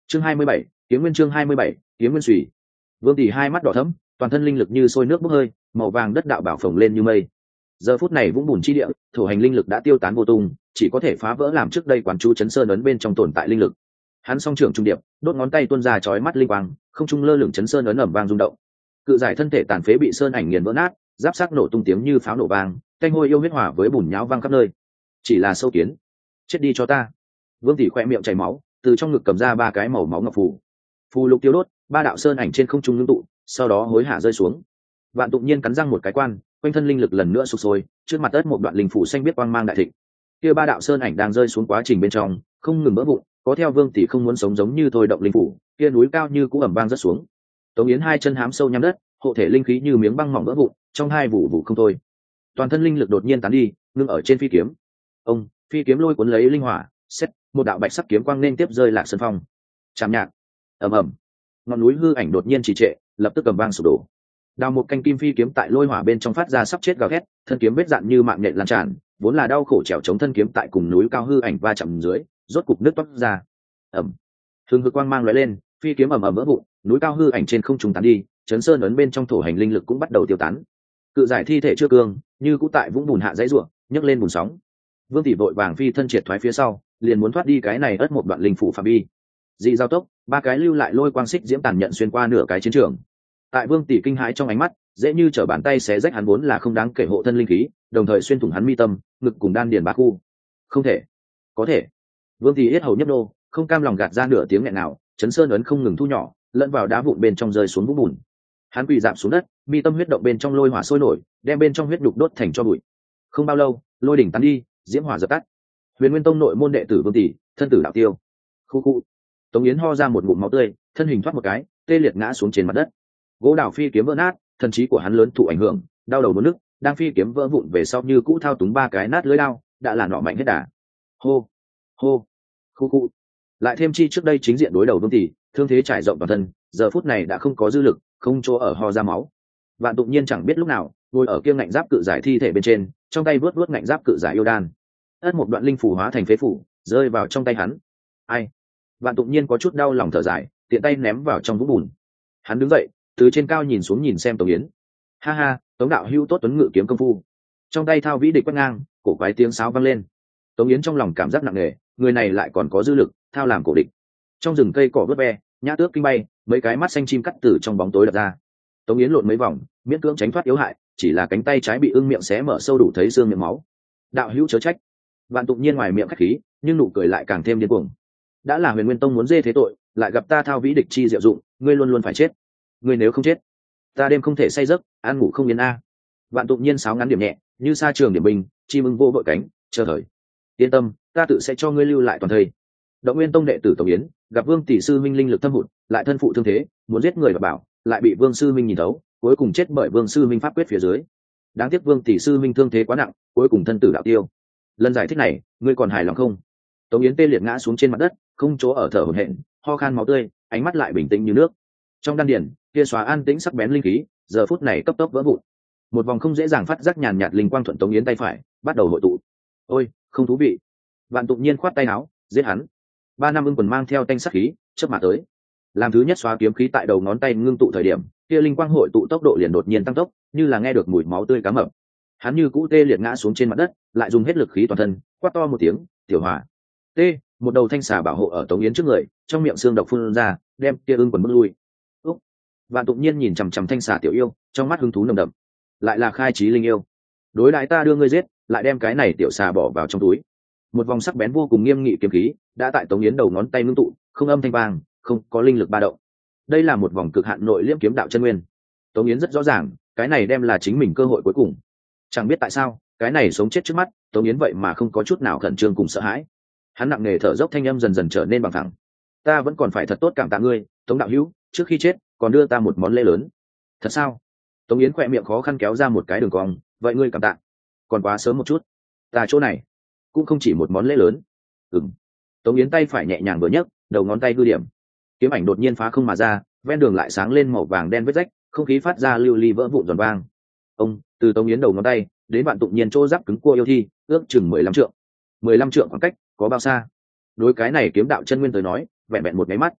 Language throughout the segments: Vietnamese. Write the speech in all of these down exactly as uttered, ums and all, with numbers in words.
chương hai mươi bảy, kiếm nguyên chương hai mươi bảy, kiếm nguyên xùy. Vương Tỷ hai mắt đỏ thẫm, toàn thân linh lực như sôi nước bốc hơi, màu vàng đất đạo bảo phồng lên như mây. Giờ phút này vũng bùn chi địa, thổ hành linh lực đã tiêu tán vô tung, chỉ có thể phá vỡ làm trước đây quán chú chấn sơn ấn bên trong tồn tại linh lực. Hắn song trưởng trung điệp, đốt ngón tay tuôn ra chói mắt linh quang, không trung lơ lửng chấn sơn ấn ầm vang rung động. Cự giải thân thể tàn phế bị sơn ảnh nghiền vỡ nát, giáp xác nổ tung tiếng như pháo nổ vang, canh hôi yêu huyết hỏa với bùn nhão vang khắp nơi. Chỉ là sâu kiến, chết đi cho ta. Vương Tỷ khoe miệng chảy máu, từ trong ngực cầm ra ba cái màu máu ngọc phù. Phù lục tiêu đốt, ba đạo sơn ảnh trên không trung ngưng tụ, sau đó hối hả rơi xuống. Vạn Tụng Nhiên cắn răng một cái quan, quanh thân linh lực lần nữa sục sôi, trước mặt đất một đoạn linh phủ xanh biết quang mang đại thịnh. Kia ba đạo sơn ảnh đang rơi xuống quá trình bên trong, không ngừng vỡ vụn, có theo Vương Tỷ không muốn sống giống như thôi động linh phủ, kia núi cao như cũ ẩm vang rớt xuống. Tống Yến hai chân hám sâu nhắm đất, hộ thể linh khí như miếng băng mỏng vỡ vụn, trong hai vụ vụ không thôi. Toàn thân linh lực đột nhiên tán đi, ngưng ở trên phi kiếm. Ông, phi kiếm lôi cuốn lấy linh hỏa, xét, một đạo bạch sắc kiếm quang nên tiếp rơi Lạc Sơn Phong. Chạm nhạc, ầm ầm, ngọn núi hư ảnh đột nhiên trì trệ, lập tức cầm vang sụp đổ. Đào một canh kim phi kiếm tại lôi hỏa bên trong phát ra sắp chết gào thét, thân kiếm vết dạn như mạng nhện lan tràn, vốn là đau khổ trèo chống thân kiếm tại cùng núi cao hư ảnh va chạm dưới, rốt cục nứt toát ra. Ầm, hương hực quang mang lóe lên, phi kiếm ầm ầm vỡ vụn, núi cao hư ảnh trên không trung tán đi, chấn sơn ấn bên trong thổ hành linh lực cũng bắt đầu tiêu tán. Cự giải thi thể chưa cương, như cũ tại vũng bùn hạ dãy rủa, nhấc lên bùn sóng. Vương Tỷ vội vàng phi thân triệt thoái phía sau, liền muốn thoát đi cái này ất một đoạn linh phủ phạm vi. Dị giao tốc, ba cái lưu lại lôi quang xích diễm tàn nhận xuyên qua nửa cái chiến trường. Tại Vương Tỷ kinh hãi trong ánh mắt, dễ như trở bàn tay xé rách hắn vốn là không đáng kể hộ thân linh khí, đồng thời xuyên thủng hắn mi tâm, ngực cùng đan điền bá khu. Không thể, có thể. Vương Tỷ yết hầu nhấp nô, không cam lòng gạt ra nửa tiếng nghẹn nào, chấn sơn ấn không ngừng thu nhỏ, lẫn vào đá vụn bên trong rơi xuống vũng bùn. Hắn quỳ rạp xuống đất, mi tâm huyết động bên trong lôi hỏa sôi nổi, đem bên trong huyết nhục đốt thành cho bụi. Không bao lâu, lôi đỉnh tán đi, diễm hỏa dập tắt. Huyền Nguyên Tông nội môn đệ tử Vương Tỷ, thân tử đạo tiêu. Khu khu. Tống Yến ho ra một ngụm máu tươi, thân hình thoát một cái, tê liệt ngã xuống trên mặt đất. Gỗ đào phi kiếm vỡ nát, thần trí của hắn lớn thụ ảnh hưởng, đau đầu muốn nức, đang phi kiếm vỡ vụn về sau như cũ thao túng ba cái nát lưới đao, đã là nọ mạnh hết đà. Hô, hô, khu khu. Lại thêm chi trước đây chính diện đối đầu Vương Tỷ, thương thế trải rộng toàn thân, giờ phút này đã không có dư lực, không chỗ ở ho ra máu. Vạn Tụng Nhiên chẳng biết lúc nào ngồi ở kia ngạnh giáp cự giải thi thể bên trên, trong tay vớt vớt ngạnh giáp cự giải yêu đan. Ất một đoạn linh phủ hóa thành phế phủ, rơi vào trong tay hắn. Ai? Vạn Tụng Nhiên có chút đau lòng thở dài, tiện tay ném vào trong vũng bùn. Hắn đứng dậy, từ trên cao nhìn xuống nhìn xem Tống Yến. Ha ha, Tống đạo hữu tốt tuấn ngự kiếm công phu. Trong tay thao vĩ địch quét ngang, cổ quái tiếng sáo vang lên. Tống Yến trong lòng cảm giác nặng nề, người này lại còn có dư lực, thao làm cổ địch. Trong rừng cây cỏ vớt ve, nhã tước kinh bay, mấy cái mắt xanh chim cắt từ trong bóng tối đập ra. Tống Yến lộn mấy vòng, miễn cưỡng tránh thoát yếu hại, chỉ là cánh tay trái bị ưng miệng xé mở sâu đủ thấy xương miệng máu. Đạo hữu chớ trách. Vạn Tụng Nhiên ngoài miệng khách khí, nhưng nụ cười lại càng thêm điên cuồng. Đã là Huyền Nguyên Tông muốn dê thế tội, lại gặp ta thao vĩ địch chi diệu dụng, ngươi luôn luôn phải chết. Ngươi nếu không chết, ta đêm không thể say giấc, ăn ngủ không yên a. Vạn Tụng Nhiên sáo ngắn điểm nhẹ, như sa trường điểm bình, chim ưng vô vội cánh, chờ thời. Yên tâm, ta tự sẽ cho ngươi lưu lại toàn thây. Động Nguyên Tông đệ tử Tống Yến, gặp Vương tỷ sư minh linh lực thâm hụt, lại thân phụ thương thế, muốn giết người và bảo, lại bị Vương sư minh nhìn thấu, cuối cùng chết bởi Vương sư minh pháp quyết phía dưới. Đáng tiếc Vương tỷ sư minh thương thế quá nặng, cuối cùng thân tử đạo tiêu. Lần giải thích này, ngươi còn hài lòng không? Tống Yến tê liệt ngã xuống trên mặt đất, không chỗ ở thở hổn hển, ho khan máu tươi, ánh mắt lại bình tĩnh như nước. Trong đan điền, kia xóa an tĩnh sắc bén linh khí, giờ phút này cấp tốc vỡ vụn. Một vòng không dễ dàng phát giác nhàn nhạt linh quang thuận Tống Yến tay phải, bắt đầu hội tụ. Ôi, không thú vị. Vạn Tụng Nhiên khoát tay áo, giết hắn. Ba năm ưng quần mang theo tanh sắc khí, chớp mà tới. Làm thứ nhất xóa kiếm khí tại đầu ngón tay ngưng tụ thời điểm, kia linh quang hội tụ tốc độ liền đột nhiên tăng tốc, như là nghe được mùi máu tươi cá mập. Hắn như cũ tê liệt ngã xuống trên mặt đất, lại dùng hết lực khí toàn thân, quát to một tiếng, "Tiểu Hỏa!" Tê, một đầu thanh xà bảo hộ ở Tống Yến trước người, trong miệng xương độc phun ra, đem kia ưng quần bước lui. Úc. Vạn Tụng Nhiên nhìn chằm chằm thanh xà tiểu yêu, trong mắt hứng thú nồng đậm. Lại là khai trí linh yêu. Đối đãi ta đưa ngươi giết, lại đem cái này tiểu xà bỏ vào trong túi. Một vòng sắc bén vô cùng nghiêm nghị kiếm khí, đã tại Tống Yến đầu ngón tay ngưng tụ, không âm thanh vang, không có linh lực ba động. Đây là một vòng cực hạn nội liễm kiếm đạo chân nguyên. Tống Yến rất rõ ràng, cái này đem là chính mình cơ hội cuối cùng. Chẳng biết tại sao, cái này sống chết trước mắt, Tống Yến vậy mà không có chút nào khẩn trương cùng sợ hãi. Hắn nặng nề thở dốc, thanh âm dần dần trở nên bằng thẳng. Ta vẫn còn phải thật tốt cảm tạ ngươi, Tống đạo hữu, trước khi chết, còn đưa ta một món lễ lớn. Thật sao? Tống Yến khỏe miệng khó khăn kéo ra một cái đường cong, vậy ngươi cảm tạ. Còn quá sớm một chút. Ta chỗ này cũng không chỉ một món lễ lớn. Ừm. Tống Yến tay phải nhẹ nhàng vừa nhấc, đầu ngón tay hư điểm, kiếm ảnh đột nhiên phá không mà ra, ven đường lại sáng lên màu vàng đen vết rách, không khí phát ra lưu ly vỡ vụn giòn vang. Ông, từ Tống Yến đầu ngón tay đến Vạn Tụng Nhiên chỗ giáp cứng cua yêu thi, ước chừng mười lăm trượng. mười lăm trượng khoảng cách, có bao xa? Đối cái này kiếm đạo chân nguyên tới nói, vẹn vẹn một cái mắt.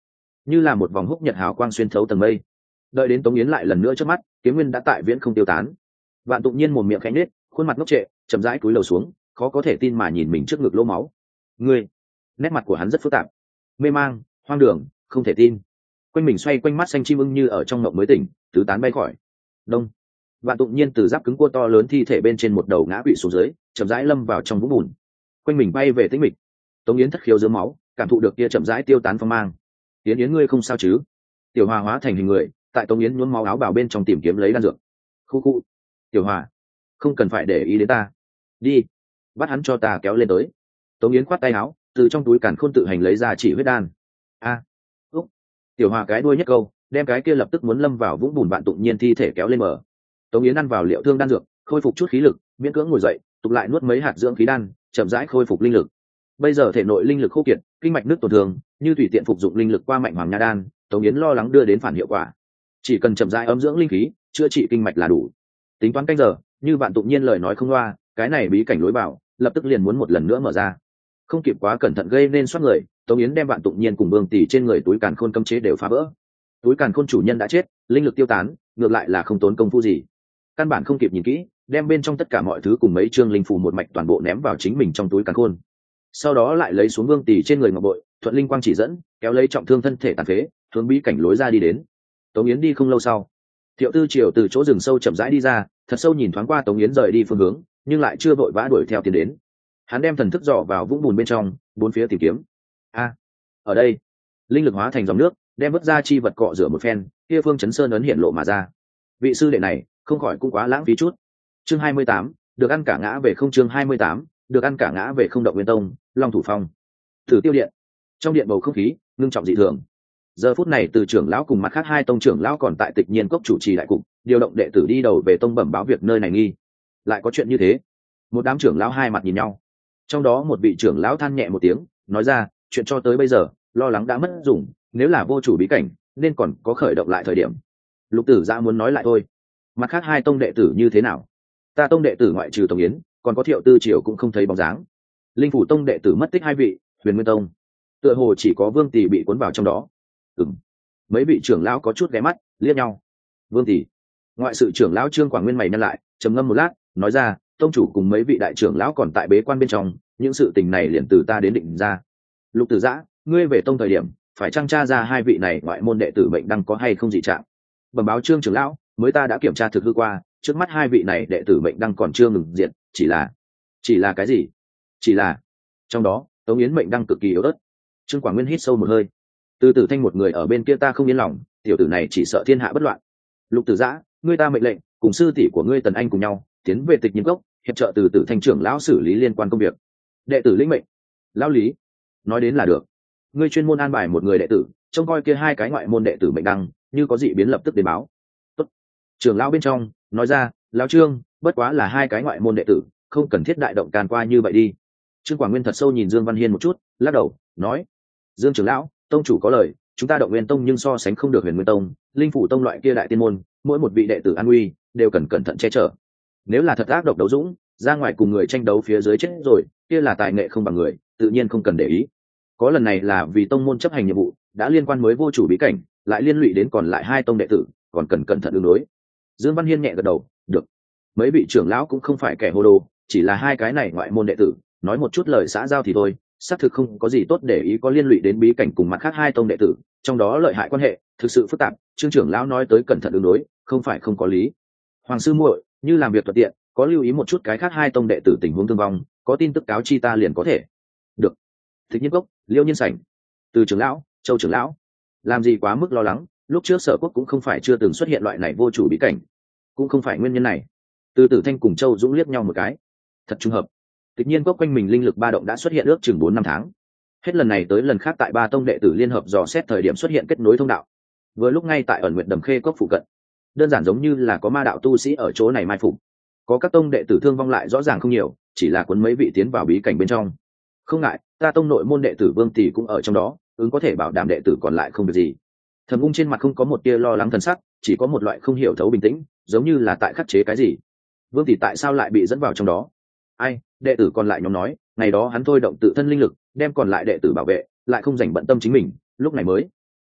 như là một vòng húc nhật hào quang xuyên thấu tầng mây. Đợi đến Tống Yến lại lần nữa trước mắt, kiếm nguyên đã tại viễn không tiêu tán. Vạn Tụng Nhiên mồm miệng khẽ nhếch, khuôn mặt ngốc trệ, chậm rãi cúi đầu xuống, khó có thể tin mà nhìn mình trước ngực lỗ máu. Ngươi, nét mặt của hắn rất phức tạp, mê mang, hoang đường, không thể tin. Quanh mình xoay quanh mắt xanh chim ưng như ở trong mộng mới tỉnh, tứ tán bay khỏi. Đông. Vạn Tụng Nhiên từ giáp cứng cua to lớn thi thể bên trên một đầu ngã quỵ xuống dưới, chậm rãi lâm vào trong vũng bùn. Quanh mình bay về tĩnh mịch. Tống Yến thất khiếu dưới máu, cảm thụ được kia chậm rãi tiêu tán phong mang. Yến Yến ngươi không sao chứ? Tiểu Hòa hóa thành hình người, tại Tống Yến nhuốm máu áo bào bên trong tìm kiếm lấy đan dược. Khu khu. Tiểu Hòa, không cần phải để ý đến ta. Đi, bắt hắn cho ta kéo lên tới. Tống Yến khoát tay áo, từ trong túi càn khôn tự hành lấy ra chỉ huyết đan. A. À. Úc. Tiểu Hòa cái đuôi nhất câu, đem cái kia lập tức muốn lâm vào vũng bùn Vạn Tụng Nhiên thi thể kéo lên mở. Tống Yến ăn vào liệu thương đan dược, khôi phục chút khí lực, miễn cưỡng ngồi dậy, tục lại nuốt mấy hạt dưỡng khí đan, chậm rãi khôi phục linh lực. Bây giờ thể nội linh lực khô kiệt, kinh mạch nước tổn thương, như tùy tiện phục dụng linh lực qua mạnh hoàng nha đan, Tống Yến lo lắng đưa đến phản hiệu quả. Chỉ cần chậm rãi ấm dưỡng linh khí, chữa trị kinh mạch là đủ. Tính toán canh giờ, như Vạn Tụng Nhiên lời nói không loa, cái này bí cảnh lối vào, lập tức liền muốn một lần nữa mở ra. Không kịp quá cẩn thận gây nên xoát người, Tống Yến đem Vạn Tụng Nhiên cùng Vương Tỷ trên người túi càn khôn cấm chế đều phá vỡ. Túi càn khôn chủ nhân đã chết, linh lực tiêu tán, ngược lại là không tốn công phu gì. Căn bản không kịp nhìn kỹ, đem bên trong tất cả mọi thứ cùng mấy chương linh phù một mạch toàn bộ ném vào chính mình trong túi càn khôn. Sau đó lại lấy xuống Vương Tỷ trên người ngọc bội, thuận linh quang chỉ dẫn, kéo lấy trọng thương thân thể tàn phế, hướng bí cảnh lối ra đi đến. Tống Yến đi không lâu sau, Thiệu Tư Triều từ chỗ rừng sâu chậm rãi đi ra, thật sâu nhìn thoáng qua Tống Yến rời đi phương hướng, nhưng lại chưa vội vã đuổi theo tiến đến. Hắn đem thần thức dò vào vũng bùn bên trong, bốn phía tìm kiếm. A, ở đây, linh lực hóa thành dòng nước, đem vứt ra chi vật cọ rửa một phen, kia phương chấn sơn ấn hiện lộ mà ra. Vị sư đệ này, không khỏi cũng quá lãng phí chút. Chương hai mươi tám, được ăn cả ngã về không. Chương hai mươi tám, được ăn cả ngã về không. Động Nguyên Tông, Long Thủ Phong, Thử Tiêu Điện. Trong điện bầu không khí ngưng trọng dị thường. Giờ phút này từ trưởng lão cùng mặt khác hai tông trưởng lão còn tại Tịch Nhiên Cốc chủ trì đại cục, điều động đệ tử đi đầu về tông bẩm báo việc nơi này nghi. Lại có chuyện như thế? Một đám trưởng lão hai mặt nhìn nhau. Trong đó một vị trưởng lão than nhẹ một tiếng, nói ra, chuyện cho tới bây giờ, lo lắng đã mất dùng, nếu là vô chủ bí cảnh, nên còn có khởi động lại thời điểm. Lục Tử Giã muốn nói lại thôi. Mặt khác hai tông đệ tử như thế nào? Ta tông đệ tử ngoại trừ Tống Yến, còn có Thiệu Tư Triều cũng không thấy bóng dáng. Linh Phủ tông đệ tử mất tích hai vị, Huyền Nguyên tông, tựa hồ chỉ có Vương Tỷ bị cuốn vào trong đó. Ừm. Mấy vị trưởng lão có chút ghé mắt, liếc nhau. Vương Tỷ. Ngoại sự trưởng lão Trương Quảng Nguyên mày nhăn lại, trầm ngâm một lát, nói ra, tông chủ cùng mấy vị đại trưởng lão còn tại bế quan bên trong, những sự tình này liền từ ta đến định ra. Lục Tử Giã, ngươi về tông thời điểm, phải trang tra ra hai vị này ngoại môn đệ tử mệnh đăng có hay không dị trạng. Bẩm báo Trương trưởng lão, mới ta đã kiểm tra thực hư qua, trước mắt hai vị này đệ tử mệnh đăng còn chưa ngừng diện, chỉ là chỉ là cái gì? Chỉ là trong đó, Tống Yến mệnh đăng cực kỳ yếu ớt. Trương Quảng Nguyên hít sâu một hơi. Từ Tử Thanh một người ở bên kia ta không yên lòng, tiểu tử này chỉ sợ thiên hạ bất loạn. Lục Tử Giã, ngươi ta mệnh lệnh, cùng sư tỷ của ngươi Tần Anh cùng nhau tiến về Tịch Nhiên Cốc, hiệp trợ từ Tử Thanh trưởng lão xử lý liên quan công việc. Đệ tử lĩnh mệnh. Lão Lý, nói đến là được. Ngươi chuyên môn an bài một người đệ tử, trông coi kia hai cái ngoại môn đệ tử mệnh đăng, như có dị biến lập tức đến báo. Tốt. Trưởng lão bên trong nói ra, lão Trương, bất quá là hai cái ngoại môn đệ tử, không cần thiết đại động càn qua như vậy đi. Trương Quảng Nguyên thật sâu nhìn Dương Văn Hiên một chút, lắc đầu, nói, Dương trưởng lão, tông chủ có lời, chúng ta Động Nguyên tông nhưng so sánh không được Huyền Nguyên tông, Linh Phủ tông loại kia đại tiên môn, mỗi một vị đệ tử an nguy đều cần cẩn thận che chở. Nếu là thật ác độc đấu dũng, ra ngoài cùng người tranh đấu phía dưới chết rồi, kia là tài nghệ không bằng người, tự nhiên không cần để ý. Có lần này là vì tông môn chấp hành nhiệm vụ, đã liên quan mới vô chủ bí cảnh, lại liên lụy đến còn lại hai tông đệ tử, còn cần cẩn thận ứng đối. Dương Văn Hiên nhẹ gật đầu, được. Mấy vị trưởng lão cũng không phải kẻ hồ đồ, chỉ là hai cái này ngoại môn đệ tử, nói một chút lời xã giao thì thôi, xác thực không có gì tốt để ý có liên lụy đến bí cảnh cùng mặt khác hai tông đệ tử, trong đó lợi hại quan hệ thực sự phức tạp. Trương trưởng lão nói tới cẩn thận ứng đối, không phải không có lý. Hoàng sư muội, như làm việc thuận tiện, có lưu ý một chút cái khác hai tông đệ tử tình huống thương vong, có tin tức cáo chi ta liền có thể. Được. Thích Nhiên Cốc, Liêu Nhiên Sảnh, Từ trưởng lão, Châu trưởng lão, làm gì quá mức lo lắng, lúc trước Sở Quốc cũng không phải chưa từng xuất hiện loại này vô chủ bí cảnh, cũng không phải nguyên nhân này. Từ Tử Thanh cùng Châu Dũng liếc nhau một cái, thật trùng hợp. Thích Nhiên Cốc quanh mình linh lực ba động đã xuất hiện ước chừng bốn năm tháng, hết lần này tới lần khác tại ba tông đệ tử liên hợp dò xét thời điểm xuất hiện kết nối thông đạo, vừa lúc ngay tại ẩn nguyện đầm khê cốc phụ cận, đơn giản giống như là có ma đạo tu sĩ ở chỗ này mai phục. Có các tông đệ tử thương vong lại rõ ràng không nhiều, chỉ là cuốn mấy vị tiến vào bí cảnh bên trong. Không ngại, ta tông nội môn đệ tử Vương Tỷ cũng ở trong đó, ứng có thể bảo đảm đệ tử còn lại không việc gì. Thẩm Ung trên mặt không có một tia lo lắng thần sắc, chỉ có một loại không hiểu thấu bình tĩnh, giống như là tại khắc chế cái gì. Vương Tỷ tại sao lại bị dẫn vào trong đó? Ai, đệ tử còn lại nhóm nói, ngày đó hắn thôi động tự thân linh lực, đem còn lại đệ tử bảo vệ, lại không dành bận tâm chính mình, lúc này mới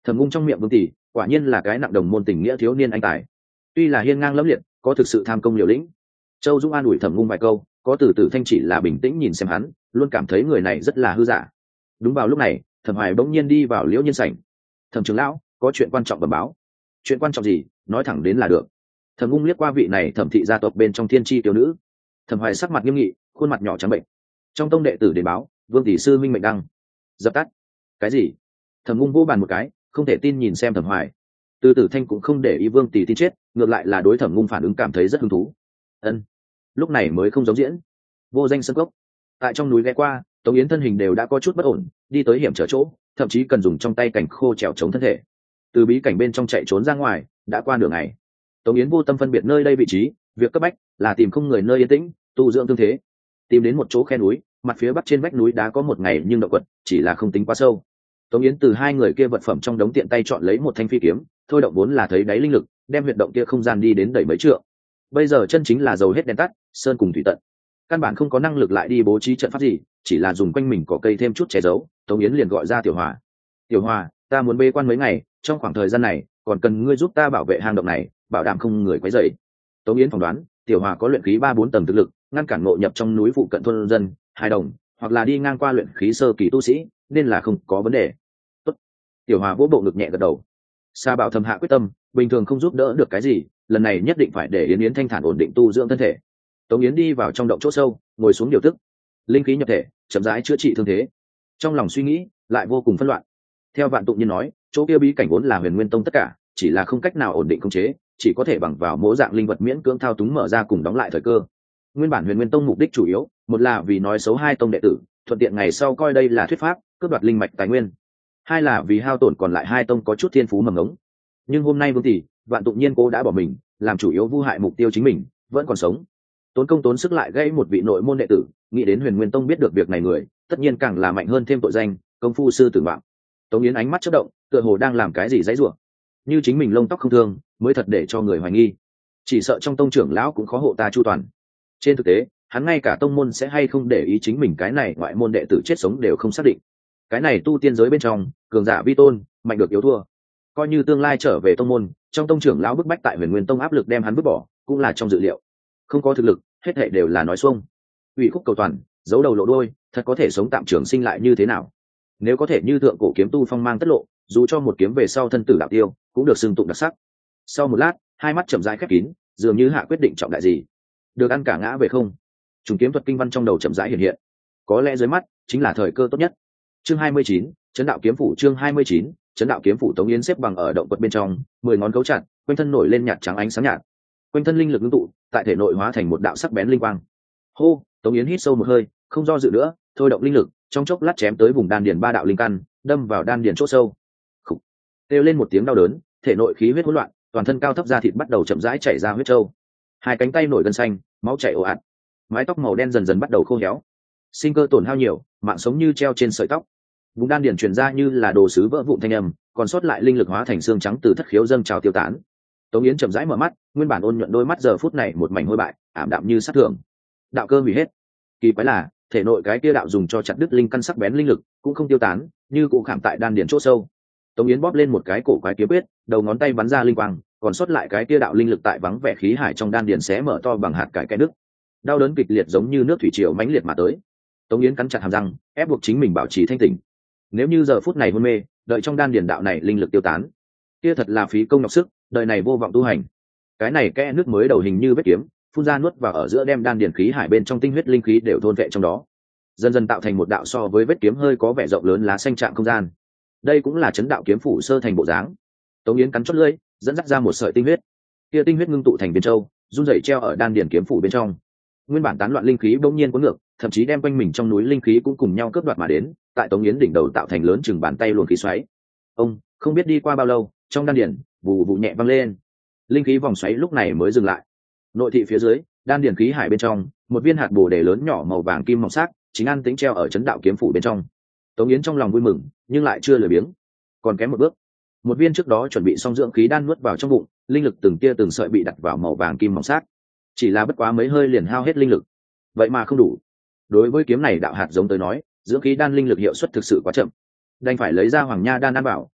Thẩm Ngung trong miệng Vương tỷ quả nhiên là cái nặng đồng môn tình nghĩa thiếu niên anh tài, tuy là hiên ngang lẫm liệt, có thực sự tham công liều lĩnh. Châu Dũng an ủi Thẩm Ngung vài câu, có Từ Tử Thanh chỉ là bình tĩnh nhìn xem hắn, luôn cảm thấy người này rất là hư giả. Đúng vào lúc này, Thẩm Hoài bỗng nhiên đi vào Liễu Nhiên sảnh. Thẩm trưởng lão, có chuyện quan trọng bẩm báo. Chuyện quan trọng gì, nói thẳng đến là được. Thẩm Ngung liếc qua vị này Thẩm thị gia tộc bên trong thiên tri tiểu nữ. Thẩm Hoài sắc mặt nghiêm nghị, khuôn mặt nhỏ trắng bệnh. Trong tông đệ tử đến báo, Vương tỷ sư minh mệnh đăng. Dập tắt. Cái gì? Thẩm Ngung vô bàn một cái, không thể tin nhìn xem Thẩm Hoài. Từ Tử Thanh cũng không để ý Vương tỷ tin chết, ngược lại là đối Thẩm Ngung phản ứng cảm thấy rất hứng thú. Ân, lúc này mới không giống diễn. Vô danh sân cốc, tại trong núi ghé qua, Tống Yến thân hình đều đã có chút bất ổn, đi tới hiểm trở chỗ, thậm chí cần dùng trong tay cảnh khô trèo chống thân thể. Từ bí cảnh bên trong chạy trốn ra ngoài, đã qua nửa ngày. Tống Yến vô tâm phân biệt nơi đây vị trí, việc cấp bách là tìm không người nơi yên tĩnh, tu dưỡng thương thế. Tìm đến một chỗ khe núi, mặt phía bắc trên vách núi đá có một ngày nhưng động quật, chỉ là không tính quá sâu. Tống Yến từ hai người kia vật phẩm trong đống tiện tay chọn lấy một thanh phi kiếm, thôi động vốn là thấy đáy linh lực, đem huyệt động kia không gian đi đến đẩy mấy trượng. Bây giờ chân chính là dầu hết đèn tắt, sơn cùng thủy tận, căn bản không có năng lực lại đi bố trí trận pháp gì, chỉ là dùng quanh mình cỏ cây thêm chút che giấu. Tống Yến liền gọi ra Tiểu Hòa. Tiểu Hòa, ta muốn bê quan mấy ngày, trong khoảng thời gian này còn cần ngươi giúp ta bảo vệ hang động này, bảo đảm không người quấy rầy. Tống Yến phỏng đoán Tiểu Hòa có luyện khí ba bốn tầng thực lực, ngăn cản ngộ nhập trong núi phụ cận thôn dân hài đồng, hoặc là đi ngang qua luyện khí sơ kỳ tu sĩ, nên là không có vấn đề. Tốt. Tiểu Hòa vỗ bộ ngực nhẹ gật đầu. Sa Bảo thầm hạ quyết tâm, bình thường không giúp đỡ được cái gì, lần này nhất định phải để Yến Yến thanh thản ổn định tu dưỡng thân thể. Tống Yến đi vào trong động chỗ sâu, ngồi xuống điều tức, linh khí nhập thể, chậm rãi chữa trị thương thế. Trong lòng suy nghĩ lại vô cùng phân loạn. Theo Vạn Tụng Nhiên nói, chỗ kia bí cảnh vốn là Huyền Nguyên Tông tất cả, chỉ là không cách nào ổn định khống chế, chỉ có thể bằng vào mỗ dạng linh vật miễn cưỡng thao túng mở ra cùng đóng lại thời cơ. Nguyên bản Huyền Nguyên Tông mục đích chủ yếu, một là vì nói xấu hai tông đệ tử, thuận tiện ngày sau coi đây là thuyết pháp, cướp đoạt linh mạch tài nguyên. Hai là vì hao tổn còn lại hai tông có chút thiên phú mầm ngống. Nhưng hôm nay Vương tỷ, Vạn Tụng Nhiên cố đã bỏ mình, làm chủ yếu vu hại mục tiêu chính mình, vẫn còn sống. Tốn công tốn sức lại gây một vị nội môn đệ tử, nghĩ đến Huyền Nguyên Tông biết được việc này người, tất nhiên càng là mạnh hơn thêm tội danh, công phu sư tử vọng. Tống Yến ánh mắt chớp động, tựa hồ đang làm cái gì dãy rủa. Như chính mình lông tóc không thương, mới thật để cho người hoài nghi. Chỉ sợ trong tông trưởng lão cũng khó hộ ta chu toàn. Trên thực tế, hắn ngay cả tông môn sẽ hay không để ý chính mình cái này ngoại môn đệ tử chết sống đều không xác định. Cái này tu tiên giới bên trong, cường giả vi tôn, mạnh được yếu thua. Coi như tương lai trở về tông môn, trong tông trưởng lão bức bách tại Huyền Nguyên Tông áp lực đem hắn vứt bỏ, cũng là trong dự liệu. Không có thực lực, hết thảy đều là nói xuông. Ủy khúc cầu toàn, giấu đầu lộ đôi, thật có thể sống tạm trường sinh lại như thế nào? Nếu có thể như thượng cổ kiếm tu phong mang tất lộ, dù cho một kiếm về sau thân tử đạo tiêu, cũng được xưng tụng đặc sắc. Sau một lát, hai mắt chậm rãi khép kín, dường như hạ quyết định trọng đại gì. Được ăn cả ngã về không? Trùng kiếm thuật kinh văn trong đầu chậm rãi hiện hiện. Có lẽ dưới mắt chính là thời cơ tốt nhất. Chương hai mươi chín, Chấn đạo kiếm phủ. Chương hai mươi chín, Chấn đạo kiếm phủ. Tống Yến xếp bằng ở động quật bên trong, mười ngón cấu chặt, quanh thân nổi lên nhạt trắng ánh sáng nhạt. Quanh thân linh lực ngưng tụ, tại thể nội hóa thành một đạo sắc bén linh quang. Hô, Tống Yến hít sâu một hơi, không do dự nữa, thôi động linh lực, trong chốc lát chém tới vùng đan điền ba đạo linh căn, đâm vào đan điền chỗ sâu. Khục. Kêu lên một tiếng đau đớn, thể nội khí huyết hỗn loạn, toàn thân cao thấp da thịt bắt đầu chậm rãi chảy ra huyết trâu. Hai cánh tay nổi gân xanh, máu chảy ồ ạt. Mái tóc màu đen dần dần bắt đầu khô héo. Sinh cơ tổn hao nhiều, mạng sống như treo trên sợi tóc. Vùng đan điền truyền ra như là đồ sứ vỡ vụn thanh âm, còn sót lại linh lực hóa thành xương trắng từ thất khiếu dâng trào tiêu tán. Tống Yến chậm rãi mở mắt, nguyên bản ôn nhuận đôi mắt giờ phút này một mảnh hôi bại, ảm đạm như sát thường. Đạo cơ hủy hết. Kỳ quái là, thể nội cái kia đạo dùng cho chặt đứt linh căn sắc bén linh lực cũng không tiêu tán, như cụ khảm tại đan điền chỗ sâu. Tống Yến bóp lên một cái cổ quái kiếm quyết, đầu ngón tay bắn ra linh quang, còn sót lại cái kia đạo linh lực tại vắng vẻ khí hải trong đan điền xé mở to bằng hạt cải cái đứt. Đau đớn kịch liệt giống như nước thủy triều mãnh liệt mà tới. Tống Yến cắn chặt hàm răng, ép buộc chính mình bảo trì thanh tỉnh. Nếu như giờ phút này hôn mê, đợi trong đan điền đạo này linh lực tiêu tán, kia thật là phí công nhọc sức, đời này vô vọng tu hành. Cái này kẽ nước mới đầu hình như vết kiếm, phun ra nuốt vào ở giữa đem đan điền khí hải bên trong tinh huyết linh khí đều thôn vệ trong đó, dần dần tạo thành một đạo so với vết kiếm hơi có vẻ rộng lớn lá xanh trạng không gian. Đây cũng là chấn đạo kiếm phủ sơ thành bộ dáng. Tống Yến cắn chót lưỡi, dẫn dắt ra một sợi tinh huyết. Kia tinh huyết ngưng tụ thành viên châu, run rẩy treo ở đan điền kiếm phủ bên trong. Nguyên bản tán loạn linh khí bỗng nhiên cuốn ngược, thậm chí đem quanh mình trong núi linh khí cũng cùng nhau cướp đoạt mà đến, tại Tống Yến đỉnh đầu tạo thành lớn chừng bàn tay luồng khí xoáy. Ông, không biết đi qua bao lâu, trong đan điền, vù vù nhẹ vang lên. Linh khí vòng xoáy lúc này mới dừng lại. Nội thị phía dưới, đan điền khí hải bên trong, một viên hạt bồ đề lớn nhỏ màu vàng kim mỏng sắc, chính an tĩnh treo ở chấn đạo kiếm phủ bên trong. Tống Yến trong lòng vui mừng, nhưng lại chưa lười biếng. Còn kém một bước. Một viên trước đó chuẩn bị xong dưỡng khí đan nuốt vào trong bụng, linh lực từng tia từng sợi bị đặt vào màu vàng kim mỏng sắc. Chỉ là bất quá mấy hơi liền hao hết linh lực. Vậy mà không đủ. Đối với kiếm này đạo hạt giống tới nói, dưỡng khí đan linh lực hiệu suất thực sự quá chậm. Đành phải lấy ra hoàng nha đan ăn bảo,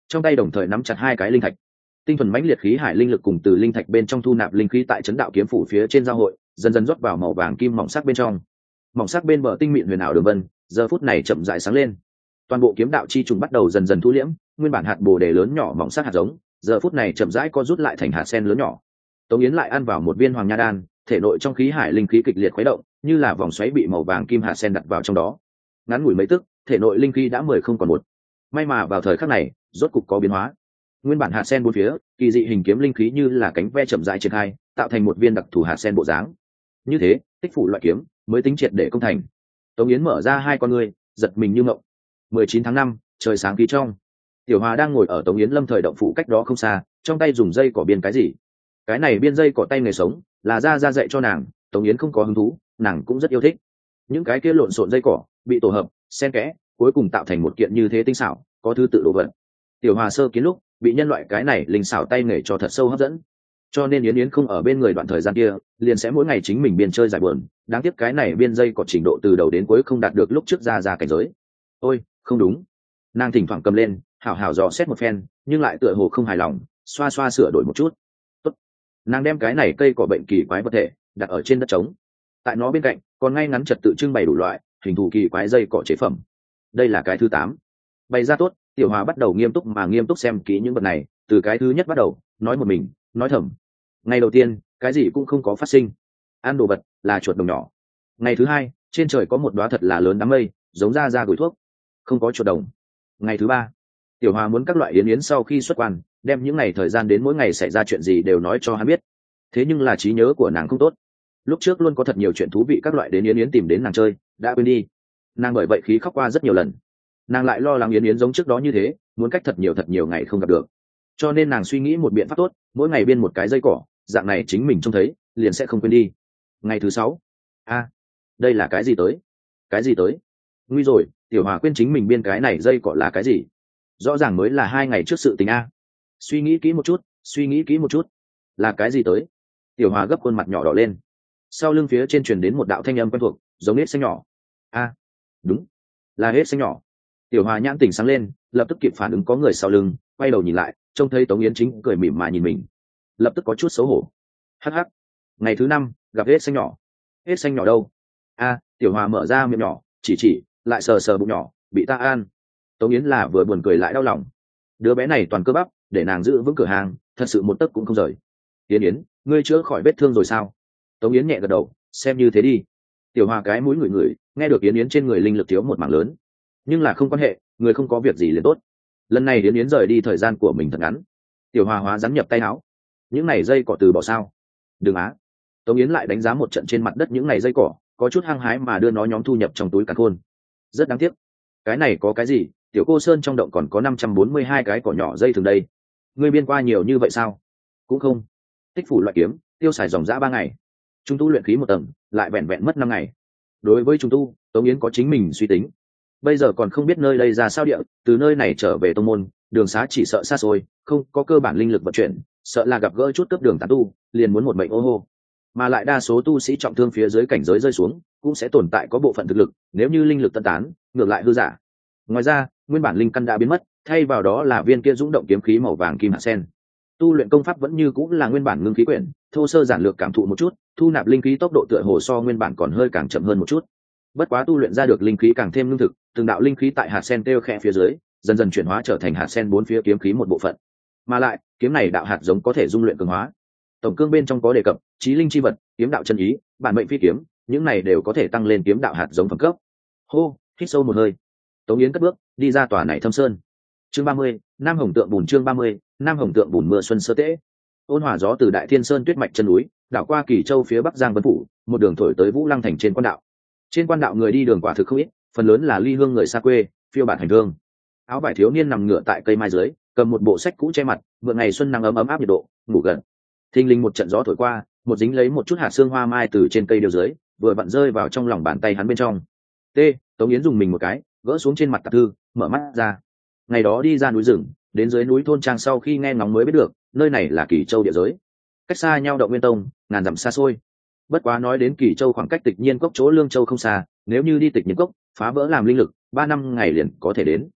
trong tay đồng thời nắm chặt hai cái linh thạch. Tinh thuần mãnh liệt khí hải linh lực cùng từ linh thạch bên trong thu nạp linh khí tại chấn đạo kiếm phủ phía trên giao hội, dần dần rót vào màu vàng kim mỏng sắc bên trong. Mỏng sắc bên bờ tinh mịn huyền ảo đường vân, giờ phút này chậm rãi sáng lên. Toàn bộ kiếm đạo chi trùng bắt đầu dần dần thu liễm, nguyên bản hạt bồ đề lớn nhỏ mỏng sắc hạt giống, giờ phút này chậm rãi co rút lại thành hạt sen lớn nhỏ. Tống Yến lại ăn vào một viên hoàng nha đan, thể nội trong khí hải linh khí kịch liệt khuấy động, như là vòng xoáy bị màu vàng kim hạt sen đặt vào trong đó. Ngắn ngủi mấy tức, thể nội linh khí đã mười không còn một. May mà vào thời khắc này, rốt cục có biến hóa. Nguyên bản hạt sen bốn phía, kỳ dị hình kiếm linh khí như là cánh ve chậm rãi triển khai, tạo thành một viên đặc thù hạt sen bộ dáng. Như thế, tích phủ loại kiếm mới tính triệt để công thành. Tống Yến mở ra hai con ngươi, giật mình như ngộng. mười chín tháng năm, trời sáng khí trong. Tiểu Hòa đang ngồi ở Tống Yến lâm thời động phủ cách đó không xa, trong tay dùng dây cỏ biên cái gì. Cái này biên dây cỏ tay nghề sống, là ra ra dạy cho nàng, Tống Yến không có hứng thú, nàng cũng rất yêu thích. Những cái kia lộn xộn dây cỏ, bị tổ hợp, xen kẽ, cuối cùng tạo thành một kiện như thế tinh xảo, có thứ tự đồ vật. Tiểu Hòa sơ kiến lúc, bị nhân loại cái này linh xảo tay nghề cho thật sâu hấp dẫn. Cho nên Yến Yến không ở bên người đoạn thời gian kia, liền sẽ mỗi ngày chính mình biên chơi giải buồn, đáng tiếc cái này biên dây có trình độ từ đầu đến cuối không đạt được lúc trước ra ra cảnh giới. Ôi, không đúng. Nàng thỉnh thoảng cầm lên, hảo hảo dò xét một phen, nhưng lại tựa hồ không hài lòng, xoa xoa sửa đổi một chút. Tốt. Nàng đem cái này cây cỏ bệnh kỳ quái vật thể đặt ở trên đất trống. Tại nó bên cạnh, còn ngay ngắn trật tự trưng bày đủ loại hình thù kỳ quái dây cỏ chế phẩm. Đây là cái thứ tám. Bày ra tốt, Tiểu Hòa bắt đầu nghiêm túc mà nghiêm túc xem kỹ những vật này, từ cái thứ nhất bắt đầu, nói một mình, nói thầm. Ngày đầu tiên, cái gì cũng không có phát sinh. Ăn đồ vật là chuột đồng nhỏ. Ngày thứ hai, trên trời có một đóa thật là lớn đám mây, giống ra ra gửi thuốc. Không có chuột đồng. Ngày thứ ba, Tiểu Hòa muốn các loại yến yến sau khi xuất quan, đem những ngày thời gian đến mỗi ngày xảy ra chuyện gì đều nói cho hắn biết. Thế nhưng là trí nhớ của nàng không tốt. Lúc trước luôn có thật nhiều chuyện thú vị các loại đến yến yến tìm đến nàng chơi, đã quên đi. Nàng bởi vậy khí khóc qua rất nhiều lần. Nàng lại lo lắng yến yến giống trước đó như thế, muốn cách thật nhiều thật nhiều ngày không gặp được. Cho nên nàng suy nghĩ một biện pháp tốt, mỗi ngày biên một cái dây cỏ, dạng này chính mình trông thấy, liền sẽ không quên đi. Ngày thứ sáu, a, đây là cái gì tới? Cái gì tới? Nguy rồi, Tiểu Hòa quên chính mình biên cái này dây cỏ là cái gì? Rõ ràng mới là hai ngày trước sự tình a. Suy nghĩ kỹ một chút, suy nghĩ kỹ một chút, là cái gì tới? Tiểu Hòa gấp khuôn mặt nhỏ đỏ lên. Sau lưng phía trên truyền đến một đạo thanh âm quen thuộc, giống hết xanh nhỏ. A, đúng, là hết xanh nhỏ. Tiểu Hòa nhãn tỉnh sáng lên, lập tức kịp phản ứng có người sau lưng, quay đầu nhìn lại, trông thấy Tống Yến chính cười mỉm mà nhìn mình, lập tức có chút xấu hổ. Hắc hắc, ngày thứ năm gặp hết xanh nhỏ. Hết xanh nhỏ đâu? A, Tiểu Hòa mở ra miệng nhỏ, chỉ chỉ, lại sờ sờ bụng nhỏ, bị ta ăn. Tống Yến là vừa buồn cười lại đau lòng. Đứa bé này toàn cơ bắp, để nàng giữ vững cửa hàng, thật sự một tấc cũng không rời. Yến Yến, ngươi chữa khỏi vết thương rồi sao? Tống Yến nhẹ gật đầu, xem như thế đi. Tiểu Hòa cái mũi ngửi ngửi, nghe được Yến Yến trên người linh lực thiếu một mảng lớn, nhưng là không quan hệ, người không có việc gì liền tốt. Lần này Yến Yến rời đi thời gian của mình thật ngắn. Tiểu Hòa hóa rắn nhập tay áo. Những này dây cỏ từ bỏ sao? Đừng á. Tống Yến lại đánh giá một trận trên mặt đất những này dây cỏ, có chút hăng hái mà đưa nó nhóm thu nhập trong túi càn khôn. Rất đáng tiếc. Cái này có cái gì? Tiểu cô sơn trong động còn có năm trăm bốn mươi hai cái cỏ nhỏ dây thường đây. Ngươi biên qua nhiều như vậy sao? Cũng không. Tích phủ loại kiếm, tiêu xài dòng dã ba ngày. Trung tu luyện khí một tầng, lại vẹn vẹn mất năm ngày. Đối với trung tu, Tống Yến có chính mình suy tính. Bây giờ còn không biết nơi đây ra sao địa, từ nơi này trở về tông môn, đường xá chỉ sợ xa xôi, không có cơ bản linh lực vận chuyển, sợ là gặp gỡ chút cấp đường tán tu, liền muốn một mệnh ô hô. Mà lại đa số tu sĩ trọng thương phía dưới cảnh giới rơi xuống, cũng sẽ tồn tại có bộ phận thực lực, nếu như linh lực tân tán, ngược lại hư giả. Ngoài ra, nguyên bản linh căn đã biến mất, thay vào đó là viên kia dũng động kiếm khí màu vàng kim hạt sen. Tu luyện công pháp vẫn như cũng là nguyên bản ngưng khí quyển, thô sơ giản lược cảm thụ một chút, thu nạp linh khí tốc độ tựa hồ so nguyên bản còn hơi càng chậm hơn một chút. Bất quá tu luyện ra được linh khí càng thêm lương thực, từng đạo linh khí tại hạt sen kêu khẽ phía dưới, dần dần chuyển hóa trở thành hạt sen bốn phía kiếm khí một bộ phận. Mà lại, kiếm này đạo hạt giống có thể dung luyện cường hóa. Tổng cương bên trong có đề cập, chí linh chi vật, kiếm đạo chân ý, bản mệnh phi kiếm, những này đều có thể tăng lên kiếm đạo hạt giống phẩm cấp. Hô, hít sâu một hơi. Tống Yến cất bước, đi ra tòa này thâm sơn. Chương ba mươi, Nam Hồng Tượng Bùn chương ba mươi, Nam Hồng Tượng Bùn mưa xuân sơ tễ. Ôn hòa gió từ Đại Thiên Sơn tuyết mạch chân núi, đảo qua Kỳ Châu phía bắc Giang Vân phủ, một đường thổi tới Vũ Lăng thành trên quan đạo. Trên quan đạo người đi đường quả thực không ít, phần lớn là ly hương người xa quê, phiêu bạt hành hương. Áo vải thiếu niên nằm ngửa tại cây mai dưới, cầm một bộ sách cũ che mặt, mượn ngày xuân nắng ấm ấm áp nhiệt độ, ngủ gần. Thình lình một trận gió thổi qua, một dính lấy một chút hạt xương hoa mai từ trên cây điều dưới, vừa vặn rơi vào trong lòng bàn tay hắn bên trong. T, Tống Yến dùng mình một cái, gỡ xuống trên mặt tạp thư, mở mắt ra. Ngày đó đi ra núi rừng, đến dưới núi thôn trang sau khi nghe ngóng mới biết được, nơi này là Kỳ Châu địa giới. Cách xa nhau Động Nguyên Tông, ngàn dặm xa xôi. Bất quá nói đến Kỳ Châu khoảng cách Tịch Nhiên Cốc chỗ Lương Châu không xa, nếu như đi Tịch Nhiên Cốc, phá vỡ làm linh lực, ba năm ngày liền có thể đến.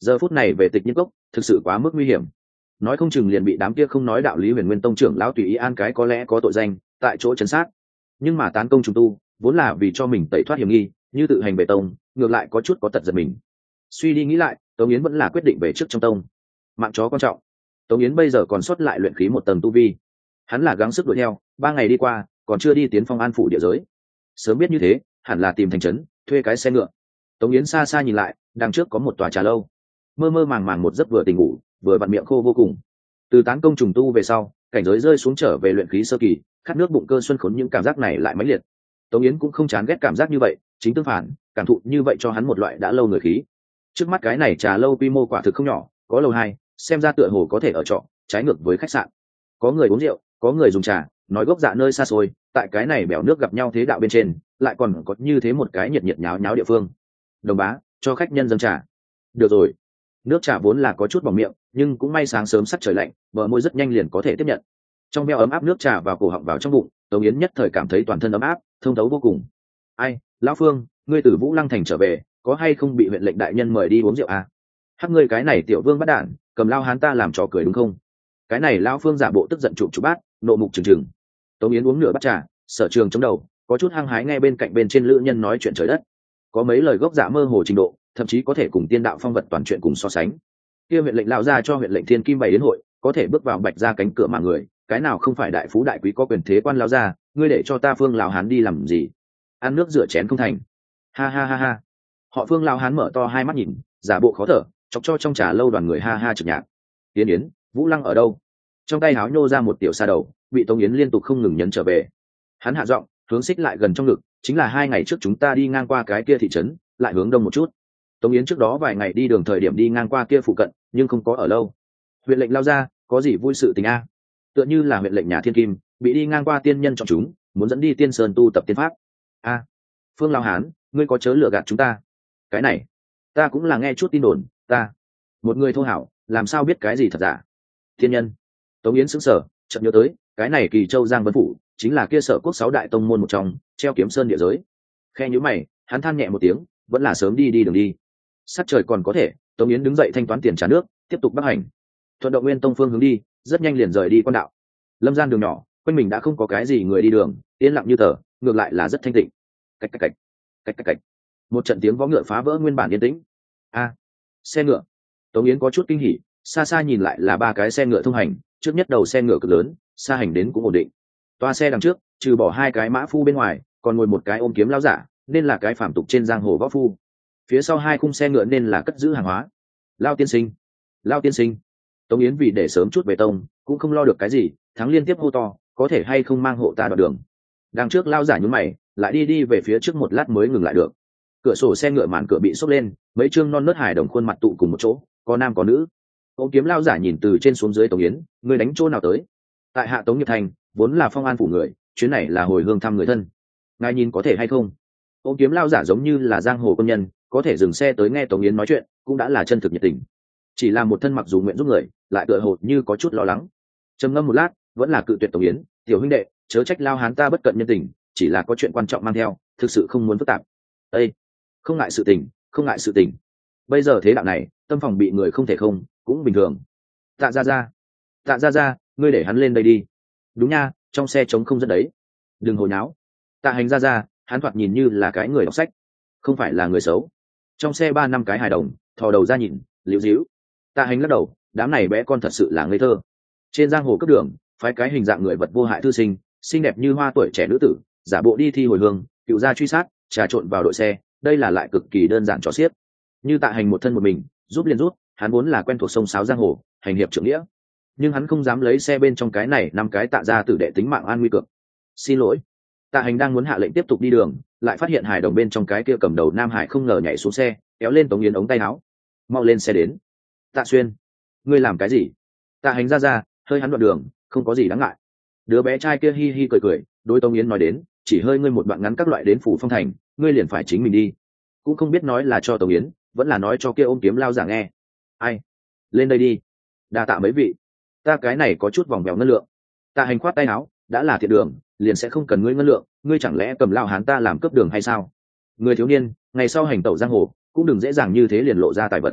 giờ phút này về tịch nhiên cốc thực sự quá mức nguy hiểm, nói không chừng liền bị đám kia không nói đạo lý huyền nguyên tông trưởng lão tùy ý an cái có lẽ có tội danh tại chỗ chấn sát. Nhưng mà tán công trùng tu vốn là vì cho mình tẩy thoát hiểm nghi, như tự hành về tông ngược lại có chút có tật giật mình. Suy đi nghĩ lại, Tống Yến vẫn là quyết định về trước trong tông, mạng chó quan trọng. Tống Yến bây giờ còn sót lại luyện khí một tầng tu vi, hắn là gắng sức đuổi theo. Ba ngày đi qua còn chưa đi tiến Phong An phủ địa giới, sớm biết như thế hẳn là tìm thành trấn thuê cái xe ngựa. Tống Yến xa xa nhìn lại, đằng trước có một tòa trà lâu, mơ mơ màng màng một giấc vừa tỉnh ngủ vừa vặn miệng khô vô cùng. Từ tán công trùng tu về sau, cảnh giới rơi xuống trở về luyện khí sơ kỳ, khát nước bụng cơ xuân khốn, những cảm giác này lại mãnh liệt. Tống Yến cũng không chán ghét cảm giác như vậy, chính tương phản, cảm thụ như vậy cho hắn một loại đã lâu người khí. Trước mắt cái này trà lâu quy mô quả thực không nhỏ, có lầu hai, xem ra tựa hồ có thể ở trọ, trái ngược với khách sạn. Có người uống rượu, có người dùng trà, nói gốc dạ nơi xa xôi, tại cái này bèo nước gặp nhau thế đạo bên trên, lại còn có như thế một cái nhiệt nhiệt nháo nháo địa phương. Đồng bá, cho khách nhân dâng trà. Được rồi. Nước trà vốn là có chút bỏng miệng, nhưng cũng may sáng sớm sắc trời lạnh, bờ môi rất nhanh liền có thể tiếp nhận. Trong veo ấm áp nước trà vào cổ họng vào trong bụng, Tống Yến nhất thời cảm thấy toàn thân ấm áp, thông thấu vô cùng. Ai, lão Phương, ngươi từ Vũ Lăng thành trở về, có hay không bị huyện lệnh đại nhân mời đi uống rượu à? Hắc ngươi cái này tiểu vương bắt đản, cầm lao hán ta làm trò cười đúng không? Cái này lão Phương giả bộ tức giận chụp chụp bát, nộ mục trừng trừng. Tống Yến uống nửa bát trà, sở trường chống đầu, có chút hăng hái nghe bên cạnh bên trên lữ nhân nói chuyện trời đất, có mấy lời gốc dạ mơ hồ trình độ, thậm chí có thể cùng tiên đạo phong vật toàn chuyện cùng so sánh. Kia huyện lệnh lão ra cho huyện lệnh Thiên Kim bày đến hội, có thể bước vào bạch ra cánh cửa mà người, cái nào không phải đại phú đại quý có quyền thế quan lão ra, ngươi để cho ta Phương lão hán đi làm gì? Ăn nước rửa chén không thành. Ha ha ha ha. Họ Phương lão hán mở to hai mắt nhìn, giả bộ khó thở, chọc cho trong trà lâu đoàn người ha ha trực nhạc. Yến Yến, Vũ Lăng ở đâu? Trong tay háo nhô ra một tiểu sa đầu, bị Tống Yến liên tục không ngừng nhấn trở về. Hắn hạ giọng, hướng xích lại gần trong ngực, chính là hai ngày trước chúng ta đi ngang qua cái kia thị trấn, lại hướng đông một chút. Tống Yến trước đó vài ngày đi đường thời điểm đi ngang qua kia phụ cận, nhưng không có ở lâu. Huyện lệnh lao ra, có gì vui sự tình a? Tựa như là huyện lệnh nhà Thiên Kim, bị đi ngang qua tiên nhân chọn chúng, muốn dẫn đi Tiên Sơn tu tập tiên pháp. A, Phương Lao Hán, ngươi có chớ lừa gạt chúng ta? Cái này, ta cũng là nghe chút tin đồn, ta, một người thô hảo, làm sao biết cái gì thật giả? Thiên nhân. Tống Yến sững sờ, chợt nhớ tới, cái này Kỳ Châu Giang Vân phủ, chính là kia Sở Quốc sáu đại tông môn một trong, treo Kiếm Sơn địa giới. Khe nhíu mày, hắn than nhẹ một tiếng, vẫn là sớm đi đi đường đi. Sát trời còn có thể, Tống Yến đứng dậy thanh toán tiền trả nước, tiếp tục bắc hành. Thuận Động Nguyên Tông phương hướng đi, rất nhanh liền rời đi quan đạo. Lâm gian đường nhỏ, quanh mình đã không có cái gì người đi đường, yên lặng như tờ, ngược lại là rất thanh tịnh. Cách cách cách, cách cách cách. Một trận tiếng vó ngựa phá vỡ nguyên bản yên tĩnh. A, xe ngựa. Tống Yến có chút kinh hỉ, xa xa nhìn lại là ba cái xe ngựa thông hành, trước nhất đầu xe ngựa cực lớn, xa hành đến cũng ổn định. Toa xe đằng trước, trừ bỏ hai cái mã phu bên ngoài, còn ngồi một cái ôm kiếm lão giả, nên là cái phàm tục trên giang hồ võ phu. Phía sau hai khung xe ngựa nên là cất giữ hàng hóa. Lao tiên sinh, Lao tiên sinh. Tống Yến vì để sớm chút về tông, cũng không lo được cái gì, thắng liên tiếp hô to, có thể hay không mang hộ ta đoạn đường. Đằng trước lao giả nhún mày, lại đi đi về phía trước một lát mới ngừng lại được. Cửa sổ xe ngựa màn cửa bị xốc lên, mấy trương non nớt hài đồng khuôn mặt tụ cùng một chỗ, có nam có nữ. Ôm kiếm lao giả nhìn từ trên xuống dưới Tống Yến, người đánh chỗ nào tới? Tại hạ Tống Nghiệp Thành, vốn là Phong An phủ người, chuyến này là hồi hương thăm người thân. Ngài nhìn có thể hay không? Ôm kiếm lao giả giống như là giang hồ công nhân, có thể dừng xe tới nghe Tống Yến nói chuyện, cũng đã là chân thực nhiệt tình. Chỉ là một thân mặc dù nguyện giúp người, lại tựa hồ như có chút lo lắng. Trầm ngâm một lát, vẫn là cự tuyệt Tống Yến, tiểu huynh đệ, chớ trách lao hán ta bất cận nhân tình, chỉ là có chuyện quan trọng mang theo, thực sự không muốn phức tạp. Ê, không ngại sự tình, không ngại sự tình. Bây giờ thế đạo này, tâm phòng bị người không thể không, cũng bình thường. Tạ ra ra, tạ ra ra, ngươi để hắn lên đây đi. Đúng nha, trong xe trống không dẫn đấy. Đừng hồi nháo. Tạ hành ra ra, hắn thoạt nhìn như là cái người đọc sách, không phải là người xấu. Trong xe ba năm cái hài đồng, thò đầu ra nhìn, liễu díu. Tạ hành lắc đầu, đám này bé con thật sự là ngây thơ. Trên giang hồ cấp đường, phái cái hình dạng người vật vô hại thư sinh, xinh đẹp như hoa tuổi trẻ nữ tử, giả bộ đi thi hồi hương, cựu gia truy sát, trà trộn vào đội xe, đây là lại cực kỳ đơn giản cho xiết. Như Tạ hành một thân một mình, giúp liền rút, hắn vốn là quen thuộc sông sáo giang hồ, hành hiệp trưởng nghĩa, nhưng hắn không dám lấy xe bên trong cái này năm cái Tạ ra tử đệ tính mạng an nguy cược. Xin lỗi. Tạ hành đang muốn hạ lệnh tiếp tục đi đường, lại phát hiện hài đồng bên trong cái kia cầm đầu nam hải không ngờ nhảy xuống xe, kéo lên Tống Yến ống tay áo. Mau lên xe đến. Tạ Xuyên, ngươi làm cái gì? Tạ hành ra ra, hơi hắn đoạn đường, không có gì đáng ngại. Đứa bé trai kia hi hi cười cười, đối Tống Yến nói đến, chỉ hơi ngươi một đoạn ngắn các loại đến phủ Phong thành, ngươi liền phải chính mình đi. Cũng không biết nói là cho Tống Yến, vẫn là nói cho kia ôm kiếm lao giả nghe. Ai? Lên đây đi. Đa tạ mấy vị. Ta cái này có chút vòng vèo ngân lượng. Tạ hành khoát tay áo, đã là thiệt đường, liền sẽ không cần ngươi ngân lượng, ngươi chẳng lẽ cầm lao hán ta làm cướp đường hay sao? Người thiếu niên, ngày sau hành tẩu giang hồ, cũng đừng dễ dàng như thế liền lộ ra tài vật.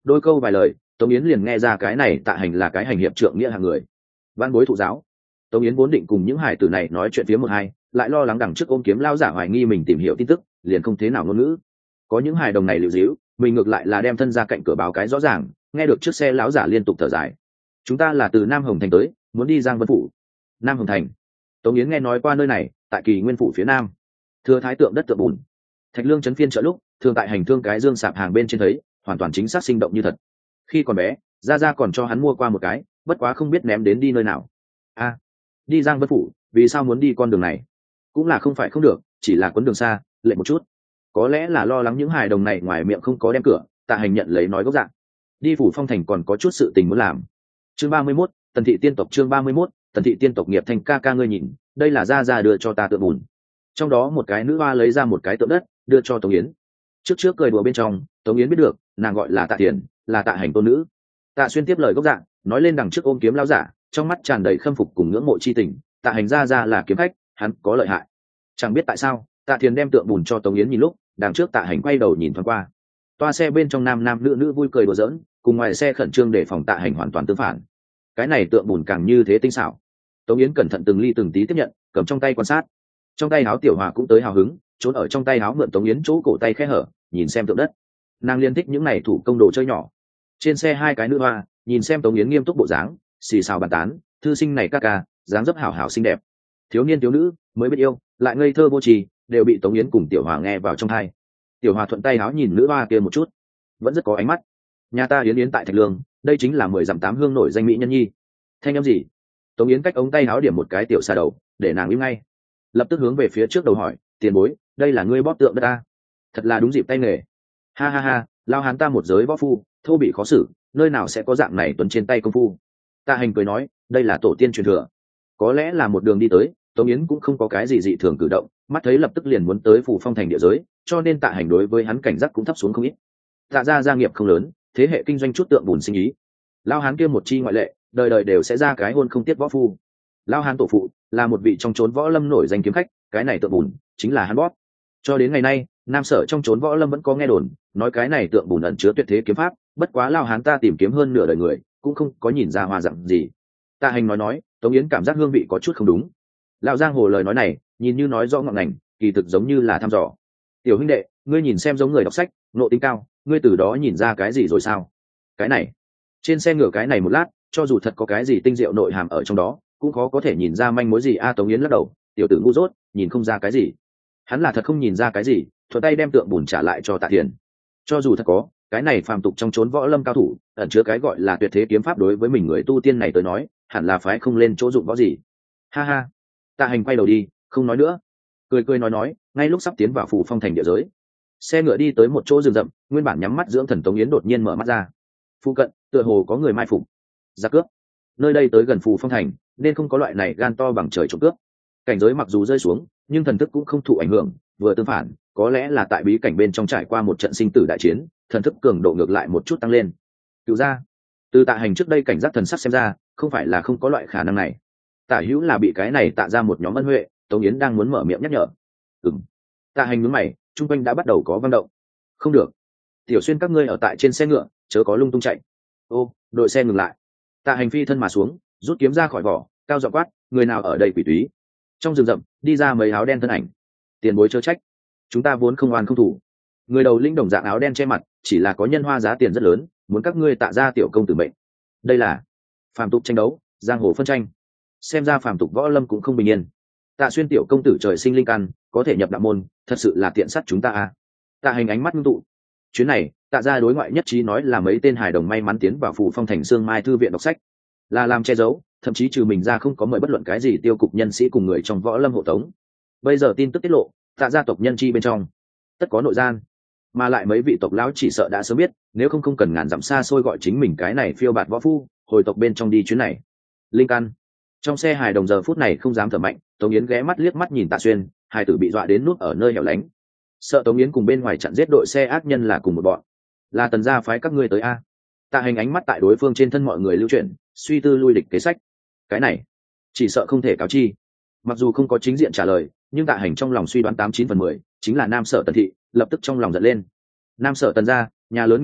đôi câu vài lời tống yến liền nghe ra cái này Tạ Hành là cái hành hiệp trượng nghĩa hạng người, văn bối thụ giáo. Tống yến vốn định cùng những hải tử này nói chuyện phía một hai, lại lo lắng đằng trước ôm kiếm lao giả hoài nghi mình tìm hiểu tin tức, liền không thế nào ngôn ngữ. Có những hài đồng này lưu díu, mình ngược lại là đem thân ra cạnh cửa báo cái rõ ràng. Nghe được chiếc xe lão giả liên tục thở dài. Chúng ta là từ Nam Hồng Thành tới, muốn đi Giang Vân Phủ. Nam Hồng Thành. Tống yến nghe nói qua nơi này, tại Kỳ Nguyên Phủ phía nam. Thừa thái tượng đất tượng bùn. Thạch lương chấn phiên chợ lúc thường tại hành thương cái dương sạp hàng bên trên thấy, hoàn toàn chính xác sinh động như thật. Khi còn bé gia gia còn cho hắn mua qua một cái, bất quá không biết ném đến đi nơi nào. A, đi Giang Vân Phủ, vì sao muốn đi con đường này? Cũng là không phải không được, chỉ là quấn đường xa, lệ một chút. Có lẽ là lo lắng những hài đồng này ngoài miệng không có đem cửa, Tạ Hành nhận lấy nói gốc dạng. Đi Phủ Phong Thành còn có chút sự tình muốn làm. Chương ba mươi mốt, Tần thị tiên tộc. Chương ba mươi mốt, Tần thị tiên tộc. Nghiệp Thành ca ca ngươi nhìn, đây là gia gia đưa cho ta tượng bùn. Trong đó một cái nữ hoa lấy ra một cái tượng đất, đưa cho Tống Yến. Trước trước cười đùa bên trong, Tống Yến biết được, nàng gọi là Tạ Tiền, là Tạ Hành tôn nữ. Tạ Xuyên tiếp lời gốc dạng, nói lên đằng trước ôm kiếm lao giả, trong mắt tràn đầy khâm phục cùng ngưỡng mộ chi tình. Tạ Hành gia gia là kiếm khách, hắn có lợi hại. Chẳng biết tại sao, Tạ Thiền đem tượng bùn cho Tống Yến nhìn lúc, đằng trước Tạ Hành quay đầu nhìn thoáng qua. Toa xe bên trong nam nam nữ nữ vui cười đùa giỡn, cùng ngoài xe khẩn trương để phòng Tạ Hành hoàn toàn tương phản. Cái này tượng bùn càng như thế tinh xảo. Tống Yến cẩn thận từng ly từng tí tiếp nhận, cầm trong tay quan sát. Trong tay áo Tiểu Hòa cũng tới hào hứng, trốn ở trong tay áo mượn Tống Yến chỗ cổ tay khẽ hở, nhìn xem tượng đất. Nàng liên thích những này thủ công đồ chơi nhỏ. Trên xe hai cái nữ hoa, nhìn xem Tống Yến nghiêm túc bộ dáng, xì xào bàn tán, thư sinh này ca ca, dáng dấp hảo hảo xinh đẹp. Thiếu niên thiếu nữ mới biết yêu, lại ngây thơ vô tri, đều bị Tống Yến cùng Tiểu Hòa nghe vào trong tai. Tiểu Hòa thuận tay áo nhìn nữ hoa kia một chút, vẫn rất có ánh mắt. Nhà ta Yến Yến tại Thạch Lương, đây chính là mười dặm tám hương nổi danh mỹ nhân nhi. Thanh âm gì? Tống Yến cách ống tay áo điểm một cái tiểu xa đầu, để nàng im ngay. Lập tức hướng về phía trước đầu hỏi, tiền bối, đây là ngươi bóp tượng đất ta? Thật là đúng dịp tay nghề. Ha ha ha, lao hán ta một giới võ phu, thô bị khó xử, nơi nào sẽ có dạng này tuấn trên tay công phu. Tạ Hành cười nói, đây là tổ tiên truyền thừa. Có lẽ là một đường đi tới, Tống Yến cũng không có cái gì dị thường cử động, mắt thấy lập tức liền muốn tới Phủ Phong Thành địa giới, cho nên Tạ Hành đối với hắn cảnh giác cũng thấp xuống không ít. Tạ gia gia nghiệp không lớn, thế hệ kinh doanh chút tượng bùn sinh ý. Lao hán kia một chi ngoại lệ, đời đời đều sẽ ra cái hôn không tiếc võ phu. Lao hán tổ phụ là một vị trong chốn võ lâm nổi danh kiếm khách, cái này tượng bùn chính là hắn bóp. Cho đến ngày nay, Nam Sở trong chốn võ lâm vẫn có nghe đồn, nói cái này tượng bùn ẩn chứa tuyệt thế kiếm pháp, bất quá Lao hán ta tìm kiếm hơn nửa đời người, cũng không có nhìn ra hoa dạng gì. Tạ Hành nói nói, Tống Yến cảm giác hương vị có chút không đúng. Lão giang hồ lời nói này, nhìn như nói rõ ngọn ngành, kỳ thực giống như là thăm dò. Tiểu huynh đệ, ngươi nhìn xem giống người đọc sách, nộ tính cao, ngươi từ đó nhìn ra cái gì rồi sao? Cái này, trên xe ngựa cái này một lát, cho dù thật có cái gì tinh diệu nội hàm ở trong đó, cũng khó có thể nhìn ra manh mối gì. A Tống Yến lắc đầu, tiểu tử ngu dốt, nhìn không ra cái gì. Hắn là thật không nhìn ra cái gì, thuận tay đem tượng bùn trả lại cho Tạ Thiền. Cho dù thật có, cái này phàm tục trong chốn võ lâm cao thủ, ẩn chứa cái gọi là tuyệt thế kiếm pháp, đối với mình người tu tiên này tới nói, hẳn là phái không lên chỗ dụng võ gì. Ha ha. Tạ Hành quay đầu đi, không nói nữa, cười cười nói nói, ngay lúc sắp tiến vào Phủ Phong Thành địa giới, xe ngựa đi tới một chỗ rừng rậm, nguyên bản nhắm mắt dưỡng thần Tống Yến đột nhiên mở mắt ra. Phụ cận tựa hồ có người mai phục, ra cướp. Nơi đây tới gần Phủ Phong Thành, nên không có loại này gan to bằng trời trộm cướp. Cảnh giới mặc dù rơi xuống, nhưng thần thức cũng không thụ ảnh hưởng, vừa tương phản, có lẽ là tại bí cảnh bên trong trải qua một trận sinh tử đại chiến, thần thức cường độ ngược lại một chút tăng lên. Cựu ra, từ Tạ Hành trước đây cảnh giác thần sắc xem ra, không phải là không có loại khả năng này. Tạ hữu là bị cái này Tạ ra một nhóm ân huệ, Tống Yến đang muốn mở miệng nhắc nhở. Ừm. Tạ Hành nhướng mày, trung quanh đã bắt đầu có vang động. Không được, Tiểu Xuyên các ngươi ở tại trên xe ngựa, chớ có lung tung chạy. Ô, đội xe ngừng lại. Tạ Hành phi thân mà xuống, rút kiếm ra khỏi vỏ, cao giọng quát, người nào ở đây quỷ túy? Trong rừng rậm đi ra mấy áo đen thân ảnh. Tiền bối chớ trách, chúng ta vốn không oan không thủ. Người đầu lĩnh đồng dạng áo đen che mặt, chỉ là có nhân hoa giá tiền rất lớn, muốn các ngươi Tạ ra tiểu công tử mệnh. Đây là phàm tục tranh đấu, giang hồ phân tranh. Xem ra phàm tục võ lâm cũng không bình yên. Tạ Xuyên tiểu công tử trời sinh linh căn, có thể nhập đạo môn, thật sự là tiện sắt chúng ta à? Tạ Hành ánh mắt ngưng tụ. Chuyến này, Tạ ra đối ngoại nhất trí nói là mấy tên hài đồng may mắn tiến vào Phủ Phong Thành Sương Mai thư viện đọc sách, là làm che giấu, thậm chí trừ mình ra không có mời bất luận cái gì tiêu cục nhân sĩ cùng người trong võ lâm hộ tống. Bây giờ tin tức tiết lộ, Tạ gia tộc nhân chi bên trong tất có nội gian, mà lại mấy vị tộc lão chỉ sợ đã sớm biết, nếu không không cần ngàn dặm xa xôi gọi chính mình cái này phiêu bạt võ phu hồi tộc bên trong đi chuyến này. Linh căn. Trong xe hài đồng giờ phút này không dám thở mạnh, Tống Yến ghé mắt liếc mắt nhìn Tạ Xuyên, hài tử bị dọa đến nút ở nơi hẻo lánh, sợ Tống Yến cùng bên ngoài chặn giết đội xe ác nhân là cùng một bọn. Là Tần gia phái các ngươi tới a? Tạ Hành ánh mắt tại đối phương trên thân mọi người lưu chuyển, suy tư lui địch kế sách. Cái này chỉ sợ không thể cáo chi. Mặc dù không có chính diện trả lời, nhưng Tạ Hành trong lòng suy đoán tám chín phần mười chính là Nam Sở Tần thị, lập tức trong lòng giận lên. Nam Sở Tần gia, nhà lớn nghiệp lớn,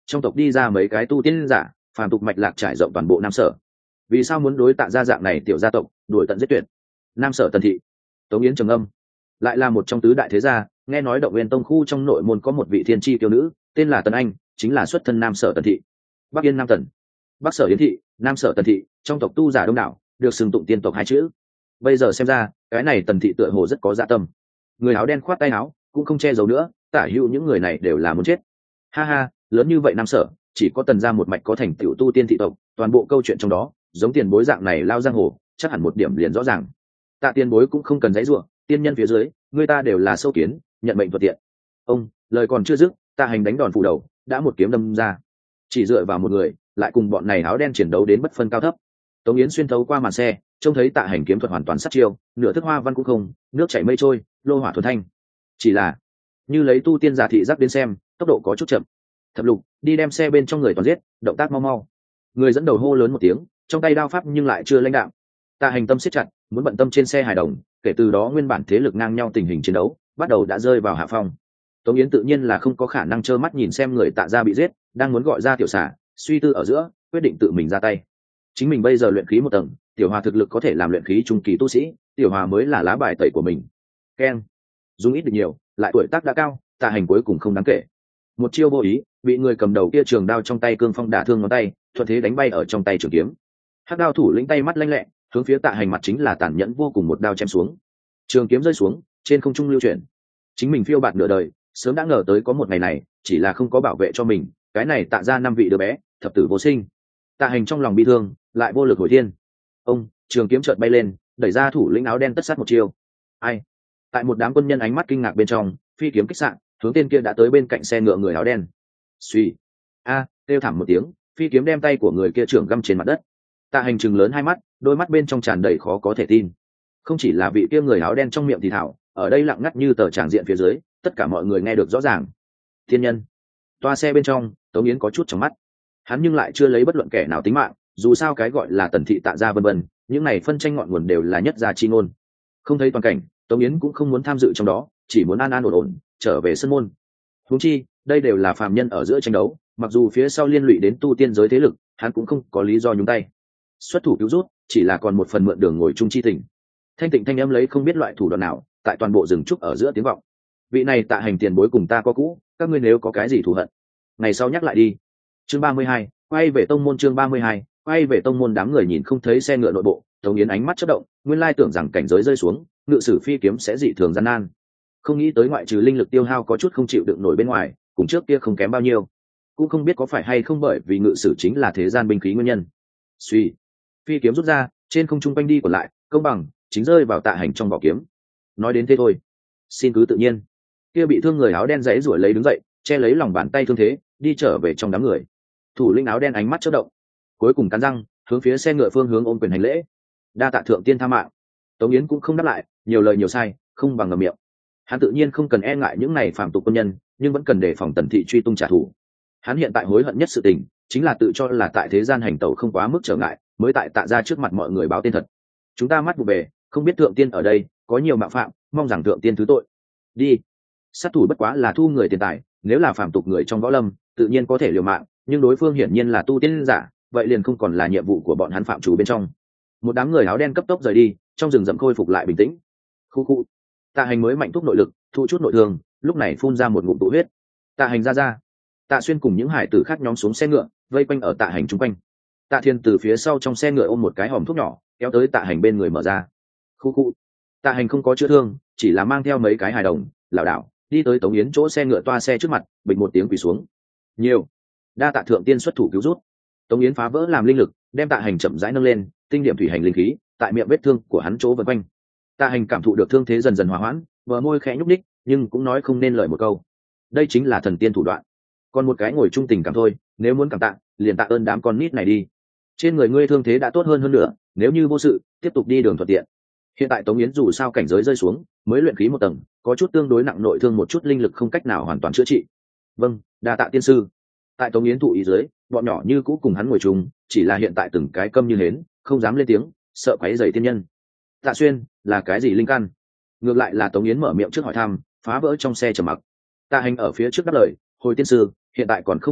trong tộc đi ra mấy cái tu tiên giả, phàm tục mạch lạc trải rộng toàn bộ Nam Sở. Vì sao muốn đối Tạ gia dạng này tiểu gia tộc đuổi tận giết tuyệt? Nam Sở Tần thị. Tống Yến trầm âm, lại là một trong tứ đại thế gia, nghe nói Động Nguyên Tông khu trong nội môn có một vị thiên chi tiểu nữ, tên là Tần Anh, chính là xuất thân Nam Sở Tần thị. Bắc Yên Nam Tần, Bắc Sở Yến thị, Nam Sở Tần thị, trong tộc tu giả đông đảo, được xưng tụng tiên tộc hai chữ. Bây giờ xem ra, cái này Tần thị tựa hồ rất có dạ tâm. Người áo đen khoát tay áo, cũng không che giấu nữa, tả hữu những người này đều là muốn chết. Ha ha, lớn như vậy Nam Sở, chỉ có Tần gia một mạch có thành tựu tu tiên thị tộc, toàn bộ câu chuyện trong đó, giống tiền bối dạng này lao giang hồ, chắc hẳn một điểm liền rõ ràng. Tạ tiền bối cũng không cần dãy ruộng, tiên nhân phía dưới, người ta đều là sâu kiến, nhận mệnh thuận tiện. Ông, lời còn chưa dứt, Tạ Hành đánh đòn phủ đầu, đã một kiếm đâm ra. Chỉ dựa vào một người, lại cùng bọn này áo đen chiến đấu đến bất phân cao thấp. Tống Yến xuyên thấu qua màn xe, trông thấy Tạ Hành kiếm thuật hoàn toàn sát chiêu, nửa thức hoa văn cũng không, nước chảy mây trôi, lô hỏa thuần thanh. Chỉ là, như lấy tu tiên giả thị giác đến xem, tốc độ có chút chậm. Thập Lục, đi đem xe bên trong người toàn giết, động tác mau mau. Người dẫn đầu hô lớn một tiếng, trong tay đao pháp nhưng lại chưa lãnh đạm. Tạ Hành tâm siết chặt, muốn bận tâm trên xe hài đồng, kể từ đó nguyên bản thế lực ngang nhau tình hình chiến đấu bắt đầu đã rơi vào hạ phong. Tống Yến tự nhiên là không có khả năng trơ mắt nhìn xem người Tạ gia bị giết, đang muốn gọi ra tiểu xả, suy tư ở giữa, quyết định tự mình ra tay. Chính mình bây giờ luyện khí một tầng, tiểu hòa thực lực có thể làm luyện khí trung kỳ tu sĩ, tiểu hòa mới là lá bài tẩy của mình. Keng, dùng ít được nhiều, lại tuổi tác đã cao, Tạ Hành cuối cùng không đáng kể. Một chiêu vô ý, bị người cầm đầu kia trường đao trong tay cương phong đả thương ngón tay, thuận thế đánh bay ở trong tay trường kiếm. Hắc đao thủ lĩnh tay mắt lanh lẹ, hướng phía Tạ Hành mặt chính là tàn nhẫn vô cùng một đao chém xuống. Trường kiếm rơi xuống, trên không trung lưu chuyển. Chính mình phiêu bạt nửa đời, sớm đã ngờ tới có một ngày này, chỉ là không có bảo vệ cho mình, cái này Tạ ra năm vị đứa bé, thập tử vô sinh. Tạ Hành trong lòng bi thương, lại vô lực hồi thiên. Ông, trường kiếm chợt bay lên, đẩy ra thủ lĩnh áo đen tất sát một chiêu. Ai? Tại một đám quân nhân ánh mắt kinh ngạc bên trong, phi kiếm kích sạn, hướng tên kia đã tới bên cạnh xe ngựa người áo đen. Suy, a, kêu thảm một tiếng, phi kiếm đem tay của người kia trưởng găm trên mặt đất. Tạ Hành trừng lớn hai mắt, đôi mắt bên trong tràn đầy khó có thể tin. Không chỉ là vị kia người áo đen trong miệng thì thảo, ở đây lặng ngắt như tờ tràng diện phía dưới, tất cả mọi người nghe được rõ ràng. Thiên nhân. Toa xe bên trong, Tống Yến có chút trong mắt. Hắn nhưng lại chưa lấy bất luận kẻ nào tính mạng, dù sao cái gọi là Tần thị Tạ gia vân vân, những này phân tranh ngọn nguồn đều là nhất gia chi ngôn. Không thấy toàn cảnh, Tống Yến cũng không muốn tham dự trong đó, chỉ muốn an an ổn ổn trở về sân môn. Huống chi, đây đều là phàm nhân ở giữa tranh đấu, mặc dù phía sau liên lụy đến tu tiên giới thế lực, hắn cũng không có lý do nhúng tay. Xuất thủ cứu rút, chỉ là còn một phần mượn đường ngồi chung chi tình. Thanh tịnh thanh âm lấy không biết loại thủ đoạn nào, tại toàn bộ rừng trúc ở giữa tiếng vọng. Vị này Tạ Hành tiền bối cùng ta có cũ, các ngươi nếu có cái gì thù hận, ngày sau nhắc lại đi. Chương ba mươi hai, quay về tông môn. Chương ba mươi hai, quay về tông môn. Đám người nhìn không thấy xe ngựa nội bộ, Tống Yến ánh mắt chớp động, nguyên lai tưởng rằng cảnh giới rơi xuống, ngự sử phi kiếm sẽ dị thường gian nan. Không nghĩ tới ngoại trừ linh lực tiêu hao có chút không chịu đựng nổi bên ngoài, cùng trước kia không kém bao nhiêu. Cũng không biết có phải hay không bởi vì ngự sử chính là thế gian binh khí nguyên nhân. Suy, phi kiếm rút ra, trên không trung quanh đi còn lại, công bằng, chính rơi vào Tạ Hành trong vỏ kiếm. Nói đến thế thôi, xin cứ tự nhiên. Kia bị thương người áo đen giãy giụa lấy đứng dậy, che lấy lòng bàn tay thương thế, đi trở về trong đám người. Thủ lĩnh áo đen ánh mắt chớp động, cuối cùng cắn răng, hướng phía xe ngựa phương hướng ôm quyền hành lễ. Đa tạ thượng tiên tha mạng. Tống Yến cũng không đáp lại, nhiều lời nhiều sai, không bằng ngậm miệng. Hắn tự nhiên không cần e ngại những này phạm tục quân nhân, nhưng vẫn cần đề phòng Tần thị truy tung trả thù. Hắn hiện tại hối hận nhất sự tình, chính là tự cho là tại thế gian hành tẩu không quá mức trở ngại, mới tại Tạ ra trước mặt mọi người báo tên thật. Chúng ta mắt vụ bề, không biết thượng tiên ở đây có nhiều mạo phạm, mong rằng thượng tiên thứ tội. Đi. Sát thủ bất quá là thu người tiền tài, nếu là phạm tục người trong võ lâm, tự nhiên có thể liều mạng, nhưng đối phương hiển nhiên là tu tiên giả, vậy liền không còn là nhiệm vụ của bọn hắn phạm chủ bên trong. Một đám người áo đen cấp tốc rời đi, trong rừng rậm khôi phục lại bình tĩnh. Khu khu. Tạ Hành mới mạnh thúc nội lực, thu chút nội thương, lúc này phun ra một ngụm tụ huyết. Tạ Hành ra ra. Tạ Xuyên cùng những hải tử khác nhóm xuống xe ngựa, vây quanh ở Tạ Hành chung quanh. Tạ Thiên từ phía sau trong xe ngựa ôm một cái hòm thuốc nhỏ, kéo tới Tạ Hành bên người mở ra. Khu khu. Tạ Hành không có chữa thương, chỉ là mang theo mấy cái hài đồng, lảo đảo đi tới Tống Yến chỗ xe ngựa toa xe trước mặt, bịch một tiếng quỳ xuống. Nhiều. Đa tạ thượng tiên xuất thủ cứu rút. Tống Yến phá vỡ làm linh lực, đem Tạ Hành chậm rãi nâng lên, tinh điểm thủy hành linh khí tại miệng vết thương của hắn chỗ vần quanh. Tạ Hành cảm thụ được thương thế dần dần hòa hoãn, bờ môi khẽ nhúc ních, nhưng cũng nói không nên lời một câu. Đây chính là thần tiên thủ đoạn. Còn một cái ngồi trung tình cảm thôi, nếu muốn cảm tạ, liền tạ ơn đám con nít này đi. Trên người ngươi thương thế đã tốt hơn hơn nữa, nếu như vô sự, tiếp tục đi đường thuận tiện. Hiện tại Tống Yến dù sao cảnh giới rơi xuống, mới luyện khí một tầng, có chút tương đối nặng nội thương, một chút linh lực không cách nào hoàn toàn chữa trị. Vâng, đa tạ tiên sư. Tại Tống Yến thụ ý dưới, bọn nhỏ như cũ cùng hắn ngồi chung, chỉ là hiện tại từng cái câm như hến, không dám lên tiếng, sợ quấy rầy tiên nhân. Tạ Xuyên, là cái gì linh căn? Ngược lại là Tống Yến mở miệng trước hỏi thăm, phá vỡ trong xe trầm mặc. Tạ Hành ở phía trước đáp lời, hồi tiên sư, hiện tại còn không biết được,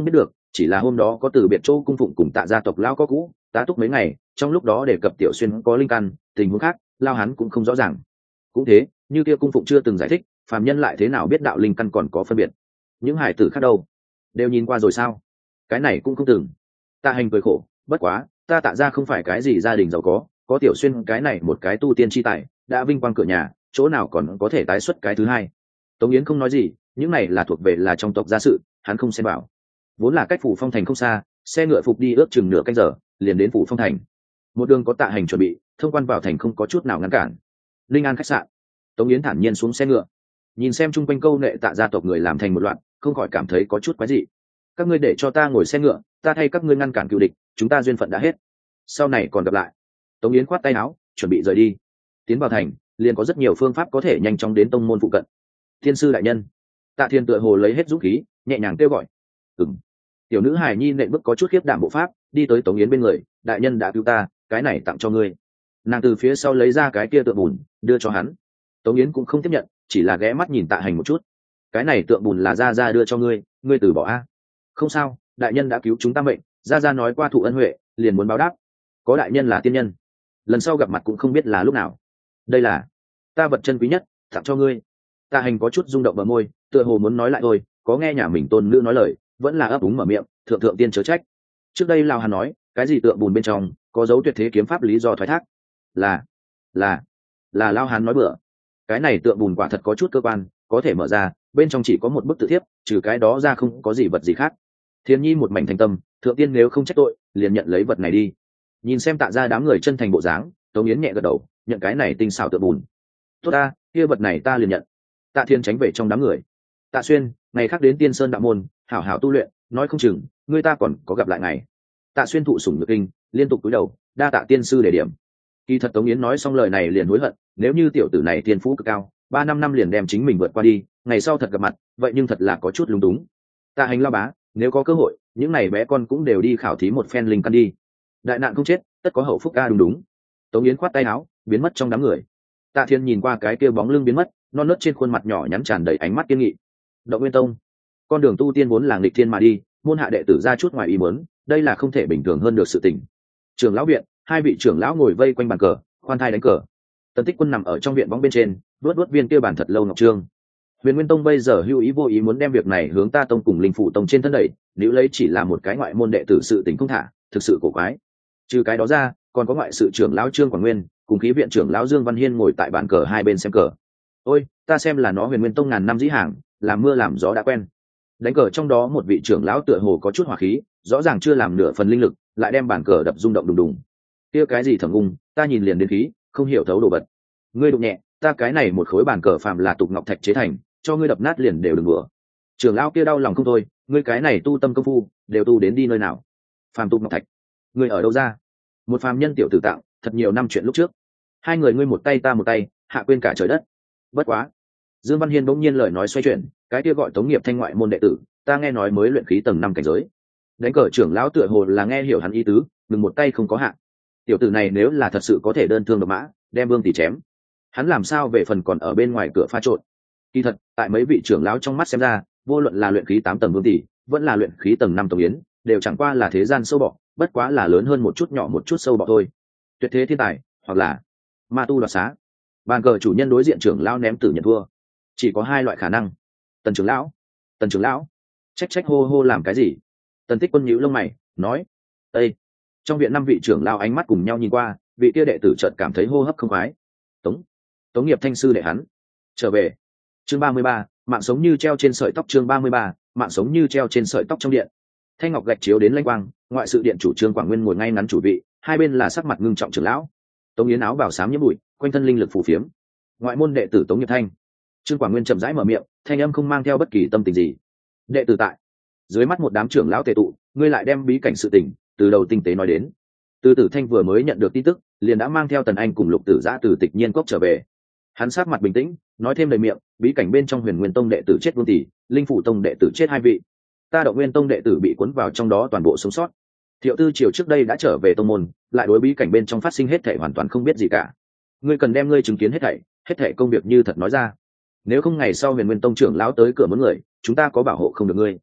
chỉ là hôm đó có từ biệt chỗ cung phụng cùng tạ gia tộc lao có cũ tá túc mấy ngày, trong lúc đó đề cập tiểu xuyên có linh căn, tình huống khác lao hắn cũng không rõ ràng. Cũng thế, như kia cung phụng chưa từng giải thích, phàm nhân lại thế nào biết đạo linh căn còn có phân biệt. Những hải tử khác đâu, đều nhìn qua rồi sao? Cái này cũng không từng. Tạ Hành cười khổ, bất quá ta Tạ gia không phải cái gì gia đình giàu có, có tiểu xuyên cái này một cái tu tiên chi tài đã vinh quang cửa nhà, chỗ nào còn có thể tái xuất cái thứ hai. Tống Yến không nói gì, những này là thuộc về là trong tộc gia sự, hắn không xem bảo. Vốn là cách phủ Phong Thành không xa, xe ngựa phục đi ước chừng nửa canh giờ liền đến phủ Phong Thành. Một đường có Tạ Hành chuẩn bị, thông quan vào thành không có chút nào ngăn cản. Linh An khách sạn, Tống Yến thản nhiên xuống xe ngựa, nhìn xem chung quanh câu nệ Tạ gia tộc người làm thành một loạt, không khỏi cảm thấy có chút quái dị. Các ngươi để cho ta ngồi xe ngựa, ta thay các ngươi ngăn cản cựu địch, chúng ta duyên phận đã hết, sau này còn gặp lại. Tống Yến khoát tay áo, chuẩn bị rời đi. Tiến vào thành liền có rất nhiều phương pháp có thể nhanh chóng đến tông môn phụ cận. Thiên sư đại nhân, Tạ Thiên tựa hồ lấy hết dũng khí, nhẹ nhàng kêu gọi. Ừm. Tiểu nữ hài nhi nện bước có chút khiếp đảm bộ pháp, đi tới Tống Yến bên người. Đại nhân đã cứu ta, cái này tặng cho ngươi. Nàng từ phía sau lấy ra cái kia tượng bùn, đưa cho hắn. Tống Yến cũng không tiếp nhận, chỉ là ghé mắt nhìn Tạ Hành một chút. Cái này tượng bùn là gia gia đưa cho ngươi, ngươi từ bỏ a. Không sao, đại nhân đã cứu chúng ta mệnh, gia gia nói qua thụ ân huệ, liền muốn báo đáp. Có đại nhân là tiên nhân, lần sau gặp mặt cũng không biết là lúc nào. Đây là ta vật chân quý nhất, tặng cho ngươi. Tạ Hành có chút rung động bờ môi, tựa hồ muốn nói lại thôi, có nghe nhà mình tôn nữ nói lời, vẫn là ấp úng mở miệng, thượng thượng tiên chớ trách. Trước đây Lão Hàn nói, cái gì tượng bùn bên trong có dấu tuyệt thế kiếm pháp lý do thoái thác, là là là Lão Hàn nói bừa. Cái này tượng bùn quả thật có chút cơ quan, có thể mở ra, bên trong chỉ có một bức tự thiếp, trừ cái đó ra không có gì vật gì khác. Thiên Nhi một mảnh thành tâm, thượng tiên nếu không trách tội, liền nhận lấy vật này đi. Nhìn xem Tạ gia đám người chân thành bộ dáng, Tống Yến nhẹ gật đầu, nhận cái này tinh xảo tượng bùn. Tốt ta, kia vật này ta liền nhận. Tạ Thiên tránh về trong đám người. Tạ Xuyên, ngày khác đến Tiên Sơn đạo môn, hảo hảo tu luyện, nói không chừng người ta còn có gặp lại ngày. Tạ Xuyên thụ sủng nhược kinh, liên tục cúi đầu, đa tạ tiên sư để điểm. Kỳ thật Tống Yến nói xong lời này liền hối hận, nếu như tiểu tử này tiên phú cực cao, ba năm năm liền đem chính mình vượt qua đi, ngày sau thật gặp mặt, vậy nhưng thật là có chút lung túng. Tạ Hành lao bá, nếu có cơ hội, những này bé con cũng đều đi khảo thí một phen linh căn đi. Đại nạn không chết, tất có hậu phúc ca, đúng đúng. Tống Yến khoát tay áo, biến mất trong đám người. Tạ Thiên nhìn qua cái kia bóng lưng biến mất, non nớt trên khuôn mặt nhỏ nhắn tràn đầy ánh mắt kiên nghị. Động Nguyên Tông, con đường tu tiên vốn là nghịch thiên mà đi, môn hạ đệ tử ra chút ngoài ý muốn, đây là không thể bình thường hơn được sự tình. Trưởng lão viện, hai vị trưởng lão ngồi vây quanh bàn cờ, khoan thai đánh cờ. Tần Tích Quân nằm ở trong viện bóng bên trên, vuốt vuốt viên kia bàn thật lâu ngọc trương. Huyền Nguyên Tông bây giờ hữu ý vô ý muốn đem việc này hướng ta tông cùng Linh Phủ Tông trên thân đẩy, nếu lấy chỉ là một cái ngoại môn đệ tử sự tình không thả, thực sự cổ quái. Trừ cái đó ra, còn có ngoại sự trưởng lão Trương Quảng Nguyên cùng khí viện trưởng lão Dương Văn Hiên ngồi tại bàn cờ hai bên xem cờ. Ôi, ta xem là nó Huyền Nguyên Tông ngàn năm dĩ hàng, làm mưa làm gió đã quen. Đánh cờ trong đó một vị trưởng lão tựa hồ có chút hỏa khí, rõ ràng chưa làm nửa phần linh lực, lại đem bàn cờ đập rung động đùng đùng. Kia cái gì thẩm ung, ta nhìn liền đến khí, không hiểu thấu đồ vật. Ngươi đụng nhẹ, ta cái này một khối bàn cờ phàm là tục ngọc thạch chế thành, cho ngươi đập nát liền đều đừng bừa. Trưởng lão kia đau lòng không thôi, ngươi cái này tu tâm công phu, đều tu đến đi nơi nào? Phàm tục ngọc thạch, ngươi ở đâu ra? Một phàm nhân tiểu tử tạo, thật nhiều năm chuyện lúc trước. Hai người ngươi một tay ta một tay, hạ quên cả trời đất. Bất quá. Dương Văn Hiên bỗng nhiên lời nói xoay chuyển, cái kia gọi Tống Nghiệp Thanh ngoại môn đệ tử, ta nghe nói mới luyện khí tầng năm cảnh giới. Đánh cờ trưởng lão tựa hồ là nghe hiểu hắn ý tứ, ngừng một tay không có hạ. Tiểu tử này nếu là thật sự có thể đơn thương độc mã, đem Vương tỷ chém. Hắn làm sao về phần còn ở bên ngoài cửa pha trộn? Kỳ thật, tại mấy vị trưởng lão trong mắt xem ra, vô luận là luyện khí tám tầng Vương tỷ, vẫn là luyện khí tầng năm Tống Yến, đều chẳng qua là thế gian sâu bọ, bất quá là lớn hơn một chút nhỏ một chút sâu bọ thôi. Tuyệt thế thiên tài, hoặc là ma tu đoạt xá. Bàn cờ chủ nhân đối diện trưởng lão ném tử nhận thua, chỉ có hai loại khả năng. Tần trưởng lão, tần trưởng lão, trách trách hô hô làm cái gì? Tần Tích Quân nhíu lông mày, nói: "Ê." Trong viện năm vị trưởng lão ánh mắt cùng nhau nhìn qua, vị kia đệ tử chợt cảm thấy hô hấp không khoái. Tống, Tống Nghiệp Thanh sư đệ hắn trở về. Chương ba mươi ba, mạng sống như treo trên sợi tóc. Chương ba mươi ba, mạng sống như treo trên sợi tóc. Trong điện, thanh ngọc gạch chiếu đến lanh quang, ngoại sự điện chủ Trương Quảng Nguyên ngồi ngay ngắn chủ vị, hai bên là sắc mặt ngưng trọng trưởng lão. Tống Yến áo bào xám nhiễm bụi, quanh thân linh lực phù phiếm. Ngoại môn đệ tử Tống Nghiệp Thanh. Trương Quảng Nguyên chậm rãi mở miệng, thanh âm không mang theo bất kỳ tâm tình gì. Đệ tử tại. Dưới mắt một đám trưởng lão tề tụ, ngươi lại đem bí cảnh sự tình từ đầu tinh tế nói đến. Từ Tử Thanh vừa mới nhận được tin tức, liền đã mang theo Tần Anh cùng Lục Tử Giã từ Tịch Nhiên Cốc trở về. Hắn sát mặt bình tĩnh, nói thêm lời miệng, bí cảnh bên trong Huyền Nguyên Tông đệ tử chết Vương tỷ, Linh Phủ Tông đệ tử chết hai vị. Ta Động Nguyên Tông đệ tử bị cuốn vào trong đó toàn bộ sống sót. Thiệu Tư Triều trước đây đã trở về tông môn, lại đối bí cảnh bên trong phát sinh hết thảy hoàn toàn không biết gì cả. Ngươi cần đem ngươi chứng kiến hết thảy, hết thảy công việc như thật nói ra. Nếu không ngày sau Huyền Nguyên Tông trưởng lão tới cửa muốn người, chúng ta có bảo hộ không được ngươi.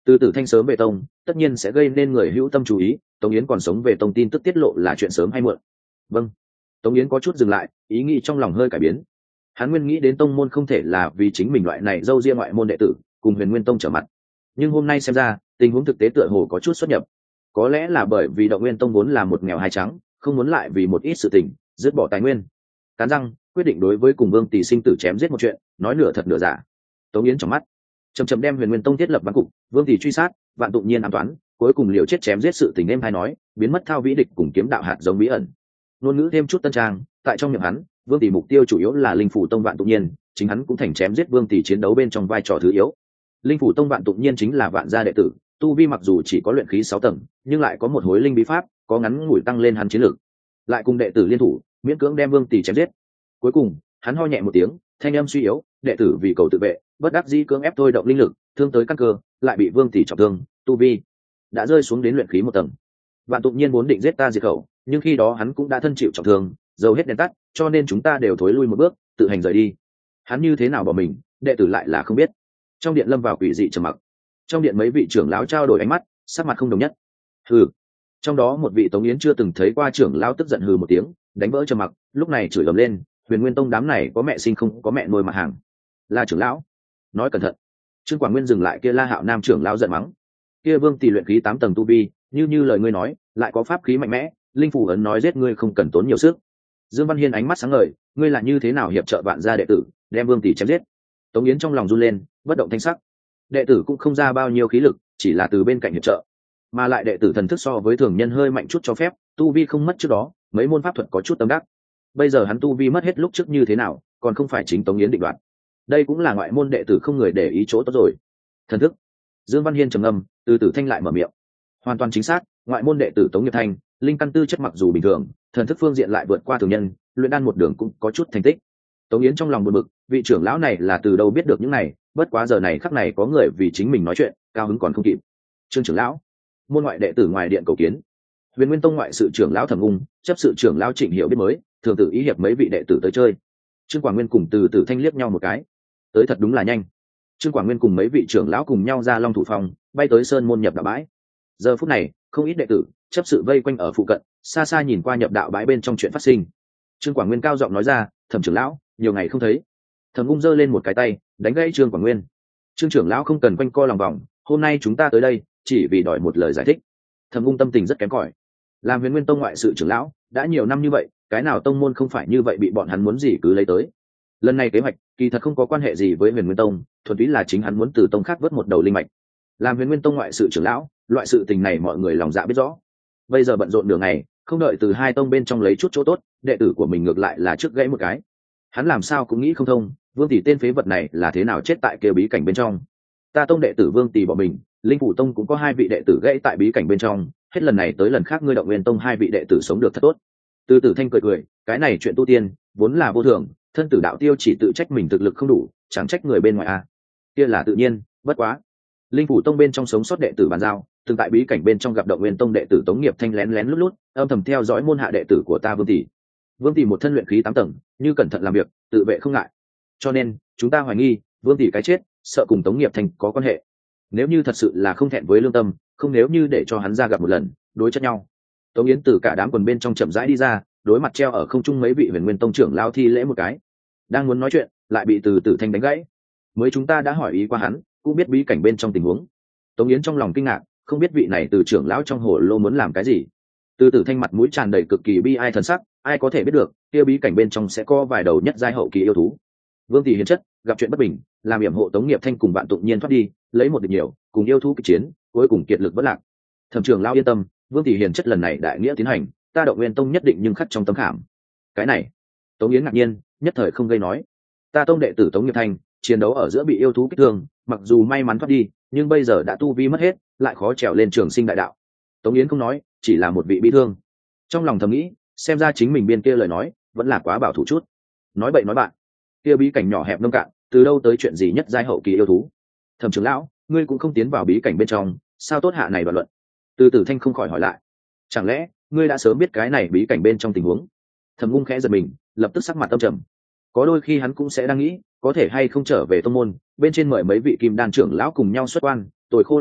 Từ Tử Thanh sớm về tông, tất nhiên sẽ gây nên người hữu tâm chú ý, Tống Yến còn sống về tông tin tức tiết lộ là chuyện sớm hay muộn. Vâng. Tống Yến có chút dừng lại, ý nghĩ trong lòng hơi cải biến. Hắn nguyên nghĩ đến tông môn không thể là vì chính mình loại này dâu riêng ngoại môn đệ tử cùng Huyền Nguyên tông trở mặt, nhưng hôm nay xem ra tình huống thực tế tựa hồ có chút xuất nhập. Có lẽ là bởi vì Động Nguyên tông vốn là một nghèo hai trắng, không muốn lại vì một ít sự tình dứt bỏ tài nguyên. Cắn răng quyết định đối với cùng Vương Tỷ sinh tử chém giết một chuyện, nói nửa thật nửa giả. Tống Yến trong mắt chầm chầm đem Huyền Nguyên tông thiết lập văn cục, Vương Tỷ truy sát, Vạn Tụng Nhiên ám toán, cuối cùng liều chết chém giết sự tình em hay nói, biến mất thao vĩ địch cùng kiếm đạo hạt giống bí ẩn. Ngôn ngữ thêm chút tân trang, tại trong miệng hắn, Vương Tỷ mục tiêu chủ yếu là Linh Phủ tông Vạn Tụng Nhiên, chính hắn cũng thành chém giết Vương Tỷ chiến đấu bên trong vai trò thứ yếu. Linh Phủ tông Vạn Tụng Nhiên chính là vạn gia đệ tử, tu vi mặc dù chỉ có luyện khí sáu tầng, nhưng lại có một hối linh bí pháp, có ngắn ngủi tăng lên hắn chiến lực. Lại cùng đệ tử liên thủ, miễn cưỡng đem Vương Tỷ chém giết. Cuối cùng, hắn ho nhẹ một tiếng, thanh âm suy yếu, đệ tử vì cầu tự vệ, bất đắc dĩ cưỡng ép thôi động linh lực, thương tới căn cơ, lại bị Vương Tỷ trọng thương, tu vi đã rơi xuống đến luyện khí một tầng. Vạn Tụng Nhiên muốn định giết ta diệt khẩu, nhưng khi đó hắn cũng đã thân chịu trọng thương, dầu hết đèn tắt, cho nên chúng ta đều thối lui một bước, tự hành rời đi. Hắn như thế nào bỏ mình, đệ tử lại là không biết. Trong điện lâm vào quỷ dị trầm mặc. Trong điện mấy vị trưởng lão trao đổi ánh mắt, sắc mặt không đồng nhất. Hừ. Trong đó một vị Tống Yến chưa từng thấy qua trưởng lão tức giận hừ một tiếng, đánh vỡ trầm mặc, lúc này chửi ầm lên, Huyền Nguyên tông đám này có mẹ sinh không có mẹ nuôi mặt hàng. La trưởng lão, nói cẩn thận. Trương Quảng Nguyên dừng lại kia La Hạo Nam trưởng lão giận mắng. Kia Vương Tỷ luyện khí tám tầng tu vi, như như lời ngươi nói, lại có pháp khí mạnh mẽ, linh phủ ấn nói giết ngươi không cần tốn nhiều sức. Dương Văn Hiên ánh mắt sáng ngời, ngươi là như thế nào hiệp trợ vạn gia đệ tử, đem Vương Tỷ chém giết? Tống Yến trong lòng run lên, bất động thanh sắc. Đệ tử cũng không ra bao nhiêu khí lực, chỉ là từ bên cạnh hiệp trợ, mà lại đệ tử thần thức so với thường nhân hơi mạnh chút cho phép, tu vi không mất trước đó, mấy môn pháp thuật có chút tâm đắc. Bây giờ hắn tu vi mất hết lúc trước như thế nào, còn không phải chính Tống Yến định đoạt. Đây cũng là ngoại môn đệ tử không người để ý chỗ tốt rồi. Thần thức. Dương Văn Hiên trầm ngâm, từ từ thanh lại mở miệng. Hoàn toàn chính xác, ngoại môn đệ tử Tống Nghiệp Thanh, linh căn tư chất mặc dù bình thường, thần thức phương diện lại vượt qua thường nhân, luyện đan một đường cũng có chút thành tích. Tống Yến trong lòng buồn bực, vị trưởng lão này là từ đâu biết được những này, bất quá giờ này khắc này có người vì chính mình nói chuyện, cao hứng còn không kịp. Trương trưởng lão, môn ngoại đệ tử ngoài điện cầu kiến. Huyền Nguyên tông ngoại sự trưởng lão Thẩm Ung, chấp sự trưởng lão Trịnh Hiểu biết mới, thường tự ý hiệp mấy vị đệ tử tới chơi. Trương Quảng Nguyên cùng Từ Tử Thanh liếc nhau một cái, tới thật đúng là nhanh. Trương Quảng Nguyên cùng mấy vị trưởng lão cùng nhau ra Long Thủ Phòng, bay tới sơn môn nhập đạo bãi. Giờ phút này, không ít đệ tử chấp sự vây quanh ở phụ cận, xa xa nhìn qua nhập đạo bãi bên trong chuyện phát sinh. Trương Quảng Nguyên cao giọng nói ra, Thẩm trưởng lão, nhiều ngày không thấy. Thẩm Ung giơ lên một cái tay, đánh gãy Trương Quảng Nguyên. Trương trưởng lão không cần quanh co lòng vòng, hôm nay chúng ta tới đây chỉ vì đòi một lời giải thích. Thẩm Ung tâm tình rất kém cỏi. Làm Huyền Nguyên tông ngoại sự trưởng lão đã nhiều năm như vậy, cái nào tông môn không phải như vậy bị bọn hắn muốn gì cứ lấy tới. Lần này kế hoạch kỳ thật không có quan hệ gì với Huyền Nguyên tông, thuần túy là chính hắn muốn từ tông khác vớt một đầu linh mạch. Làm Huyền Nguyên tông ngoại sự trưởng lão, loại sự tình này mọi người lòng dạ biết rõ. Bây giờ bận rộn nửa ngày, không đợi từ hai tông bên trong lấy chút chỗ tốt, đệ tử của mình ngược lại là trước gãy một cái. Hắn làm sao cũng nghĩ không thông, Vương Tỷ tên phế vật này là thế nào chết tại kia bí cảnh bên trong. Ta tông đệ tử Vương Tỷ bỏ mình, Linh Phủ tông cũng có hai vị đệ tử gãy tại bí cảnh bên trong, hết lần này tới lần khác ngươi Động Nguyên tông hai vị đệ tử sống được thật tốt. Từ Tử Thanh cười cười, cái này chuyện tu tiên vốn là vô thường, thân tử đạo tiêu chỉ tự trách mình thực lực không đủ, chẳng trách người bên ngoài a. Kia là tự nhiên, bất quá. Linh Phủ tông bên trong sống sót đệ tử bàn giao, từng tại bí cảnh bên trong gặp Động Nguyên tông đệ tử Tống Nghiệp Thanh lén lén lút lút, âm thầm theo dõi môn hạ đệ tử của ta Vương Tỷ. Vương Tỷ một thân luyện khí tám tầng, như cẩn thận làm việc, tự vệ không ngại. Cho nên, chúng ta hoài nghi, Vương Tỷ cái chết, sợ cùng Tống Nghiệp Thanh có quan hệ. Nếu như thật sự là không thẹn với lương tâm, không nếu như để cho hắn ra gặp một lần, đối chất nhau. Tống Yến từ cả đám quần bên trong chậm rãi đi ra, đối mặt treo ở không trung mấy vị Huyền Nguyên tông trưởng lao thi lễ một cái. Đang muốn nói chuyện, lại bị Từ Tử Thanh đánh gãy. Mới chúng ta đã hỏi ý qua hắn, cũng biết bí cảnh bên trong tình huống. Tống Yến trong lòng kinh ngạc, không biết vị này Từ trưởng lão trong hồ lô muốn làm cái gì. Từ Tử Thanh mặt mũi tràn đầy cực kỳ bi ai thần sắc, ai có thể biết được, kia bí cảnh bên trong sẽ có vài đầu nhất giai hậu kỳ yêu thú. Vương Tỷ hiền chất, gặp chuyện bất bình, làm yểm hộ Tống Nghiệp Thanh cùng Vạn Tụng Nhiên thoát đi, lấy một địch nhiều, cùng yêu thú kịch chiến, cuối cùng kiệt lực vất lạc. Thẩm trưởng lão yên tâm, Vương Tỷ hiền chất lần này đại nghĩa tiến hành, ta Động Nguyên tông nhất định nhưng khắc trong tấm khảm. Cái này, Tống Yến ngạc nhiên, nhất thời không gây nói. Ta tông đệ tử Tống Nghiệp Thanh, chiến đấu ở giữa bị yêu thú kích thương, mặc dù may mắn thoát đi, nhưng bây giờ đã tu vi mất hết, lại khó trèo lên trường sinh đại đạo. Tống Yến không nói, chỉ là một vị bị thương. Trong lòng thầm nghĩ, xem ra chính mình biên kia lời nói, vẫn là quá bảo thủ chút. Nói bậy nói bạn, kia bí cảnh nhỏ hẹp nông cạn, từ đâu tới chuyện gì nhất giai hậu kỳ yêu thú. Thẩm trưởng lão, ngươi cũng không tiến vào bí cảnh bên trong, sao tốt hạ này bàn luận? Từ Tử Thanh không khỏi hỏi lại, chẳng lẽ ngươi đã sớm biết cái này bí cảnh bên trong tình huống? Thẩm Ung khẽ giật mình, lập tức sắc mặt âm trầm. Có đôi khi hắn cũng sẽ đang nghĩ, có thể hay không trở về tông môn, bên trên mời mấy vị kim đan trưởng lão cùng nhau xuất quan, tồi khô là hủ,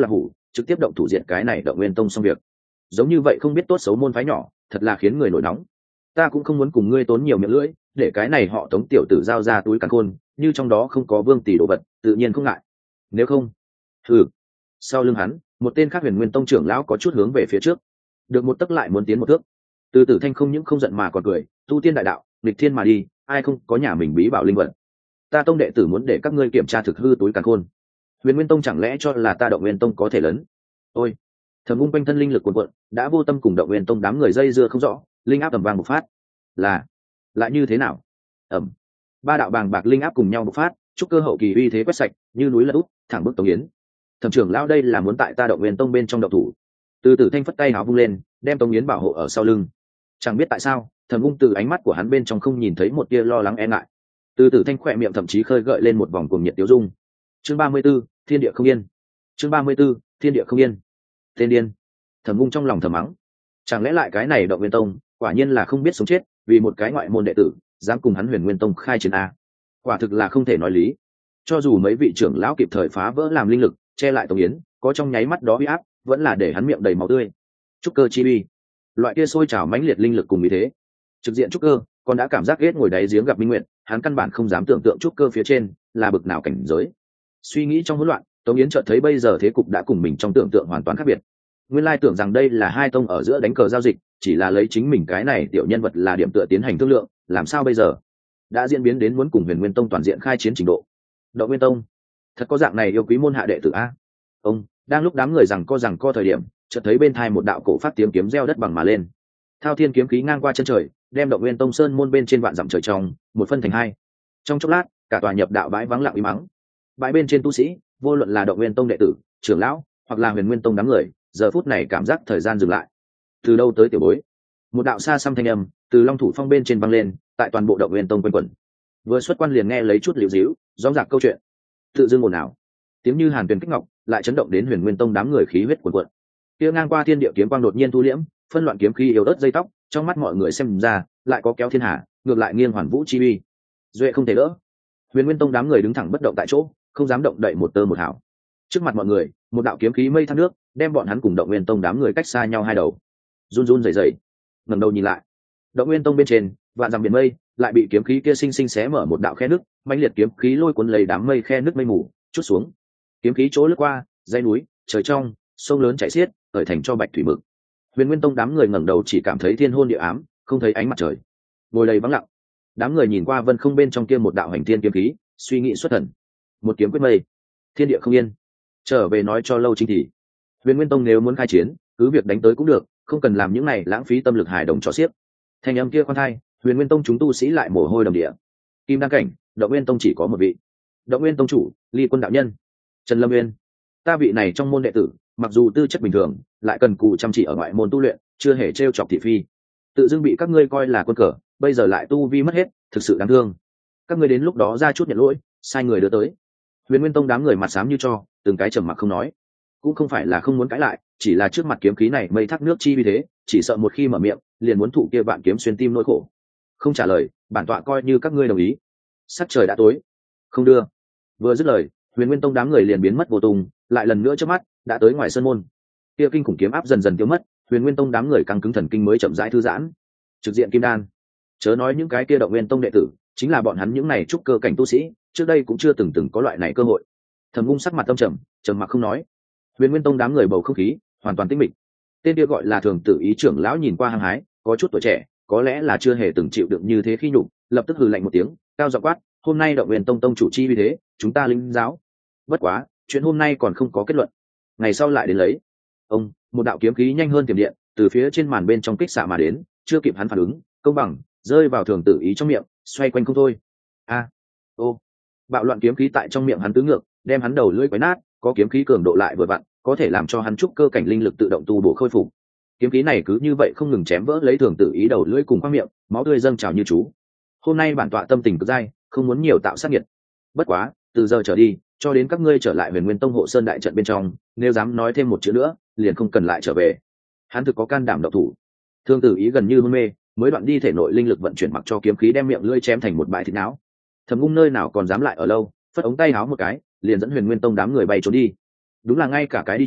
trực tiếp động thủ diện cái này động nguyên tông xong việc. Giống như vậy không biết tốt xấu môn phái nhỏ, thật là khiến người nổi nóng. Ta cũng không muốn cùng ngươi tốn nhiều miệng lưỡi, để cái này họ Tống tiểu tử giao ra túi càn khôn, như trong đó không có Vương tỷ đồ vật, tự nhiên không ngại. Nếu không, hừ. Sau lưng hắn, một tên khác Huyền Nguyên tông trưởng lão có chút hướng về phía trước, được một tấc lại muốn tiến một thước. Từ Tử Thanh không những không giận mà còn cười, tu tiên đại đạo, nghịch thiên mà đi, ai không có nhà mình bí bảo linh vật. Ta tông đệ tử muốn để các ngươi kiểm tra thực hư túi càn khôn. Huyền Nguyên tông chẳng lẽ cho là ta Động Nguyên tông có thể lớn? Ôi, Thẩm Ung quanh thân linh lực cuồn cuộn, đã vô tâm cùng Động Nguyên tông đám người dây dưa không rõ, linh áp tầm vang một phát. Là, lại như thế nào? Ầm. Ba đạo bàng bạc linh áp cùng nhau bộc phát, chúc cơ hậu kỳ uy thế quét sạch, như núi lật úp, thẳng bước Tống Yến. Thẩm trưởng lão đây là muốn tại ta Động Nguyên tông bên trong động thủ. Từ Tử Thanh phất tay áo vung lên, đem Tống Yến bảo hộ ở sau lưng. Chẳng biết tại sao, Thẩm Ung từ ánh mắt của hắn bên trong không nhìn thấy một tia lo lắng e ngại. Từ Tử Thanh khỏe miệng thậm chí khơi gợi lên một vòng cuồng nhiệt tiêu dung. Chương ba mươi 34, thiên địa không yên. Chương ba mươi 34, thiên địa không yên. Tên điên. Thẩm Ung trong lòng thầm mắng. Chẳng lẽ lại cái này Động Nguyên tông, quả nhiên là không biết sống chết, vì một cái ngoại môn đệ tử, dám cùng hắn Huyền Nguyên tông khai chiến a. Quả thực là không thể nói lý. Cho dù mấy vị trưởng lão kịp thời phá vỡ làm linh lực, che lại Tống Yến, có trong nháy mắt đó uy áp, vẫn là để hắn miệng đầy máu tươi. Trúc cơ chi uy, loại kia sôi trào mãnh liệt linh lực cùng ý thế, trực diện trúc cơ, còn đã cảm giác ghét ngồi đáy giếng gặp minh nguyện, hắn căn bản không dám tưởng tượng trúc cơ phía trên là bực nào cảnh giới. Suy nghĩ trong hỗn loạn, Tống Yến chợt thấy bây giờ thế cục đã cùng mình trong tưởng tượng hoàn toàn khác biệt. Nguyên lai tưởng rằng đây là hai tông ở giữa đánh cờ giao dịch, chỉ là lấy chính mình cái này tiểu nhân vật là điểm tựa tiến hành thương lượng, làm sao bây giờ đã diễn biến đến muốn cùng Huyền Nguyên tông toàn diện khai chiến trình độ. Động Nguyên tông, thật có dạng này yêu quý môn hạ đệ tử a? Ông đang lúc đám người rằng co rằng co thời điểm, chợt thấy bên thai một đạo cổ phát tiếng kiếm reo đất bằng mà lên. Thao thiên kiếm khí ngang qua chân trời, đem Động Nguyên tông sơn môn bên trên vạn dặm trời trong một phân thành hai. Trong chốc lát, cả tòa nhập đạo bãi vắng lặng im mắng. Bãi bên trên tu sĩ, vô luận là Động Nguyên tông đệ tử, trưởng lão, hoặc là Huyền Nguyên tông đám người, giờ phút này cảm giác thời gian dừng lại. Từ đâu tới tiểu bối? Một đạo xa xăm thanh âm từ Long Thủ Phong bên trên vang lên, tại toàn bộ Động Nguyên tông quanh quẩn. Vừa xuất quan liền nghe lấy chút liễu díu, rõ ràng câu chuyện. Tự dưng ồn ào, tiếng như hàn tuyền kích ngọc, lại chấn động đến Huyền Nguyên tông đám người khí huyết cuồn cuộn. Kia ngang qua thiên địa kiếm quang đột nhiên thu liễm, phân loạn kiếm khí yếu ớt dây tóc, trong mắt mọi người xem ra, lại có kéo thiên hà, ngược lại nghiêng hoàn vũ chi uy. Duệ không thể đỡ. Huyền Nguyên tông đám người đứng thẳng bất động tại chỗ, không dám động đậy một tơ một hào. Trước mặt mọi người, một đạo kiếm khí mây thác nước, đem bọn hắn cùng Động Nguyên tông đám người cách xa nhau hai đầu. Run run rẩy rẩy, ngẩng đầu nhìn lại, Động Nguyên tông bên trên, vạn dặm biển mây, lại bị kiếm khí kia sinh sinh xé mở một đạo khe nước, mãnh liệt kiếm khí lôi cuốn lấy đám mây khe nước mây mù, chút xuống. Kiếm khí chỗ lướt qua, dãy núi, trời trong, sông lớn chảy xiết, khởi thành cho bạch thủy mực. Huyền Nguyên tông đám người ngẩng đầu chỉ cảm thấy thiên hôn địa ám, không thấy ánh mặt trời. Ngồi đầy vắng lặng. Đám người nhìn qua vân không bên trong kia một đạo hành thiên kiếm khí, suy nghĩ xuất thần. Một kiếm quyết mây, thiên địa không yên. Trở về nói cho lâu chính thì. Huyền Nguyên tông nếu muốn khai chiến, cứ việc đánh tới cũng được, không cần làm những này lãng phí tâm lực hài đồng cho xiếc. Thanh âm kia khoan thai, Huyền Nguyên tông chúng tu sĩ lại mồ hôi đầm địa. Kim đăng cảnh, Động Nguyên tông chỉ có một vị. Động Nguyên tông chủ, Ly Quân đạo nhân, Trần Lâm Nguyên. Ta vị này trong môn đệ tử, mặc dù tư chất bình thường, lại cần cù chăm chỉ ở ngoại môn tu luyện, chưa hề trêu chọc thị phi. Tự dưng bị các ngươi coi là quân cờ, bây giờ lại tu vi mất hết, thực sự đáng thương. Các ngươi đến lúc đó ra chút nhận lỗi, sai người đưa tới. Huyền Nguyên tông đám người mặt xám như cho, từng cái trầm mặc không nói. Cũng không phải là không muốn cãi lại, chỉ là trước mặt kiếm khí này mây thác nước chi vì thế, chỉ sợ một khi mở miệng, liền muốn thụ kia vạn kiếm xuyên tim nỗi khổ. Không trả lời, bản tọa coi như các ngươi đồng ý. Sắc trời đã tối, không đưa. Vừa dứt lời, Huyền Nguyên tông đám người liền biến mất vô tung, lại lần nữa trước mắt đã tới ngoài sân môn. Kia kinh khủng kiếm áp dần dần tiêu mất, Huyền Nguyên tông đám người căng cứng thần kinh mới chậm rãi thư giãn. Trực diện kim đan, chớ nói những cái kia Động Nguyên tông đệ tử, chính là bọn hắn những này trúc cơ cảnh tu sĩ, trước đây cũng chưa từng từng có loại này cơ hội. Thẩm Ung sắc mặt tâm trầm, trầm mặc không nói. Huyền Nguyên tông đám người bầu không khí hoàn toàn tĩnh mịch. Tên kia gọi là Thường Tử Ý trưởng lão nhìn qua hăng hái, có chút tuổi trẻ, có lẽ là chưa hề từng chịu đựng như thế khi nhục, lập tức hừ lạnh một tiếng, cao giọng quát, hôm nay Động Nguyên tông tông chủ chi vì thế, chúng ta linh giáo. Bất quá, chuyện hôm nay còn không có kết luận, ngày sau lại đến lấy. Ông, một đạo kiếm khí nhanh hơn tiềm điện, từ phía trên màn bên trong kích xạ mà đến, chưa kịp hắn phản ứng, công bằng rơi vào Thường Tử Ý trong miệng, xoay quanh không thôi. A, ô, bạo loạn kiếm khí tại trong miệng hắn tứ ngược, đem hắn đầu lưỡi quấy nát, có kiếm khí cường độ lại vừa vặn, có thể làm cho hắn trúc cơ cảnh linh lực tự động tu bổ khôi phục. Kiếm khí này cứ như vậy không ngừng chém vỡ lấy Thường Tử Ý đầu lưỡi cùng khoang miệng, máu tươi dâng trào như chú. Hôm nay bản tọa tâm tình cực dai, không muốn nhiều tạo sát nhiệt. Bất quá, từ giờ trở đi, cho đến các ngươi trở lại Huyền Nguyên tông hộ sơn đại trận bên trong, nếu dám nói thêm một chữ nữa, liền không cần lại trở về. Hắn thực có can đảm độc thủ. Thường Tử Ý gần như hôn mê, mới đoạn đi thể nội linh lực vận chuyển mặc cho kiếm khí đem miệng lưỡi chém thành một bãi thịt não. Thẩm Ung nơi nào còn dám lại ở lâu, phất ống tay háo một cái, liền dẫn Huyền Nguyên tông đám người bay trốn đi. Đúng là ngay cả cái đi chữ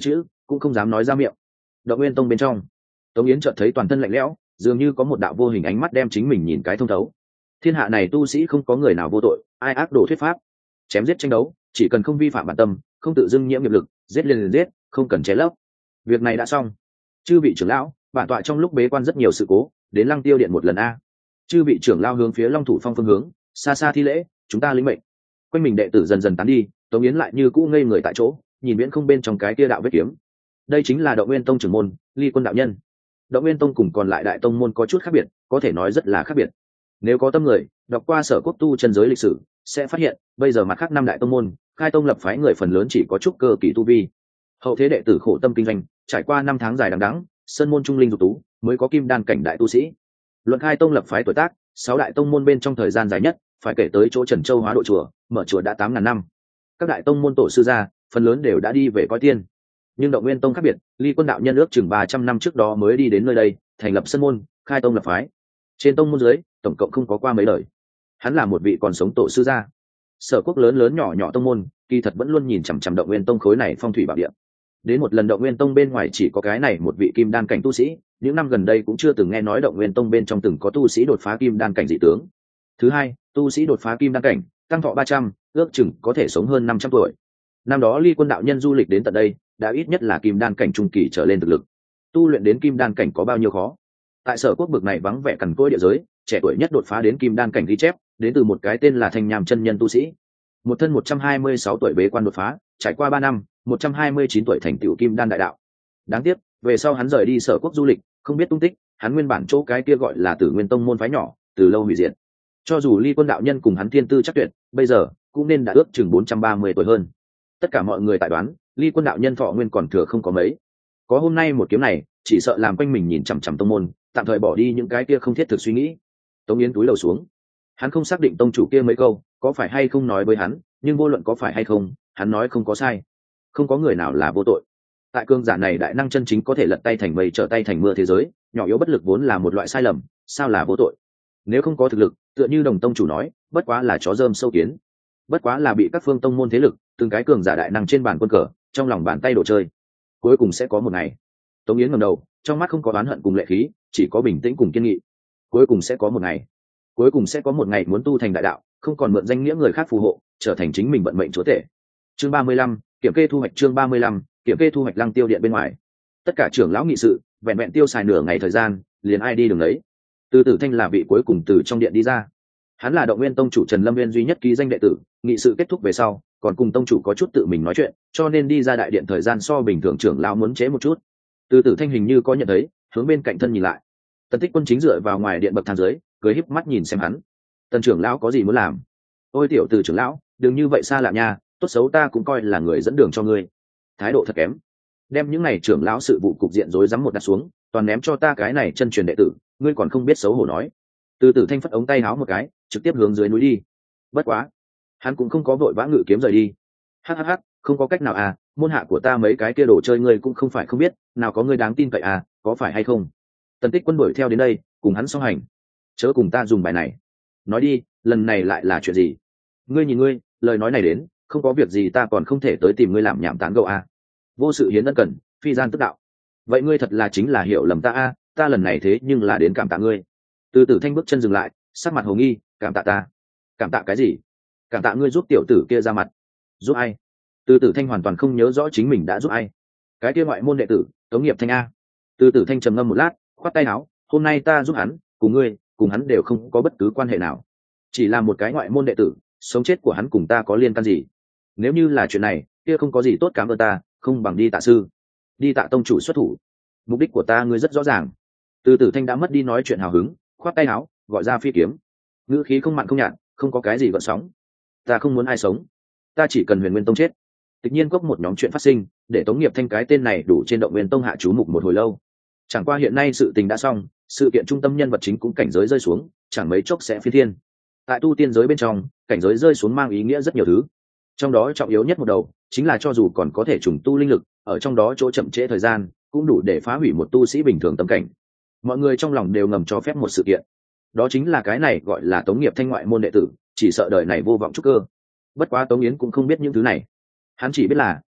cũng không dám nói ra miệng. Động Nguyên Tông bên trong, Tống Yến chợt thấy toàn thân lạnh lẽo, dường như có một đạo vô hình ánh mắt đem chính mình nhìn cái thông thấu. Thiên hạ này tu sĩ không có người nào vô tội, ai ác đồ thuyết pháp, chém giết tranh đấu, chỉ cần không vi phạm bản tâm, không tự dưng nhiễm nghiệp lực, giết liền liền giết, không cần che lấp. Việc này đã xong. Chư vị trưởng lão, bản tọa trong lúc bế quan rất nhiều sự cố, đến Lăng Tiêu điện một lần a. Chư vị trưởng lão hướng phía Long Thủ Phong phương hướng, xa xa thi lễ, chúng ta lĩnh mệnh. Quanh mình đệ tử dần dần tán đi, Tống Yến lại như cũ ngây người tại chỗ, nhìn viễn không bên trong cái kia đạo vết kiếm. Đây chính là Động Nguyên Tông trưởng môn, Ly Quân đạo nhân. Động Nguyên Tông cùng còn lại đại tông môn có chút khác biệt, có thể nói rất là khác biệt. Nếu có tâm người đọc qua Sở Quốc tu chân giới lịch sử, sẽ phát hiện bây giờ mặt khác năm đại tông môn khai tông lập phái người phần lớn chỉ có chút cơ kỳ tu vi. Hậu thế đệ tử khổ tâm kinh doanh, trải qua năm tháng dài đằng đẵng, sơn môn trung linh dục tú mới có kim đan cảnh đại tu sĩ. Luận khai tông lập phái tuổi tác, sáu đại tông môn bên trong thời gian dài nhất phải kể tới chỗ Trần Châu Hóa Độ chùa, mở chùa đã tám ngàn năm. Các đại tông môn tổ sư gia phần lớn đều đã đi về coi tiên. Nhưng Động Nguyên Tông khác biệt, Ly Quân đạo nhân ước chừng ba trăm năm trước đó mới đi đến nơi đây, thành lập sơn môn, khai tông lập phái. Trên tông môn dưới, tổng cộng không có qua mấy đời. Hắn là một vị còn sống tổ sư gia. Sở Quốc lớn lớn nhỏ nhỏ tông môn, kỳ thật vẫn luôn nhìn chằm chằm Động Nguyên Tông khối này phong thủy bảo địa. Đến một lần Động Nguyên Tông bên ngoài chỉ có cái này một vị kim đan cảnh tu sĩ, những năm gần đây cũng chưa từng nghe nói Động Nguyên Tông bên trong từng có tu sĩ đột phá kim đan cảnh dị tướng. Thứ hai, tu sĩ đột phá kim đan cảnh, tăng thọ ba trăm, ước chừng có thể sống hơn năm trăm tuổi. Năm đó Ly Quân đạo nhân du lịch đến tận đây, đã ít nhất là kim đan cảnh trung kỳ trở lên thực lực. Tu luyện đến kim đan cảnh có bao nhiêu khó? Tại Sở Quốc bực này vắng vẻ cằn cỗi địa giới, trẻ tuổi nhất đột phá đến kim đan cảnh ghi chép, đến từ một cái tên là Thanh Nham chân nhân tu sĩ. Một thân một trăm hai mươi sáu tuổi bế quan đột phá, trải qua ba năm, một trăm hai mươi chín tuổi thành tựu kim đan đại đạo. Đáng tiếc, về sau hắn rời đi Sở Quốc du lịch, không biết tung tích, hắn nguyên bản chỗ cái kia gọi là Tử Nguyên Tông môn phái nhỏ, từ lâu hủy diệt. Cho dù Ly Quân đạo nhân cùng hắn thiên tư chắc tuyệt, bây giờ cũng nên đã ước chừng bốn trăm ba mươi tuổi hơn. Tất cả mọi người tại đoán, Ly Quân đạo nhân thọ nguyên còn thừa không có mấy. Có hôm nay một kiếm này, chỉ sợ làm quanh mình nhìn chằm chằm tông môn, tạm thời bỏ đi những cái kia không thiết thực suy nghĩ. Tống Yến túi đầu xuống, hắn không xác định tông chủ kia mấy câu có phải hay không nói với hắn, nhưng vô luận có phải hay không, hắn nói không có sai. Không có người nào là vô tội. Tại cương giả này đại năng chân chính có thể lật tay thành mây trở tay thành mưa thế giới, nhỏ yếu bất lực vốn là một loại sai lầm, sao là vô tội? Nếu không có thực lực, tựa như Đồng tông chủ nói, bất quá là chó rơm sâu kiến, bất quá là bị các phương tông môn thế lực, từng cái cường giả đại năng trên bàn quân cờ, trong lòng bàn tay đồ chơi. Cuối cùng sẽ có một ngày. Tống Yến ngẩng đầu, trong mắt không có oán hận cùng lệ khí, chỉ có bình tĩnh cùng kiên nghị. Cuối cùng sẽ có một ngày. Cuối cùng sẽ có một ngày muốn tu thành đại đạo, không còn mượn danh nghĩa người khác phù hộ, trở thành chính mình vận mệnh chúa tể. Chương ba mươi lăm, kiểm kê thu hoạch. Chương ba mươi lăm, kiểm kê thu hoạch. Lăng Tiêu điện bên ngoài, tất cả trưởng lão nghị sự vẹn vẹn tiêu xài nửa ngày thời gian, liền ai đi đường đấy. Từ Tử Thanh là vị cuối cùng từ trong điện đi ra. Hắn là Động Nguyên Tông chủ Trần Lâm Nguyên duy nhất ký danh đệ tử, nghị sự kết thúc về sau, còn cùng tông chủ có chút tự mình nói chuyện, cho nên đi ra đại điện thời gian so bình thường trưởng lão muốn chế một chút. Từ Tử Thanh hình như có nhận thấy, hướng bên cạnh thân nhìn lại. Tần Tích Quân chính dựa vào ngoài điện bậc thang dưới, cười híp mắt nhìn xem hắn. Tần trưởng lão có gì muốn làm? Ôi tiểu Từ trưởng lão, đừng như vậy xa lạ nha, tốt xấu ta cũng coi là người dẫn đường cho ngươi. Thái độ thật kém. Đem những này trưởng lão sự vụ cục diện rối rắm một đặt xuống, toàn ném cho ta cái này chân truyền đệ tử, ngươi còn không biết xấu hổ nói. Từ Tử Thanh phất ống tay háo một cái, trực tiếp hướng dưới núi đi. Bất quá, hắn cũng không có vội vã ngự kiếm rời đi. Hắc hắc hắc, không có cách nào à, môn hạ của ta mấy cái kia đồ chơi ngươi cũng không phải không biết, nào có ngươi đáng tin cậy à, có phải hay không? Tần Tích Quân đuổi theo đến đây, cùng hắn song hành. Chớ cùng ta dùng bài này. Nói đi, lần này lại là chuyện gì? Ngươi nhìn ngươi, lời nói này đến, không có việc gì ta còn không thể tới tìm ngươi làm nhảm tán gẫu à? Vô sự hiến ân cần, phi gian tức đạo. Vậy ngươi thật là chính là hiểu lầm ta à, ta lần này thế nhưng là đến cảm tạ ngươi. Từ Tử Thanh bước chân dừng lại, sắc mặt hồ nghi, cảm tạ ta? Cảm tạ cái gì? Cảm tạ ngươi giúp tiểu tử kia ra mặt. Giúp ai? Từ Tử Thanh hoàn toàn không nhớ rõ chính mình đã giúp ai. Cái kia ngoại môn đệ tử, Tống Nghiệp Thanh a. Từ Tử Thanh trầm ngâm một lát, khoát tay áo, hôm nay ta giúp hắn, cùng ngươi, cùng hắn đều không có bất cứ quan hệ nào. Chỉ là một cái ngoại môn đệ tử, sống chết của hắn cùng ta có liên can gì? Nếu như là chuyện này, kia không có gì tốt cảm ơn ta, không bằng đi tạ sư, đi tạ tông chủ xuất thủ. Mục đích của ta ngươi rất rõ ràng. Từ Tử Thanh đã mất đi nói chuyện hào hứng, khoát tay áo, gọi ra phi kiếm. Ngữ khí không mặn không nhạt, không có cái gì gợn sóng. Ta không muốn ai sống, ta chỉ cần Huyền Nguyên Tông chết. Tất nhiên cốc một nhóm chuyện phát sinh, để Tống Nghiệp Thanh cái tên này đủ trên Động Nguyên Tông hạ chú mục một hồi lâu. Chẳng qua hiện nay sự tình đã xong, sự kiện trung tâm nhân vật chính cũng cảnh giới rơi xuống, chẳng mấy chốc sẽ phi thiên. Tại tu tiên giới bên trong, cảnh giới rơi xuống mang ý nghĩa rất nhiều thứ. Trong đó trọng yếu nhất một đầu, chính là cho dù còn có thể trùng tu linh lực, ở trong đó chỗ chậm trễ thời gian, cũng đủ để phá hủy một tu sĩ bình thường tâm cảnh. Mọi người trong lòng đều ngầm cho phép một sự kiện. Đó chính là cái này gọi là Tống Nghiệp Thanh ngoại môn đệ tử, chỉ sợ đời này vô vọng trúc cơ. Bất quá Tống Yến cũng không biết những thứ này. Hắn chỉ biết là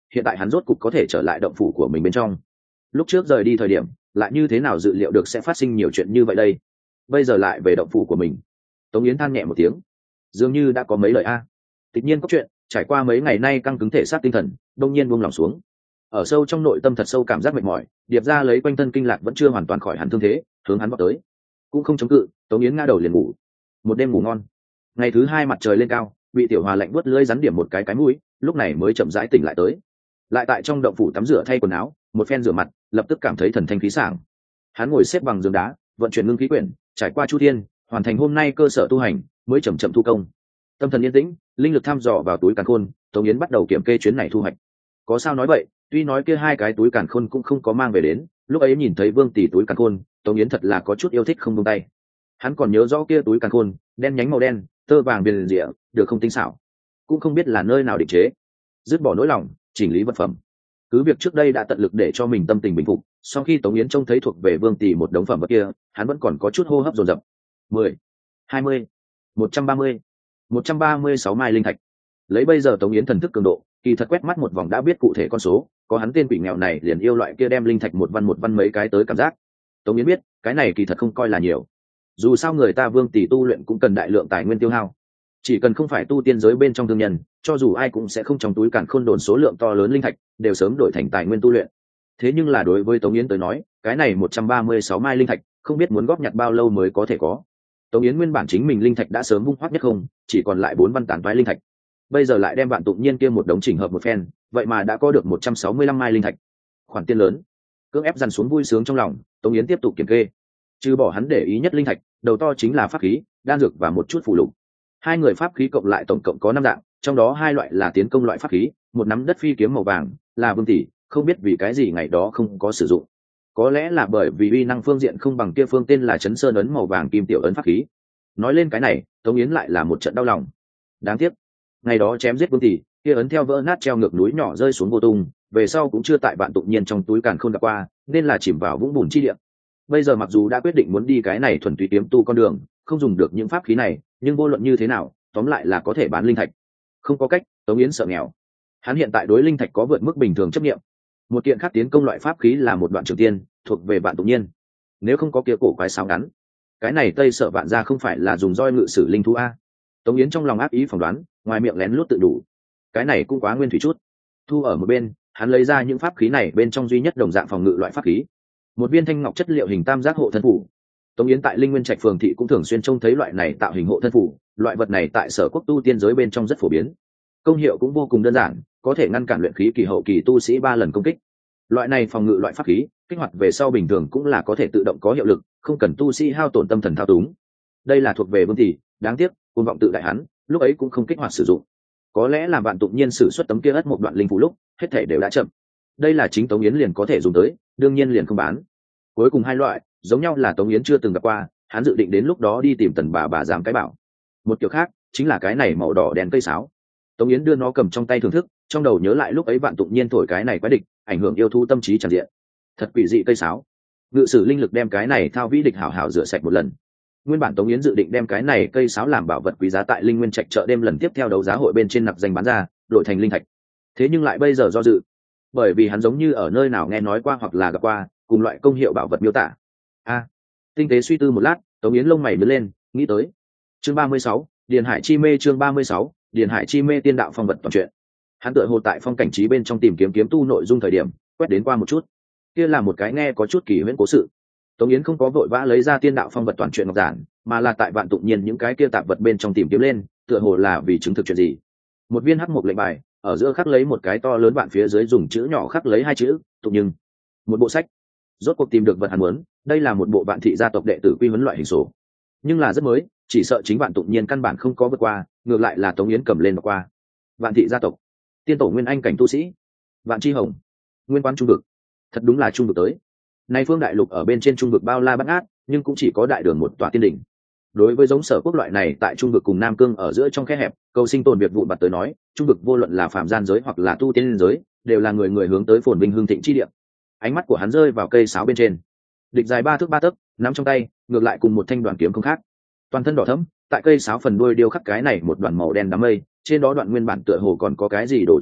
hiện tại hắn rốt cục có thể trở lại động phủ của mình bên trong. Lúc trước rời đi thời điểm lại như thế nào dự liệu được sẽ phát sinh nhiều chuyện như vậy đây, bây giờ lại về động phủ của mình. Tống Yến than nhẹ một tiếng, dường như đã có mấy lời a. Tất nhiên có chuyện, trải qua mấy ngày nay căng cứng thể xác tinh thần, đông nhiên buông lòng xuống. Ở sâu trong nội tâm thật sâu cảm giác mệt mỏi, điệp ra lấy quanh thân kinh lạc vẫn chưa hoàn toàn khỏi hẳn thương thế, hướng hắn vọt tới. Cũng không chống cự, Tống Yến ngã đầu liền ngủ. Một đêm ngủ ngon. Ngày thứ hai mặt trời lên cao, bị Tiểu Hòa lạnh buốt lưỡi rắn điểm một cái cái mũi, lúc này mới chậm rãi tỉnh lại tới. Lại tại trong động phủ tắm rửa thay quần áo, một phen rửa mặt, lập tức cảm thấy thần thanh khí sảng. Hắn ngồi xếp bằng giường đá, vận chuyển ngưng khí quyển, trải qua chu thiên, hoàn thành hôm nay cơ sở tu hành, mới chậm chậm thu công. Tâm thần yên tĩnh, linh lực thăm dò vào túi càn khôn, Tống Yến bắt đầu kiểm kê chuyến này thu hoạch. Có sao nói vậy, tuy nói kia hai cái túi càn khôn cũng không có mang về đến, lúc ấy nhìn thấy Vương Tỷ túi càn khôn, Tống Yến thật là có chút yêu thích không buông tay. Hắn còn nhớ rõ kia túi càn khôn, đen nhánh màu đen, tơ vàng viền rịa, được không tinh xảo, cũng không biết là nơi nào định chế. Dứt bỏ nỗi lòng, chỉnh lý vật phẩm. Cứ việc trước đây đã tận lực để cho mình tâm tình bình phục, sau khi Tống Yến trông thấy thuộc về Vương Tỷ một đống phẩm vật kia, hắn vẫn còn có chút hô hấp dồn dập. mười, hai mươi, một trăm ba mươi, một trăm ba mươi sáu mai linh thạch. Lấy bây giờ Tống Yến thần thức cường độ, kỳ thật quét mắt một vòng đã biết cụ thể con số, có hắn tên quỷ nghèo này liền yêu loại kia đem linh thạch một văn một văn mấy cái tới cảm giác. Tống Yến biết, cái này kỳ thật không coi là nhiều. Dù sao người ta Vương Tỷ tu luyện cũng cần đại lượng tài nguyên tiêu hao. Chỉ cần không phải tu tiên giới bên trong thương nhân, cho dù ai cũng sẽ không trong túi càn khôn đồn số lượng to lớn linh thạch, đều sớm đổi thành tài nguyên tu luyện. Thế nhưng là đối với Tống Yến tới nói, cái này một trăm ba mươi sáu mai linh thạch, không biết muốn góp nhặt bao lâu mới có thể có. Tống Yến nguyên bản chính mình linh thạch đã sớm vung hoác nhất không, chỉ còn lại bốn văn tán toái linh thạch. Bây giờ lại đem Vạn Tụng Nhiên kia một đống chỉnh hợp một phen, vậy mà đã có được một trăm sáu mươi lăm mai linh thạch. Khoản tiền lớn. Cưỡng ép dằn xuống vui sướng trong lòng, Tống Yến tiếp tục kiểm kê. Trừ bỏ hắn để ý nhất linh thạch, đầu to chính là pháp khí, đan dược và một chút phụ lục. Hai người pháp khí cộng lại tổng cộng có năm dạng, trong đó hai loại là tiến công loại pháp khí, một nắm đất phi kiếm màu vàng, là Vương Tỷ, không biết vì cái gì ngày đó không có sử dụng. Có lẽ là bởi vì uy năng phương diện không bằng kia phương tên là Chấn Sơn ấn màu vàng kim tiểu ấn pháp khí. Nói lên cái này, Tống Yến lại là một trận đau lòng. Đáng tiếc, ngày đó chém giết Vương Tỷ, kia ấn theo vỡ nát treo ngược núi nhỏ rơi xuống vô tung, về sau cũng chưa tại Vạn Tụng Nhiên trong túi càn khôn gặp qua, nên là chìm vào vũng bùn chi địa. Bây giờ mặc dù đã quyết định muốn đi cái này thuần túy kiếm tu con đường, không dùng được những pháp khí này, nhưng vô luận như thế nào, tóm lại là có thể bán linh thạch. Không có cách, Tống Yến sợ nghèo. Hắn hiện tại đối linh thạch có vượt mức bình thường chấp niệm. Một kiện khác tiến công loại pháp khí là một đoạn trường tiên, thuộc về Vạn Tụng Nhiên. Nếu không có kia cổ quái sáo ngắn, cái này Tây Sợ Vạn gia không phải là dùng roi ngự sử linh thú a? Tống Yến trong lòng ác ý phỏng đoán, ngoài miệng lén lút tự đủ. Cái này cũng quá nguyên thủy chút. Thu ở một bên, hắn lấy ra những pháp khí này bên trong duy nhất đồng dạng phòng ngự loại pháp khí, một viên thanh ngọc chất liệu hình tam giác hộ thân phủ. Tống Yến tại Linh Nguyên Trạch phường thị cũng thường xuyên trông thấy loại này tạo hình hộ thân phủ, loại vật này tại Sở Quốc tu tiên giới bên trong rất phổ biến. Công hiệu cũng vô cùng đơn giản, có thể ngăn cản luyện khí kỳ hậu kỳ tu sĩ ba lần công kích. Loại này phòng ngự loại pháp khí, kích hoạt về sau bình thường cũng là có thể tự động có hiệu lực, không cần tu sĩ hao tổn tâm thần thao túng. Đây là thuộc về Vương Tỷ, đáng tiếc, côn vọng tự đại hắn, lúc ấy cũng không kích hoạt sử dụng. Có lẽ là Vạn Tụng Nhiên sử xuất tấm kia ất một đoạn linh phù lúc, hết thể đều đã chậm. Đây là chính Tống Yến liền có thể dùng tới, đương nhiên liền không bán. Cuối cùng hai loại, giống nhau là Tống Yến chưa từng gặp qua, hắn dự định đến lúc đó đi tìm Tần bà bà giảm cái bảo. Một kiểu khác, chính là cái này màu đỏ đèn cây sáo. Tống Yến đưa nó cầm trong tay thưởng thức, trong đầu nhớ lại lúc ấy Vạn Tụng Nhiên thổi cái này quái địch, ảnh hưởng yêu thú tâm trí tràn diện. Thật quỷ dị cây sáo. Ngự sử linh lực đem cái này thao vĩ địch hảo hảo rửa sạch một lần. Nguyên bản Tống Yến dự định đem cái này cây sáo làm bảo vật quý giá tại Linh Nguyên Trạch chợ đêm lần tiếp theo đấu giá hội bên trên nặc danh bán ra, đổi thành linh thạch. Thế nhưng lại bây giờ do dự, bởi vì hắn giống như ở nơi nào nghe nói qua hoặc là gặp qua cùng loại công hiệu bảo vật miêu tả. A, tinh tế suy tư một lát, Tống Yến lông mày nhướng lên, nghĩ tới. Chương ba mươi sáu, Điền Hải chi mê. Chương ba mươi sáu, Điền Hải chi mê tiên đạo phong vật toàn truyện. Hắn tựa hồ tại phong cảnh trí bên trong tìm kiếm kiếm tu nội dung thời điểm, quét đến qua một chút. Kia là một cái nghe có chút kỳ huyễn cố sự. Tống Yến không có vội vã lấy ra tiên đạo phong vật toàn truyện ngọc giản, mà là tại Vạn Tụng Nhiên những cái kia tạp vật bên trong tìm kiếm lên, tựa hồ là vì chứng thực chuyện gì. Một viên hắc mộc lệnh bài, ở giữa khắc lấy một cái to lớn vạn, phía dưới dùng chữ nhỏ khắc lấy hai chữ Tụng Nhưng. Một bộ sách. Rốt cuộc tìm được vật hắn muốn, đây là một bộ Vạn thị gia tộc đệ tử quy huấn loại hình sổ. Nhưng là rất mới, chỉ sợ chính Vạn Tụng Nhiên căn bản không có vượt qua, ngược lại là Tống Yến cầm lên và qua. Vạn thị gia tộc, tiên tổ nguyên anh cảnh tu sĩ, Vạn Chi Hồng, nguyên quán trung vực. Thật đúng là trung vực tới. Nay phương đại lục ở bên trên trung vực bao la bát ngát, nhưng cũng chỉ có đại đường một tòa tiên đỉnh. Đối với giống Sở Quốc loại này tại trung vực cùng Nam Cương ở giữa trong khe hẹp, cầu sinh tồn việc vụn vặt tới nói, trung vực vô luận là phàm gian giới hoặc là tu tiên giới, đều là người người hướng tới phồn vinh hương thịnh chi địa. Ánh mắt của hắn rơi vào cây sáo bên trên. Địch dài ba thước ba tấc, nắm trong tay, ngược lại cùng một thanh đoàn kiếm không khác. Toàn thân đỏ thẫm, tại cây sáo phần đuôi điêu khắc cái này một đoàn màu đen đám mây, trên đó đoạn nguyên bản tựa hồ còn có cái gì đồ trang sức,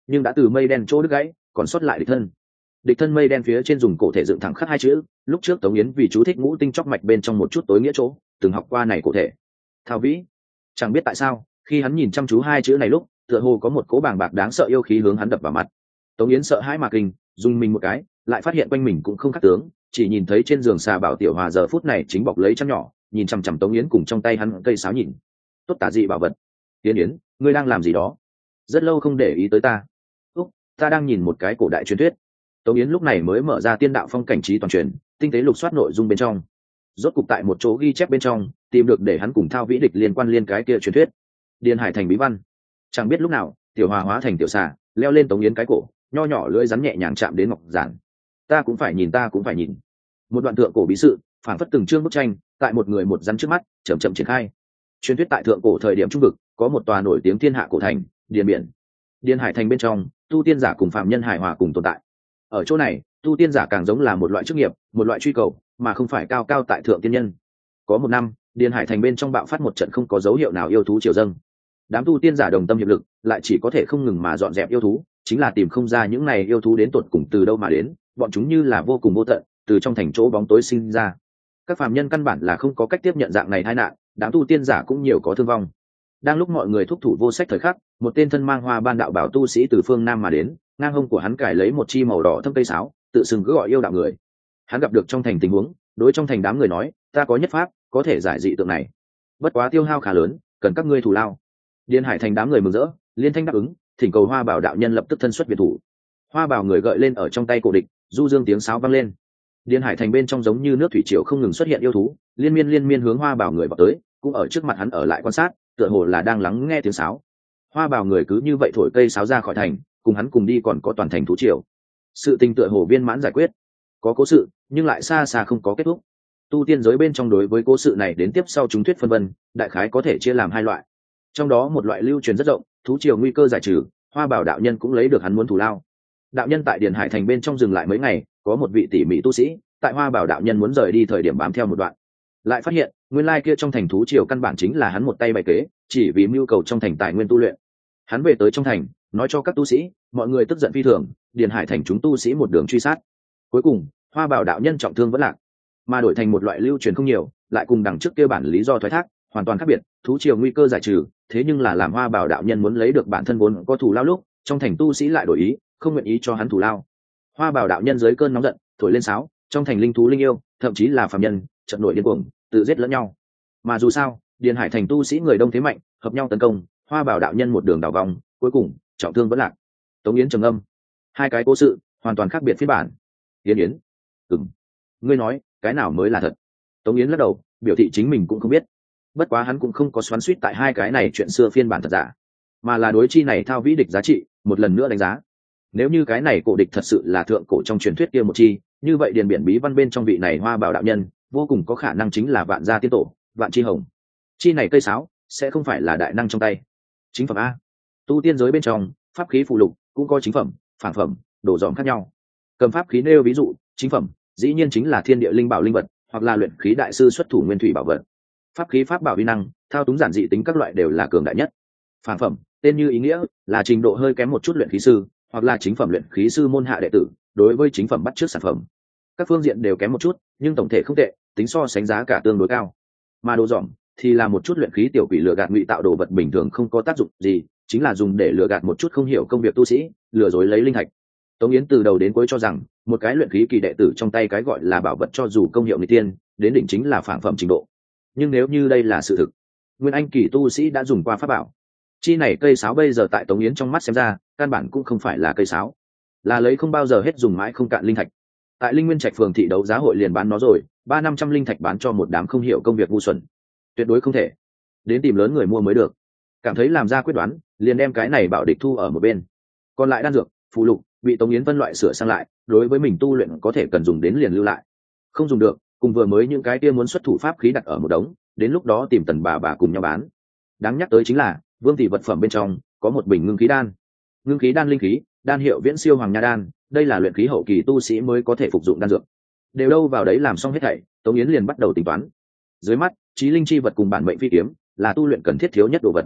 nhưng đã từ mây đen chỗ đứt gãy, còn sót lại địch thân. Địch thân mây đen phía trên dùng cổ thể dựng thẳng khắc hai chữ, lúc trước Tống Yến vì chú thích ngũ tinh chóc mạch bên trong một chút tối nghĩa chỗ, từng học qua này cổ thể. Thao vĩ. Chẳng biết tại sao, khi hắn nhìn chăm chú hai chữ này lúc, tựa hồ có một cỗ bàng bạc đáng sợ yêu khí hướng hắn đập vào mặt. Tống Yến sợ hãi mà kinh, dùng mình một cái, lại phát hiện quanh mình cũng không khác tướng, chỉ nhìn thấy trên giường xà bảo tiểu hòa giờ phút này chính bọc lấy chăn nhỏ, nhìn chằm chằm Tống Yến cùng trong tay hắn cây sáo nhìn. Tốt tả dị bảo vật. Yến Yến, ngươi đang làm gì đó? Rất lâu không để ý tới ta. Úc, ta đang nhìn một cái cổ đại truyền thuyết. Tống Yến lúc này mới mở ra Tiên đạo phong cảnh trí toàn truyền, tinh tế lục soát nội dung bên trong. Rốt cục tại một chỗ ghi chép bên trong, tìm được để hắn cùng Thao Vĩ địch liên quan liên cái kia truyền thuyết. Điền Hải thành bí văn. Chẳng biết lúc nào, tiểu hòa hóa thành tiểu xà, leo lên Tống Yến cái cổ, nho nhỏ lưỡi rắn nhẹ nhàng chạm đến ngọc giản. Ta cũng phải nhìn, ta cũng phải nhìn. Một đoạn thượng cổ bí sự, phản phất từng chương bức tranh, tại một người một rắn trước mắt, chậm chậm triển khai. Truyền thuyết tại thượng cổ thời điểm trung vực, có một tòa nổi tiếng thiên hạ cổ thành, Điền Biển. Điền Hải thành bên trong, tu tiên giả cùng phạm nhân hài hòa cùng tồn tại. Ở chỗ này, tu tiên giả càng giống là một loại chức nghiệp, một loại truy cầu, mà không phải cao cao tại thượng tiên nhân. Có một năm, Điền Hải thành bên trong bạo phát một trận không có dấu hiệu nào yêu thú triều dâng. Đám tu tiên giả đồng tâm hiệp lực, lại chỉ có thể không ngừng mà dọn dẹp yêu thú, chính là tìm không ra những này yêu thú đến tột cùng từ đâu mà đến, bọn chúng như là vô cùng vô tận, từ trong thành chỗ bóng tối sinh ra. Các phàm nhân căn bản là không có cách tiếp nhận dạng này tai nạn, đám tu tiên giả cũng nhiều có thương vong. Đang lúc mọi người thúc thủ vô sách thời khắc, một tên thân mang hoa ban đạo bảo tu sĩ từ phương nam mà đến, ngang hông của hắn cài lấy một chi màu đỏ thâm cây sáo, tự xưng cứ gọi yêu đạo người. Hắn gặp được trong thành tình huống, đối trong thành đám người nói, ta có nhất pháp, có thể giải dị tượng này. Bất quá tiêu hao khá lớn, cần các ngươi thù lao. Điền Hải thành đám người mừng rỡ, liên thanh đáp ứng, thỉnh cầu Hoa Bảo đạo nhân lập tức thân xuất biệt thủ. Hoa Bảo người gợi lên ở trong tay cổ địch, du dương tiếng sáo vang lên. Điền Hải thành bên trong giống như nước thủy triều không ngừng xuất hiện yêu thú, liên miên liên miên hướng Hoa Bảo người vào tới, cũng ở trước mặt hắn ở lại quan sát, tựa hồ là đang lắng nghe tiếng sáo. Hoa Bảo người cứ như vậy thổi cây sáo ra khỏi thành, cùng hắn cùng đi còn có toàn thành thú triều. Sự tình tựa hồ viên mãn giải quyết, có cố sự, nhưng lại xa xa không có kết thúc. Tu tiên giới bên trong đối với cố sự này đến tiếp sau chúng thuyết phân vân, đại khái có thể chia làm hai loại. Trong đó một loại lưu truyền rất rộng, thú triều nguy cơ giải trừ, Hoa Bảo đạo nhân cũng lấy được hắn muốn thù lao. Đạo nhân tại Điền Hải thành bên trong dừng lại mấy ngày, có một vị tỉ mỉ tu sĩ, tại Hoa Bảo đạo nhân muốn rời đi thời điểm bám theo một đoạn, lại phát hiện nguyên lai kia trong thành thú triều căn bản chính là hắn một tay bày kế, chỉ vì mưu cầu trong thành tài nguyên tu luyện. Hắn về tới trong thành, nói cho các tu sĩ, mọi người tức giận phi thường, Điền Hải thành chúng tu sĩ một đường truy sát. Cuối cùng, Hoa Bảo đạo nhân trọng thương vẫn lạc, mà đổi thành một loại lưu truyền không nhiều, lại cùng đằng trước kia bản lý do thoái thác hoàn toàn khác biệt. Thú triều nguy cơ giải trừ, thế nhưng là làm Hoa Bảo đạo nhân muốn lấy được bản thân vốn có thù lao lúc, trong thành tu sĩ lại đổi ý, không nguyện ý cho hắn thù lao. Hoa Bảo đạo nhân dưới cơn nóng giận, thổi lên sáo, trong thành linh thú linh yêu, thậm chí là phàm nhân, trận nổi điên cuồng, tự giết lẫn nhau. Mà dù sao, Điền Hải thành tu sĩ người đông thế mạnh, hợp nhau tấn công, Hoa Bảo đạo nhân một đường đảo vòng, cuối cùng trọng thương vẫn lạc. Tống Yến trầm âm, hai cái cố sự hoàn toàn khác biệt phiên bản. Yến Yến, ừm, ngươi nói cái nào mới là thật? Tống Yến lắc đầu, biểu thị chính mình cũng không biết. Bất quá hắn cũng không có xoắn xuýt tại hai cái này chuyện xưa phiên bản thật giả, mà là đối chi này thao vĩ địch giá trị một lần nữa đánh giá. Nếu như cái này cổ địch thật sự là thượng cổ trong truyền thuyết kia một chi, như vậy Điền Biển bí văn bên trong vị này Hoa Bảo đạo nhân vô cùng có khả năng chính là Vạn gia tiên tổ, Vạn chi hồng. Chi này cây sáo sẽ không phải là đại năng trong tay. Chính phẩm a. Tu tiên giới bên trong, pháp khí phụ lục cũng có chính phẩm, phản phẩm, đồ dòm khác nhau. Cầm pháp khí nêu ví dụ, chính phẩm dĩ nhiên chính là thiên địa linh bảo linh vật, hoặc là luyện khí đại sư xuất thủ nguyên thủy bảo vật. Pháp khí pháp bảo uy năng, thao túng giản dị tính các loại đều là cường đại nhất. Phản phẩm, tên như ý nghĩa, là trình độ hơi kém một chút luyện khí sư, hoặc là chính phẩm luyện khí sư môn hạ đệ tử, đối với chính phẩm bắt chước sản phẩm. Các phương diện đều kém một chút, nhưng tổng thể không tệ, tính so sánh giá cả tương đối cao. Mà đồ dòm thì là một chút luyện khí tiểu quỷ lừa gạt ngụy tạo đồ vật bình thường không có tác dụng gì, chính là dùng để lừa gạt một chút không hiểu công việc tu sĩ, lừa dối lấy linh thạch. Tống Yến từ đầu đến cuối cho rằng, một cái luyện khí kỳ đệ tử trong tay cái gọi là bảo vật cho dù công hiệu nghịch tiên, đến đỉnh chính là phản phẩm trình độ. Nhưng nếu như đây là sự thực, nguyên anh kỳ tu sĩ đã dùng qua pháp bảo, chi này cây sáo bây giờ tại Tống Yến trong mắt xem ra, căn bản cũng không phải là cây sáo, là lấy không bao giờ hết dùng mãi không cạn linh thạch. Tại Linh Nguyên Trạch phường thị đấu giá hội liền bán nó rồi, ba năm trăm linh thạch bán cho một đám không hiểu công việc ngu xuẩn, tuyệt đối không thể. Đến tìm lớn người mua mới được. Cảm thấy làm ra quyết đoán, liền đem cái này bảo địch thu ở một bên. Còn lại đan dược, phụ lục, bị Tống Yến phân loại sửa sang lại, đối với mình tu luyện có thể cần dùng đến liền lưu lại. Không dùng được, cùng vừa mới những cái kia muốn xuất thủ pháp khí đặt ở một đống, đến lúc đó tìm Tần bà bà cùng nhau bán. Đáng nhắc tới chính là, Vương tỷ vật phẩm bên trong có một bình ngưng khí đan. Ngưng khí đan linh khí, đan hiệu Viễn Siêu Hoàng Nha đan, đây là luyện khí hậu kỳ tu sĩ mới có thể phục dụng đan dược. Đều đâu vào đấy làm xong hết thảy, Tống Yến liền bắt đầu tính toán. Dưới mắt, chí linh chi vật cùng bản mệnh phi kiếm là tu luyện cần thiết thiếu nhất đồ vật.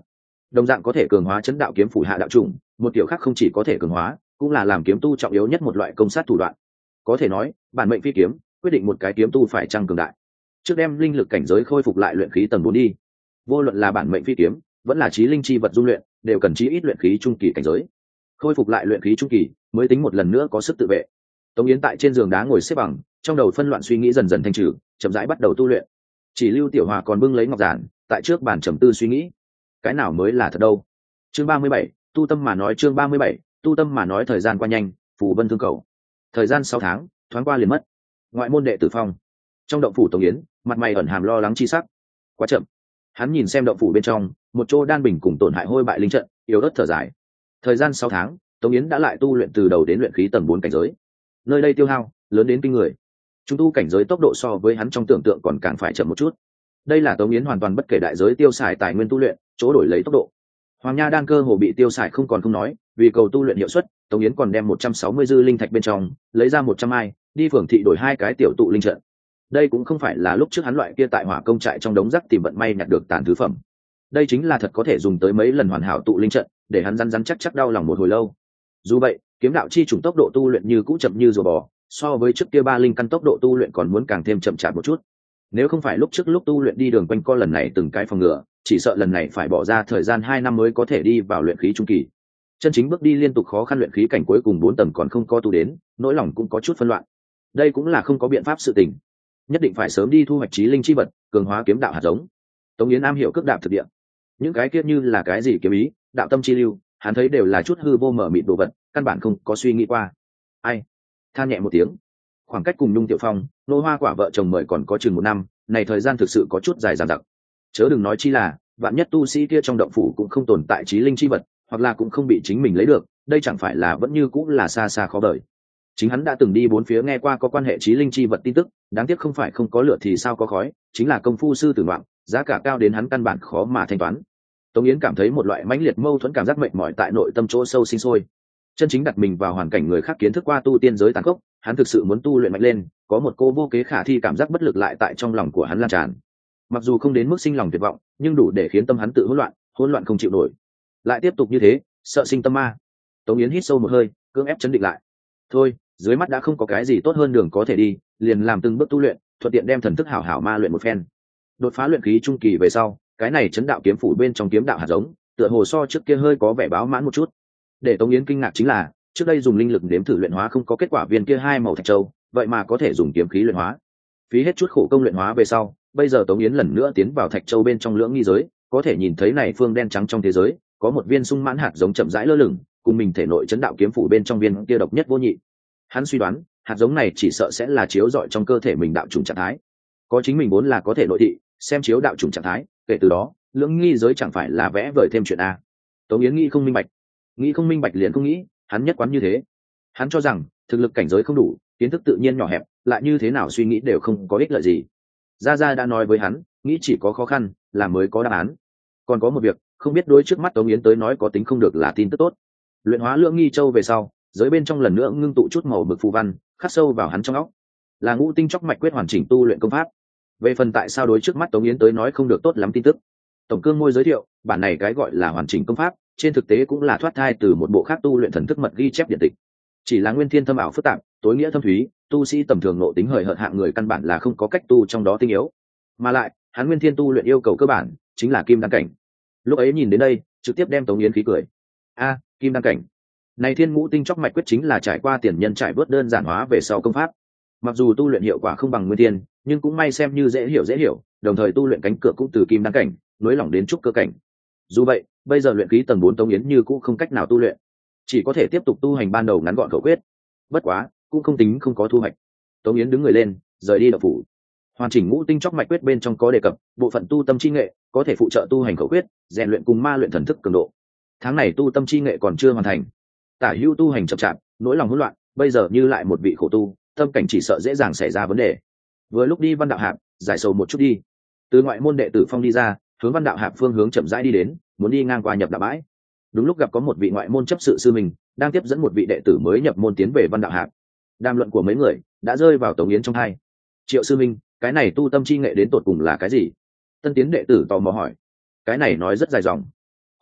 đồng dạng có thể cường hóa chấn đạo kiếm phủ hạ đạo trùng, một kiểu khác không chỉ có thể cường hóa, cũng là làm kiếm tu trọng yếu nhất một loại công sát thủ đoạn. Có thể nói bản mệnh phi kiếm quyết định một cái kiếm tu phải trăng cường đại. Trước đem linh lực cảnh giới khôi phục lại luyện khí tầng bốn đi. Vô luận là bản mệnh phi kiếm vẫn là chí linh chi vật dung luyện, đều cần chí ít luyện khí trung kỳ cảnh giới. Khôi phục lại luyện khí trung kỳ mới tính một lần nữa có sức tự vệ. Tống Yến tại trên giường đá ngồi xếp bằng, trong đầu phân loạn suy nghĩ dần dần thanh trừ, chậm rãi bắt đầu tu luyện. Chỉ Lưu Tiểu Hòa còn bưng lấy ngọc giản, tại trước bàn trầm tư suy nghĩ, cái nào mới là thật đâu. Chương ba mươi bảy, tu tâm mà nói chương ba mươi bảy, tu tâm mà nói thời gian qua nhanh, phù vân thương cầu. Thời gian sáu tháng, thoáng qua liền mất. Ngoại môn đệ tử phong. Trong động phủ Tống Yến, mặt mày ẩn hàm lo lắng chi sắc. Quá chậm. Hắn nhìn xem động phủ bên trong, một chỗ đan bình cùng tổn hại hôi bại linh trận, yếu ớt thở dài. Thời gian sáu tháng, Tống Yến đã lại tu luyện từ đầu đến luyện khí tầng bốn cảnh giới. Nơi đây tiêu hao lớn đến kinh người. Chúng tu cảnh giới tốc độ so với hắn trong tưởng tượng còn càng phải chậm một chút. Đây là Tống Yến hoàn toàn bất kể đại giới tiêu xài tài nguyên tu luyện, chỗ đổi lấy tốc độ. Hoàng Nha đan cơ hồ bị tiêu xài không còn không nói, vì cầu tu luyện hiệu suất, Tống Yến còn đem một trăm sáu mươi dư linh thạch bên trong, lấy ra một trăm ai, đi phường thị đổi hai cái tiểu tụ linh trận. Đây cũng không phải là lúc trước hắn loại kia tại hỏa công trại trong đống rác tìm vận may nhặt được tàn thứ phẩm. Đây chính là thật có thể dùng tới mấy lần hoàn hảo tụ linh trận, để hắn rắn rắn chắc chắc đau lòng một hồi lâu. Dù vậy, kiếm đạo chi trùng tốc độ tu luyện như cũ chậm như rùa bò, so với trước kia ba linh căn tốc độ tu luyện còn muốn càng thêm chậm chạp một chút. Nếu không phải lúc trước lúc tu luyện đi đường quanh co lần này từng cái phòng ngừa, chỉ sợ lần này phải bỏ ra thời gian hai năm mới có thể đi vào luyện khí trung kỳ. Chân chính bước đi liên tục khó khăn luyện khí cảnh cuối cùng bốn tầng còn không có tu đến, nỗi lòng cũng có chút phân loạn. Đây cũng là không có biện pháp sự tình, nhất định phải sớm đi thu hoạch chí linh chi vật, cường hóa kiếm đạo hạt giống. Tống Yến am hiểu cước đạp thực địa, những cái kia như là cái gì kiếm ý, đạo tâm chi lưu, hắn thấy đều là chút hư vô mở mịt đồ vật, căn bản không có suy nghĩ qua. Ai? Than nhẹ một tiếng. Khoảng cách cùng Nhung Tiểu Phong, Nô Hoa Quả vợ chồng mời còn có chừng một năm, này thời gian thực sự có chút dài dằng dặc. Chớ đừng nói chi là, vạn nhất tu sĩ kia trong động phủ cũng không tồn tại chí linh chi vật, hoặc là cũng không bị chính mình lấy được, đây chẳng phải là vẫn như cũng là xa xa khó vời. Chính hắn đã từng đi bốn phía nghe qua có quan hệ chí linh chi vật tin tức, đáng tiếc không phải không có lửa thì sao có khói, chính là công phu sư tử ngoạn, giá cả cao đến hắn căn bản khó mà thanh toán. Tống Yến cảm thấy một loại mãnh liệt mâu thuẫn cảm giác mệt mỏi tại nội tâm chỗ sâu sinh sôi. Chân chính đặt mình vào hoàn cảnh người khác kiến thức qua tu tiên giới tàn khốc, hắn thực sự muốn tu luyện mạnh lên, có một cô vô kế khả thi cảm giác bất lực lại tại trong lòng của hắn lan tràn. Mặc dù không đến mức sinh lòng tuyệt vọng, nhưng đủ để khiến tâm hắn tự hỗn loạn, hỗn loạn không chịu nổi. Lại tiếp tục như thế, sợ sinh tâm ma. Tống Yến hít sâu một hơi, cưỡng ép chấn định lại. Thôi, dưới mắt đã không có cái gì tốt hơn đường có thể đi, liền làm từng bước tu luyện, thuận tiện đem thần thức hảo hảo ma luyện một phen. Đột phá luyện khí trung kỳ về sau, cái này chấn đạo kiếm phủ bên trong kiếm đạo hạt giống, tựa hồ so trước kia hơi có vẻ báo mãn một chút. Để Tống Yến kinh ngạc chính là, trước đây dùng linh lực đếm thử luyện hóa không có kết quả viên kia hai màu thạch châu, vậy mà có thể dùng kiếm khí luyện hóa. Phí hết chút khổ công luyện hóa về sau, bây giờ Tống Yến lần nữa tiến vào thạch châu bên trong lưỡng nghi giới, có thể nhìn thấy này phương đen trắng trong thế giới, có một viên sung mãn hạt giống chậm rãi lơ lửng, cùng mình thể nội chấn đạo kiếm phủ bên trong viên kia độc nhất vô nhị. Hắn suy đoán, hạt giống này chỉ sợ sẽ là chiếu rọi trong cơ thể mình đạo chủng trạng thái. Có chính mình vốn là có thể nội thị, xem chiếu đạo chủng trạng thái, kể từ đó, lưỡng nghi giới chẳng phải là vẽ vời thêm chuyện a. Tống Yến nghĩ không minh bạch, nghĩ không minh bạch liền không nghĩ, hắn nhất quán như thế. Hắn cho rằng thực lực cảnh giới không đủ, kiến thức tự nhiên nhỏ hẹp, lại như thế nào suy nghĩ đều không có ích lợi gì. Gia Gia đã nói với hắn, nghĩ chỉ có khó khăn là mới có đáp án. Còn có một việc, không biết đối trước mắt Tống Yến tới nói có tính không được là tin tức tốt. Luyện hóa lưỡng nghi châu về sau, giới bên trong lần nữa ngưng tụ chút màu bực phù văn, khắc sâu vào hắn trong óc. Là ngũ tinh chóc mạch quyết hoàn chỉnh tu luyện công pháp. Về phần tại sao đối trước mắt Tống Yến tới nói không được tốt lắm tin tức, tổng cương môi giới thiệu, bản này cái gọi là hoàn chỉnh công pháp, trên thực tế cũng là thoát thai từ một bộ khác tu luyện thần thức mật ghi chép điện tịch. Chỉ là nguyên thiên thâm ảo phức tạp, tối nghĩa thâm thúy, tu sĩ tầm thường nộ tính hời hợt hạng người căn bản là không có cách tu trong đó tinh yếu. Mà lại, hắn nguyên thiên tu luyện yêu cầu cơ bản chính là kim đăng cảnh. Lúc ấy nhìn đến đây, trực tiếp đem Tống Yến khí cười. A, kim đăng cảnh. Này thiên ngũ tinh chóc mạch quyết chính là trải qua tiền nhân trải bớt đơn giản hóa về sau công pháp. Mặc dù tu luyện hiệu quả không bằng nguyên thiên, nhưng cũng may xem như dễ hiểu dễ hiểu, đồng thời tu luyện cánh cửa cũng từ kim đăng cảnh nối lỏng đến trúc cơ cảnh. Dù vậy, bây giờ luyện khí tầng bốn Tống Yến như cũng không cách nào tu luyện, chỉ có thể tiếp tục tu hành ban đầu ngắn gọn khẩu quyết. Bất quá, cũng không tính không có thu hoạch. Tống Yến đứng người lên, rời đi động phủ. Hoàn chỉnh ngũ tinh chóc mạch quyết bên trong có đề cập, bộ phận tu tâm chi nghệ có thể phụ trợ tu hành khẩu quyết, rèn luyện cùng ma luyện thần thức cường độ. Tháng này tu tâm chi nghệ còn chưa hoàn thành, tả hữu tu hành chậm chạp, nỗi lòng hỗn loạn, bây giờ như lại một vị khổ tu, tâm cảnh chỉ sợ dễ dàng xảy ra vấn đề. Vừa lúc đi Văn Đạo Hạp, giải sầu một chút đi. Từ ngoại môn đệ tử phong đi ra, hướng Văn Đạo Hạp phương hướng chậm rãi đi đến, muốn đi ngang qua nhập đạo bãi. Đúng lúc gặp có một vị ngoại môn chấp sự sư mình đang tiếp dẫn một vị đệ tử mới nhập môn tiến về Văn Đạo Hạp. Đàm luận của mấy người đã rơi vào Tống Yến trong hai. Triệu sư minh, cái này tu tâm chi nghệ đến tột cùng là cái gì? Tân tiến đệ tử tò mò hỏi. Cái này nói rất dài dòng.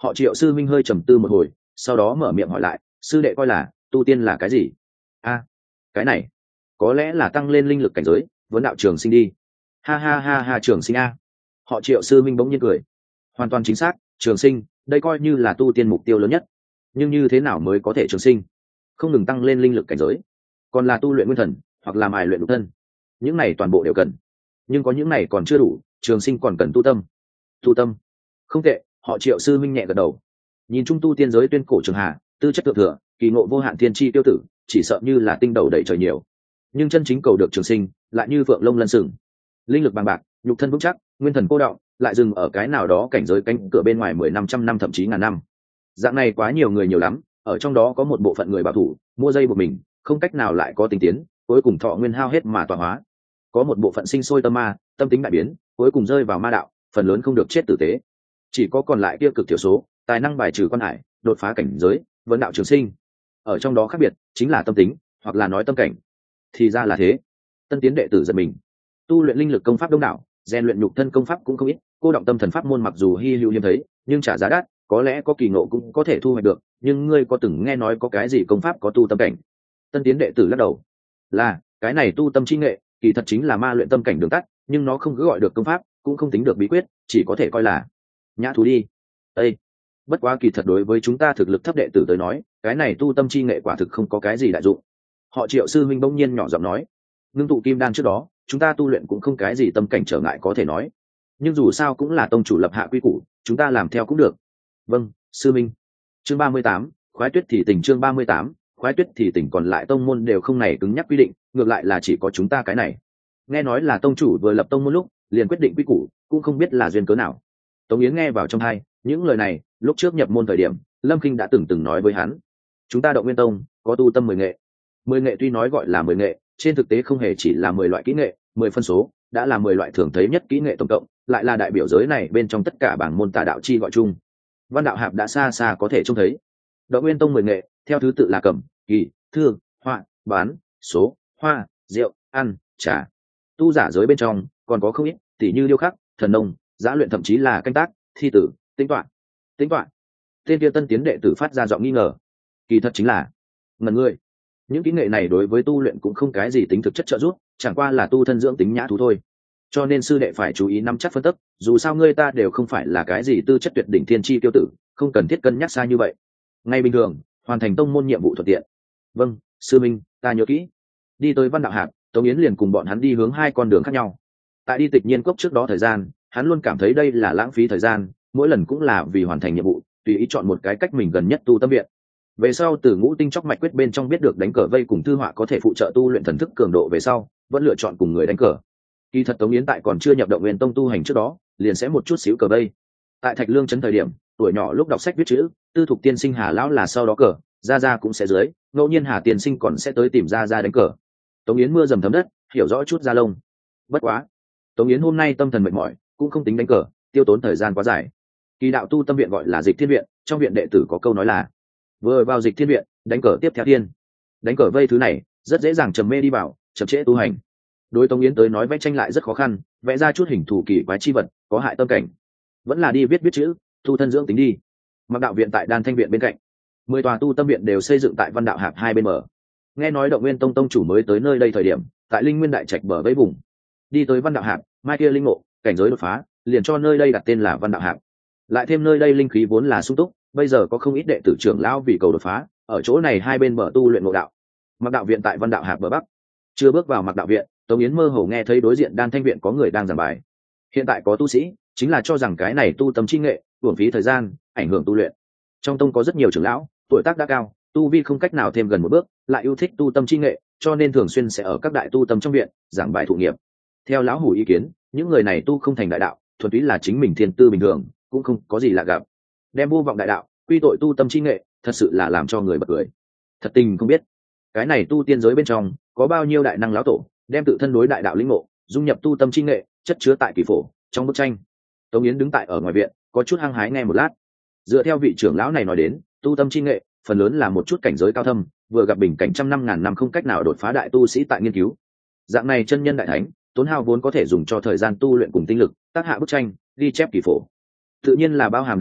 Họ Triệu sư minh hơi trầm tư một hồi, sau đó mở miệng hỏi lại, sư đệ coi là tu tiên là cái gì? A, cái này có lẽ là tăng lên linh lực cảnh giới, vấn đạo trường sinh đi. Ha ha ha ha, trường sinh a. Họ Triệu sư minh bỗng nhiên cười. Hoàn toàn chính xác, trường sinh, đây coi như là tu tiên mục tiêu lớn nhất. Nhưng như thế nào mới có thể trường sinh? Không ngừng tăng lên linh lực cảnh giới, còn là tu luyện nguyên thần hoặc là mài luyện nhục thân, những này toàn bộ đều cần. Nhưng có những này còn chưa đủ, trường sinh còn cần tu tâm. Tu tâm, không tệ. Họ Triệu sư minh nhẹ gật đầu. Nhìn trung tu tiên giới tuyên cổ trường hà, tư chất thượng thừa, kỳ ngộ vô hạn thiên chi tiêu tử, chỉ sợ như là tinh đầu đầy trời nhiều. Nhưng chân chính cầu được trường sinh, lại như vượng lông lân sừng, linh lực bằng bạc, nhục thân vững chắc, nguyên thần cô đọng, lại dừng ở cái nào đó cảnh giới cánh cửa bên ngoài mười năm trăm năm thậm chí ngàn năm. Dạng này quá nhiều người nhiều lắm, ở trong đó có một bộ phận người bảo thủ, mua dây buộc mình, không cách nào lại có tinh tiến, cuối cùng thọ nguyên hao hết mà tọa hóa. Có một bộ phận sinh sôi tâm ma, tâm tính đại biến, cuối cùng rơi vào ma đạo, phần lớn không được chết tử tế. Chỉ có còn lại kia cực thiểu số, tài năng bài trừ quan hải, đột phá cảnh giới, vấn đạo trường sinh. Ở trong đó khác biệt chính là tâm tính, hoặc là nói tâm cảnh. Thì ra là thế. Tân tiến đệ tử giật mình. Tu luyện linh lực công pháp đông đảo, rèn luyện nhục thân công pháp cũng không ít, cô động tâm thần pháp môn mặc dù hi hữu hiếm thấy, nhưng trả giá đắt, có lẽ có kỳ ngộ cũng có thể thu hoạch được, nhưng ngươi có từng nghe nói có cái gì công pháp có tu tâm cảnh? Tân tiến đệ tử lắc đầu. Là, cái này tu tâm chi nghệ, kỳ thật chính là ma luyện tâm cảnh đường tắt, nhưng nó không cứ gọi được công pháp, cũng không tính được bí quyết, chỉ có thể coi là nhã thú đi. Ê, bất quá kỳ thật đối với chúng ta thực lực thấp đệ tử tới nói, cái này tu tâm chi nghệ quả thực không có cái gì đại dụng. Họ Triệu sư minh bỗng nhiên nhỏ giọng nói, ngưng tụ kim đan trước đó, chúng ta tu luyện cũng không cái gì tâm cảnh trở ngại có thể nói, nhưng dù sao cũng là tông chủ lập hạ quy củ, chúng ta làm theo cũng được. Vâng, sư minh. Chương ba mươi tám, khoái tuyết thì tình. Chương ba mươi tám, khoái tuyết thì tình. Còn lại tông môn đều không này cứng nhắc quy định, ngược lại là chỉ có chúng ta cái này. Nghe nói là tông chủ vừa lập tông môn lúc liền quyết định quy củ, cũng không biết là duyên cớ nào. Tống Yến nghe vào trong tai, những lời này lúc trước nhập môn thời điểm Lâm Kinh đã từng từng nói với hắn, chúng ta Động Nguyên Tông có tu tâm mười nghệ. Mười nghệ tuy nói gọi là mười nghệ, trên thực tế không hề chỉ là mười loại kỹ nghệ, mười phân số đã là mười loại thường thấy nhất kỹ nghệ tổng cộng, lại là đại biểu giới này bên trong tất cả bảng môn tà đạo chi gọi chung. Văn đạo hạp đã xa xa có thể trông thấy. Động Nguyên Tông mười nghệ theo thứ tự là cẩm, kỳ, thương, họa, bán, số, hoa, rượu, ăn, trà. Tu giả giới bên trong còn có không ít, tỉ như điêu khắc, thần nông, giã luyện, thậm chí là canh tác, thi tử, tính toán. Tính toán. Tên kia tân tiến đệ tử phát ra giọng nghi ngờ. Kỳ thật chính là ngần người. Những kỹ nghệ này đối với tu luyện cũng không cái gì tính thực chất trợ giúp, chẳng qua là tu thân dưỡng tính nhã thú thôi. Cho nên sư đệ phải chú ý nắm chắc phân tích, dù sao ngươi ta đều không phải là cái gì tư chất tuyệt đỉnh thiên chi tiêu tử, không cần thiết cân nhắc xa như vậy. Ngay bình thường, hoàn thành tông môn nhiệm vụ thuận tiện. Vâng, sư minh, ta nhớ kỹ. Đi tới Văn Đạo Hạp, Tống Yến liền cùng bọn hắn đi hướng hai con đường khác nhau. Tại đi Tịch Nhiên Cốc trước đó thời gian, hắn luôn cảm thấy đây là lãng phí thời gian, mỗi lần cũng là vì hoàn thành nhiệm vụ, tùy ý chọn một cái cách mình gần nhất tu tâm viện. Về sau từ Ngũ Tinh Chóc Mạch Quyết bên trong biết được đánh cờ vây cùng thư họa có thể phụ trợ tu luyện thần thức cường độ, về sau vẫn lựa chọn cùng người đánh cờ. Kỳ thật Tống Yến tại còn chưa nhập Động Nguyên Tông tu hành trước đó, liền sẽ một chút xíu cờ vây. Tại Thạch Lương trấn thời điểm, tuổi nhỏ lúc đọc sách viết chữ, tư thục tiên sinh Hà lão là sau đó cờ, gia gia cũng sẽ dưới, ngẫu nhiên Hà tiên sinh còn sẽ tới tìm gia gia đánh cờ. Tống Yến mưa dầm thấm đất, hiểu rõ chút da lông. Bất quá, Tống Yến hôm nay tâm thần mệt mỏi, cũng không tính đánh cờ, tiêu tốn thời gian quá dài. Kỳ đạo tu tâm viện gọi là Dịch Thiên viện, trong viện đệ tử có câu nói là vừa vào Dịch Thiên viện, đánh cờ tiếp theo thiên. Đánh cờ vây thứ này rất dễ dàng trầm mê đi vào, chậm trễ tu hành. Đối Tống Yến tới nói vẽ tranh lại rất khó khăn, vẽ ra chút hình thù kỳ quái chi vật có hại tâm cảnh, vẫn là đi viết viết chữ, tu thân dưỡng tính đi. Mặc đạo viện tại Đan Thanh viện bên cạnh, mười tòa tu tâm viện đều xây dựng tại Văn Đạo Hạp hai bên bờ. Nghe nói Động Nguyên Tông tông chủ mới tới nơi đây thời điểm, tại Linh Nguyên Đại Trạch bờ vây vùng, đi tới Văn Đạo Hạp, mai kia linh ngộ, cảnh giới đột phá, liền cho nơi đây đặt tên là Văn Đạo Hạp. Lại thêm nơi đây linh khí vốn là sung túc, bây giờ có không ít đệ tử trưởng lão vì cầu đột phá, ở chỗ này hai bên bờ tu luyện ngộ đạo. Mặc đạo viện tại Văn Đạo Hạp bờ bắc. Chưa bước vào Mặc đạo viện, Tống Yến mơ hồ nghe thấy đối diện Đan Thanh viện có người đang giảng bài. Hiện tại có tu sĩ chính là cho rằng cái này tu tâm chi nghệ uổng phí thời gian, ảnh hưởng tu luyện. Trong tông có rất nhiều trưởng lão, tuổi tác đã cao, tu vi không cách nào thêm gần một bước, lại yêu thích tu tâm chi nghệ, cho nên thường xuyên sẽ ở các đại tu tâm trong viện giảng bài thụ nghiệp. Theo lão hủ ý kiến, những người này tu không thành đại đạo, thuần túy là chính mình thiên tư bình thường, cũng không có gì lạ gặp. Đem vô vọng đại đạo quy tội tu tâm chi nghệ, thật sự là làm cho người bật cười. Thật tình không biết, cái này tu tiên giới bên trong có bao nhiêu đại năng lão tổ đem tự thân đối đại đạo lĩnh ngộ dung nhập tu tâm chi nghệ, chất chứa tại kỳ phổ trong bức tranh. Tống Yến đứng tại ở ngoài viện, có chút hăng hái nghe một lát. Dựa theo vị trưởng lão này nói đến, tu tâm chi nghệ phần lớn là một chút cảnh giới cao thâm, vừa gặp bình cảnh trăm năm ngàn năm không cách nào đột phá đại tu sĩ tại nghiên cứu. Dạng này chân nhân đại thánh, tốn hao vốn có thể dùng cho thời gian tu luyện cùng tinh lực, tác hạ bức tranh, ghi chép kỳ phổ. Tự nhiên là bao hàm đạo vận,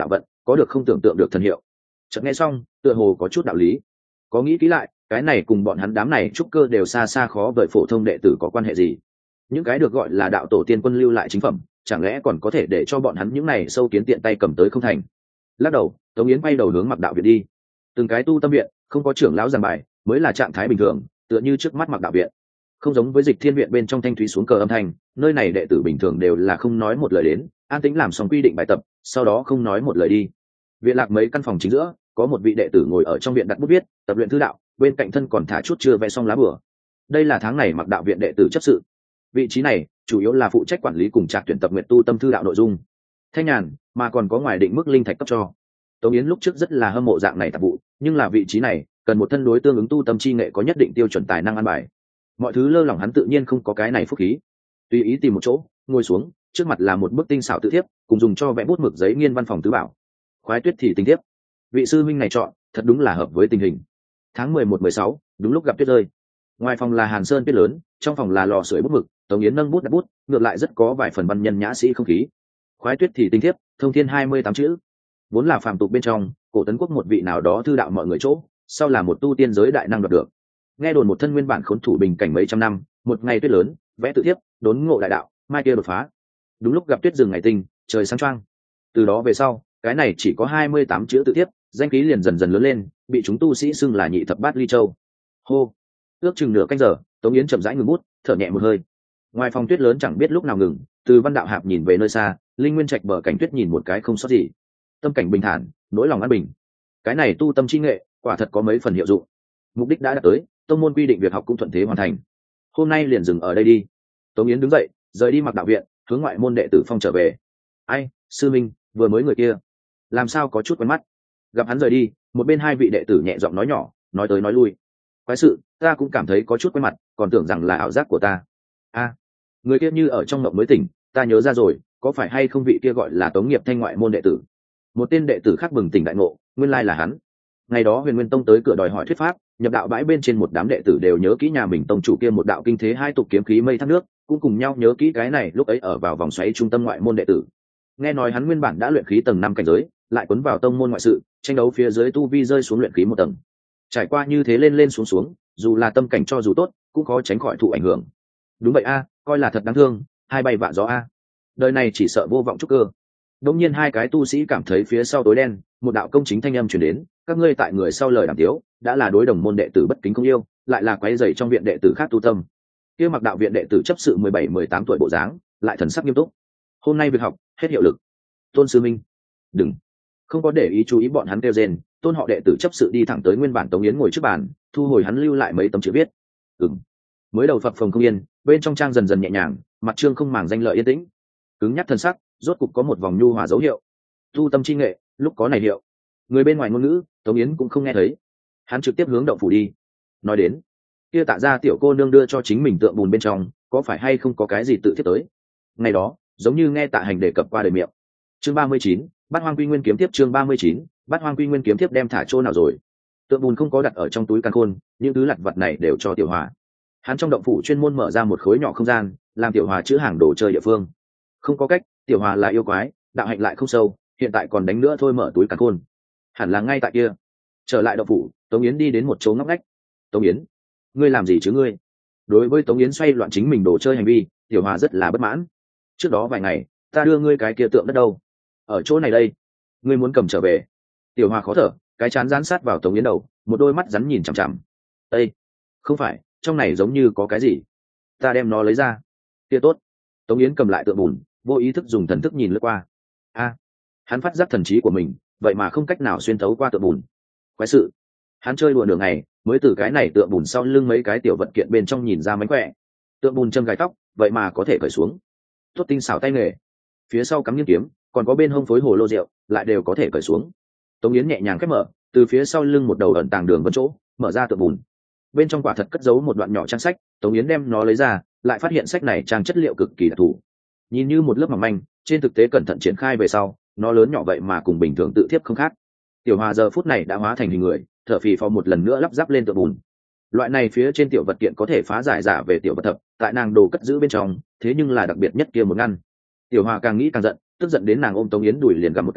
có được không tưởng tượng được thần hiệu. Chợt nghe xong tựa hồ có chút đạo lý, có nghĩ kỹ lại cái này cùng bọn hắn đám này trúc cơ đều xa xa khó vời phổ thông đệ tử có quan hệ gì. Những cái được gọi là đạo tổ tiên quân lưu lại chính phẩm chẳng lẽ còn có thể để cho bọn hắn những này sâu kiến tiện tay cầm tới không thành. Lắc đầu, Tống Yến bay đầu hướng Mặc Đạo viện đi. Từng cái tu tâm viện không có trưởng lão giảng bài mới là trạng thái bình thường, tựa như trước mắt Mặc Đạo viện. Không giống với Dịch Thiên viện bên trong thanh thúy xuống cờ âm thanh, nơi này đệ tử bình thường đều là không nói một lời đến, an tĩnh làm xong quy định bài tập, sau đó không nói một lời đi. Viện Lạc mấy căn phòng chính giữa, có một vị đệ tử ngồi ở trong viện đặt bút viết, tập luyện thư đạo, bên cạnh thân còn thả chút chưa vẽ xong lá bửa. Đây là tháng này Mặc Đạo viện đệ tử chấp sự. Vị trí này chủ yếu là phụ trách quản lý cùng trạc tuyển tập nguyện tu tâm thư đạo nội dung. Thanh nhàn, mà còn có ngoài định mức linh thạch cấp cho. Tống Yến lúc trước rất là hâm mộ dạng này tạp vụ, nhưng là vị trí này cần một thân đối tương ứng tu tâm chi nghệ có nhất định tiêu chuẩn tài năng ăn bài. Mọi thứ lơ lỏng hắn tự nhiên không có cái này phúc khí. Tùy ý tìm một chỗ ngồi xuống, trước mặt là một bức tinh xảo tự thiếp, cùng dùng cho vẽ bút mực giấy nghiên văn phòng tứ bảo. Khoái tuyết thì tinh thiếp, vị sư minh này chọn thật đúng là hợp với tình hình. Tháng mười một mười sáu, đúng lúc gặp tuyết rơi. Ngoài phòng là hàn sơn tuyết lớn, trong phòng là lò sưởi bút mực. Tống Yến nâng bút đặt bút, ngược lại rất có vài phần văn nhân nhã sĩ không khí. Khoái tuyết thì tinh thiếp, thông thiên hai mươi tám chữ, vốn là phàm tục bên trong cổ tấn quốc một vị nào đó thư đạo mọi người chỗ, sau là một tu tiên giới đại năng đoạt được. Nghe đồn một thân nguyên bản khốn thủ bình cảnh mấy trăm năm, một ngày tuyết lớn vẽ tự thiếp, đốn ngộ đại đạo, mai kia đột phá. Đúng lúc gặp tuyết rừng ngày tinh, trời sáng choang. Từ đó về sau, cái này chỉ có hai mươi tám chữ tự thiếp, danh khí liền dần dần lớn lên, bị chúng tu sĩ xưng là nhị thập bát ly châu. Hô, ước chừng nửa canh giờ, Tống Yến chậm rãi ngừng bút, thở nhẹ một hơi. Ngoài phòng tuyết lớn chẳng biết lúc nào ngừng, từ Văn Đạo Hạp nhìn về nơi xa, Linh Nguyên Trạch bờ cảnh tuyết nhìn một cái không sót gì. Tâm cảnh bình thản, nỗi lòng an bình. Cái này tu tâm chi nghệ, quả thật có mấy phần hiệu dụng. Mục đích đã đạt tới, tông môn quy định việc học cũng thuận thế hoàn thành. Hôm nay liền dừng ở đây đi. Tống Yến đứng dậy, rời đi Mặc Đạo viện, hướng ngoại môn đệ tử phong trở về. Ai, sư minh, vừa mới người kia, làm sao có chút quen mắt. Gặp hắn rời đi, một bên hai vị đệ tử nhẹ giọng nói nhỏ, nói tới nói lui. Quái sự, ta cũng cảm thấy có chút quen mặt, còn tưởng rằng là ảo giác của ta. A, người kia như ở trong mộng mới tỉnh, ta nhớ ra rồi, có phải hay không vị kia gọi là Tống Nghiệp Thanh ngoại môn đệ tử? Một tên đệ tử khác bừng tỉnh đại ngộ, nguyên lai là hắn. Ngày đó Huyền Nguyên Tông tới cửa đòi hỏi thuyết pháp, nhập đạo bãi bên trên một đám đệ tử đều nhớ kỹ nhà mình tông chủ kia một đạo kinh thế hai tục kiếm khí mây thác nước, cũng cùng nhau nhớ kỹ cái này lúc ấy ở vào vòng xoáy trung tâm ngoại môn đệ tử. Nghe nói hắn nguyên bản đã luyện khí tầng năm cảnh giới, lại cuốn vào tông môn ngoại sự, tranh đấu phía dưới tu vi rơi xuống luyện khí một tầng. Trải qua như thế lên lên xuống xuống, dù là tâm cảnh cho dù tốt, cũng khó tránh khỏi thụ ảnh hưởng. Đúng vậy a, coi là thật đáng thương, hai bay vạ gió a. Đời này chỉ sợ vô vọng trúc cơ. Đột nhiên hai cái tu sĩ cảm thấy phía sau tối đen, một đạo công chính thanh âm truyền đến, các ngươi tại người sau lời đàm tiếu, đã là đối đồng môn đệ tử bất kính không yêu, lại là quấy rầy trong viện đệ tử khác tu tâm. Kia Mặc Đạo viện đệ tử chấp sự mười bảy mười tám tuổi bộ dáng, lại thần sắc nghiêm túc. Hôm nay việc học hết hiệu lực. Tôn sư minh, đừng, không có để ý chú ý bọn hắn kêu rên. Tôn họ đệ tử chấp sự đi thẳng tới nguyên bản Tống Yến ngồi trước bàn, thu hồi hắn lưu lại mấy tấm chữ viết. Ừm. Mới đầu phập phồng không yên, bên trong trang dần dần nhẹ nhàng, mặt trương không màng danh lợi yên tĩnh. Cứng nhắc thân sắc, rốt cục có một vòng nhu hòa dấu hiệu. Tu tâm chi nghệ, lúc có này hiệu. Người bên ngoài ngôn ngữ, Tống Yến cũng không nghe thấy. Hắn trực tiếp hướng động phủ đi. Nói đến, kia Tạ gia tiểu cô nương đưa cho chính mình tượng bùn bên trong, có phải hay không có cái gì tự thiết tới? Ngày đó, giống như nghe Tạ Hành đề cập qua đời miệng. Chương ba mươi chín, Bát Hoang Quy Nguyên kiếm tiếp chương ba mươi chín, Bát Hoang Quy Nguyên kiếm tiếp đem thả chỗ nào rồi? Tượng bùn không có đặt ở trong túi càn khôn, những thứ lặt vặt này đều cho Tiểu Hòa. Hắn trong động phủ chuyên môn mở ra một khối nhỏ không gian, làm Tiểu Hòa chứa hàng đồ chơi địa phương. Không có cách, Tiểu Hòa là yêu quái, đạo hạnh lại không sâu, hiện tại còn đánh nữa thôi, mở túi càn khôn. Hẳn là ngay tại kia. Trở lại động phủ, Tống Yến đi đến một chỗ ngóc ngách. Tống Yến, ngươi làm gì chứ ngươi? Đối với Tống Yến xoay loạn chính mình đồ chơi hành vi, Tiểu Hòa rất là bất mãn. Trước đó vài ngày, ta đưa ngươi cái kia tượng đất đâu? Ở chỗ này đây. Ngươi muốn cầm trở về? Tiểu Hòa khó thở, cái chán dán sát vào Tống Yến đầu, một đôi mắt rắn nhìn chằm chằm. Ê, không phải, trong này giống như có cái gì. Ta đem nó lấy ra. Kia tốt. Tống Yến cầm lại tượng bùn, vô ý thức dùng thần thức nhìn lướt qua. A, hắn phát giác thần trí của mình, vậy mà không cách nào xuyên thấu qua tượng bùn. Quái sự. Hắn chơi đùa nửa ngày, mới từ cái này tượng bùn sau lưng mấy cái tiểu vật kiện bên trong nhìn ra mánh khỏe. Tượng bùn châm gài tóc, vậy mà có thể cởi xuống. Tốt tinh xảo tay nghề. Phía sau cắm nghiêng kiếm, còn có bên hông phối hồ lô rượu, lại đều có thể cởi xuống. Tống Yến nhẹ nhàng khép mở, từ phía sau lưng một đầu ẩn tàng đường vân chỗ, mở ra tượng bùn. Bên trong quả thật cất giấu một đoạn nhỏ trang sách. Tống Yến đem nó lấy ra, lại phát hiện sách này trang chất liệu cực kỳ đặc thù, nhìn như một lớp mỏng manh, trên thực tế cẩn thận triển khai về sau, nó lớn nhỏ vậy mà cùng bình thường tự thiếp không khác. Tiểu Hòa giờ phút này đã hóa thành hình người, thở phì phò một lần nữa lắp ráp lên tượng bùn. Loại này phía trên tiểu vật kiện có thể phá giải giả về tiểu vật thập, tại nàng đồ cất giữ bên trong, thế nhưng là đặc biệt nhất kia một ngăn. Tiểu Hòa càng nghĩ càng giận, tức giận đến nàng ôm Tống Yến đùi liền gặm một cái,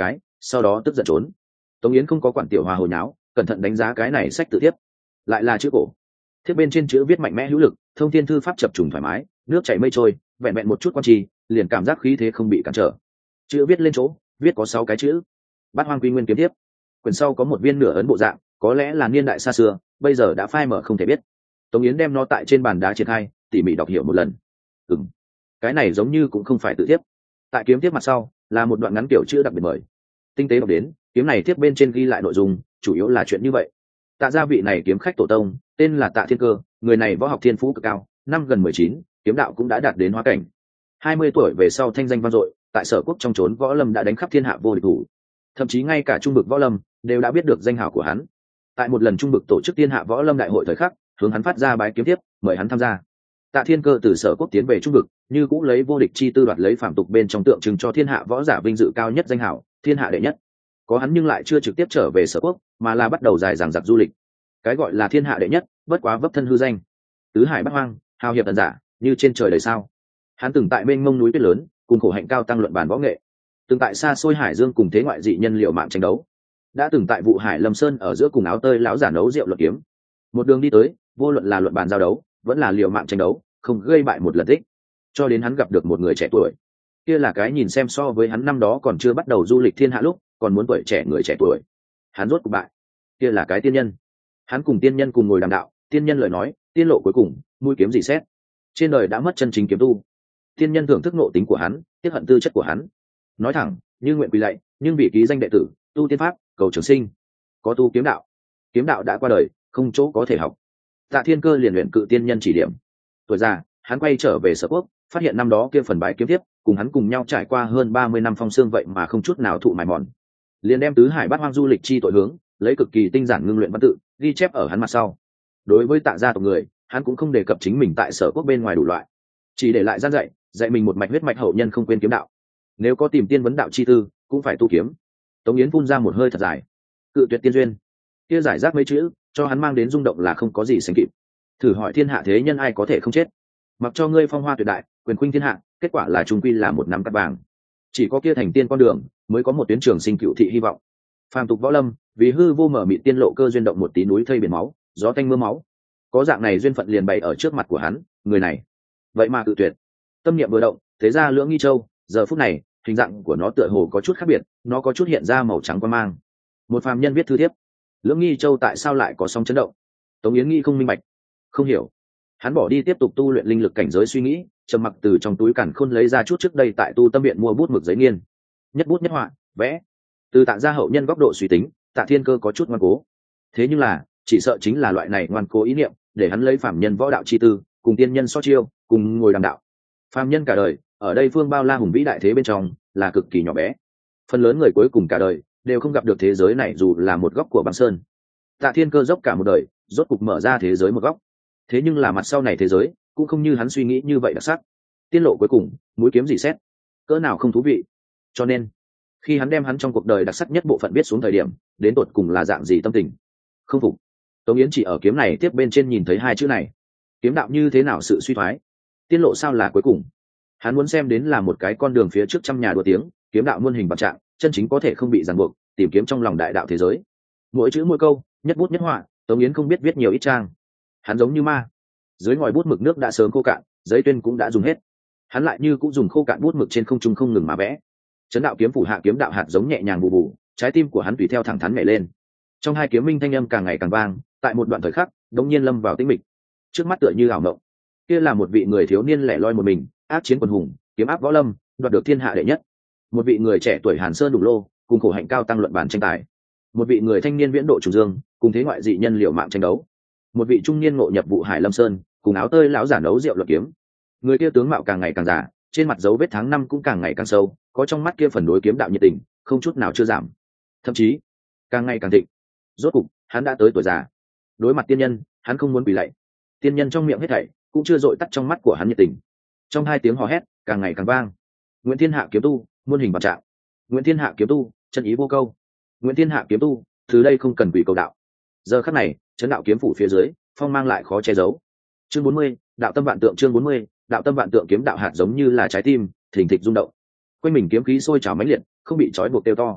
sau đó tức giận trốn. Tống Yến không có quản tiểu hòa hồi nháo, cẩn thận đánh giá cái này sách tự thiếp, lại là chữ cổ. Thiếp bên trên chữ viết mạnh mẽ hữu lực, thông thiên thư pháp chập trùng thoải mái, nước chảy mây trôi, vẹn vẹn một chút quan trì, liền cảm giác khí thế không bị cản trở. Chữ viết lên chỗ, viết có sáu cái chữ: Bát Hoang Quy Nguyên kiếm thiếp. Quyển sau có một viên nửa ấn bộ dạng, có lẽ là niên đại xa xưa, bây giờ đã phai mở không thể biết. Tống Yến đem nó tại trên bàn đá triển khai, tỉ mỉ đọc hiểu một lần. Ừm, cái này giống như cũng không phải tự thiếp. Tại kiếm thiếp mặt sau là một đoạn ngắn kiểu chữ đặc biệt mời. Tinh tế đọc đến, kiếm này thiếp bên trên ghi lại nội dung, chủ yếu là chuyện như vậy. Tạ gia vị này kiếm khách tổ tông, tên là Tạ Thiên Cơ, người này võ học thiên phú cực cao, năm gần mười chín, kiếm đạo cũng đã đạt đến hóa cảnh. hai mươi tuổi về sau thanh danh vang dội, tại Sở Quốc trong trốn võ lâm đã đánh khắp thiên hạ vô địch thủ. Thậm chí ngay cả trung vực võ lâm đều đã biết được danh hào của hắn. Tại một lần trung vực tổ chức thiên hạ võ lâm đại hội thời khắc, hướng hắn phát ra bái kiếm tiếp, mời hắn tham gia. Tạ Thiên Cơ từ Sở Quốc tiến về trung vực, như cũng lấy vô địch chi tư đoạt lấy phàm tục bên trong tượng trưng cho thiên hạ võ giả vinh dự cao nhất danh hào, thiên hạ đệ nhất. Có hắn nhưng lại chưa trực tiếp trở về Sở Quốc, mà là bắt đầu dài dằng dặc du lịch. Cái gọi là thiên hạ đệ nhất, bất quá vấp thân hư danh. Tứ hải bát hoang, hào hiệp tần giả, như trên trời đầy sao. Hắn từng tại bên mông núi tuyết lớn, cùng khổ hạnh cao tăng luận bàn võ nghệ. Từng tại xa xôi hải dương cùng thế ngoại dị nhân liệu mạng tranh đấu. Đã từng tại vụ hải lâm sơn ở giữa cùng áo tơi lão giả nấu rượu luận kiếm. Một đường đi tới, vô luận là luận bàn giao đấu, vẫn là liều mạng tranh đấu, không gây bại một lần tích. Cho đến hắn gặp được một người trẻ tuổi, kia là cái nhìn xem so với hắn năm đó còn chưa bắt đầu du lịch thiên hạ lúc còn muốn tuổi trẻ người trẻ tuổi. Hắn rốt cuộc bại, kia là cái tiên nhân. Hắn cùng tiên nhân cùng ngồi đàm đạo, tiên nhân lời nói, tiên lộ cuối cùng, mũi kiếm gì xét. Trên đời đã mất chân chính kiếm tu. Tiên nhân thưởng thức nộ tính của hắn, tiếc hận tư chất của hắn. Nói thẳng, như nguyện quỳ lạy, nhưng vì ký danh đệ tử, tu tiên pháp, cầu trường sinh. Có tu kiếm đạo, kiếm đạo đã qua đời, không chỗ có thể học. Tạ Thiên Cơ liền luyện cự tiên nhân chỉ điểm. Tuổi già, hắn quay trở về Sở Quốc, phát hiện năm đó kia phần bái kiếm tiếp, cùng hắn cùng nhau trải qua hơn ba mươi năm phong xương vậy mà không chút nào thụ mài mòn. Liền đem tứ hải bát hoang du lịch chi tội hướng, lấy cực kỳ tinh giản ngưng luyện văn tự, ghi chép ở hắn mặt sau. Đối với Tạ gia tộc người, hắn cũng không đề cập chính mình tại Sở Quốc bên ngoài đủ loại, chỉ để lại gian dạy, dạy mình một mạch huyết mạch hậu nhân không quên kiếm đạo. Nếu có tìm tiên vấn đạo chi tư, cũng phải tu kiếm. Tống Yến phun ra một hơi thật dài. Cự tuyệt tiên duyên, kia giải rác mấy chữ, cho hắn mang đến rung động là không có gì sánh kịp. Thử hỏi thiên hạ thế nhân ai có thể không chết? Mặc cho ngươi phong hoa tuyệt đại, quyền khuynh thiên hạ, kết quả là trung quy là một nắm cát vàng. Chỉ có kia thành tiên con đường, mới có một tuyến trường sinh cựu thị hy vọng. Phàm tục võ lâm, vì hư vô mở mịt tiên lộ cơ duyên động một tí núi thây biển máu, gió tanh mưa máu. Có dạng này duyên phận liền bày ở trước mặt của hắn, người này, vậy mà cự tuyệt. Tâm niệm vừa động, thế ra Lưỡng Nghi Châu, giờ phút này, hình dạng của nó tựa hồ có chút khác biệt, nó có chút hiện ra màu trắng quan mang. Một phàm nhân viết thư thiếp. Lưỡng Nghi Châu tại sao lại có sóng chấn động? Tống Yến Nghi không minh bạch, không hiểu. Hắn bỏ đi tiếp tục tu luyện linh lực cảnh giới suy nghĩ, trầm mặc từ trong túi càn khôn lấy ra chút trước đây tại tu tâm viện mua bút mực giấy nghiên, nhất bút nhất họa, vẽ. Từ Tạ gia hậu nhân góc độ suy tính, Tạ Thiên Cơ có chút ngoan cố. Thế nhưng là, chỉ sợ chính là loại này ngoan cố ý niệm, để hắn lấy phàm nhân võ đạo chi tư, cùng tiên nhân so chiêu, cùng ngồi đàm đạo. Phàm nhân cả đời, ở đây phương bao la hùng vĩ đại thế bên trong, là cực kỳ nhỏ bé. Phần lớn người cuối cùng cả đời đều không gặp được thế giới này dù là một góc của băng sơn. Tạ Thiên Cơ dốc cả một đời, rốt cục mở ra thế giới một góc. Thế nhưng là mặt sau này thế giới cũng không như hắn suy nghĩ như vậy đặc sắc. Tiên lộ cuối cùng, mũi kiếm gì xét, cỡ nào không thú vị. Cho nên, khi hắn đem hắn trong cuộc đời đặc sắc nhất bộ phận viết xuống thời điểm, đến tột cùng là dạng gì tâm tình? Không phục. Tống Yến chỉ ở kiếm này tiếp bên trên nhìn thấy hai chữ này. Kiếm đạo như thế nào sự suy thoái? Tiên lộ sao là cuối cùng? Hắn muốn xem đến là một cái con đường phía trước trăm nhà đua tiếng, kiếm đạo muôn hình vạn trạng, chân chính có thể không bị ràng buộc, tìm kiếm trong lòng đại đạo thế giới. Mỗi chữ mỗi câu, nhất bút nhất họa, Tống Yến không biết viết nhiều ít trang. Hắn giống như ma. Dưới ngòi bút mực nước đã sớm khô cạn, giấy tuyên cũng đã dùng hết. Hắn lại như cũng dùng khô cạn bút mực trên không trung không ngừng mà vẽ. Chấn đạo kiếm phủ hạ kiếm đạo hạt giống nhẹ nhàng bù bù, trái tim của hắn tùy theo thẳng thắn nhảy lên. Trong hai kiếm minh thanh âm càng ngày càng vang, tại một đoạn thời khắc, đống nhiên lâm vào tĩnh mịch. Trước mắt tựa như ảo mộng. Kia là một vị người thiếu niên lẻ loi một mình, ác chiến quần hùng, kiếm áp võ lâm, đoạt được thiên hạ đệ nhất. Một vị người trẻ tuổi Hàn Sơn Đục Lô, cùng khổ hạnh cao tăng luận bàn tranh tài. Một vị người thanh niên viễn độ trùng dương, cùng thế ngoại dị nhân liều mạng tranh đấu. Một vị trung niên ngộ nhập vụ hải lâm sơn, cùng áo tơi lão giả nấu rượu luận kiếm. Người kia tướng mạo càng ngày càng già, trên mặt dấu vết tháng năm cũng càng ngày càng sâu, có trong mắt kia phần đối kiếm đạo nhiệt tình, không chút nào chưa giảm, thậm chí càng ngày càng thịnh. Rốt cục, hắn đã tới tuổi già. Đối mặt tiên nhân, hắn không muốn quỳ lạy. Tiên nhân trong miệng hết thảy, cũng chưa dội tắt trong mắt của hắn nhiệt tình. Trong hai tiếng hò hét, càng ngày càng vang. Nguyễn Thiên Hạ kiếm tu, muôn hình vạn trạng. Nguyễn Thiên Hạ kiếm tu, chân ý vô câu. Nguyễn Thiên Hạ kiếm tu, từ đây không cần quỳ cầu đạo. Giờ khắc này, chấn đạo kiếm phủ phía dưới, phong mang lại khó che giấu. Chương bốn mươi, đạo tâm vạn tượng. Chương bốn mươi, đạo tâm vạn tượng. Kiếm đạo hạt giống như là trái tim, thình thịch rung động. Quanh mình kiếm khí sôi trào mãnh liệt, không bị trói buộc tiêu to.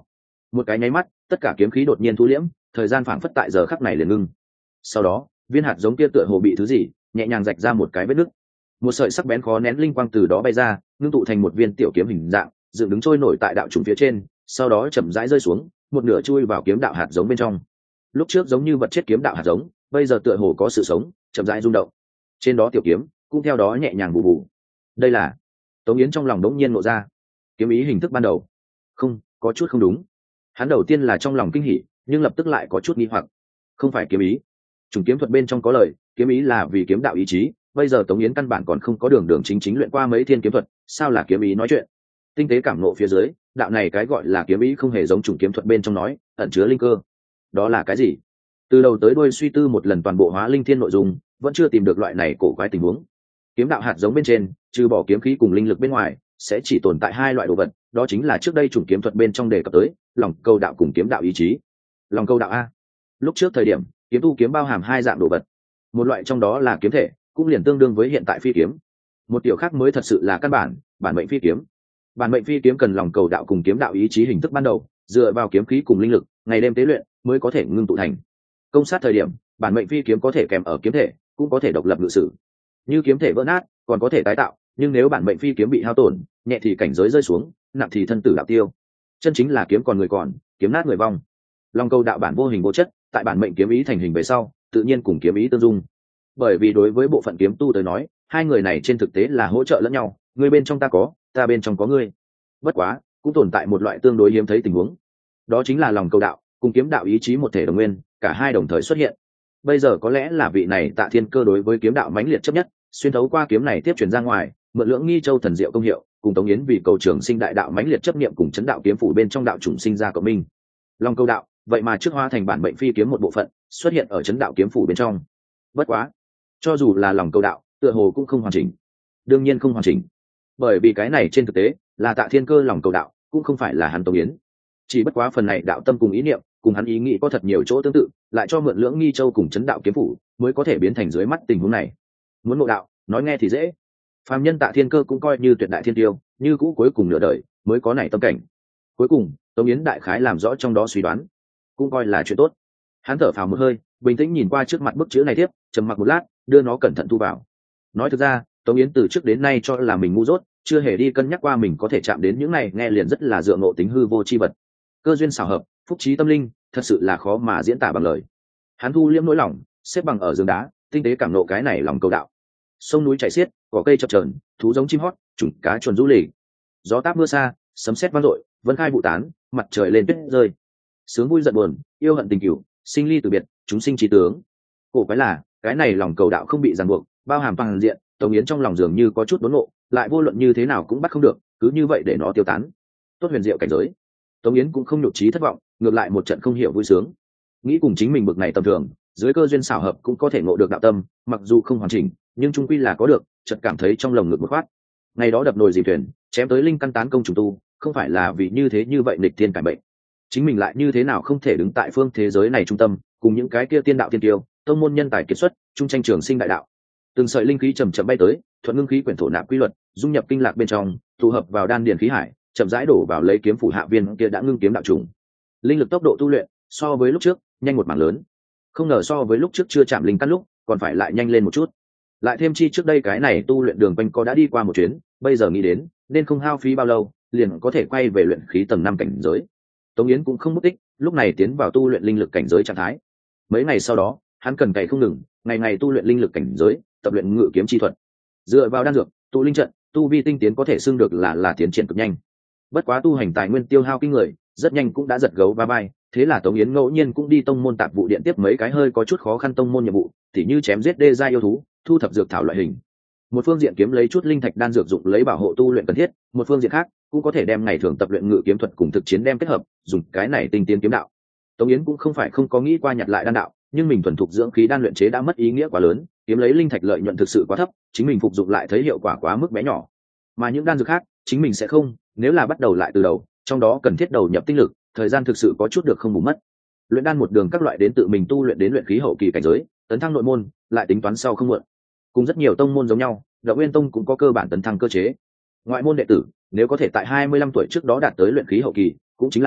Một cái nháy mắt, tất cả kiếm khí đột nhiên thu liễm, thời gian phảng phất tại giờ khắc này liền ngưng. Sau đó, viên hạt giống kia tựa hồ bị thứ gì nhẹ nhàng rạch ra một cái vết nứt, một sợi sắc bén khó nén linh quang từ đó bay ra, ngưng tụ thành một viên tiểu kiếm hình dạng, dựng đứng trôi nổi tại đạo trùng phía trên, sau đó chậm rãi rơi xuống, một nửa chui vào kiếm đạo hạt giống bên trong. Lúc trước giống như vật chết kiếm đạo hạt giống, bây giờ tựa hồ có sự sống, chậm rãi rung động. Trên đó tiểu kiếm cũng theo đó nhẹ nhàng bù bù. Đây là Tống Yến trong lòng đống nhiên nộ ra, kiếm ý hình thức ban đầu. Không, có chút không đúng. Hắn đầu tiên là trong lòng kinh hỉ, nhưng lập tức lại có chút nghi hoặc. Không phải kiếm ý. Chủng kiếm thuật bên trong có lời, kiếm ý là vì kiếm đạo ý chí, bây giờ Tống Yến căn bản còn không có đường đường chính chính luyện qua mấy thiên kiếm thuật, sao là kiếm ý nói chuyện? Tinh tế cảm ngộ phía dưới, đạo này cái gọi là kiếm ý không hề giống chủng kiếm thuật bên trong nói, ẩn chứa linh cơ. Đó là cái gì? Từ đầu tới đuôi suy tư một lần toàn bộ hóa linh thiên nội dung, vẫn chưa tìm được loại này cổ quái tình huống. Kiếm đạo hạt giống bên trên, trừ bỏ kiếm khí cùng linh lực bên ngoài, sẽ chỉ tồn tại hai loại đồ vật, đó chính là trước đây chủng kiếm thuật bên trong đề cập tới, lòng câu đạo cùng kiếm đạo ý chí. Lòng câu đạo a. Lúc trước thời điểm, kiếm tu kiếm bao hàm hai dạng đồ vật. Một loại trong đó là kiếm thể, cũng liền tương đương với hiện tại phi kiếm. Một tiểu khác mới thật sự là căn bản, bản mệnh phi kiếm. Bản mệnh phi kiếm cần lòng cầu đạo cùng kiếm đạo ý chí hình thức ban đầu, dựa vào kiếm khí cùng linh lực, ngày đêm tế luyện mới có thể ngưng tụ thành. Công sát thời điểm, bản mệnh phi kiếm có thể kèm ở kiếm thể, cũng có thể độc lập ngự sử. Như kiếm thể vỡ nát, còn có thể tái tạo, nhưng nếu bản mệnh phi kiếm bị hao tổn, nhẹ thì cảnh giới rơi xuống, nặng thì thân tử đạo tiêu. Chân chính là kiếm còn người còn, kiếm nát người vong. Long câu đạo bản vô hình vô chất, tại bản mệnh kiếm ý thành hình về sau, tự nhiên cùng kiếm ý tương dung. Bởi vì đối với bộ phận kiếm tu tới nói, hai người này trên thực tế là hỗ trợ lẫn nhau, ngươi bên trong ta có, ta bên trong có ngươi. Bất quá, cũng tồn tại một loại tương đối hiếm thấy tình huống, đó chính là lòng câu đạo cùng kiếm đạo ý chí một thể đồng nguyên, cả hai đồng thời xuất hiện. Bây giờ có lẽ là vị này Tạ Thiên Cơ đối với kiếm đạo mãnh liệt chấp nhất, xuyên thấu qua kiếm này tiếp truyền ra ngoài, mượn Lưỡng Nghi Châu thần diệu công hiệu, cùng Tống Yến vì cầu trường sinh đại đạo mãnh liệt chấp niệm cùng chấn đạo kiếm phủ bên trong đạo chủng sinh ra cộng minh. Long câu đạo, vậy mà trước hóa thành bản mệnh phi kiếm một bộ phận, xuất hiện ở chấn đạo kiếm phủ bên trong. Bất quá, cho dù là lòng câu đạo, tựa hồ cũng không hoàn chỉnh. Đương nhiên không hoàn chỉnh, bởi vì cái này trên thực tế là Tạ Thiên Cơ lòng câu đạo, cũng không phải là hắn Tống Yến. Chỉ bất quá phần này đạo tâm cùng ý niệm, cùng hắn ý nghĩ có thật nhiều chỗ tương tự, lại cho mượn Lưỡng Nghi Châu cùng chấn đạo kiếm phủ, mới có thể biến thành dưới mắt tình huống này. Muốn ngộ đạo, nói nghe thì dễ. Phàm nhân Tạ Thiên Cơ cũng coi như tuyệt đại thiên tiêu, như cũ cuối cùng nửa đời mới có này tâm cảnh. Cuối cùng, Tống Yến đại khái làm rõ trong đó suy đoán, cũng coi là chuyện tốt. Hắn thở phào một hơi, bình tĩnh nhìn qua trước mặt bức chữ này tiếp, trầm mặc một lát, đưa nó cẩn thận thu vào. Nói thực ra, Tống Yến từ trước đến nay cho là mình ngu dốt, chưa hề đi cân nhắc qua mình có thể chạm đến những này nghe liền rất là dựa ngộ tính hư vô chi vật. Cơ duyên xảo hợp, phúc trí tâm linh, thật sự là khó mà diễn tả bằng lời. Hắn thu liễm nỗi lòng, xếp bằng ở giường đá, tinh tế cảm nộ cái này lòng cầu đạo. Sông núi chảy xiết, cỏ cây chập chờn, thú giống chim hót, trùng cá chuồn rú lì. Gió táp mưa xa, sấm sét vang dội, vân khai vụ tán, mặt trời lên tuyết rơi. Sướng vui giận buồn, yêu hận tình cửu, sinh ly từ biệt, chúng sinh trí tướng. Cổ quái là, cái này lòng cầu đạo không bị ràng buộc, bao hàm toàn diện, Tống Yến trong lòng dường như có chút đốn ngộ, lại vô luận như thế nào cũng bắt không được, cứ như vậy để nó tiêu tán. Tốt huyền diệu cảnh giới. Tống Yến cũng không nhục trí thất vọng, ngược lại một trận không hiểu vui sướng. Nghĩ cùng chính mình bực này tầm thường, dưới cơ duyên xảo hợp cũng có thể ngộ được đạo tâm, mặc dù không hoàn chỉnh, nhưng trung quy là có được, chợt cảm thấy trong lồng ngực một khoát. Ngày đó đập nồi dìm thuyền, chém tới linh căn tán công trùng tu, không phải là vì như thế như vậy nghịch thiên cải bệnh. Chính mình lại như thế nào không thể đứng tại phương thế giới này trung tâm, cùng những cái kia tiên đạo tiên tiêu, tông môn nhân tài kiệt xuất, trung tranh trường sinh đại đạo. Từng sợi linh khí chậm chậm bay tới, thuận ngưng khí quyển thổ nạp quy luật, dung nhập kinh lạc bên trong, tụ hợp vào đan điền khí hải, chậm rãi đổ vào lấy kiếm phủ hạ viên kia đã ngưng kiếm đạo trùng. Linh lực tốc độ tu luyện so với lúc trước nhanh một mảng lớn, không ngờ so với lúc trước chưa chạm linh căn lúc còn phải lại nhanh lên một chút. Lại thêm chi trước đây cái này tu luyện đường quanh co đã đi qua một chuyến, bây giờ nghĩ đến nên không hao phí bao lâu liền có thể quay về luyện khí tầng năm cảnh giới. Tống Yến cũng không mất tích, lúc này tiến vào tu luyện linh lực cảnh giới trạng thái. Mấy ngày sau đó, hắn cần cày không ngừng, ngày ngày tu luyện linh lực cảnh giới, tập luyện ngự kiếm chi thuật. Dựa vào đan dược, tụ linh trận, tu vi tinh tiến có thể xưng được là là tiến triển cực nhanh. Bất quá tu hành tài nguyên tiêu hao kinh người, rất nhanh cũng đã giật gấu va vai, thế là Tống Yến ngẫu nhiên cũng đi tông môn tạp vụ điện tiếp mấy cái hơi có chút khó khăn tông môn nhiệm vụ, tỉ như chém giết đê gia yêu thú, thu thập dược thảo loại hình. Một phương diện kiếm lấy chút linh thạch đan dược dụng lấy bảo hộ tu luyện cần thiết, một phương diện khác cũng có thể đem ngày thường tập luyện ngự kiếm thuật cùng thực chiến đem kết hợp, dùng cái này tinh tiến kiếm đạo. Tống Yến cũng không phải không có nghĩ qua nhặt lại đan đạo, nhưng mình thuần thục dưỡng khí đan luyện chế đã mất ý nghĩa quá lớn, kiếm lấy linh thạch lợi nhuận thực sự quá thấp, chính mình phục dụng lại thấy hiệu quả quá mức bé nhỏ. Mà những đan dược khác, chính mình sẽ không, nếu là bắt đầu lại từ đầu, trong đó cần thiết đầu nhập tinh lực, thời gian thực sự có chút được không bù mất. Luyện đan một đường các loại đến tự mình tu luyện đến luyện khí hậu kỳ cảnh giới, tấn thăng nội môn, lại tính toán sau không muộn. Cùng rất nhiều tông môn giống nhau, Đạo Nguyên Tông cũng có cơ bản tấn thăng cơ chế. Ngoại môn đệ tử, nếu có thể tại hai mươi lăm tuổi trước đó đạt tới luyện khí hậu kỳ, cũng chính là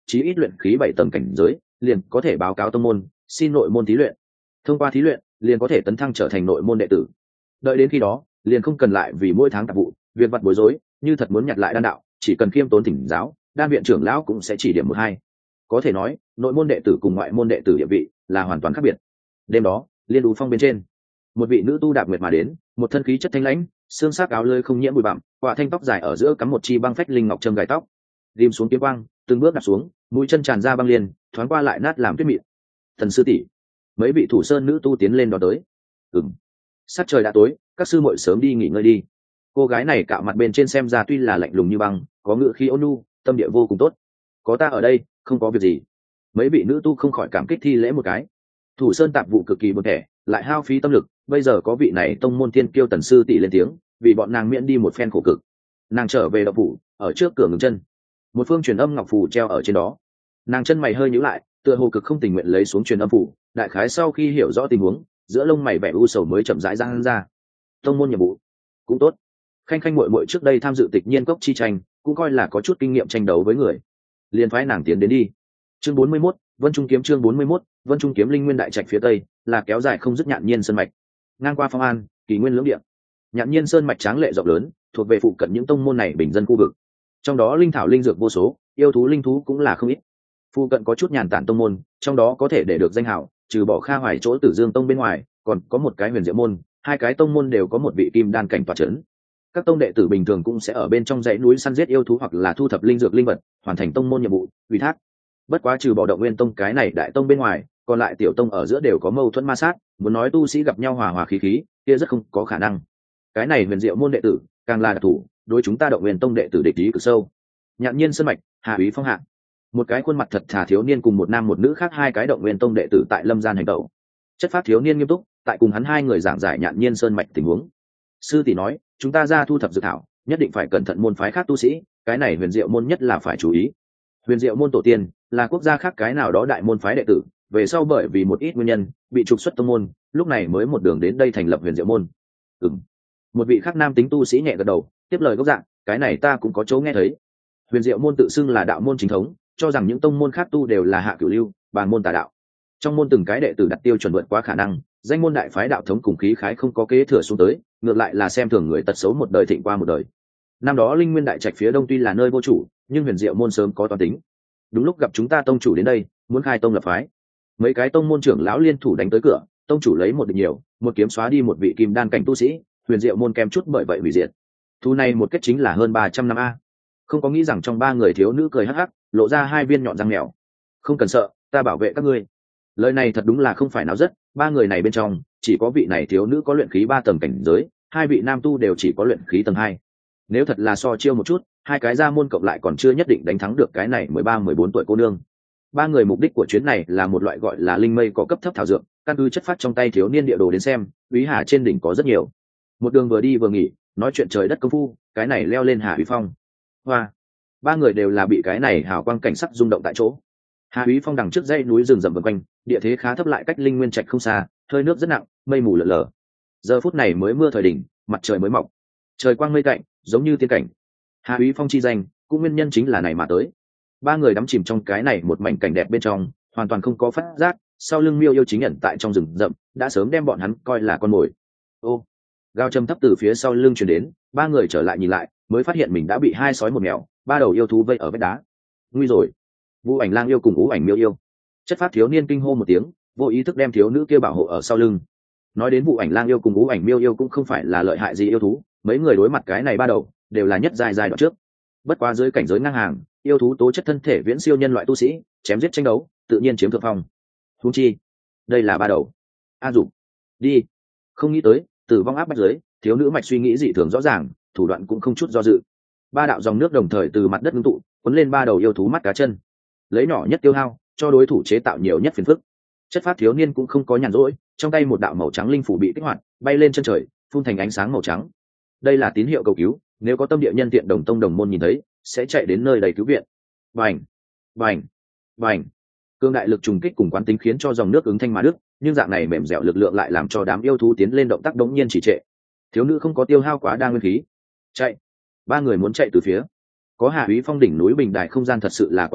chí ít luyện khí bảy tầng cảnh giới liền có thể báo cáo tông môn xin nội môn thí luyện. Thông qua thí luyện liền có thể tấn thăng trở thành nội môn đệ tử. Đợi đến khi đó liền không cần lại vì mỗi tháng tạp vụ việc vặt bối rối, như thật muốn nhặt lại đan đạo chỉ cần khiêm tốn thỉnh giáo, đan viện trưởng lão cũng sẽ chỉ điểm một hai. Có thể nói nội môn đệ tử cùng ngoại môn đệ tử địa vị là hoàn toàn khác biệt. Đêm đó liên đú phong bên trên, một vị nữ tu đạp nguyệt mà đến, một thân khí chất thanh lãnh, xương sắc áo lơi không nhiễm bụi bặm, quả thanh tóc dài ở giữa cắm một chi băng phách linh ngọc châm gài tóc, ghim xuống kiếm quang, từng bước đặt xuống, mũi chân tràn ra băng liền, thoáng qua lại nát làm tuyết mịn. Thần sư tỷ, mấy vị thủ sơn nữ tu tiến lên đó tới. Ừm. Sắc trời đã tối, các sư muội sớm đi nghỉ ngơi đi. Cô gái này cạo mặt bên trên xem ra tuy là lạnh lùng như băng, có ngữ khí ôn nhu, tâm địa vô cùng tốt. Có ta ở đây, không có việc gì. Mấy vị nữ tu không khỏi cảm kích thi lễ một cái. Thủ sơn tạp vụ cực kỳ buồn thẻ, lại hao phí tâm lực, bây giờ có vị này tông môn tiên kiêu Tần sư tỷ lên tiếng, vì bọn nàng miễn đi một phen khổ cực. Nàng trở về đậu phủ, ở trước cửa ngừng chân, một phương truyền âm ngọc phù treo ở trên đó. Nàng chân mày hơi nhíu lại, tựa hồ cực không tình nguyện lấy xuống truyền âm phủ, đại khái sau khi hiểu rõ tình huống, giữa lông mày vẻ u sầu mới chậm rãi giãn ra. Tông môn nhiệm vụ cũng tốt, khanh khanh muội muội trước đây tham dự tịch nhiên cốc chi tranh, cũng coi là có chút kinh nghiệm tranh đấu với người, liền phái nàng tiến đến đi. Chương bốn mươi mốt, Vân Trung kiếm chương bốn mươi mốt, Vân Trung kiếm linh nguyên đại trạch phía tây, là kéo dài không dứt Nhạn Nhiên sơn mạch. Ngang qua Phong An, Kỳ Nguyên lưỡng địa. Nhạn Nhiên sơn mạch tráng lệ rộng lớn, thuộc về phụ cận những tông môn này bình dân khu vực. Trong đó linh thảo linh dược vô số, yêu thú linh thú cũng là không ít. Phụ cận có chút nhàn tản tông môn, trong đó có thể để được danh hào, trừ bỏ Kha Hoài chỗ Tử Dương tông bên ngoài, còn có một cái Huyền Diệu môn, hai cái tông môn đều có một vị kim đan cảnh tọa trấn. Các tông đệ tử bình thường cũng sẽ ở bên trong dãy núi săn giết yêu thú hoặc là thu thập linh dược linh vật, hoàn thành tông môn nhiệm vụ, ủy thác. Bất quá trừ bỏ Động Nguyên tông cái này đại tông bên ngoài, còn lại tiểu tông ở giữa đều có mâu thuẫn ma sát, muốn nói tu sĩ gặp nhau hòa hòa khí khí, kia rất không có khả năng. Cái này Huyền Diệu môn đệ tử, càng là đặc thủ, đối chúng ta Động Nguyên tông đệ tử địch ý cực sâu. Nhạn Nhiên sơn mạch, Hà Úy Phong hạ, một cái khuôn mặt thật thà thiếu niên cùng một nam một nữ khác hai cái Động Nguyên tông đệ tử tại lâm gian hành tẩu. Chất phát thiếu niên nghiêm túc, tại cùng hắn hai người giảng giải Nhạn Nhiên sơn mạch tình huống. Sư tỷ nói, chúng ta ra thu thập dược thảo, nhất định phải cẩn thận môn phái khác tu sĩ, cái này Huyền Diệu môn nhất là phải chú ý. Huyền Diệu môn tổ tiên là quốc gia khác cái nào đó đại môn phái đệ tử, về sau bởi vì một ít nguyên nhân bị trục xuất tông môn, lúc này mới một đường đến đây thành lập Huyền Diệu môn. Ừm. Một vị khác nam tính tu sĩ nhẹ gật đầu, tiếp lời gốc dạng, cái này ta cũng có chỗ nghe thấy. Huyền Diệu môn tự xưng là đạo môn chính thống, cho rằng những tông môn khác tu đều là hạ cửu lưu, bàn môn tà đạo. Trong môn từng cái đệ tử đặt tiêu chuẩn vượt quá khả năng, danh môn đại phái đạo thống cùng khí khái không có kế thừa xuống tới, ngược lại là xem thường người tật xấu một đời thịnh qua một đời. Năm đó linh nguyên đại trạch phía đông tuy là nơi vô chủ, nhưng Huyền Diệu môn sớm có toán tính. Đúng lúc gặp chúng ta tông chủ đến đây, muốn khai tông lập phái, mấy cái tông môn trưởng lão liên thủ đánh tới cửa, tông chủ lấy một địch nhiều, một kiếm xóa đi một vị kim đan cảnh tu sĩ, Huyền Diệu môn kém chút bởi vậy hủy diệt. Thu này một kết chính là hơn ba trăm năm a. Không có nghĩ rằng trong ba người thiếu nữ cười hắc hắc, lộ ra hai viên nhọn răng mèo. Không cần sợ, ta bảo vệ các ngươi. Lời này thật đúng là không phải nói rất, ba người này bên trong, chỉ có vị này thiếu nữ có luyện khí ba tầng cảnh giới, hai vị nam tu đều chỉ có luyện khí tầng hai. Nếu thật là so chiêu một chút, hai cái gia môn cộng lại còn chưa nhất định đánh thắng được cái này mười ba mười bốn tuổi cô nương. Ba người mục đích của chuyến này là một loại gọi là linh mây có cấp thấp thảo dược, căn cứ chất phát trong tay thiếu niên địa đồ đến xem, Úy Hà trên đỉnh có rất nhiều. Một đường vừa đi vừa nghỉ, nói chuyện trời đất công phu, cái này leo lên Hà Úy Phong. Hoa, ba người đều là bị cái này hào quang cảnh sắc rung động tại chỗ. Hà Úy Phong đằng trước dãy núi rừng rậm vần quanh, địa thế khá thấp lại cách linh nguyên trạch không xa, hơi nước rất nặng, mây mù lờ lờ. Giờ phút này mới mưa thời đỉnh, mặt trời mới mọc, trời quang mây tạnh, giống như tiên cảnh. Hà Úy Phong chi danh, cũng nguyên nhân chính là này mà tới. Ba người đắm chìm trong cái này một mảnh cảnh đẹp bên trong, hoàn toàn không có phát giác, sau lưng Miêu yêu chính ẩn tại trong rừng rậm, đã sớm đem bọn hắn coi là con mồi. Ô, gào trầm thấp từ phía sau lưng truyền đến, ba người trở lại nhìn lại, mới phát hiện mình đã bị hai sói một mèo, ba đầu yêu thú vây ở vách đá. Nguy rồi! Vũ Ảnh Lang yêu cùng Ú Ảnh Miêu yêu. Chất phát thiếu niên kinh hô một tiếng, vô ý thức đem thiếu nữ kia bảo hộ ở sau lưng. Nói đến Vũ Ảnh Lang yêu cùng Ú Ảnh Miêu yêu cũng không phải là lợi hại gì yêu thú, mấy người đối mặt cái này ba đầu, đều là nhất dài dài đoạn trước. Bất quá dưới cảnh giới ngang hàng, yêu thú tố chất thân thể viễn siêu nhân loại tu sĩ, chém giết tranh đấu, tự nhiên chiếm thượng phong. Huống chi, đây là ba đầu. A Dục, đi. Không nghĩ tới, tử vong áp bách dưới, thiếu nữ mạch suy nghĩ dị thường rõ ràng, thủ đoạn cũng không chút do dự. Ba đạo dòng nước đồng thời từ mặt đất ngưng tụ, cuốn lên ba đầu yêu thú mắt cá chân. Lấy nhỏ nhất tiêu hao, cho đối thủ chế tạo nhiều nhất phiền phức. Chất phát thiếu niên cũng không có nhàn rỗi, trong tay một đạo màu trắng linh phủ bị kích hoạt, bay lên chân trời, phun thành ánh sáng màu trắng. Đây là tín hiệu cầu cứu, nếu có tâm địa nhân tiện đồng tông đồng môn nhìn thấy, sẽ chạy đến nơi đầy cứu viện. Bành, bành, bành. Cương đại lực trùng kích cùng quán tính khiến cho dòng nước ứng thanh mà đức, nhưng dạng này mềm dẻo lực lượng lại làm cho đám yêu thú tiến lên động tác đống nhiên chỉ trệ. Thiếu nữ không có tiêu hao quá đa nguyên khí, chạy. Ba người muốn chạy từ phía, có Hà Úy Phong đỉnh núi bình đài không gian thật sự là quá nhỏ,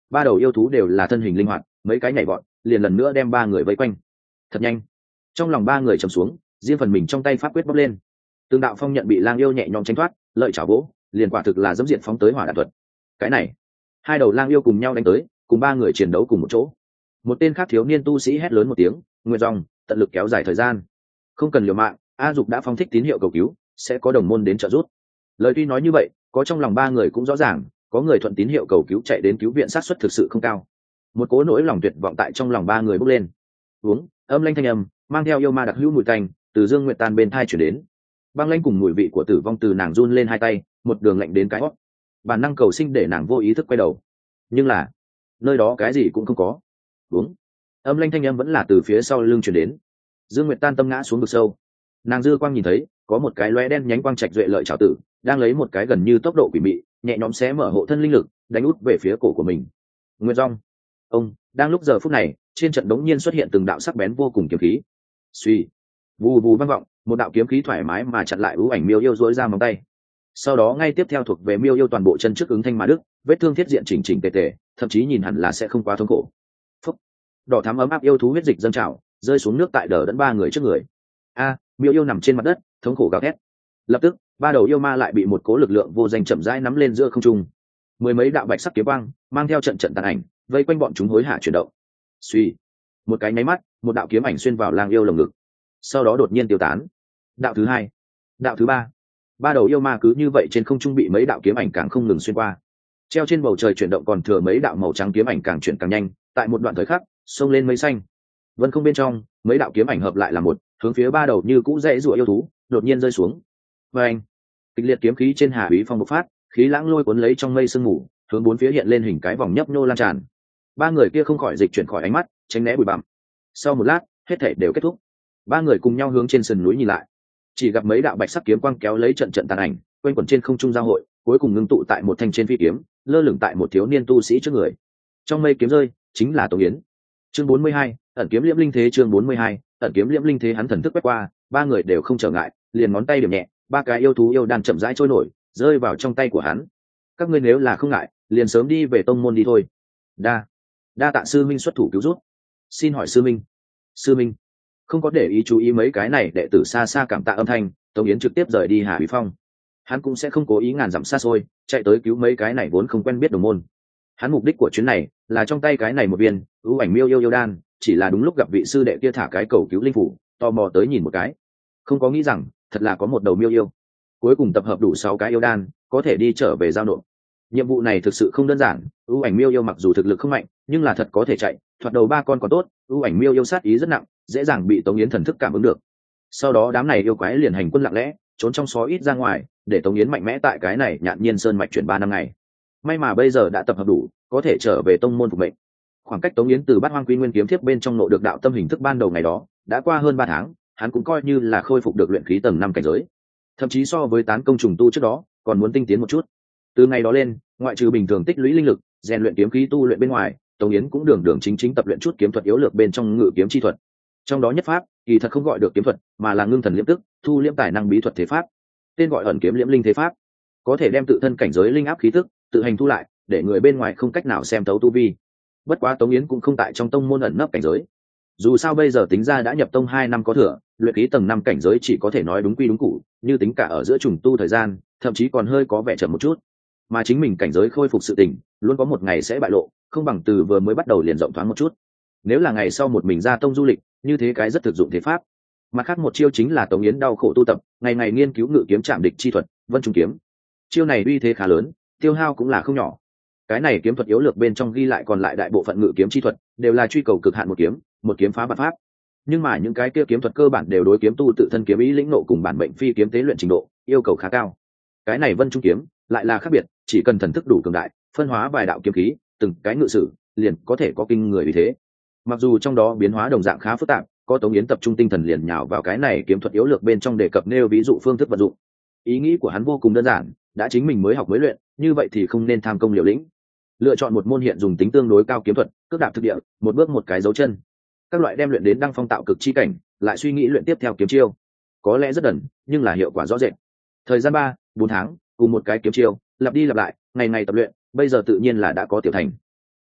ba đầu yêu thú đều là thân hình linh hoạt, mấy cái nhảy vọt liền lần nữa đem ba người vây quanh. Thật nhanh. Trong lòng ba người trầm xuống, riêng phần mình trong tay pháp quyết bốc lên. Từng đạo phong nhận bị lang yêu nhẹ nhõm tránh thoát, lợi chảo vỗ liền quả thực là dẫm diện phóng tới hỏa đạn thuật. Cái này, hai đầu lang yêu cùng nhau đánh tới, cùng ba người chiến đấu cùng một chỗ. Một tên khác thiếu niên tu sĩ hét lớn một tiếng, nguyện dòng tận lực kéo dài thời gian, không cần liều mạng. A Dục đã phóng thích tín hiệu cầu cứu, sẽ có đồng môn đến trợ giúp. Lời tuy nói như vậy, có trong lòng ba người cũng rõ ràng, có người thuận tín hiệu cầu cứu chạy đến cứu viện sát suất thực sự không cao. Một cố nỗi lòng tuyệt vọng tại trong lòng ba người bốc lên. Uống, âm lanh thanh âm mang theo yêu ma đặc hữu mùi tanh từ Dương Nguyệt Tan bên thai chuyển đến. Băng lanh cùng mùi vị của tử vong từ nàng run lên hai tay, một đường lạnh đến cái hót. Bản năng cầu sinh để nàng vô ý thức quay đầu, nhưng là nơi đó cái gì cũng không có. Uống, âm lanh thanh âm vẫn là từ phía sau lưng chuyển đến. Dương Nguyệt Tan tâm ngã xuống vực sâu, nàng dư quang nhìn thấy có một cái lóe đen nhánh quang trạch duệ lợi trảo tử đang lấy một cái gần như tốc độ quỷ mị nhẹ nhõm xé mở hộ thân linh lực đánh út về phía cổ của mình. Nguyên Dung, ông đang lúc giờ phút này trên trận đống nhiên xuất hiện từng đạo sắc bén vô cùng kiếm khí. Suy, vù vù vang vọng, một đạo kiếm khí thoải mái mà chặn lại ưu ảnh miêu yêu dối ra móng tay. Sau đó ngay tiếp theo thuộc về miêu yêu toàn bộ chân trước ứng thanh mà đức, vết thương thiết diện chỉnh chỉnh tề tề, thậm chí nhìn hẳn là sẽ không quá thống khổ. Phúc, đỏ thắm ấm áp yêu thú huyết dịch dâng trào, rơi xuống nước tại đờ đẫn ba người trước người. A, miêu yêu nằm trên mặt đất, thống khổ gào thét. Lập tức, ba đầu yêu ma lại bị một cố lực lượng vô danh chậm rãi nắm lên giữa không trung. Mười mấy đạo bạch sắc kiếm quang mang theo trận trận tàn ảnh, vây quanh bọn chúng hối hả chuyển động. Suy, một cái nháy mắt, một đạo kiếm ảnh xuyên vào lang yêu lồng ngực, sau đó đột nhiên tiêu tán. Đạo thứ hai, đạo thứ ba, ba đầu yêu ma cứ như vậy trên không trung bị mấy đạo kiếm ảnh càng không ngừng xuyên qua. Treo trên bầu trời chuyển động còn thừa mấy đạo màu trắng kiếm ảnh càng chuyển càng nhanh, tại một đoạn thời khắc, xông lên mây xanh. Vân không bên trong, mấy đạo kiếm ảnh hợp lại là một, hướng phía ba đầu như cũ dãy rủa yêu thú, đột nhiên rơi xuống. Và anh, kịch liệt kiếm khí trên Hà Úy Phong bộc phát, khí lãng lôi cuốn lấy trong mây sương mù, hướng bốn phía hiện lên hình cái vòng nhấp nhô lan tràn. Ba người kia không khỏi dịch chuyển khỏi ánh mắt, tránh né bụi bặm. Sau một lát, hết thảy đều kết thúc. Ba người cùng nhau hướng trên sườn núi nhìn lại, chỉ gặp mấy đạo bạch sắc kiếm quang kéo lấy trận trận tàn ảnh, quanh quẩn trên không trung giao hội, cuối cùng ngưng tụ tại một thanh trên phi kiếm, lơ lửng tại một thiếu niên tu sĩ trước người. Trong mây kiếm rơi, chính là Tống Yến. Chương bốn mươi hai, ẩn kiếm liễm linh thế. Chương bốn mươi hai, ẩn kiếm liễm linh thế. Hắn thần thức quét qua, ba người đều không trở ngại, liền ngón tay điểm nhẹ, ba cái yêu thú yêu đan chậm rãi trôi nổi, rơi vào trong tay của hắn. Các ngươi nếu là không ngại, liền sớm đi về tông môn đi thôi. Đa, đa tạ sư minh xuất thủ cứu giúp. Xin hỏi sư minh. Sư minh. Không có để ý chú ý mấy cái này, đệ tử xa xa cảm tạ âm thanh, Tống Yến trực tiếp rời đi Hà Úy Phong. Hắn cũng sẽ không cố ý ngàn dặm xa xôi chạy tới cứu mấy cái này vốn không quen biết đồng môn. Hắn mục đích của chuyến này là trong tay cái này một viên ưu ảnh miêu yêu yêu đan, chỉ là đúng lúc gặp vị sư đệ kia thả cái cầu cứu linh phủ, tò mò tới nhìn một cái, không có nghĩ rằng thật là có một đầu miêu yêu. Cuối cùng tập hợp đủ sáu cái yêu đan, có thể đi trở về giao nộp. Nhiệm vụ này thực sự không đơn giản, ưu ảnh miêu yêu mặc dù thực lực không mạnh, nhưng là thật có thể chạy, thoạt đầu ba con còn tốt, ưu ảnh miêu yêu sát ý rất nặng, dễ dàng bị Tống Yến thần thức cảm ứng được. Sau đó đám này yêu quái liền hành quân lặng lẽ, trốn trong xó ít ra ngoài, để Tống Yến mạnh mẽ tại cái này Nhạn Nhiên Sơn mạch chuyển ba năm ngày. May mà bây giờ đã tập hợp đủ, có thể trở về tông môn phục mệnh. Khoảng cách Tống Yến từ Bát Hoang Quy Nguyên kiếm thiếp bên trong nộ được đạo tâm hình thức ban đầu ngày đó, đã qua hơn ba tháng, hắn cũng coi như là khôi phục được luyện khí tầng năm cảnh giới. Thậm chí so với tán công trùng tu trước đó, còn muốn tinh tiến một chút. Từ ngày đó lên, ngoại trừ bình thường tích lũy linh lực, rèn luyện kiếm khí tu luyện bên ngoài, Tống Yến cũng đường đường chính chính tập luyện chút kiếm thuật yếu lược bên trong ngự kiếm chi thuật. Trong đó nhất pháp, kỳ thật không gọi được kiếm thuật, mà là ngưng thần liễm tức, thu liễm tài năng bí thuật thế pháp. Tên gọi ẩn kiếm liễm linh thế pháp, có thể đem tự thân cảnh giới linh áp khí tức tự hành thu lại, để người bên ngoài không cách nào xem thấu tu vi. Bất quá Tống Yến cũng không tại trong tông môn ẩn nấp cảnh giới. Dù sao bây giờ tính ra đã nhập tông hai năm có thừa, luyện khí tầng năm cảnh giới chỉ có thể nói đúng quy đúng củ, như tính cả ở giữa trùng tu thời gian, thậm chí còn hơi có vẻ chậm một chút. Mà chính mình cảnh giới khôi phục sự tình, luôn có một ngày sẽ bại lộ, không bằng từ vừa mới bắt đầu liền rộng thoáng một chút. Nếu là ngày sau một mình ra tông du lịch, như thế cái rất thực dụng thế pháp. Mặt khác một chiêu chính là Tống Yến đau khổ tu tập, ngày ngày nghiên cứu ngự kiếm chạm địch chi thuật, Vân Trung kiếm. Chiêu này uy thế khá lớn, tiêu hao cũng là không nhỏ. Cái này kiếm thuật yếu lược bên trong ghi lại còn lại đại bộ phận ngự kiếm chi thuật, đều là truy cầu cực hạn một kiếm, một kiếm phá vạn pháp. Nhưng mà những cái kia kiếm thuật cơ bản đều đối kiếm tu tự thân kiếm ý lĩnh nộ cùng bản mệnh phi kiếm tế luyện trình độ, yêu cầu khá cao. Cái này Vân Trung kiếm lại là khác biệt, chỉ cần thần thức đủ cường đại, phân hóa vài đạo kiếm khí, từng cái ngự sử, liền có thể có kinh người uy thế. Mặc dù trong đó biến hóa đồng dạng khá phức tạp, có Tống Yến tập trung tinh thần liền nhào vào cái này kiếm thuật yếu lược bên trong đề cập nêu ví dụ phương thức vận dụng. Ý nghĩ của hắn vô cùng đơn giản, đã chính mình mới học mới luyện, như vậy thì không nên tham công liều lĩnh. Lựa chọn một môn hiện dùng tính tương đối cao kiếm thuật, cước đạp thực địa, một bước một cái dấu chân. Các loại đem luyện đến đăng phong tạo cực chi cảnh, lại suy nghĩ luyện tiếp theo kiếm chiêu. Có lẽ rất đần, nhưng là hiệu quả rõ rệt. Thời gian ba, bốn tháng, cùng một cái kiếm chiêu, lặp đi lặp lại, ngày ngày tập luyện, bây giờ tự nhiên là đã có tiểu thành.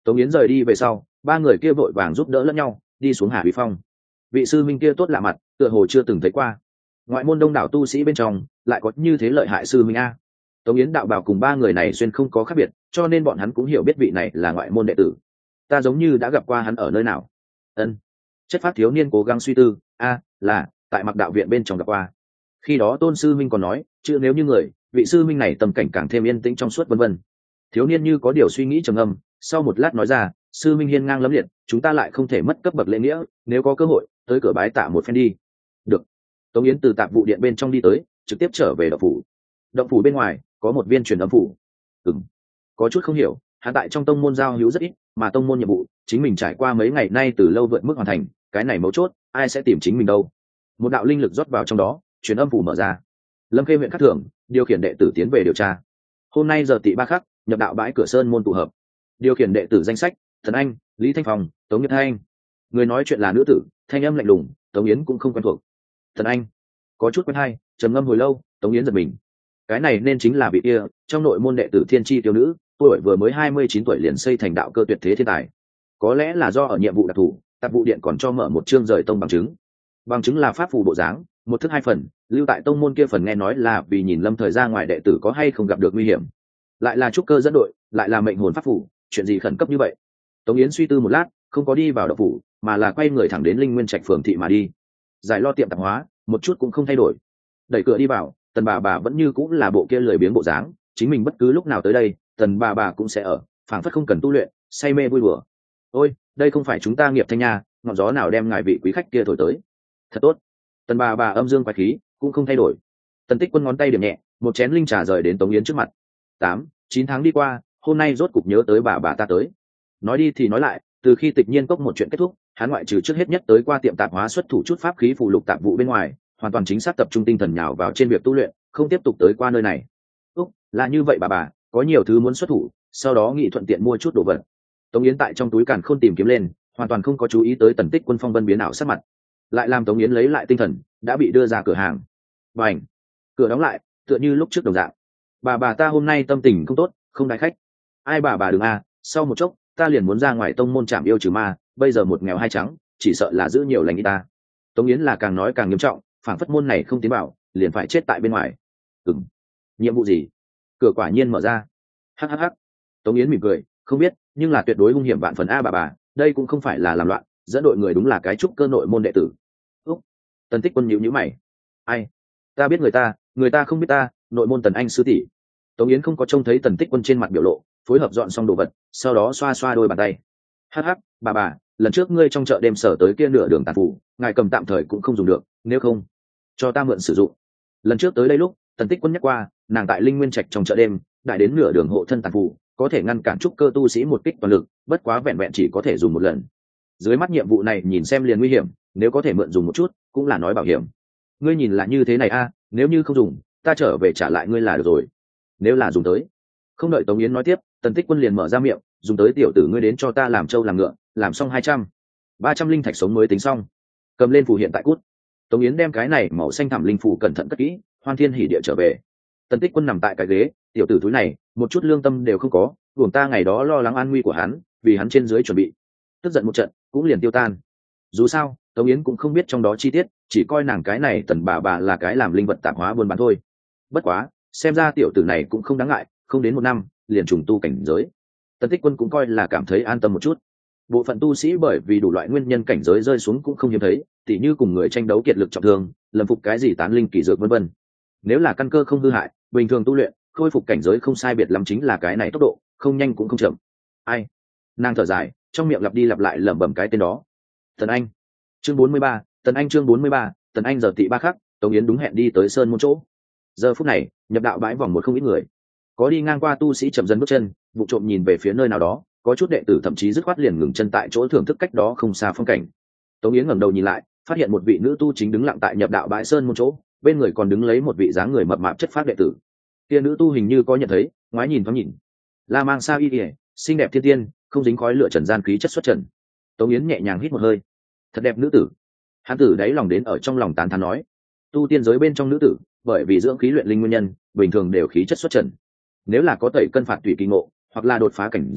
Tống Yến rời đi về sau, ba người kia vội vàng giúp đỡ lẫn nhau đi xuống Hà Huy Phong. Vị sư minh kia tốt lạ mặt, tựa hồ chưa từng thấy qua. Ngoại môn đông đảo tu sĩ bên trong lại có như thế lợi hại sư minh a. Tống Yến đạo bảo cùng ba người này xuyên không có khác biệt, cho nên bọn hắn cũng hiểu biết vị này là ngoại môn đệ tử. Ta giống như đã gặp qua hắn ở nơi nào. Ân. Chất phát thiếu niên cố gắng suy tư, a, là tại Mặc Đạo viện bên trong gặp qua. Khi đó tôn sư minh còn nói, chứ nếu như người, vị sư minh này tâm cảnh càng thêm yên tĩnh trong suốt vân vân. Thiếu niên như có điều suy nghĩ trầm ngâm, sau một lát nói ra, sư minh hiên ngang lẫm liệt, chúng ta lại không thể mất cấp bậc lễ nghĩa, nếu có cơ hội tới cửa bái tạ một phen đi. Được. Tống Yến từ tạp vụ điện bên trong đi tới, trực tiếp trở về động phủ. Động phủ bên ngoài có một viên truyền âm phủ. Ừm, có chút không hiểu, hắn tại trong tông môn giao hữu rất ít, mà tông môn nhiệm vụ chính mình trải qua mấy ngày nay từ lâu vượt mức hoàn thành, cái này mấu chốt, ai sẽ tìm chính mình đâu. Một đạo linh lực rót vào trong đó, truyền âm phủ mở ra. Lâm Khê huyện Khắc Thường điều khiển đệ tử tiến về điều tra. Hôm nay giờ tị ba khắc, nhập đạo bãi cửa sơn môn tụ hợp. Điều khiển đệ tử danh sách: Thần Anh, Lý Thanh Phong, Tống Nhật Thanh. Người nói chuyện là nữ tử, thanh âm lạnh lùng, Tống Yến cũng không quen thuộc. Thần Anh có chút quen hay, trầm ngâm hồi lâu, Tống Yến giật mình. Cái này nên chính là vị kia trong nội môn đệ tử thiên chi tiêu nữ, tuổi vừa mới hai mươi chín tuổi liền xây thành đạo cơ tuyệt thế thiên tài. Có lẽ là do ở nhiệm vụ đặc thù, tạp vụ điện còn cho mở một chương rời tông bằng chứng. Bằng chứng là pháp phù bộ dáng, một thức hai phần, lưu tại tông môn kia phần nghe nói là vì nhìn Lâm Thời ra ngoài đệ tử có hay không gặp được nguy hiểm. Lại là trúc cơ dẫn đội, lại là mệnh hồn pháp phù, chuyện gì khẩn cấp như vậy? Tống Yến suy tư một lát, không có đi vào động phủ, mà là quay người thẳng đến Linh Nguyên Trạch phường thị mà đi. Giải lo tiệm tạp hóa, một chút cũng không thay đổi. Đẩy cửa đi vào, tần bà bà vẫn như cũng là bộ kia lười biếng bộ dáng, chính mình bất cứ lúc nào tới đây, tần bà bà cũng sẽ ở, phảng phất không cần tu luyện, say mê vui đùa. Ôi, đây không phải chúng ta Nghiệp Thanh nha, ngọn gió nào đem ngài vị quý khách kia thổi tới? Thật tốt. Tần bà bà âm dương quái khí, cũng không thay đổi. Tần Tích Quân ngón tay điểm nhẹ, một chén linh trà rời đến Tống Yến trước mặt. Tám, chín tháng đi qua, hôm nay rốt cục nhớ tới bà bà ta tới. Nói đi thì nói lại, từ khi Tịch Nhiên cốc một chuyện kết thúc, hắn ngoại trừ trước hết nhất tới qua tiệm tạp hóa xuất thủ chút pháp khí phụ lục tạp vụ bên ngoài, hoàn toàn chính xác tập trung tinh thần nhào vào trên việc tu luyện, không tiếp tục tới qua nơi này. Úc, là như vậy bà bà, có nhiều thứ muốn xuất thủ, sau đó nghị thuận tiện mua chút đồ vật. Tống Yến tại trong túi càn khôn tìm kiếm lên, hoàn toàn không có chú ý tới Tần Tích Quân phong vân biến ảo sắc mặt, lại làm Tống Yến lấy lại tinh thần, đã bị đưa ra cửa hàng. Bành, cửa đóng lại, tựa như lúc trước đồng dạng. Bà bà ta hôm nay tâm tình không tốt, không đái khách. Ai bà bà đừng a, sau một chốc, ta liền muốn ra ngoài tông môn trảm yêu trừ ma, bây giờ một nghèo hai trắng, chỉ sợ là giữ nhiều lành ít ta. Tống Yến là càng nói càng nghiêm trọng, phản phất môn này không tiến bảo, liền phải chết tại bên ngoài. Ừm, nhiệm vụ gì? Cửa quả nhiên mở ra. Hắc hắc hắc. Tống Yến mỉm cười, không biết, nhưng là tuyệt đối hung hiểm vạn phần a bà bà, đây cũng không phải là làm loạn, dẫn đội người đúng là cái trúc cơ nội môn đệ tử. Úc. Tần Tích Quân nhíu nhíu mày. Ai? Ta biết người ta, người ta không biết ta, nội môn Tần Anh sư tỷ. Tống Yến không có trông thấy Tần Tích Quân trên mặt biểu lộ, phối hợp dọn xong đồ vật, sau đó xoa xoa đôi bàn tay. Hắc hắc, bà bà, lần trước ngươi trong chợ đêm sở tới kia nửa đường tàn phủ, ngài cầm tạm thời cũng không dùng được, nếu không cho ta mượn sử dụng. Lần trước tới đây lúc Tần Tích Quân nhắc qua, nàng tại Linh Nguyên Trạch trong chợ đêm, đại đến nửa đường hộ thân tàn phủ, có thể ngăn cản trúc cơ tu sĩ một kích toàn lực, bất quá vẹn vẹn chỉ có thể dùng một lần. Dưới mắt nhiệm vụ này nhìn xem liền nguy hiểm, nếu có thể mượn dùng một chút, cũng là nói bảo hiểm. Ngươi nhìn là như thế này a, nếu như không dùng, ta trở về trả lại ngươi là được rồi. Nếu là dùng tới. Không đợi Tống Yến nói tiếp, Tần Tích Quân liền mở ra miệng, dùng tới tiểu tử ngươi đến cho ta làm trâu làm ngựa, làm xong hai trăm, ba trăm linh thạch sống mới tính xong. Cầm lên phù hiện tại cút. Tống Yến đem cái này màu xanh thẳm linh phù cẩn thận cất kỹ, hoan thiên hỉ địa trở về. Tần Tích Quân nằm tại cái ghế, tiểu tử túi này, một chút lương tâm đều không có, buồn ta ngày đó lo lắng an nguy của hắn, vì hắn trên dưới chuẩn bị. Tức giận một trận, cũng liền tiêu tan. Dù sao, Tống Yến cũng không biết trong đó chi tiết, chỉ coi nàng cái này Tần bà bà là cái làm linh vật tạp hóa buôn bán thôi. Bất quá, xem ra tiểu tử này cũng không đáng ngại, không đến một năm, liền trùng tu cảnh giới. Tần Tích Quân cũng coi là cảm thấy an tâm một chút. Bộ phận tu sĩ bởi vì đủ loại nguyên nhân cảnh giới rơi xuống cũng không hiếm thấy, tỉ như cùng người tranh đấu kiệt lực trọng thương, lầm phục cái gì tán linh kỳ dược vân vân. Nếu là căn cơ không hư hại, bình thường tu luyện, khôi phục cảnh giới không sai biệt lắm chính là cái này tốc độ, không nhanh cũng không chậm. Ai? Nàng thở dài, trong miệng lặp đi lặp lại lẩm bẩm cái tên đó. Tần Anh. Chương bốn mươi ba, Tần Anh chương bốn mươi ba, Tần Anh giờ tị ba khắc, Tống Yến đúng hẹn đi tới sơn môn chỗ. Giờ phút này, nhập đạo bãi vòng một không ít người. Có đi ngang qua tu sĩ chậm dần bước chân, vụ trộm nhìn về phía nơi nào đó, có chút đệ tử thậm chí dứt khoát liền ngừng chân tại chỗ thưởng thức cách đó không xa phong cảnh. Tống Yến ngẩng đầu nhìn lại, phát hiện một vị nữ tu chính đứng lặng tại nhập đạo bãi sơn môn chỗ, bên người còn đứng lấy một vị dáng người mập mạp chất phác đệ tử. Kia nữ tu hình như có nhận thấy, ngoái nhìn thoáng nhìn. La mang sao y y, xinh đẹp thiên tiên, không dính khói lửa trần gian khí chất xuất trần. Tống Yến nhẹ nhàng hít một hơi. Thật đẹp nữ tử. Hắn tử đáy lòng đến ở trong lòng tán thán nói, tu tiên giới bên trong nữ tử, bởi vì dưỡng khí luyện linh nguyên nhân, bình thường đều khí chất xuất trần. Nếu là có tẩy cân phạt tùy kỳ ngộ, hoặc là đột phá cảnh giới,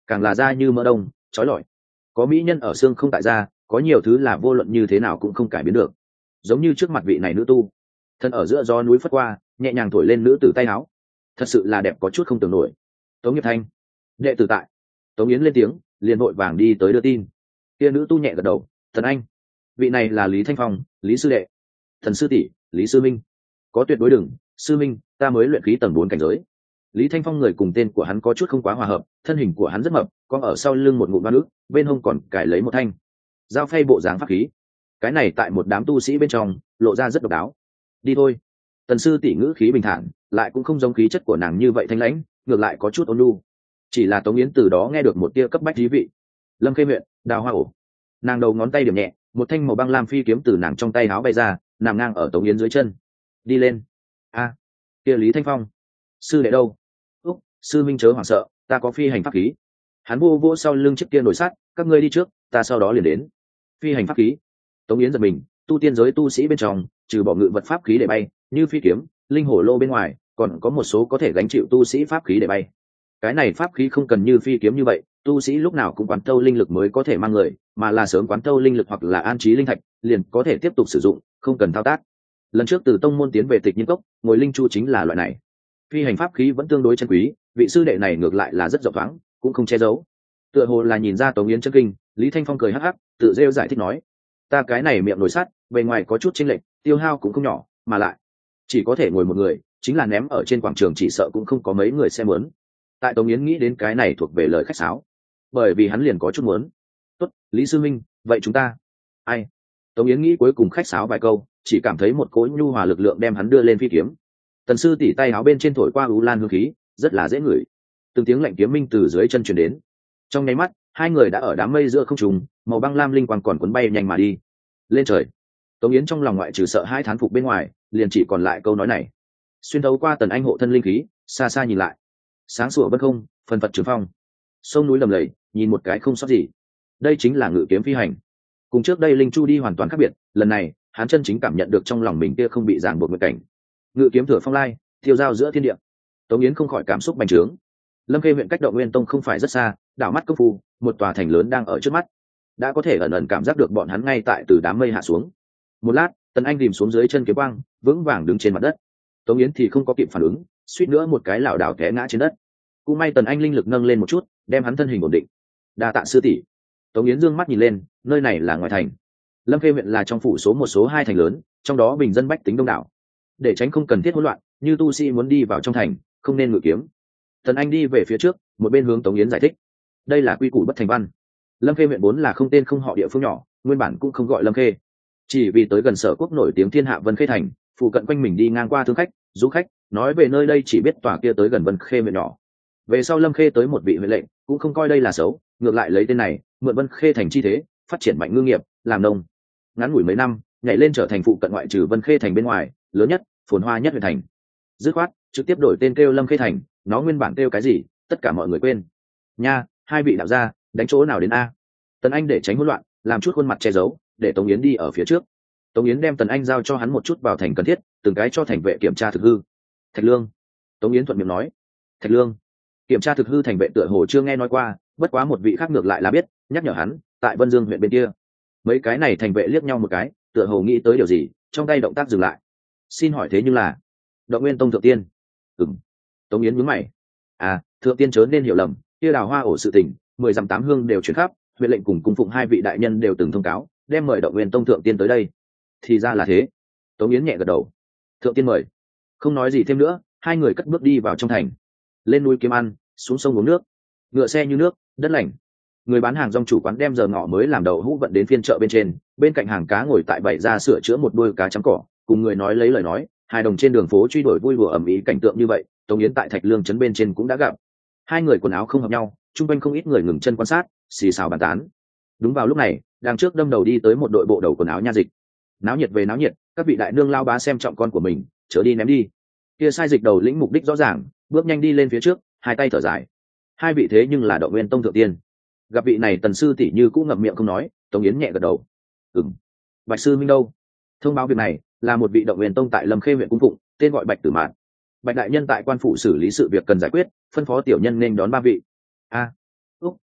càng là da như mỡ đông trói lọi. Có mỹ nhân ở xương không tại da, có nhiều thứ là vô luận như thế nào cũng không cải biến được, giống như trước mặt vị này nữ tu, thân ở giữa gió núi phất qua, nhẹ nhàng thổi lên nữ tử tay áo, thật sự là đẹp có chút không tưởng nổi. Tống Nghiệp Thanh, đệ tử tại. Tống Yến lên tiếng, liền vội vàng đi tới đưa tin. Kia nữ tu nhẹ gật đầu, thần anh, vị này là Lý Thanh Phong, Lý sư đệ. Thần sư tỷ, Lý sư minh. Có tuyệt đối đừng, sư minh, ta mới luyện khí tầng bốn cảnh giới. Lý Thanh Phong người cùng tên của hắn có chút không quá hòa hợp, thân hình của hắn rất mập, con ở sau lưng một ngụm ba nước, bên hông còn cài lấy một thanh dao phay bộ dáng pháp khí. Cái này tại một đám tu sĩ bên trong lộ ra rất độc đáo. Đi thôi. Tần sư tỷ ngữ khí bình thản, lại cũng không giống khí chất của nàng như vậy thanh lãnh, ngược lại có chút ôn nhu. Chỉ là Tống Yến từ đó nghe được một tia cấp bách thí vị. Lâm Khê huyện, Đào Hoa ổ. Nàng đầu ngón tay điểm nhẹ, một thanh màu băng lam phi kiếm từ nàng trong tay áo bay ra, nằm ngang ở Tống Yến dưới chân. Đi lên. A, kia Lý Thanh Phong, sư đệ đâu? Úc, sư minh chớ hoảng sợ, ta có phi hành pháp khí. Hắn vô vô sau lưng chiếc kia nổi sắt, các ngươi đi trước, ta sau đó liền đến. Phi hành pháp khí. Tống Yến giật mình, tu tiên giới tu sĩ bên trong, trừ bỏ ngự vật pháp khí để bay, như phi kiếm, linh hổ lô bên ngoài, còn có một số có thể gánh chịu tu sĩ pháp khí để bay. Cái này pháp khí không cần như phi kiếm như vậy, tu sĩ lúc nào cũng quán thâu linh lực mới có thể mang người, mà là sớm quán thâu linh lực hoặc là an trí linh thạch, liền có thể tiếp tục sử dụng, không cần thao tác. Lần trước từ tông môn tiến về Tịch Nhiên Cốc, ngồi linh chu chính là loại này. Phi hành pháp khí vẫn tương đối chân quý, vị sư đệ này ngược lại là rất rộng thoáng, cũng không che giấu. Tựa hồ là nhìn ra Tống Yến chân kinh, Lý Thanh Phong cười hắc hắc, tự rêu giải thích nói: "Ta cái này miệng nổi sắt, bề ngoài có chút chênh lệch, tiêu hao cũng không nhỏ, mà lại chỉ có thể ngồi một người, chính là ném ở trên quảng trường chỉ sợ cũng không có mấy người xem muốn." Tại Tống Yến nghĩ đến cái này thuộc về lời khách sáo, bởi vì hắn liền có chút muốn. "Tốt, Lý sư minh, vậy chúng ta?" Ai? Tống Yến nghĩ cuối cùng khách sáo vài câu, chỉ cảm thấy một cỗ nhu hòa lực lượng đem hắn đưa lên phi kiếm. Tần sư tỉ tay áo bên trên thổi qua u lan hương khí, rất là dễ ngửi. Từng tiếng lạnh kiếm minh từ dưới chân truyền đến. Trong nháy mắt, hai người đã ở đám mây giữa không trung, màu băng lam linh quang còn cuốn bay nhanh mà đi. Lên trời. Tống Yến trong lòng ngoại trừ sợ hai thán phục bên ngoài, liền chỉ còn lại câu nói này. Xuyên thấu qua tần anh hộ thân linh khí, xa xa nhìn lại. Sáng sủa vân không, phần phật trường phong. Sông núi lầm lầy, nhìn một cái không sót gì. Đây chính là ngự kiếm phi hành. Cùng trước đây linh chu đi hoàn toàn khác biệt, lần này, hắn chân chính cảm nhận được trong lòng mình kia không bị ràng buộc nguyện cảnh. Ngự kiếm thừa phong lai, thiêu giao giữa thiên địa. Tống Yến không khỏi cảm xúc bành trướng. Lâm Khê huyện cách Động Nguyên Tông không phải rất xa, đảo mắt công phu, một tòa thành lớn đang ở trước mắt. Đã có thể ẩn ẩn cảm giác được bọn hắn ngay tại từ đám mây hạ xuống. Một lát, Tần Anh tìm xuống dưới chân kiếm quang, vững vàng đứng trên mặt đất. Tống Yến thì không có kịp phản ứng, suýt nữa một cái lảo đảo té ngã trên đất. Cũng may Tần Anh linh lực nâng lên một chút, đem hắn thân hình ổn định. Đa tạ sư tỷ. Tống Yến dương mắt nhìn lên, nơi này là ngoài thành. Lâm Khê huyện là trong phủ số một số hai thành lớn, trong đó bình dân bách tính đông đảo. Để tránh không cần thiết hỗn loạn, như tu sĩ muốn đi vào trong thành, không nên ngự kiếm. Tần Anh đi về phía trước, một bên hướng Tống Yến giải thích. Đây là quy củ bất thành văn. Lâm Khê huyện vốn là không tên không họ địa phương nhỏ, nguyên bản cũng không gọi Lâm Khê. Chỉ vì tới gần Sở Quốc nổi tiếng thiên hạ Vân Khê thành, phụ cận quanh mình đi ngang qua thương khách, du khách, nói về nơi đây chỉ biết tòa kia tới gần Vân Khê huyện nhỏ. Về sau Lâm Khê tới một vị huyện lệnh, cũng không coi đây là xấu, ngược lại lấy tên này, mượn Vân Khê thành chi thế, phát triển mạnh ngư nghiệp, làm nông. Ngắn ngủi mấy năm, nhảy lên trở thành phụ cận ngoại trừ Vân Khê thành bên ngoài, lớn nhất, phồn hoa nhất huyện thành. Dứt khoát, trực tiếp đổi tên kêu Lâm Khê thành, nó nguyên bản kêu cái gì, tất cả mọi người quên. Nha, hai vị đạo gia, đánh chỗ nào đến a? Tần Anh để tránh hỗn loạn, làm chút khuôn mặt che giấu, để Tống Yến đi ở phía trước. Tống Yến đem Tần Anh giao cho hắn một chút vào thành cần thiết, từng cái cho thành vệ kiểm tra thực hư. Thạch Lương. Tống Yến thuận miệng nói. Thạch Lương. Kiểm tra thực hư thành vệ tựa hồ chưa nghe nói qua, bất quá một vị khác ngược lại là biết, nhắc nhở hắn, tại Vân Dương huyện bên kia. Mấy cái này thành vệ liếc nhau một cái, tựa hồ nghĩ tới điều gì, trong tay động tác dừng lại. Xin hỏi thế nhưng là Động Nguyên Tông thượng tiên? Ừm. Tống Yến nhướng mày. À, thượng tiên chớ nên hiểu lầm, kia Đào Hoa ổ sự tình, mười dặm tám hương đều chuyển khắp, huyện lệnh cùng cung phụng hai vị đại nhân đều từng thông cáo, đem mời Động Nguyên Tông thượng tiên tới đây. Thì ra là thế. Tống Yến nhẹ gật đầu. Thượng tiên mời. Không nói gì thêm nữa, hai người cất bước đi vào trong thành. Lên núi kiếm ăn, xuống sông uống nước. Ngựa xe như nước, đất lành. Người bán hàng rong chủ quán đem giờ ngọ mới làm đậu hũ vận đến phiên chợ bên trên, bên cạnh hàng cá ngồi tại bày ra sửa chữa một đôi cá trắng cỏ, cùng người nói lấy lời nói, hai đồng trên đường phố truy đuổi vui đùa ầm ĩ cảnh tượng như vậy, Tống Yến tại Thạch Lương trấn bên trên cũng đã gặp. Hai người quần áo không hợp nhau, chung quanh không ít người ngừng chân quan sát, xì xào bàn tán. Đúng vào lúc này, đằng trước đâm đầu đi tới một đội bộ đầu quần áo nha dịch. Náo nhiệt về náo nhiệt, các vị đại nương lao bá xem trọng con của mình, chớ đi ném đi. Kia sai dịch đầu lĩnh mục đích rõ ràng, bước nhanh đi lên phía trước, hai tay thở dài. Hai vị thế nhưng là Động Nguyên Tông thượng tiên. Gặp vị này Tần sư tỷ như cũng ngậm miệng không nói, Tống Yến nhẹ gật đầu. Ừm. Bạch sư minh đâu? Thông báo việc này là một vị Động Nguyên Tông tại Lâm Khê huyện cung phụng, tên gọi Bạch Tử Mạn. Bạch đại nhân tại quan phủ xử lý sự việc cần giải quyết, phân phó tiểu nhân nên đón ba vị. A. Úc,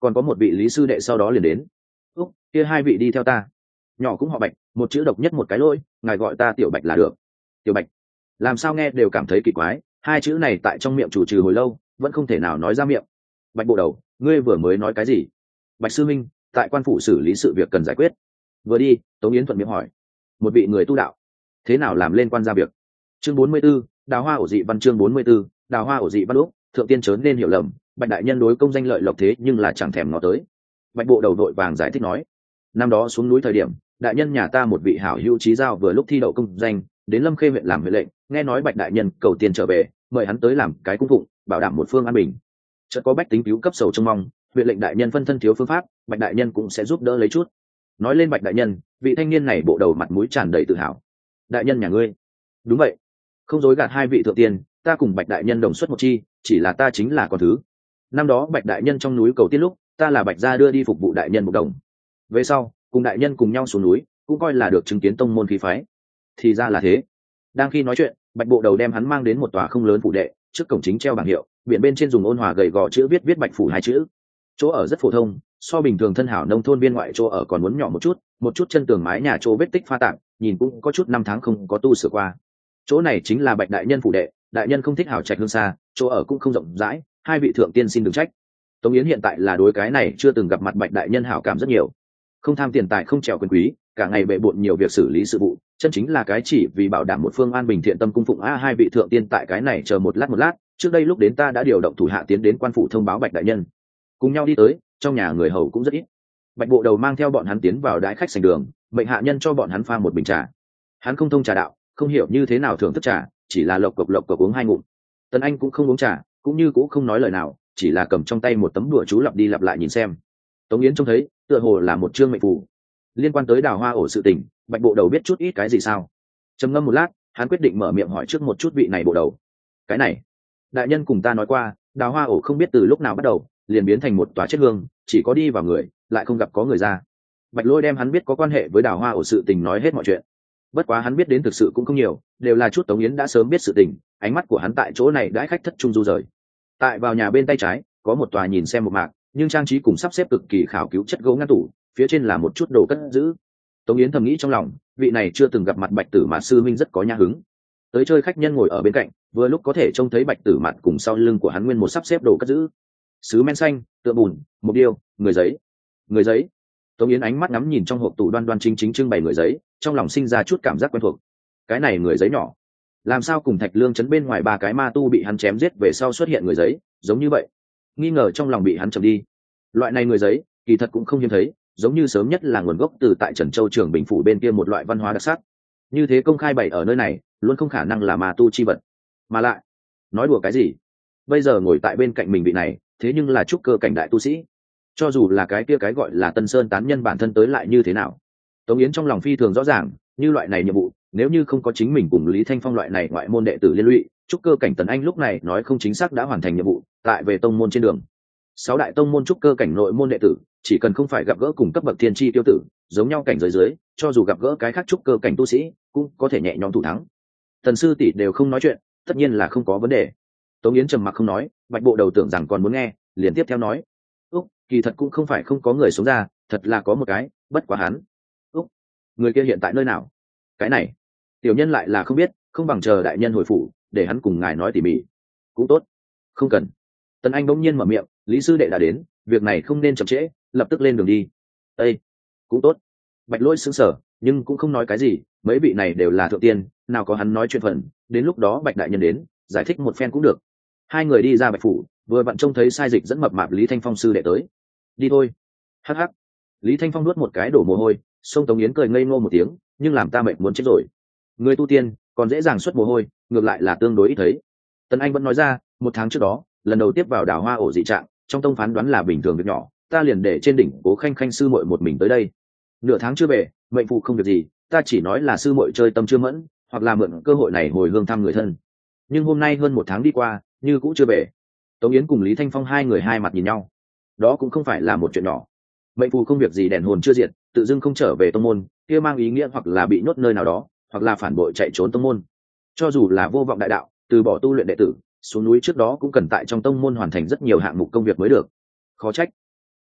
còn có một vị lý sư đệ sau đó liền đến. Úc, kia hai vị đi theo ta. Nhỏ cũng họ Bạch, một chữ độc nhất một cái lỗi, ngài gọi ta Tiểu Bạch là được. Tiểu Bạch, làm sao nghe đều cảm thấy kỳ quái, hai chữ này tại trong miệng chủ trừ hồi lâu vẫn không thể nào nói ra miệng. Bạch bộ đầu, ngươi vừa mới nói cái gì? Bạch sư minh, tại quan phủ xử lý sự việc cần giải quyết. Vừa đi, Tống Yến thuận miệng hỏi, một vị người tu đạo thế nào làm lên quan ra việc? Chương bốn mươi 44, đào hoa ổ dị văn. Chương bốn mươi 44, đào hoa ổ dị văn. Lúc thượng tiên chớ nên hiểu lầm, Bạch đại nhân đối công danh lợi lộc thế nhưng là chẳng thèm ngó tới. Bạch bộ đầu đội vàng giải thích nói, năm đó xuống núi thời điểm, đại nhân nhà ta một vị hảo hữu trí giao vừa lúc thi đậu công danh, đến Lâm Khê huyện làm huyện lệnh, nghe nói Bạch đại nhân cầu tiền trở về, mời hắn tới làm cái cung phụng, bảo đảm một phương an bình. Chợt có bách tính cứu cấp sầu trông mong, huyện lệnh đại nhân phân thân thiếu phương pháp, Bạch đại nhân cũng sẽ giúp đỡ lấy chút. Nói lên Bạch đại nhân, vị thanh niên này bộ đầu mặt mũi tràn đầy tự hào. Đại nhân nhà ngươi? Đúng vậy, không dối gạt hai vị thượng tiên, ta cùng Bạch đại nhân đồng xuất một chi, chỉ là ta chính là con thứ. Năm đó Bạch đại nhân trong núi cầu tiên lúc, ta là Bạch gia đưa đi phục vụ đại nhân một đồng. Về sau, cùng đại nhân cùng nhau xuống núi, cũng coi là được chứng kiến tông môn khí phái. Thì ra là thế. Đang khi nói chuyện, Bạch bộ đầu đem hắn mang đến một tòa không lớn phủ đệ, trước cổng chính treo bảng hiệu, biển bên trên dùng ôn hòa gầy gò chữ viết viết Bạch phủ hai chữ. Chỗ ở rất phổ thông, so bình thường thân hảo nông thôn biên ngoại chỗ ở còn muốn nhỏ một chút, một chút chân tường mái nhà chỗ vết tích pha tạm, nhìn cũng có chút năm tháng không có tu sửa qua. Chỗ này chính là Bạch đại nhân phủ đệ, đại nhân không thích hảo trạch hương xa, chỗ ở cũng không rộng rãi, hai vị thượng tiên xin đừng trách. Tống Yến hiện tại là đối cái này chưa từng gặp mặt Bạch đại nhân hảo cảm rất nhiều, không tham tiền tài không trèo quyền quý, cả ngày bệ bội nhiều việc xử lý sự vụ, chân chính là cái chỉ vì bảo đảm một phương an bình thiện tâm cung phụng. A hai vị thượng tiên tại cái này chờ một lát một lát, trước đây lúc đến ta đã điều động thủ hạ tiến đến quan phủ thông báo Bạch đại nhân, cùng nhau đi tới, trong nhà người hầu cũng rất ít. Bạch bộ đầu mang theo bọn hắn tiến vào đái khách sành đường, mệnh hạ nhân cho bọn hắn pha một bình trà. Hắn không thông trà đạo, không hiểu như thế nào thưởng thức trà, chỉ là lộc cộc lộc cộc uống hai ngụm. Tần Anh cũng không uống trà, cũng như cũng không nói lời nào, chỉ là cầm trong tay một tấm đùa chú lặp đi lặp lại nhìn xem. Tống Yến trông thấy, tựa hồ là một chương mệnh phù. Liên quan tới đào hoa ổ sự tình, Bạch bộ đầu biết chút ít cái gì sao? Trầm ngâm một lát, hắn quyết định mở miệng hỏi trước một chút vị này bộ đầu. Cái này, đại nhân cùng ta nói qua, đào hoa ổ không biết từ lúc nào bắt đầu, liền biến thành một tòa chết hương, chỉ có đi vào người, lại không gặp có người ra. Bạch Lôi đem hắn biết có quan hệ với đào hoa ổ sự tình nói hết mọi chuyện. Bất quá hắn biết đến thực sự cũng không nhiều, đều là chút Tống Yến đã sớm biết sự tình. Ánh mắt của hắn tại chỗ này đãi khách thất trung du rời. Tại vào nhà bên tay trái, có một tòa nhìn xem một mạc, nhưng trang trí cùng sắp xếp cực kỳ khảo cứu chất gỗ ngăn tủ, phía trên là một chút đồ cất giữ. Tống Yến thầm nghĩ trong lòng, vị này chưa từng gặp mặt Bạch Tử Mạt sư minh rất có nhã hứng. Tới chơi khách nhân ngồi ở bên cạnh, vừa lúc có thể trông thấy Bạch Tử Mạt cùng sau lưng của hắn nguyên một sắp xếp đồ cất giữ. Sứ men xanh, tượng bùn, mục điêu, người giấy. Người giấy. Tống Yến ánh mắt ngắm nhìn trong hộp tủ đoan đoan chính chính trưng bày người giấy, trong lòng sinh ra chút cảm giác quen thuộc. Cái này người giấy nhỏ, làm sao cùng Thạch Lương trấn bên ngoài ba cái ma tu bị hắn chém giết về sau xuất hiện người giấy, giống như vậy. Nghi ngờ trong lòng bị hắn chầm đi. Loại này người giấy, kỳ thật cũng không hiếm thấy, giống như sớm nhất là nguồn gốc từ tại Trần Châu Trường Bình phủ bên kia một loại văn hóa đặc sắc. Như thế công khai bày ở nơi này, luôn không khả năng là ma tu chi vật. Mà lại, nói đùa cái gì? Bây giờ ngồi tại bên cạnh mình vị này, thế nhưng là trúc cơ cảnh đại tu sĩ. Cho dù là cái kia cái gọi là Tân Sơn tán nhân bản thân tới lại như thế nào? Tống Yến trong lòng phi thường rõ ràng, như loại này nhiệm vụ, nếu như không có chính mình cùng Lý Thanh Phong loại này ngoại môn đệ tử liên lụy, trúc cơ cảnh Tần Anh lúc này nói không chính xác đã hoàn thành nhiệm vụ, tại về tông môn trên đường. Sáu đại tông môn trúc cơ cảnh nội môn đệ tử, chỉ cần không phải gặp gỡ cùng cấp bậc thiên chi tiêu tử, giống nhau cảnh giới dưới, cho dù gặp gỡ cái khác trúc cơ cảnh tu sĩ, cũng có thể nhẹ nhõm thủ thắng. Tần sư tỷ đều không nói chuyện, tất nhiên là không có vấn đề. Tống Yến trầm mặc không nói, Bạch bộ đầu tưởng rằng còn muốn nghe, liền tiếp theo nói: "Úc, kỳ thật cũng không phải không có người sống ra, thật là có một cái, bất quá hắn. Úc, người kia hiện tại nơi nào?" Cái này, tiểu nhân lại là không biết, không bằng chờ đại nhân hồi phủ, để hắn cùng ngài nói tỉ mỉ. Cũng tốt. Không cần. Tần Anh bỗng nhiên mở miệng, Lý sư đệ đã đến, việc này không nên chậm trễ, lập tức lên đường đi. Ê, cũng tốt. Bạch Lỗi sững sờ, nhưng cũng không nói cái gì, mấy vị này đều là thượng tiên, nào có hắn nói chuyện phần, đến lúc đó Bạch đại nhân đến, giải thích một phen cũng được. Hai người đi ra Bạch phủ, vừa vặn trông thấy sai dịch dẫn mập mạp Lý Thanh Phong sư đệ tới. Đi thôi. Hắc hắc. Lý Thanh Phong nuốt một cái đổ mồ hôi, sông Tống Yến cười ngây ngô một tiếng, nhưng làm ta mệt muốn chết rồi. Người tu tiên còn dễ dàng xuất mồ hôi, ngược lại là tương đối ít thấy. Tần Anh vẫn nói ra, một tháng trước đó, lần đầu tiếp vào đào hoa ổ dị trạng, trong tông phán đoán là bình thường việc nhỏ, ta liền để trên đỉnh Cố Khanh Khanh sư muội một mình tới đây. Nửa tháng chưa về, mệnh phụ không việc gì, ta chỉ nói là sư muội chơi tâm chưa mẫn, hoặc là mượn cơ hội này hồi hương thăm người thân. Nhưng hôm nay hơn một tháng đi qua, như cũng chưa về. Tống Yến cùng Lý Thanh Phong hai người hai mặt nhìn nhau. Đó cũng không phải là một chuyện nhỏ. Mệnh phụ không việc gì đèn hồn chưa diệt, tự dưng không trở về tông môn, kia mang ý nghĩa hoặc là bị nhốt nơi nào đó, hoặc là phản bội chạy trốn tông môn. Cho dù là vô vọng đại đạo, từ bỏ tu luyện đệ tử, xuống núi trước đó cũng cần tại trong tông môn hoàn thành rất nhiều hạng mục công việc mới được. Khó trách,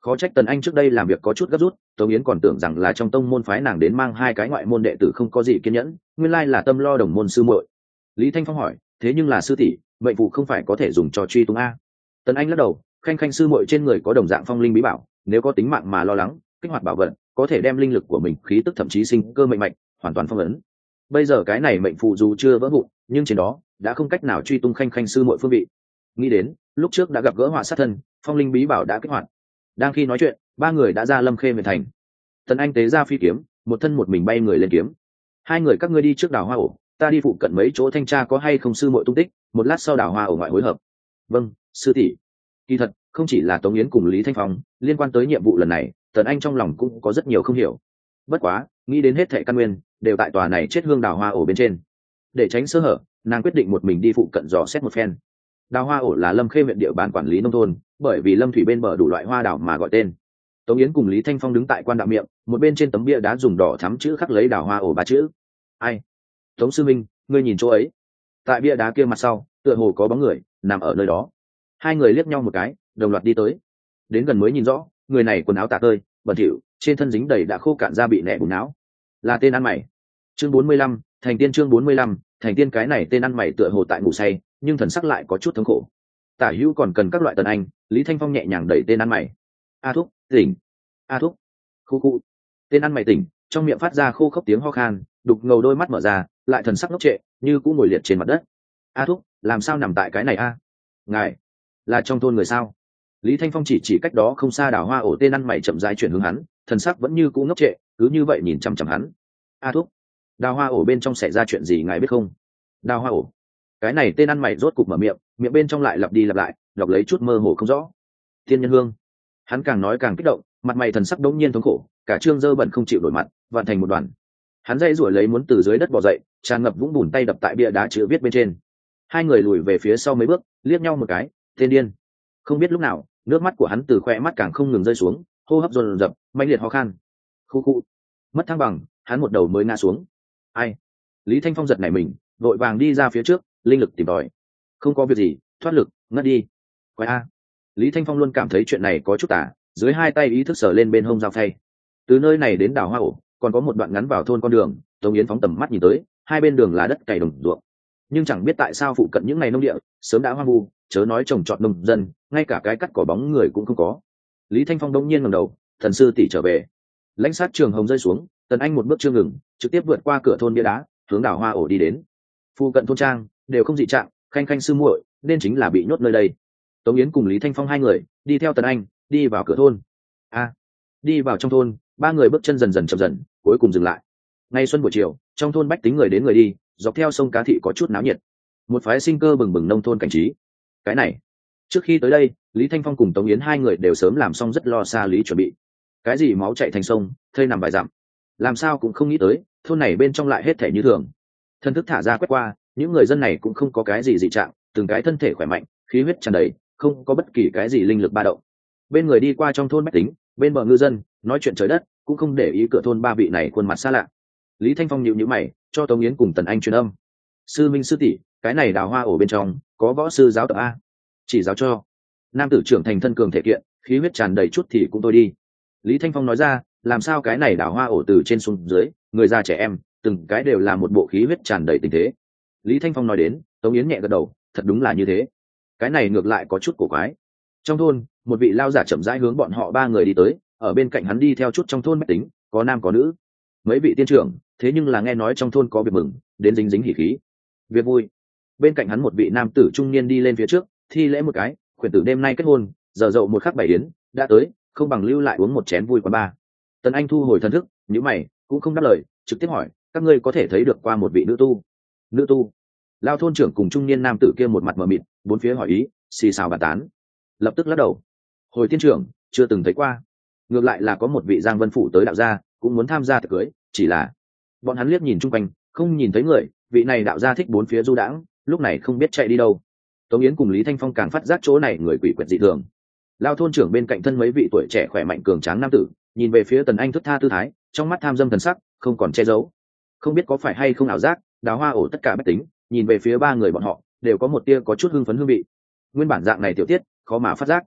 Khó trách Tần Anh trước đây làm việc có chút gấp rút, Tống Yến còn tưởng rằng là trong tông môn phái nàng đến mang hai cái ngoại môn đệ tử không có gì kiên nhẫn, nguyên lai là tâm lo đồng môn sư muội. Lý Thanh Phong hỏi, thế nhưng là sư tỷ, mệnh phụ không phải có thể dùng cho truy tung a? Tần Anh lắc đầu, khanh khanh sư muội trên người có đồng dạng phong linh bí bảo, nếu có tính mạng mà lo lắng, kích hoạt bảo vật, có thể đem linh lực của mình khí tức thậm chí sinh cơ mệnh mạch hoàn toàn phong ấn. Bây giờ cái này mệnh phụ dù chưa vỡ vụn, nhưng trên đó đã không cách nào truy tung khanh khanh sư muội phương vị. Nghĩ đến lúc trước đã gặp gỡ họa sát thân, phong linh bí bảo đã kích hoạt. Đang khi nói chuyện, ba người đã ra Lâm Khê huyện thành. Tần Anh tế ra phi kiếm, một thân một mình bay người lên kiếm. Hai người các ngươi đi trước đào hoa ổ, ta đi phụ cận mấy chỗ thanh tra có hay không sư muội tung tích, một lát sau đào hoa ổ ngoại hối hợp. Vâng, sư tỷ. Kỳ thật không chỉ là Tống Yến cùng Lý Thanh Phong, liên quan tới nhiệm vụ lần này, Tần Anh trong lòng cũng có rất nhiều không hiểu. Bất quá nghĩ đến hết thệ căn nguyên đều tại tòa này chết hương đào hoa ổ bên trên, để tránh sơ hở, nàng quyết định một mình đi phụ cận dò xét một phen. Đào hoa ổ là Lâm Khê huyện địa bàn quản lý nông thôn, bởi vì lâm thủy bên bờ đủ loại hoa đào mà gọi tên. Tống Yến cùng Lý Thanh Phong đứng tại quan đạo miệng, một bên trên tấm bia đá dùng đỏ thắm chữ khắc lấy đào hoa ổ ba chữ. Ai? Tống sư minh, ngươi nhìn chỗ ấy. Tại bia đá kia mặt sau, tựa hồ có bóng người nằm ở nơi đó. Hai người liếc nhau một cái, đồng loạt đi tới. Đến gần mới nhìn rõ, người này quần áo tả tơi, bẩn thỉu, trên thân dính đầy đã khô cạn da bị nẻ bùn não. Là tên ăn mày. Chương bốn mươi lăm, thành tiên chương bốn mươi lăm, thành tiên cái này tên ăn mày tựa hồ tại ngủ say, nhưng thần sắc lại có chút thống khổ. Tả hữu còn cần các loại Tần Anh, Lý Thanh Phong nhẹ nhàng đẩy tên ăn mày. A thúc, tỉnh. A thúc. Khu khu. Tên ăn mày tỉnh, trong miệng phát ra khô khốc tiếng ho khan, đục ngầu đôi mắt mở ra, lại thần sắc ngốc trệ, như cũng ngồi liệt trên mặt đất. A thúc, làm sao nằm tại cái này a? Ngài là trong thôn người sao? Lý Thanh Phong chỉ chỉ cách đó không xa đào hoa ổ, tên ăn mày chậm rãi chuyển hướng hắn, thần sắc vẫn như cũ ngốc trệ, cứ như vậy nhìn chằm chằm hắn. A thúc, đào hoa ổ bên trong xảy ra chuyện gì ngài biết không? Đào hoa ổ. Cái này tên ăn mày rốt cục mở miệng, miệng bên trong lại lặp đi lặp lại, đọc lấy chút mơ hồ không rõ. Thiên nhân hương. Hắn càng nói càng kích động, mặt mày thần sắc đống nhiên thống khổ, cả trương dơ bẩn không chịu đổi mặt, vặn thành một đoàn. Hắn dây rủi lấy muốn từ dưới đất bò dậy, tràn ngập vũng bùn tay đập tại bia đá chữ viết bên trên. Hai người lùi về phía sau mấy bước, liếc nhau một cái, tên điên. Không biết lúc nào, nước mắt của hắn từ khoe mắt càng không ngừng rơi xuống, hô hấp dồn dập, mãnh liệt ho khan. Khu khu. Mất thăng bằng, hắn một đầu mới ngã xuống. Ai? Lý Thanh Phong giật nảy mình, vội vàng đi ra phía trước, linh lực tìm tòi. Không có việc gì, thoát lực, ngất đi. Quái a. Lý Thanh Phong luôn cảm thấy chuyện này có chút tả, dưới hai tay ý thức sờ lên bên hông dao phay. Từ nơi này đến đảo hoa ổ, còn có một đoạn ngắn vào thôn con đường, Tống Yến phóng tầm mắt nhìn tới, hai bên đường là đất cày đồng ruộng. Nhưng chẳng biết tại sao phụ cận những ngày nông địa sớm đã hoang vu, chớ nói trồng trọt nông dân, ngay cả cái cắt cỏ bóng người cũng không có. Lý Thanh Phong đông nhiên ngẩng đầu, thần sư tỷ trở về. Lãnh sát trường hồng rơi xuống, Tần Anh một bước chưa ngừng, trực tiếp vượt qua cửa thôn bia đá, hướng đảo hoa ổ đi đến. Phụ cận thôn trang đều không dị trạng, khanh khanh sư muội nên chính là bị nhốt nơi đây. Tống Yến cùng Lý Thanh Phong hai người đi theo Tần Anh đi vào cửa thôn. A, à, đi vào trong thôn, ba người bước chân dần dần chậm dần, cuối cùng dừng lại. Ngày xuân buổi chiều, trong thôn bách tính người đến người đi, dọc theo sông Cá Thị có chút náo nhiệt, một phái sinh cơ bừng bừng nông thôn cảnh trí. Cái này, trước khi tới đây, Lý Thanh Phong cùng Tống Yến hai người đều sớm làm xong rất lo xa lý chuẩn bị. Cái gì máu chạy thành sông, thây nằm vài dặm, làm sao cũng không nghĩ tới, thôn này bên trong lại hết thể như thường. Thân thức thả ra quét qua, những người dân này cũng không có cái gì dị trạng, từng cái thân thể khỏe mạnh, khí huyết tràn đầy, không có bất kỳ cái gì linh lực ba động. Bên người đi qua trong thôn bách tính, bên bờ ngư dân, nói chuyện trời đất, cũng không để ý cửa thôn ba vị này khuôn mặt xa lạ. Lý Thanh Phong nhíu nhíu mày, cho Tống Yến cùng Tần Anh truyền âm. Sư minh sư tỷ, cái này đào hoa ổ bên trong có võ sư giáo tập a, chỉ giáo cho. Nam tử trưởng thành thân cường thể kiện, khí huyết tràn đầy chút thì cũng tôi đi. Lý Thanh Phong nói ra, làm sao cái này đào hoa ổ từ trên xuống dưới, người già trẻ em, từng cái đều là một bộ khí huyết tràn đầy tình thế. Lý Thanh Phong nói đến, Tống Yến nhẹ gật đầu, thật đúng là như thế. Cái này ngược lại có chút cổ quái. Trong thôn, một vị lao giả chậm rãi hướng bọn họ ba người đi tới, ở bên cạnh hắn đi theo chút trong thôn bách tính, có nam có nữ. Mấy vị tiên trưởng, thế nhưng là nghe nói trong thôn có việc mừng, đến dính dính hỉ khí. Việc vui. Bên cạnh hắn một vị nam tử trung niên đi lên phía trước, thi lễ một cái, khuyển tử đêm nay kết hôn, giờ dậu một khắc bảy yến, đã tới, không bằng lưu lại uống một chén vui quán ba. Tần Anh thu hồi thần thức, nhíu mày, cũng không đáp lời, trực tiếp hỏi, các ngươi có thể thấy được qua một vị nữ tu? Nữ tu? Lao thôn trưởng cùng trung niên nam tử kia một mặt mờ mịt, bốn phía hỏi ý, xì xào bàn tán. Lập tức lắc đầu. Hồi tiên trưởng, chưa từng thấy qua. Ngược lại là có một vị Giang Vân phủ tới đạo gia, cũng muốn tham gia tiệc cưới, chỉ là bọn hắn liếc nhìn chung quanh, không nhìn thấy người, vị này đạo gia thích bốn phía du đãng, lúc này không biết chạy đi đâu. Tống Yến cùng Lý Thanh Phong càng phát giác chỗ này người quỷ quyệt dị thường. Lao thôn trưởng bên cạnh thân mấy vị tuổi trẻ khỏe mạnh cường tráng nam tử, nhìn về phía Tần Anh thức tha tư thái, trong mắt tham dâm thần sắc, không còn che giấu. Không biết có phải hay không ảo giác, đào hoa ổ tất cả bách tính, nhìn về phía ba người bọn họ, đều có một tia có chút hưng phấn hương vị. Nguyên bản dạng này tiểu tiết, khó mà phát giác.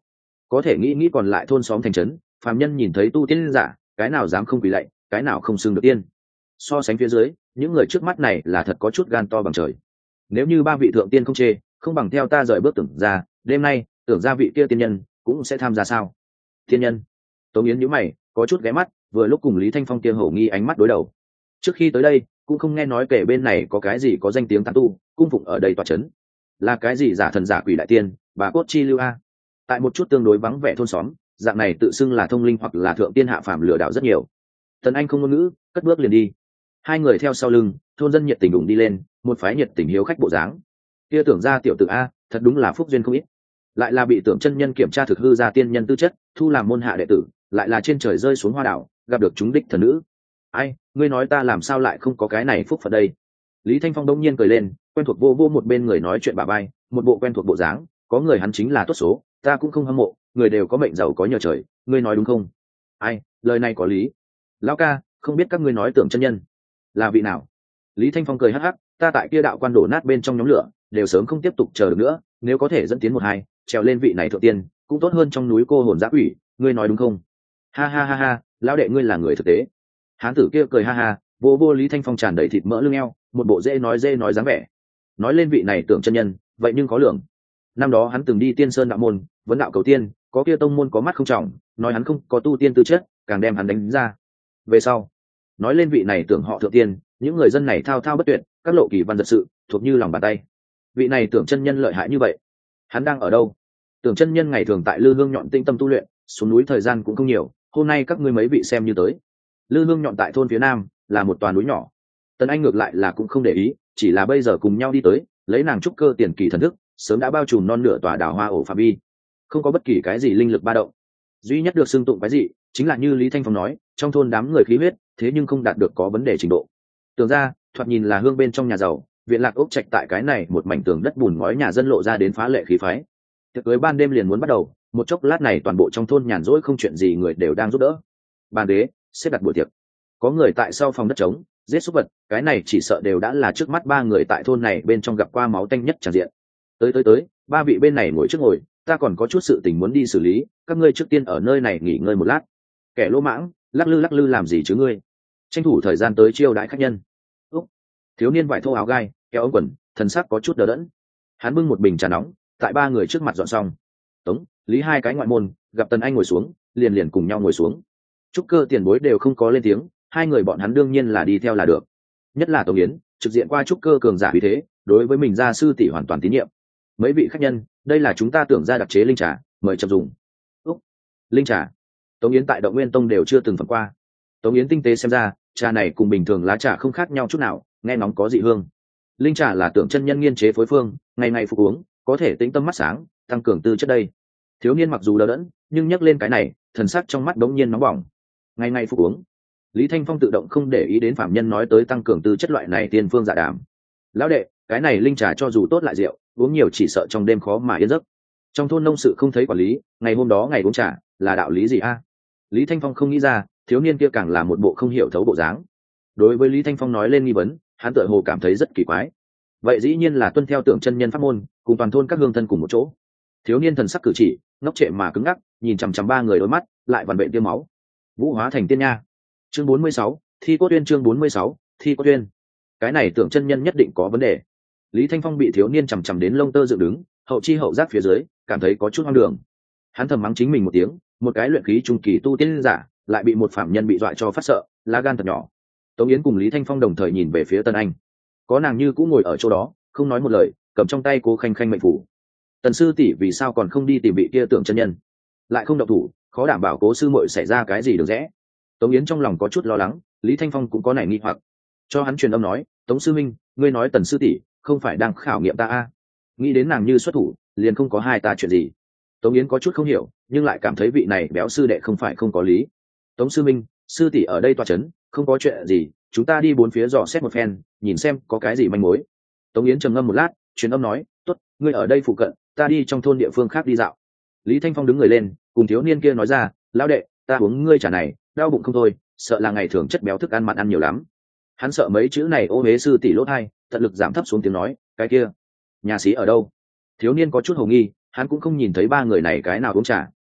có thể nghĩ nghĩ còn lại thôn xóm thành trấn, phàm nhân nhìn thấy tu tiên giả, cái nào dám không quỳ lạy, cái nào không xưng được tiên. So sánh phía dưới, những người trước mắt này là thật có chút gan to bằng trời. Nếu như ba vị thượng tiên không chê, không bằng theo ta rời bước Tưởng ra, đêm nay Tưởng ra vị kia tiên nhân cũng sẽ tham gia sao? Tiên nhân? Tống Yến nhíu mày, có chút ghé mắt, vừa lúc cùng Lý Thanh Phong kia hổ nghi ánh mắt đối đầu. Trước khi tới đây, cũng không nghe nói kể bên này có cái gì có danh tiếng tán tu, cung phụng ở đây tọa chấn. Là cái gì giả thần giả quỷ đại tiên, bà cốt chi lưu a. Tại một chút tương đối vắng vẻ thôn xóm, dạng này tự xưng là thông linh hoặc là thượng tiên hạ phàm lừa đảo rất nhiều. Tần Anh không ngôn ngữ, cất bước liền đi. Hai người theo sau lưng, thôn dân nhiệt tình đụng đi lên, một phái nhiệt tình hiếu khách bộ dáng. Kia Tưởng ra tiểu tử a, thật đúng là phúc duyên không ít. Lại là bị Tưởng chân nhân kiểm tra thực hư ra tiên nhân tư chất, thu làm môn hạ đệ tử, lại là trên trời rơi xuống hoa đảo, gặp được chúng đích thần nữ. Ai, ngươi nói ta làm sao lại không có cái này phúc phận đây? Lý Thanh Phong đông nhiên cười lên, quen thuộc vô vô một bên người nói chuyện bà bay, một bộ quen thuộc bộ dáng, có người hắn chính là tốt số, ta cũng không hâm mộ, người đều có mệnh giàu có nhờ trời, ngươi nói đúng không? Ai, lời này có lý. Lão ca, không biết các ngươi nói Tưởng chân nhân là vị nào? Lý Thanh Phong cười hắc hắc, ta tại kia đạo quan đổ nát bên trong nhóm lửa, đều sớm không tiếp tục chờ được nữa, nếu có thể dẫn tiến một hai, trèo lên vị này thượng tiên, cũng tốt hơn trong núi cô hồn dã quỷ, ngươi nói đúng không? Ha ha ha ha, lão đệ ngươi là người thực tế. Hán tử kia cười ha ha, vô vô Lý Thanh Phong tràn đầy thịt mỡ lưng eo, một bộ dễ nói dễ nói dáng vẻ. Nói lên vị này Tưởng chân nhân, vậy nhưng có lượng. Năm đó hắn từng đi Tiên Sơn đạo môn, vấn đạo cầu tiên, có kia tông môn có mắt không trọng, nói hắn không có tu tiên tư chất, càng đem hắn đánh ra. Về sau, nói lên vị này Tưởng họ thượng tiên, những người dân này thao thao bất tuyệt, các lộ kỳ văn giật sự, thuộc như lòng bàn tay. Vị này Tưởng chân nhân lợi hại như vậy, hắn đang ở đâu? Tưởng chân nhân ngày thường tại Lư Hương nhọn tinh tâm tu luyện, xuống núi thời gian cũng không nhiều, hôm nay các ngươi mấy vị xem như tới. Lư Hương nhọn tại thôn phía nam, là một toàn núi nhỏ. Tần Anh ngược lại là cũng không để ý, chỉ là bây giờ cùng nhau đi tới, lấy nàng trúc cơ tiền kỳ thần thức, sớm đã bao trùm non nửa tòa đảo hoa ổ phạm vi, không có bất kỳ cái gì linh lực ba động. Duy nhất được xưng tụng cái gì, chính là như Lý Thanh Phong nói, trong thôn đám người khí huyết, thế nhưng không đạt được có vấn đề trình độ. Tưởng ra, thoạt nhìn là hương bên trong nhà giàu, viện lạc ốc trạch tại cái này một mảnh tường đất bùn ngói nhà dân lộ ra đến phá lệ khí phái. Tiệc cưới ban đêm liền muốn bắt đầu, một chốc lát này toàn bộ trong thôn nhàn rỗi không chuyện gì, người đều đang giúp đỡ. Bàn đế xếp đặt buổi tiệc, có người tại sau phòng đất trống giết súc vật, cái này chỉ sợ đều đã là trước mắt ba người tại thôn này bên trong gặp qua máu tanh nhất tràn diện. Tới tới tới, ba vị bên này ngồi trước ngồi, ta còn có chút sự tình muốn đi xử lý, các ngươi trước tiên ở nơi này nghỉ ngơi một lát. Kẻ lỗ mãng, lắc lư lắc lư làm gì chứ ngươi? Tranh thủ thời gian tới chiêu đãi khách nhân. Úc, thiếu niên vải thô áo gai, kéo ống quần, thần sắc có chút đờ đẫn. Hắn bưng một bình trà nóng, tại ba người trước mặt dọn xong. Tống, Lý hai cái ngoại môn, gặp Tần Anh ngồi xuống, liền liền cùng nhau ngồi xuống. Trúc cơ tiền bối đều không có lên tiếng, hai người bọn hắn đương nhiên là đi theo là được. Nhất là Tống Yến, trực diện qua trúc cơ cường giả vì thế, đối với mình gia sư tỷ hoàn toàn tín nhiệm. Mấy vị khách nhân, đây là chúng ta tưởng ra đặc chế linh trà, mời chậm dùng. Úc, linh trà. Tống Yến tại Động Nguyên Tông đều chưa từng phẩm qua. Tống Yến tinh tế xem ra, trà này cùng bình thường lá trà không khác nhau chút nào, nghe nóng có dị hương. Linh trà là Tưởng chân nhân nghiên chế phối phương, ngày ngày phục uống, có thể tĩnh tâm mắt sáng, tăng cường tư chất đây. Thiếu niên mặc dù đờ đẫn, nhưng nhắc lên cái này, thần sắc trong mắt đống nhiên nóng bỏng. Ngày ngày phục uống. Lý Thanh Phong tự động không để ý đến phạm nhân nói tới tăng cường tư chất loại này tiên phương dạ đàm. Lão đệ, cái này linh trà cho dù tốt lại rượu, uống nhiều chỉ sợ trong đêm khó mà yên giấc. Trong thôn nông sự không thấy quản lý, ngày hôm đó ngày uống trà, là đạo lý gì a? Lý Thanh Phong không nghĩ ra, thiếu niên kia càng là một bộ không hiểu thấu bộ dáng. Đối với Lý Thanh Phong nói lên nghi vấn, hắn tựa hồ cảm thấy rất kỳ quái. Vậy dĩ nhiên là tuân theo Tưởng chân nhân pháp môn, cùng toàn thôn các hương thân cùng một chỗ. Thiếu niên thần sắc cử chỉ, ngốc trệ mà cứng ngắc, nhìn chằm chằm ba người đôi mắt, lại vằn vện tiêu máu. Vũ hóa thành tiên nha. Chương bốn mươi sáu, thi cốt uyên chương bốn mươi sáu, thi cốt uyên. Cái này Tưởng chân nhân nhất định có vấn đề. Lý Thanh Phong bị thiếu niên chằm chằm đến lông tơ dựng đứng, hậu chi hậu giác phía dưới, cảm thấy có chút hoang đường. Hắn thầm mắng chính mình một tiếng, một cái luyện khí trung kỳ tu tiên giả, lại bị một phạm nhân bị dọa cho phát sợ, lá gan thật nhỏ. Tống Yến cùng Lý Thanh Phong đồng thời nhìn về phía Tân Anh, có nàng như cũng ngồi ở chỗ đó, không nói một lời, cầm trong tay Cố Khanh Khanh mệnh phủ. Tần sư tỷ vì sao còn không đi tìm vị kia Tưởng chân nhân, lại không động thủ, khó đảm bảo Cố sư muội xảy ra cái gì được rẽ. Tống Yến trong lòng có chút lo lắng, Lý Thanh Phong cũng có nảy nghi hoặc, cho hắn truyền âm nói, Tống sư minh, ngươi nói Tần sư tỷ không phải đang khảo nghiệm ta a? Nghĩ đến nàng như xuất thủ, liền không có hai ta chuyện gì. Tống Yến có chút không hiểu, nhưng lại cảm thấy vị này béo sư đệ không phải không có lý. Tống sư minh, sư tỷ ở đây tọa chấn, không có chuyện gì, chúng ta đi bốn phía dò xét một phen, nhìn xem có cái gì manh mối. Tống Yến trầm ngâm một lát, truyền âm nói, tốt, ngươi ở đây phụ cận, ta đi trong thôn địa phương khác đi dạo. Lý Thanh Phong đứng người lên, cùng thiếu niên kia nói ra, lão đệ, ta uống ngươi trà này, đau bụng không thôi, sợ là ngày thường chất béo thức ăn mặn ăn nhiều lắm. Hắn sợ mấy chữ này ô huế sư tỷ lỗ hai, tận lực giảm thấp xuống tiếng nói, cái kia, nhà sĩ ở đâu? Thiếu niên có chút hồ nghi, hắn cũng không nhìn thấy ba người này cái nào uống trà,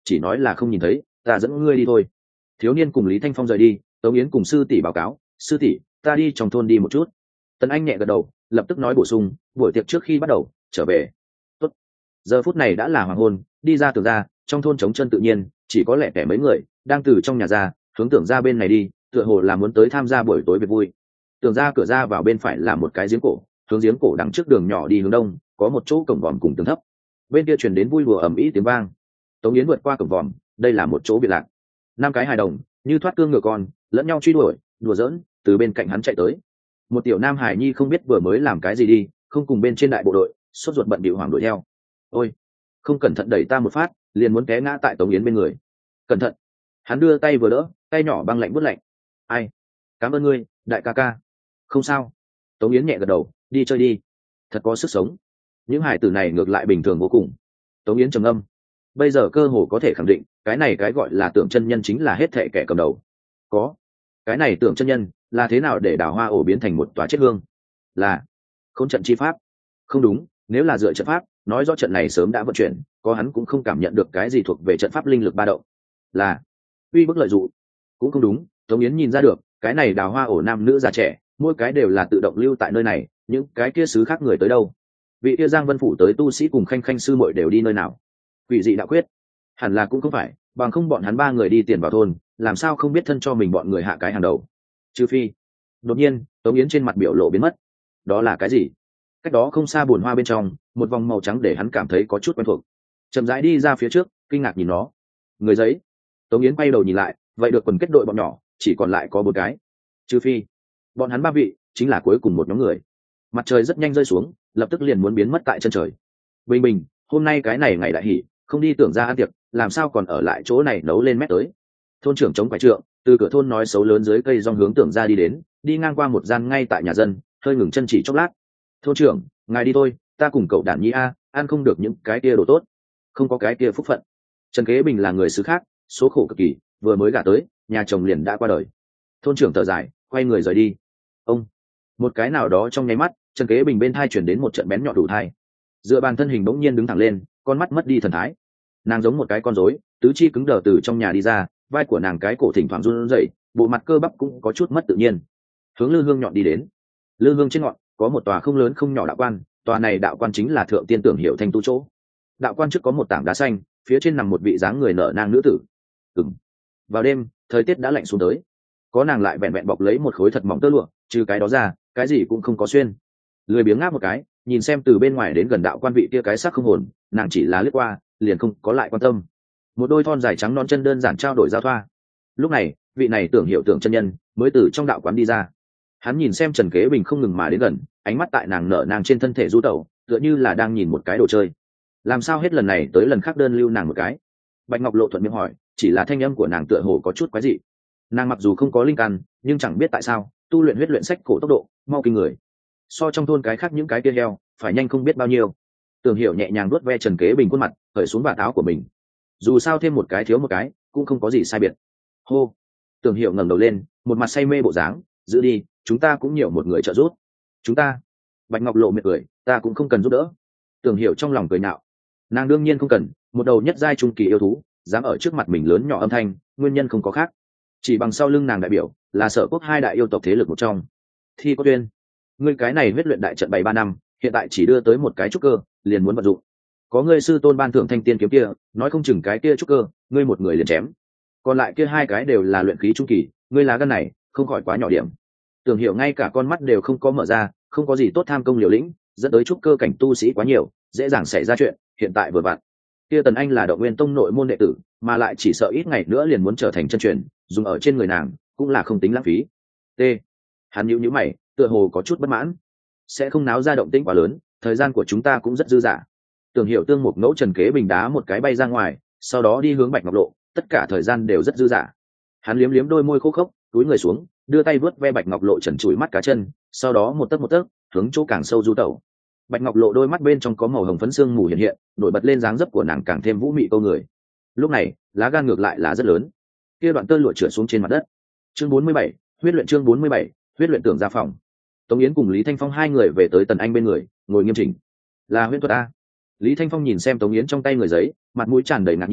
chỉ nói là không nhìn thấy, ta dẫn ngươi đi thôi. Thiếu niên cùng Lý Thanh Phong rời đi, Tống Yến cùng sư tỷ báo cáo, sư tỷ, ta đi trong thôn đi một chút. Tần Anh nhẹ gật đầu, lập tức nói bổ sung, buổi tiệc trước khi bắt đầu trở về. Tốt. Giờ phút này đã là hoàng hôn, đi ra Tưởng ra, trong thôn trống chân tự nhiên, chỉ có lẻ tẻ mấy người đang từ trong nhà ra hướng Tưởng ra bên này đi, tựa hồ là muốn tới tham gia buổi tối việc vui. Tưởng ra cửa ra vào bên phải là một cái giếng cổ, hướng giếng cổ đằng trước đường nhỏ đi hướng đông, có một chỗ cổng vòm cùng tường thấp. Bên kia truyền đến vui đùa ầm ĩ tiếng vang. Tống Yến vượt qua cổng vòm, đây là một chỗ biệt lạc. Năm cái hài đồng như thoát cương ngựa con, lẫn nhau truy đuổi, đùa giỡn, từ bên cạnh hắn chạy tới. Một tiểu nam hải nhi không biết vừa mới làm cái gì đi, không cùng bên trên đại bộ đội, sốt ruột bận bịu hoảng đuổi theo. Ôi, không cẩn thận đẩy ta một phát, liền muốn té ngã tại Tống Yến bên người. Cẩn thận. Hắn đưa tay vừa đỡ, tay nhỏ băng lạnh buốt lạnh. Ai? Cảm ơn ngươi, đại ca ca. Không sao. Tống Yến nhẹ gật đầu, đi chơi đi. Thật có sức sống. Những hải tử này ngược lại bình thường vô cùng. Tống Yến trầm âm. Bây giờ cơ hồ có thể khẳng định, cái này cái gọi là Tưởng chân nhân chính là hết thệ kẻ cầm đầu. Có. Cái này Tưởng chân nhân là thế nào để đào hoa ổ biến thành một tòa chết hương? Là khôn trận chi pháp. Không đúng, nếu là dựa trận pháp, nói rõ trận này sớm đã vận chuyển, có hắn cũng không cảm nhận được cái gì thuộc về trận pháp linh lực ba động. Là uy bức lợi dụng. Cũng không đúng, Tống Yến nhìn ra được, cái này đào hoa ổ nam nữ già trẻ, mỗi cái đều là tự động lưu tại nơi này, những cái kia xứ khác người tới đâu? Vị kia Giang Vân phủ tới tu sĩ cùng Khanh Khanh sư muội đều đi nơi nào? Quỷ dị đạo quyết, hẳn là cũng không phải, bằng không bọn hắn ba người đi tiền vào thôn, làm sao không biết thân cho mình bọn người hạ cái hàng đầu? Trừ phi. Đột nhiên, Tống Yến trên mặt biểu lộ biến mất. Đó là cái gì? Cách đó không xa bùn hoa bên trong, một vòng màu trắng để hắn cảm thấy có chút quen thuộc. Chậm rãi đi ra phía trước, kinh ngạc nhìn nó. Người giấy. Tống Yến quay đầu nhìn lại, vậy được quần kết đội bọn nhỏ, chỉ còn lại có bốn cái. Trừ phi, bọn hắn ba vị chính là cuối cùng một nhóm người. Mặt trời rất nhanh rơi xuống, lập tức liền muốn biến mất tại chân trời. Bình bình, hôm nay cái này ngày đại hỉ, không đi Tưởng ra ăn tiệc, làm sao còn ở lại chỗ này nấu lên mét tới? Thôn trưởng chống quải trượng, từ cửa thôn nói xấu lớn dưới cây rong hướng Tưởng ra đi đến, đi ngang qua một gian ngay tại nhà dân, hơi ngừng chân chỉ chốc lát. Thôn trưởng, ngài đi thôi, ta cùng cậu đản nhi a, ăn không được những cái kia đồ tốt, không có cái kia phúc phận. Trần Kế Bình là người xứ khác, số khổ cực kỳ, vừa mới gả tới, nhà chồng liền đã qua đời. Thôn trưởng thở dài, quay người rời đi. Ông, một cái nào đó trong nháy mắt, Trần Kế Bình bên thai chuyển đến một trận bén nhọn đủ thai. Dựa bàn thân hình bỗng nhiên đứng thẳng lên, con mắt mất đi thần thái. Nàng giống một cái con rối, tứ chi cứng đờ từ trong nhà đi ra, vai của nàng cái cổ thỉnh thoảng run rẩy, bộ mặt cơ bắp cũng có chút mất tự nhiên. Hướng lư hương nhọn đi đến. Lư hương trên ngọn có một tòa không lớn không nhỏ đạo quan, tòa này đạo quan chính là thượng tiên Tưởng Hiểu Thanh tu chỗ. Đạo quan trước có một tảng đá xanh, phía trên nằm một vị dáng người nở nang nữ tử. Ừm. Vào đêm, thời tiết đã lạnh xuống tới, có nàng lại vẹn vẹn bọc lấy một khối thật mỏng tơ lụa, trừ cái đó ra, cái gì cũng không có xuyên. Lười biếng ngáp một cái, nhìn xem từ bên ngoài đến gần đạo quan vị kia cái xác không hồn, nàng chỉ là lướt qua, liền không có lại quan tâm. Một đôi thon dài trắng non chân đơn giản trao đổi giao thoa. Lúc này, vị này Tưởng Hiểu Tưởng chân nhân mới từ trong đạo quán đi ra. Hắn nhìn xem Trần Kế Bình không ngừng mà đến gần, ánh mắt tại nàng nở nàng trên thân thể du tẩu, tựa như là đang nhìn một cái đồ chơi. Làm sao hết lần này tới lần khác đơn lưu nàng một cái? Bạch Ngọc Lộ thuận miệng hỏi, chỉ là thanh âm của nàng tựa hồ có chút quái dị. Nàng mặc dù không có linh căn, nhưng chẳng biết tại sao tu luyện huyết luyện sách cổ tốc độ mau kinh người, so trong thôn cái khác những cái kia heo phải nhanh không biết bao nhiêu. Tưởng Hiểu nhẹ nhàng vuốt ve Trần Kế Bình khuôn mặt, cởi xuống vạt áo của mình. Dù sao thêm một cái thiếu một cái cũng không có gì sai biệt. Hô. Tưởng Hiểu ngẩng đầu lên, một mặt say mê bộ dáng, giữ đi, chúng ta cũng nhiều một người trợ giúp. Chúng ta? Bạch Ngọc Lộ miệt cười, ta cũng không cần giúp đỡ. Tưởng Hiểu trong lòng cười nhạo, nàng đương nhiên không cần, một đầu nhất giai trung kỳ yêu thú dám ở trước mặt mình lớn nhỏ âm thanh, nguyên nhân không có khác, chỉ bằng sau lưng nàng đại biểu là Sở Quốc hai đại yêu tộc thế lực một trong. Thi Có Tuyên, ngươi cái này huyết luyện đại trận bảy ba năm, hiện tại chỉ đưa tới một cái trúc cơ, liền muốn vận dụng. Có ngươi sư tôn ban thưởng thanh tiên kiếm kia, nói không chừng cái kia trúc cơ, ngươi một người liền chém. Còn lại kia hai cái đều là luyện khí trung kỳ, ngươi lá gan này không khỏi quá nhỏ điểm. Tưởng Hiểu ngay cả con mắt đều không có mở ra, không có gì tốt tham công liều lĩnh, dẫn tới trúc cơ cảnh tu sĩ quá nhiều, dễ dàng xảy ra chuyện. Hiện tại vừa vặn, kia Tần Anh là Động Nguyên Tông nội môn đệ tử, mà lại chỉ sợ ít ngày nữa liền muốn trở thành chân truyền, dùng ở trên người nàng cũng là không tính lãng phí. T. Hắn nhíu nhíu mày, tựa hồ có chút bất mãn. Sẽ không náo ra động tĩnh quá lớn, thời gian của chúng ta cũng rất dư dả. Tưởng Hiểu tương một ngẫu Trần Kế Bình đá một cái bay ra ngoài, sau đó đi hướng Bạch Ngọc Lộ, tất cả thời gian đều rất dư dả. Hắn liếm liếm đôi môi khô khốc, túi người xuống, đưa tay vớt ve Bạch Ngọc Lộ trần trụi mắt cá chân, sau đó một tấc một tấc hướng chỗ càng sâu du tẩu. Bạch Ngọc Lộ đôi mắt bên trong có màu hồng phấn sương mù hiện hiện, nổi bật lên dáng dấp của nàng càng thêm vũ mị câu người. Lúc này, lá gan ngược lại là rất lớn. Kia đoạn tơ lụa trượt xuống trên mặt đất. Chương bốn mươi bảy, huyết luyện chương bốn mươi bảy, huyết luyện Tưởng ra phòng. Tống Yến cùng Lý Thanh Phong hai người về tới Tần Anh bên người, ngồi nghiêm chỉnh. Là huyễn thuật a? Lý Thanh Phong nhìn xem Tống Yến trong tay người giấy, mặt mũi tràn đầy ngạc nhiên,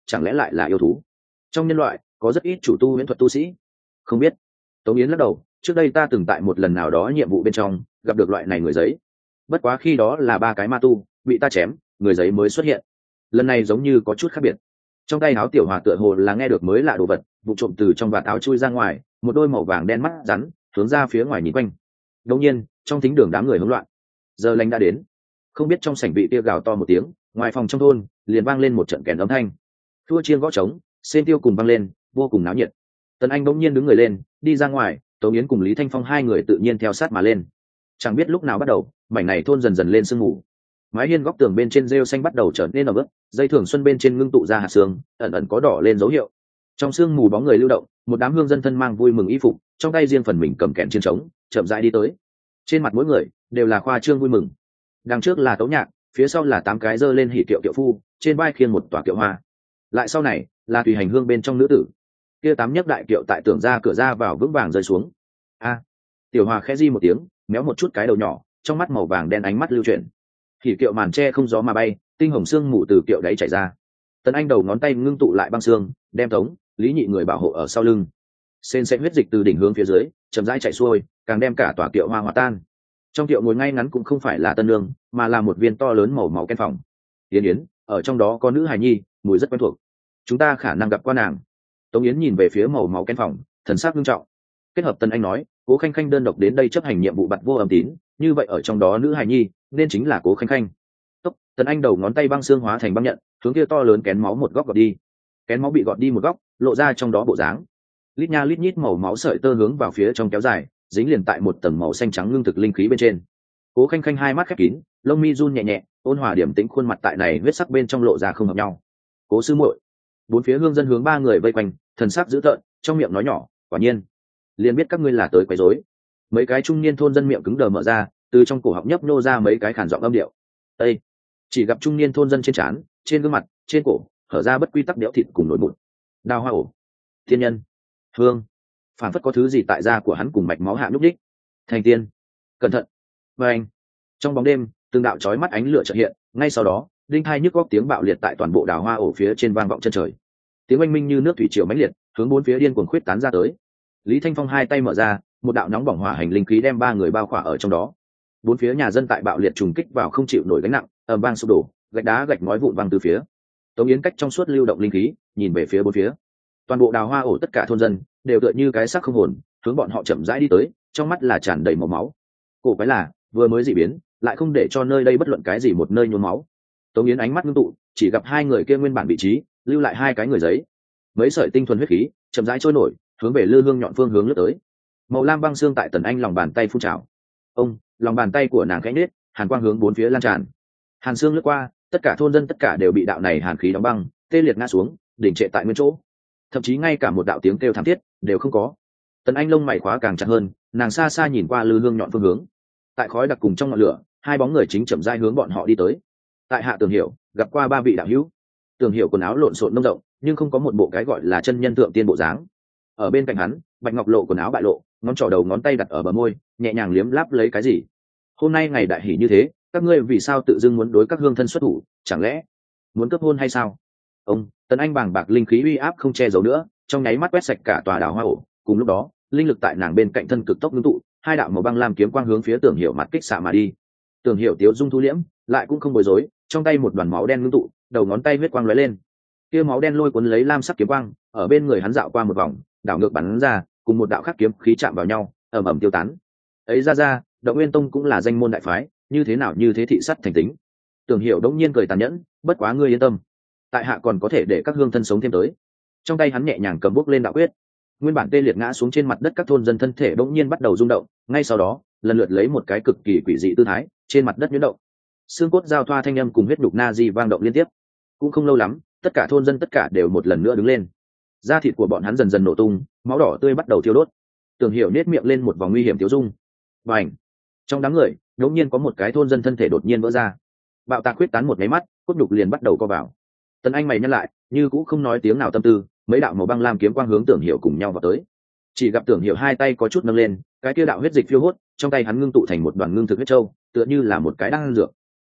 chẳng lẽ lại là yêu thú? Trong nhân loại có rất ít chủ tu huyễn thuật tu sĩ. Không biết. Tống Yến lắc đầu, trước đây ta từng tại một lần nào đó nhiệm vụ bên trong gặp được loại này người giấy, bất quá khi đó là ba cái ma tu bị ta chém, người giấy mới xuất hiện. Lần này giống như có chút khác biệt. Trong tay áo tiểu hòa tựa hồ là nghe được mới lạ đồ vật, vụ trộm từ trong vạt áo chui ra ngoài, một đôi màu vàng đen mắt rắn hướng ra phía ngoài nhìn quanh. Đột nhiên trong thính đường đám người hỗn loạn. Giờ lành đã đến. Không biết trong sảnh vị tia gào to một tiếng, ngoài phòng trong thôn liền vang lên một trận kèn âm thanh, thua chiên gõ trống, sen tiêu cùng vang lên, vô cùng náo nhiệt. Tần Anh bỗng nhiên đứng người lên, đi ra ngoài, Tống Yến cùng Lý Thanh Phong hai người tự nhiên theo sát mà lên. Chẳng biết lúc nào bắt đầu, mảnh này thôn dần dần lên sương mù. Mái hiên góc tường bên trên rêu xanh bắt đầu trở nên ẩm ướt, dây thường xuân bên trên ngưng tụ ra hạt sương, ẩn ẩn có đỏ lên dấu hiệu. Trong sương mù bóng người lưu động, một đám hương dân thân mang vui mừng y phục, trong tay riêng phần mình cầm kèn chiên trống, chậm rãi đi tới. Trên mặt mỗi người đều là khoa trương vui mừng. Đằng trước là tấu nhạc, phía sau là tám cái giơ lên hỉ kiệu kiệu phu, trên vai khiêng một tòa kiệu hoa. Lại sau này là tùy hành hương bên trong nữ tử. Kia tám nhấc đại kiệu tại tưởng ra cửa ra vào vững vàng rơi xuống. A, tiểu hòa khẽ di một tiếng, méo một chút cái đầu nhỏ, trong mắt màu vàng đen ánh mắt lưu chuyển. Hỉ kiệu màn tre không gió mà bay, tinh hồng xương mù từ kiệu đáy chảy ra. Tần Anh đầu ngón tay ngưng tụ lại băng xương, đem Tống Lý nhị người bảo hộ ở sau lưng. Sên sẽ huyết dịch từ đỉnh hướng phía dưới chậm rãi chảy xuôi, càng đem cả tòa kiệu hoa hòa tan. Trong kiệu ngồi ngay ngắn cũng không phải là tân nương, mà là một viên to lớn màu máu ken phòng. Yến Yến, ở trong đó có nữ hài nhi, mùi rất quen thuộc. Chúng ta khả năng gặp qua nàng. Tống Yến nhìn về phía màu máu ken phòng, thần sắc nghiêm trọng. Kết hợp Tân Anh nói, Cố Khanh Khanh đơn độc đến đây chấp hành nhiệm vụ bặt vô âm tín, như vậy ở trong đó nữ hài nhi nên chính là Cố Khanh Khanh. Tốc, Tần Anh đầu ngón tay băng xương hóa thành băng nhận, hướng kia to lớn kén máu một góc gọt đi. Kén máu bị gọt đi một góc, lộ ra trong đó bộ dáng. Lít nha lít nhít màu máu sợi tơ hướng vào phía trong kéo dài, dính liền tại một tầng màu xanh trắng ngưng thực linh khí bên trên. Cố Khanh Khanh hai mắt khép kín, lông mi run nhẹ nhẹ, ôn hòa điểm tĩnh khuôn mặt tại này huyết sắc bên trong lộ ra không hợp nhau. Cố sư muội. Bốn phía hương dân hướng ba người vây quanh, thần sắc dữ tợn, trong miệng nói nhỏ, quả nhiên, liền biết các ngươi là tới quấy rối. Mấy cái trung niên thôn dân miệng cứng đờ mở ra, từ trong cổ họng nhấp nô ra mấy cái khàn giọng âm điệu. Ê! Chỉ gặp trung niên thôn dân trên trán, trên gương mặt, trên cổ, hở ra bất quy tắc đẽo thịt cùng nổi mụn. Đào hoa ổ, thiên nhân, hương, phản phất có thứ gì tại da của hắn cùng mạch máu hạ núp đích. Thành tiên, cẩn thận. Và anh, trong bóng đêm, từng đạo chói mắt ánh lửa chợt hiện, ngay sau đó, đinh hai nhức góc tiếng bạo liệt tại toàn bộ đào hoa ổ phía trên vang vọng chân trời. Tiếng oanh minh như nước thủy triều mãnh liệt, hướng bốn phía điên cuồng khuyết tán ra tới. Lý Thanh Phong hai tay mở ra, một đạo nóng bỏng hỏa hành linh khí đem ba người bao khỏa ở trong đó. Bốn phía nhà dân tại bạo liệt trùng kích vào không chịu nổi gánh nặng, ầm vang sụp đổ, gạch đá gạch ngói vụn văng từ phía. Tống Yến cách trong suốt lưu động linh khí, nhìn về phía bốn phía. Toàn bộ đào hoa ổ tất cả thôn dân đều tựa như cái xác không hồn, hướng bọn họ chậm rãi đi tới, trong mắt là tràn đầy màu máu. Cổ quái là, vừa mới dị biến, lại không để cho nơi đây bất luận cái gì một nơi nhuốm máu. Tống Yến ánh mắt ngưng tụ, chỉ gặp hai người kia nguyên bản vị trí, lưu lại hai cái người giấy. Mấy sợi tinh thuần huyết khí, chậm rãi trôi nổi, hướng về lư hương nhọn phương hướng lướt tới. Màu lam băng xương tại Tần Anh lòng bàn tay phun trào. Ông, lòng bàn tay của nàng khẽ nhếch, hàn quang hướng bốn phía lan tràn. Hàn xương lướt qua, tất cả thôn dân tất cả đều bị đạo này hàn khí đóng băng, tê liệt ngã xuống, đỉnh trệ tại nguyên chỗ. Thậm chí ngay cả một đạo tiếng kêu thảm thiết đều không có. Tần Anh lông mày khóa càng chặt hơn, nàng xa xa nhìn qua lư hương nhọn phương hướng. Tại khói đặc cùng trong ngọn lửa, hai bóng người chính chậm rãi hướng bọn họ đi tới. Tại Hạ Tường Hiểu gặp qua ba vị đạo hữu. Tường Hiểu quần áo lộn xộn nông rộng, nhưng không có một bộ cái gọi là chân nhân thượng tiên bộ dáng. Ở bên cạnh hắn, Bạch Ngọc Lộ quần áo bại lộ, ngón trỏ đầu ngón tay đặt ở bờ môi, nhẹ nhàng liếm láp lấy cái gì. Hôm nay ngày đại hỷ như thế, các ngươi vì sao tự dưng muốn đối các hương thân xuất thủ, chẳng lẽ muốn cấp hôn hay sao? Ông, Tần Anh bàng bạc linh khí uy áp không che giấu nữa, trong nháy mắt quét sạch cả tòa đảo hoa ổ. Cùng lúc đó, linh lực tại nàng bên cạnh thân cực tốc ngưng tụ, hai đạo màu băng lam kiếm quang hướng phía Tưởng Hiểu mặt kích xạ mà đi. Tưởng Hiểu tiếu dung thu liễm, lại cũng không bối rối, trong tay một đoàn máu đen ngưng tụ, đầu ngón tay huyết quang lóe lên. Kia máu đen lôi cuốn lấy lam sắc kiếm quang, ở bên người hắn dạo qua một vòng, đảo ngược bắn ra, cùng một đạo khắc kiếm khí chạm vào nhau, ầm ầm tiêu tán. Ấy ra ra, Động Nguyên Tông cũng là danh môn đại phái, như thế nào như thế thị sắt thành tính. Tưởng Hiểu đống nhiên cười tàn nhẫn, bất quá ngươi yên tâm, tại hạ còn có thể để các hương thân sống thêm tới. Trong tay hắn nhẹ nhàng cầm bút lên đạo quyết, nguyên bản tê liệt ngã xuống trên mặt đất các thôn dân thân thể đống nhiên bắt đầu rung động, ngay sau đó lần lượt lấy một cái cực kỳ quỷ dị tư thái trên mặt đất nhuyễn động, xương cốt giao thoa thanh âm cùng huyết đục na di vang động liên tiếp. Cũng không lâu lắm, tất cả thôn dân tất cả đều một lần nữa đứng lên, da thịt của bọn hắn dần dần nổ tung, máu đỏ tươi bắt đầu thiêu đốt. Tưởng Hiểu nết miệng lên một vòng nguy hiểm tiêu dung. Bành! Trong đám người đống nhiên có một cái thôn dân thân thể đột nhiên vỡ ra, bạo tạc huyết tán một máy mắt, cốt nhục liền bắt đầu co vào. Tần Anh mày nhăn lại, như cũng không nói tiếng nào tâm tư, mấy đạo màu băng lam kiếm quang hướng Tưởng Hiểu cùng nhau vào tới. Chỉ gặp Tưởng Hiểu hai tay có chút nâng lên, cái kia đạo huyết dịch phiêu hốt, trong tay hắn ngưng tụ thành một đoàn ngưng thực huyết châu, tựa như là một cái đan dược.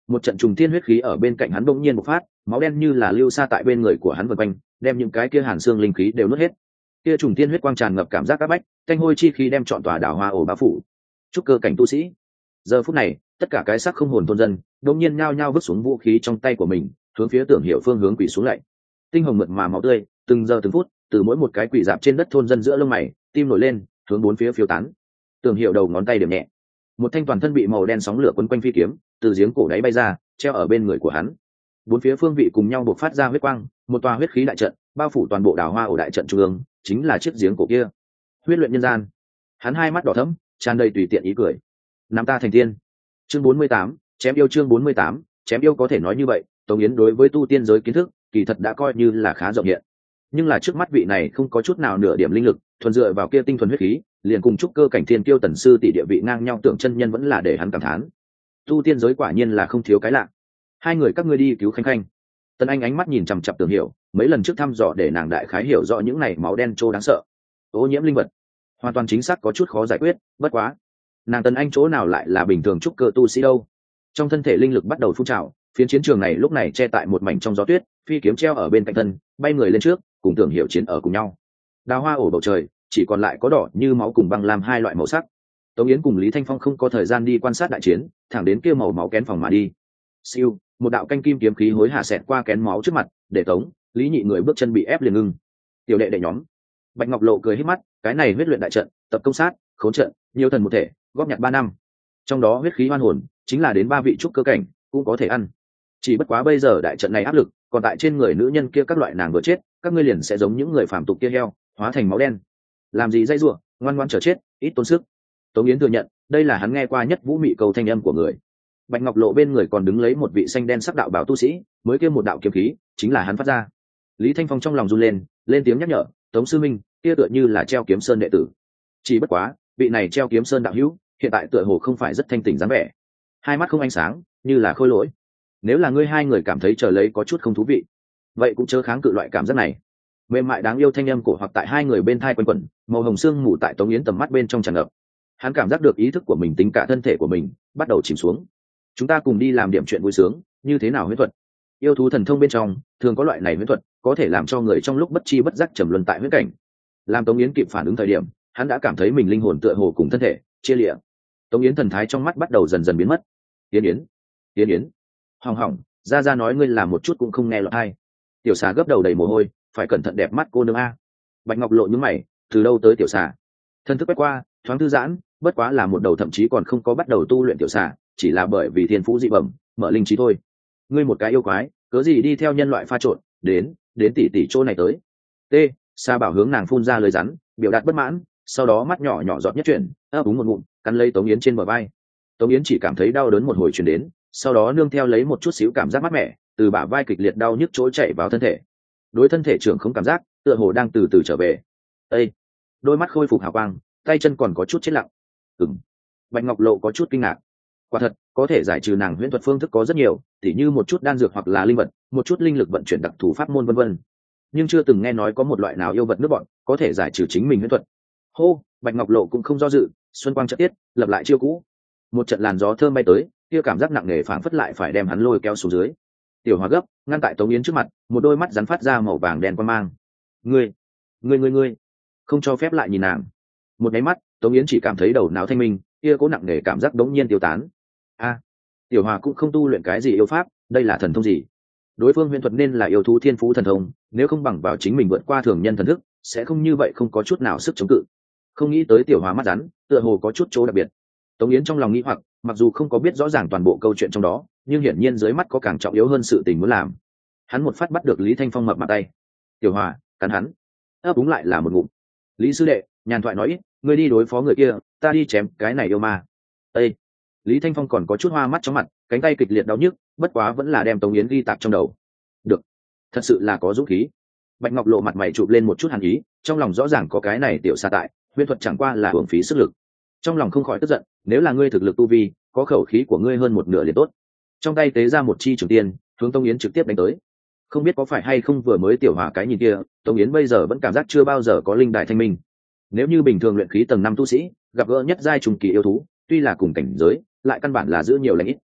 Một trận trùng thiên huyết khí ở bên cạnh hắn bỗng nhiên bộc phát, máu đen như là lưu sa tại bên người của hắn vần quanh, đem những cái kia hàn xương linh khí đều nuốt hết. Kia trùng thiên huyết quang tràn ngập cảm giác áp bách, canh hôi chi khí đem trọn tòa đảo hoa ổ bao phủ. Trúc cơ cảnh tu sĩ. Giờ phút này, tất cả cái xác không hồn thôn dân, đột nhiên nhao nhao vứt xuống vũ khí trong tay của mình, hướng phía Tưởng Hiểu phương hướng quỳ xuống lạy. Tinh hồng mượt mà máu tươi, từng giờ từng phút, từ mỗi một cái quỳ dạp trên đất thôn dân giữa lông mày, tim nổi lên, hướng bốn phía phiêu tán. Tưởng Hiểu đầu ngón tay điểm nhẹ, một thanh toàn thân bị màu đen sóng lửa quấn quanh phi kiếm, từ giếng cổ đáy bay ra, treo ở bên người của hắn. Bốn phía phương vị cùng nhau bộc phát ra huyết quang, một tòa huyết khí đại trận, bao phủ toàn bộ đảo hoa ổ đại trận trung ương, chính là chiếc giếng cổ kia. Huyết luyện nhân gian. Hắn hai mắt đỏ thẫm, tràn đầy tùy tiện ý cười. Nắm ta thành tiên. Chương bốn mươi tám, chém yêu chương bốn mươi tám, chém yêu có thể nói như vậy, Tống Yến đối với tu tiên giới kiến thức, kỳ thật đã coi như là khá rộng hiện. Nhưng là trước mắt vị này không có chút nào nửa điểm linh lực, thuần dựa vào kia tinh thuần huyết khí, liền cùng trúc cơ cảnh thiên kiêu tần sư tỷ địa vị ngang nhau, Tưởng chân nhân vẫn là để hắn cảm thán. Tu tiên giới quả nhiên là không thiếu cái lạ. Hai người các ngươi đi cứu Khanh Khanh. Tần Anh ánh mắt nhìn chằm chằm Tưởng Hiểu, mấy lần trước thăm dò để nàng đại khái hiểu rõ những này máu đen trô đáng sợ. Ô nhiễm linh vật, hoàn toàn chính xác có chút khó giải quyết, bất quá, nàng Tần Anh chỗ nào lại là bình thường trúc cơ tu sĩ đâu. Trong thân thể linh lực bắt đầu phun trào, phiến chiến trường này lúc này che tại một mảnh trong gió tuyết, phi kiếm treo ở bên cạnh thân, bay người lên trước, cùng Tưởng Hiểu chiến ở cùng nhau. Đào hoa ổ bầu trời, chỉ còn lại có đỏ như máu cùng băng làm hai loại màu sắc. Tống Yến cùng Lý Thanh Phong không có thời gian đi quan sát đại chiến, thẳng đến kia màu máu kén phòng mà đi. Siêu, một đạo canh kim kiếm khí hối hạ xẹt qua kén máu trước mặt, để Tống, Lý nhị người bước chân bị ép liền ngưng. Tiểu đệ đệ nhóm. Bạch Ngọc Lộ cười hít mắt, cái này huyết luyện đại trận, tập công sát, khốn trận, nhiều thần một thể, góp nhặt ba năm. Trong đó huyết khí hoan hồn, chính là đến ba vị trúc cơ cảnh, cũng có thể ăn. Chỉ bất quá bây giờ đại trận này áp lực, còn tại trên người nữ nhân kia các loại nàng vừa chết, các ngươi liền sẽ giống những người phàm tục kia heo, hóa thành máu đen. Làm gì dây rủa, ngoan ngoãn chờ chết, ít tốn sức. Tống Yến thừa nhận, đây là hắn nghe qua nhất vũ mị cầu thanh âm của người. Bạch Ngọc Lộ bên người còn đứng lấy một vị xanh đen sắc đạo bảo tu sĩ, mới kêu một đạo kiếm khí, chính là hắn phát ra. Lý Thanh Phong trong lòng run lên, lên tiếng nhắc nhở, Tống sư minh, kia tựa như là treo kiếm sơn đệ tử. Chỉ bất quá, vị này treo kiếm sơn đạo hữu, hiện tại tựa hồ không phải rất thanh tỉnh dáng vẻ, hai mắt không ánh sáng, như là khôi lỗi. Nếu là ngươi hai người cảm thấy chờ lấy có chút không thú vị, vậy cũng chớ kháng cự loại cảm giác này. Mềm mại đáng yêu thanh âm cổ hoặc tại hai người bên thai quanh quẩn, màu hồng xương mù tại Tống Yến tầm mắt bên trong tràn ngập. Hắn cảm giác được ý thức của mình, tính cả thân thể của mình bắt đầu chìm xuống. Chúng ta cùng đi làm điểm chuyện vui sướng, như thế nào huyễn thuật? Yêu thú thần thông bên trong thường có loại này huyễn thuật, có thể làm cho người trong lúc bất chi bất giác trầm luân tại huyễn cảnh. Làm Tống Yến kịp phản ứng thời điểm, hắn đã cảm thấy mình linh hồn tựa hồ cùng thân thể chia liệm. Tống Yến thần thái trong mắt bắt đầu dần dần biến mất. Yến Yến, Yến Yến, hỏng hỏng, ra ra nói ngươi làm một chút cũng không nghe lọt hay. Tiểu xà gấp đầu đầy mồ hôi, phải cẩn thận đẹp mắt cô nương a. Bạch Ngọc Lộ nhướng mày, từ đâu tới tiểu xà? Thân thức quét qua, thoáng thư giãn, bất quá là một đầu thậm chí còn không có bắt đầu tu luyện tiểu xà, chỉ là bởi vì thiên phú dị bẩm, mở linh trí thôi. Ngươi một cái yêu quái, cớ gì đi theo nhân loại pha trộn, đến, đến tỷ tỷ chỗ này tới. T, Sa Bảo hướng nàng phun ra lời rắn, biểu đạt bất mãn, sau đó mắt nhỏ nhỏ giọt nhất chuyển, ấp úng một ngụm, cắn lấy Tống Yến trên bờ vai. Tống Yến chỉ cảm thấy đau đớn một hồi truyền đến, sau đó nương theo lấy một chút xíu cảm giác mát mẻ, từ bả vai kịch liệt đau nhức trỗi chạy vào thân thể. Đối thân thể trưởng không cảm giác, tựa hồ đang từ từ trở về. Ê! Đôi mắt khôi phục hào quang, tay chân còn có chút chết lặng. Ừm. Bạch Ngọc Lộ có chút kinh ngạc. Quả thật, có thể giải trừ nàng huyễn thuật phương thức có rất nhiều, tỉ như một chút đan dược hoặc là linh vật, một chút linh lực vận chuyển đặc thù pháp môn vân vân. Nhưng chưa từng nghe nói có một loại nào yêu vật nước bọn có thể giải trừ chính mình huyễn thuật. Hô, Bạch Ngọc Lộ cũng không do dự, xuân quang chợt tiết, lập lại chiêu cũ. Một trận làn gió thơm bay tới, kia cảm giác nặng nề phảng phất lại phải đem hắn lôi kéo xuống dưới. Tiểu Hòa gấp, ngăn tại Tống Yến trước mặt, một đôi mắt rắn phát ra màu vàng đen quan mang. Ngươi, ngươi ngươi ngươi, không cho phép lại nhìn nàng. Một cái mắt, Tống Yến chỉ cảm thấy đầu não thanh minh, kia cố nặng nề cảm giác đống nhiên tiêu tán. A, Tiểu Hòa cũng không tu luyện cái gì yêu pháp, đây là thần thông gì? Đối phương huyền thuật nên là yêu thú thiên phú thần thông, nếu không bằng vào chính mình vượt qua thường nhân thần thức, sẽ không như vậy không có chút nào sức chống cự. Không nghĩ tới Tiểu Hòa mắt rắn, tựa hồ có chút chỗ đặc biệt. Tống Yến trong lòng nghĩ hoặc, mặc dù không có biết rõ ràng toàn bộ câu chuyện trong đó, nhưng hiển nhiên dưới mắt có càng trọng yếu hơn sự tình muốn làm. Hắn một phát bắt được Lý Thanh Phong mập mặt tay. Tiểu Hòa, cắn hắn. Ấp úng lại là một ngụm. Lý sư đệ, nhàn thoại nói ít, ngươi đi đối phó người kia, ta đi chém cái này yêu ma. Ê! Lý Thanh Phong còn có chút hoa mắt chóng mặt, cánh tay kịch liệt đau nhức, bất quá vẫn là đem Tống Yến ghi tạc trong đầu. Được, thật sự là có dũng khí. Bạch Ngọc Lộ mặt mày chụp lên một chút hàn ý, trong lòng rõ ràng có cái này tiểu xa tại, huyễn thuật chẳng qua là hưởng phí sức lực. Trong lòng không khỏi tức giận, nếu là ngươi thực lực tu vi, có khẩu khí của ngươi hơn một nửa liền tốt. Trong tay tế ra một chi trường tiên, hướng Tống Yến trực tiếp đánh tới. Không biết có phải hay không vừa mới Tiểu Hòa cái nhìn kia, Tống Yến bây giờ vẫn cảm giác chưa bao giờ có linh đài thanh minh. Nếu như bình thường luyện khí tầng năm tu sĩ, gặp gỡ nhất giai trùng kỳ yêu thú, tuy là cùng cảnh giới, lại căn bản là giữ nhiều lãnh ít.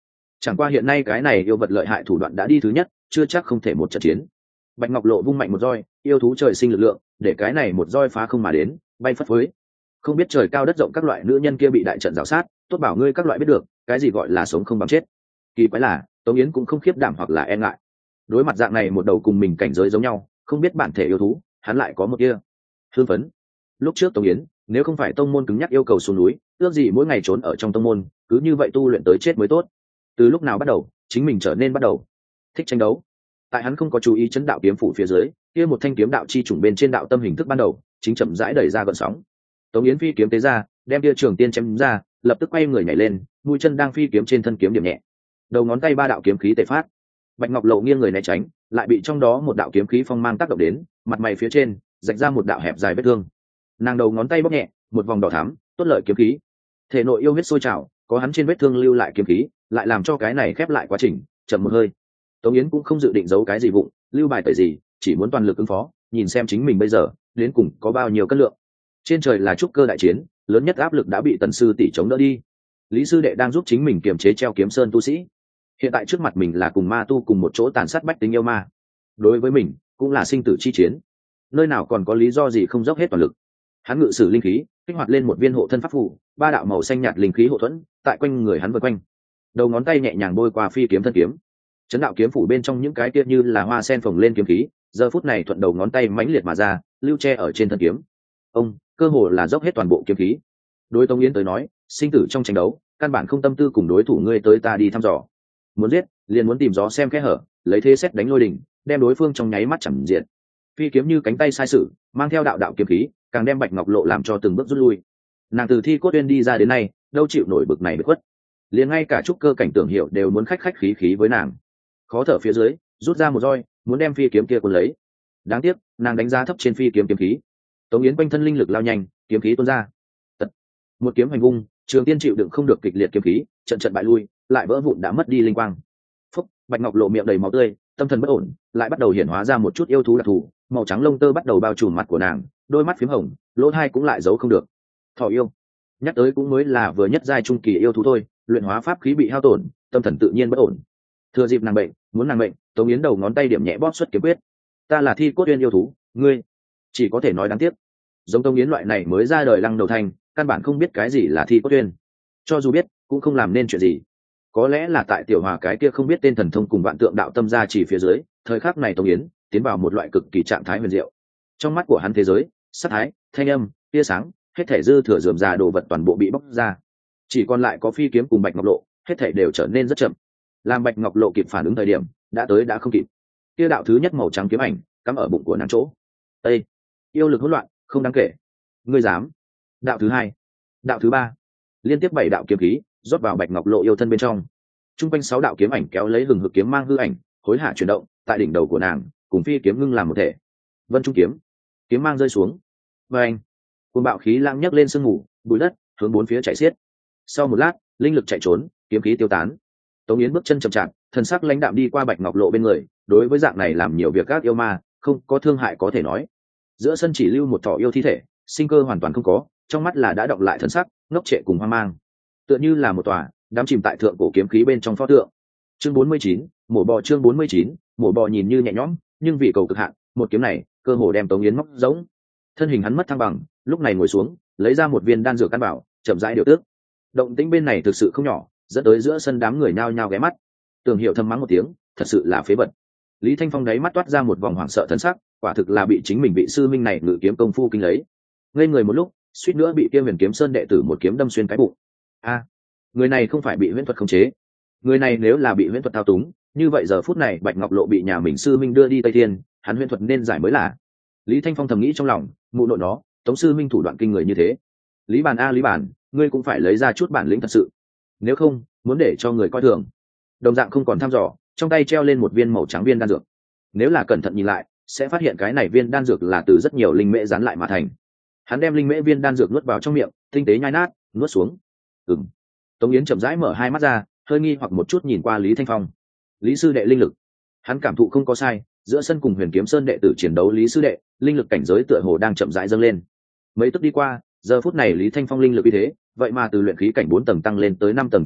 Chẳng qua hiện nay cái này yêu vật lợi hại thủ đoạn đã đi thứ nhất, chưa chắc không thể một trận chiến. Bạch Ngọc Lộ vung mạnh một roi, yêu thú trời sinh lực lượng, để cái này một roi phá không mà đến, bay phất phới. Không biết trời cao đất rộng các loại nữ nhân kia bị đại trận rào sát, tốt bảo ngươi các loại biết được, cái gì gọi là sống không bằng chết. Kỳ quái là, Tống Yến cũng không khiếp đảm hoặc là e ngại. Đối mặt dạng này một đầu cùng mình cảnh giới giống nhau, không biết bản thể yêu thú, hắn lại có một kia hương phấn. Lúc trước Tống Yến, nếu không phải tông môn cứng nhắc yêu cầu xuống núi, ước gì mỗi ngày trốn ở trong tông môn, cứ như vậy tu luyện tới chết mới tốt. Từ lúc nào bắt đầu, chính mình trở nên bắt đầu thích tranh đấu. Tại hắn không có chú ý chấn đạo kiếm phủ phía dưới, kia một thanh kiếm đạo chi trùng bên trên đạo tâm hình thức ban đầu, chính chậm rãi đẩy ra gợn sóng. Tống Yến phi kiếm tế ra, đem kia trường tiên chém ra, lập tức quay người nhảy lên, mũi chân đang phi kiếm trên thân kiếm điểm nhẹ, đầu ngón tay ba đạo kiếm khí tề phát. Bạch Ngọc Lộ nghiêng người né tránh, lại bị trong đó một đạo kiếm khí phong mang tác động đến, mặt mày phía trên rạch ra một đạo hẹp dài vết thương. Nàng đầu ngón tay bóp nhẹ, một vòng đỏ thắm, tốt lợi kiếm khí. Thể nội yêu huyết sôi trào, có hắn trên vết thương lưu lại kiếm khí, lại làm cho cái này khép lại quá trình chậm một hơi. Tống Yến cũng không dự định giấu cái gì vụng, lưu bài tẩy gì, chỉ muốn toàn lực ứng phó, nhìn xem chính mình bây giờ đến cùng có bao nhiêu cân lượng. Trên trời là trúc cơ đại chiến, lớn nhất áp lực đã bị Tần sư tỷ chống đỡ đi. Lý sư đệ đang giúp chính mình kiềm chế treo kiếm sơn tu sĩ. Hiện tại trước mặt mình là cùng ma tu cùng một chỗ tàn sát bách tính yêu ma. Đối với mình, cũng là sinh tử chi chiến. Nơi nào còn có lý do gì không dốc hết toàn lực. Hắn ngự sử linh khí, kích hoạt lên một viên hộ thân pháp phù, ba đạo màu xanh nhạt linh khí hộ thuẫn, tại quanh người hắn vây quanh. Đầu ngón tay nhẹ nhàng bôi qua phi kiếm thân kiếm. Chấn đạo kiếm phủ bên trong những cái kia như là hoa sen phồng lên kiếm khí, giờ phút này thuận đầu ngón tay mãnh liệt mà ra, lưu che ở trên thân kiếm. Ông, cơ hồ là dốc hết toàn bộ kiếm khí. Đối Tống Yến tới nói, sinh tử trong tranh đấu, căn bản không tâm tư cùng đối thủ ngươi tới ta đi thăm dò. Muốn giết, liền muốn tìm gió xem kẽ hở, lấy thế xét đánh lôi đỉnh, đem đối phương trong nháy mắt chẳng diện. Phi kiếm như cánh tay sai sử, mang theo đạo đạo kiếm khí, càng đem Bạch Ngọc Lộ làm cho từng bước rút lui. Nàng từ thi cốt uyên đi ra đến nay, đâu chịu nổi bực này bực khuất. Liền ngay cả trúc cơ cảnh Tưởng Hiểu đều muốn khách khách khí khí với nàng. Khó thở phía dưới, rút ra một roi, muốn đem phi kiếm kia cuốn lấy. Đáng tiếc, nàng đánh giá thấp trên phi kiếm kiếm khí. Tống Yến quanh thân linh lực lao nhanh, kiếm khí tuôn ra. Tật. Một kiếm hành vung, Trường Tiên chịu đựng không được kịch liệt kiếm khí, trận trận bại lui, lại vỡ vụn đã mất đi linh quang. Phúc, Bạch Ngọc Lộ miệng đầy máu tươi, tâm thần bất ổn, lại bắt đầu hiển hóa ra một chút yêu thú đặc thù, màu trắng lông tơ bắt đầu bao trùm mặt của nàng, đôi mắt phím hồng, lỗ tai cũng lại giấu không được. Thỏ yêu, nhắc tới cũng mới là vừa nhất giai trung kỳ yêu thú thôi, luyện hóa pháp khí bị hao tổn, tâm thần tự nhiên bất ổn. Thừa dịp nàng bệnh, muốn nàng bệnh, Tống Yến đầu ngón tay điểm nhẹ bóp xuất kiếm quyết. Ta là thi cốt uyên yêu thú, ngươi chỉ có thể nói đáng tiếc. Giống Tống Yến loại này mới ra đời lăng đầu thành, căn bản không biết cái gì là thi cốt uyên. Cho dù biết, cũng không làm nên chuyện gì. Có lẽ là tại Tiểu Hòa cái kia không biết tên thần thông cùng vạn tượng đạo tâm ra chỉ phía dưới, thời khắc này Tống Yến tiến vào một loại cực kỳ trạng thái huyền diệu. Trong mắt của hắn thế giới, sắc thái, thanh âm, tia sáng, hết thể dư thừa rườm rà đồ vật toàn bộ bị bóc ra. Chỉ còn lại có phi kiếm cùng Bạch Ngọc Lộ, hết thể đều trở nên rất chậm. Làm Bạch Ngọc Lộ kịp phản ứng thời điểm, đã tới đã không kịp. Kia đạo thứ nhất màu trắng kiếm ảnh, cắm ở bụng của nàng chỗ. Ê! Yêu lực hỗn loạn, không đáng kể. Ngươi dám? Đạo thứ hai, đạo thứ ba, liên tiếp bảy đạo kiếm khí rót vào Bạch Ngọc Lộ yêu thân bên trong. Trung quanh sáu đạo kiếm ảnh kéo lấy hừng hực kiếm mang hư ảnh, hối hả chuyển động tại đỉnh đầu của nàng, cùng phi kiếm ngưng làm một thể. Vân Trung kiếm, kiếm mang rơi xuống. Và anh, cuồng bạo khí lãng nhấc lên sương mù, bụi đất hướng bốn phía chạy xiết. Sau một lát, linh lực chạy trốn, kiếm khí tiêu tán. Tống Yến bước chân chậm chạp, thần sắc lãnh đạm đi qua Bạch Ngọc Lộ bên người, đối với dạng này làm nhiều việc các yêu ma, không có thương hại có thể nói. Giữa sân chỉ lưu một thỏ yêu thi thể, sinh cơ hoàn toàn không có, trong mắt là đã đọng lại thần sắc, ngốc trệ cùng hoang mang. Tựa như là một tòa đắm chìm tại thượng cổ kiếm khí bên trong pho tượng. Chương bốn mươi chín, mổ bò chương bốn mươi chín, mổ bò nhìn như nhẹ nhõm, nhưng vì cầu cực hạn, một kiếm này, cơ hồ đem Tống Yến móc giống. Thân hình hắn mất thăng bằng, lúc này ngồi xuống, lấy ra một viên đan dược căn bảo, chậm rãi điều tước. Động tĩnh bên này thực sự không nhỏ, dẫn tới giữa sân đám người nhao nhao ghé mắt. Tưởng Hiểu thầm mắng một tiếng, thật sự là phế vật. Lý Thanh Phong đáy mắt toát ra một vòng hoảng sợ thần sắc, quả thực là bị chính mình vị sư minh này ngự kiếm công phu kinh lấy. Ngây người một lúc, suýt nữa bị kia Huyền Kiếm Sơn đệ tử một kiếm đâm xuyên cái bụng. A, người này không phải bị huyễn thuật khống chế. Người này nếu là bị huyễn thuật thao túng, như vậy giờ phút này Bạch Ngọc Lộ bị nhà mình sư minh đưa đi Tây Thiên, hắn huyễn thuật nên giải mới là. Lý Thanh Phong thầm nghĩ trong lòng, mụ nội nó, Tống sư minh thủ đoạn kinh người như thế. Lý Bàn a Lý Bàn, ngươi cũng phải lấy ra chút bản lĩnh thật sự. Nếu không, muốn để cho người coi thường. Đồng dạng không còn thăm dò, trong tay treo lên một viên màu trắng viên đan dược. Nếu là cẩn thận nhìn lại, sẽ phát hiện cái này viên đan dược là từ rất nhiều linh mễ dán lại mà thành. Hắn đem linh mễ viên đan dược nuốt vào trong miệng, tinh tế nhai nát, nuốt xuống. Ừm. Tống Yến chậm rãi mở hai mắt ra, hơi nghi hoặc một chút nhìn qua Lý Thanh Phong. Lý sư đệ linh lực. Hắn cảm thụ không có sai, giữa sân cùng Huyền Kiếm Sơn đệ tử chiến đấu Lý sư đệ, linh lực cảnh giới tựa hồ đang chậm rãi dâng lên. Mấy tức đi qua, giờ phút này Lý Thanh Phong linh lực như thế, vậy mà từ luyện khí cảnh bốn tầng tăng lên tới năm tầng trình độ,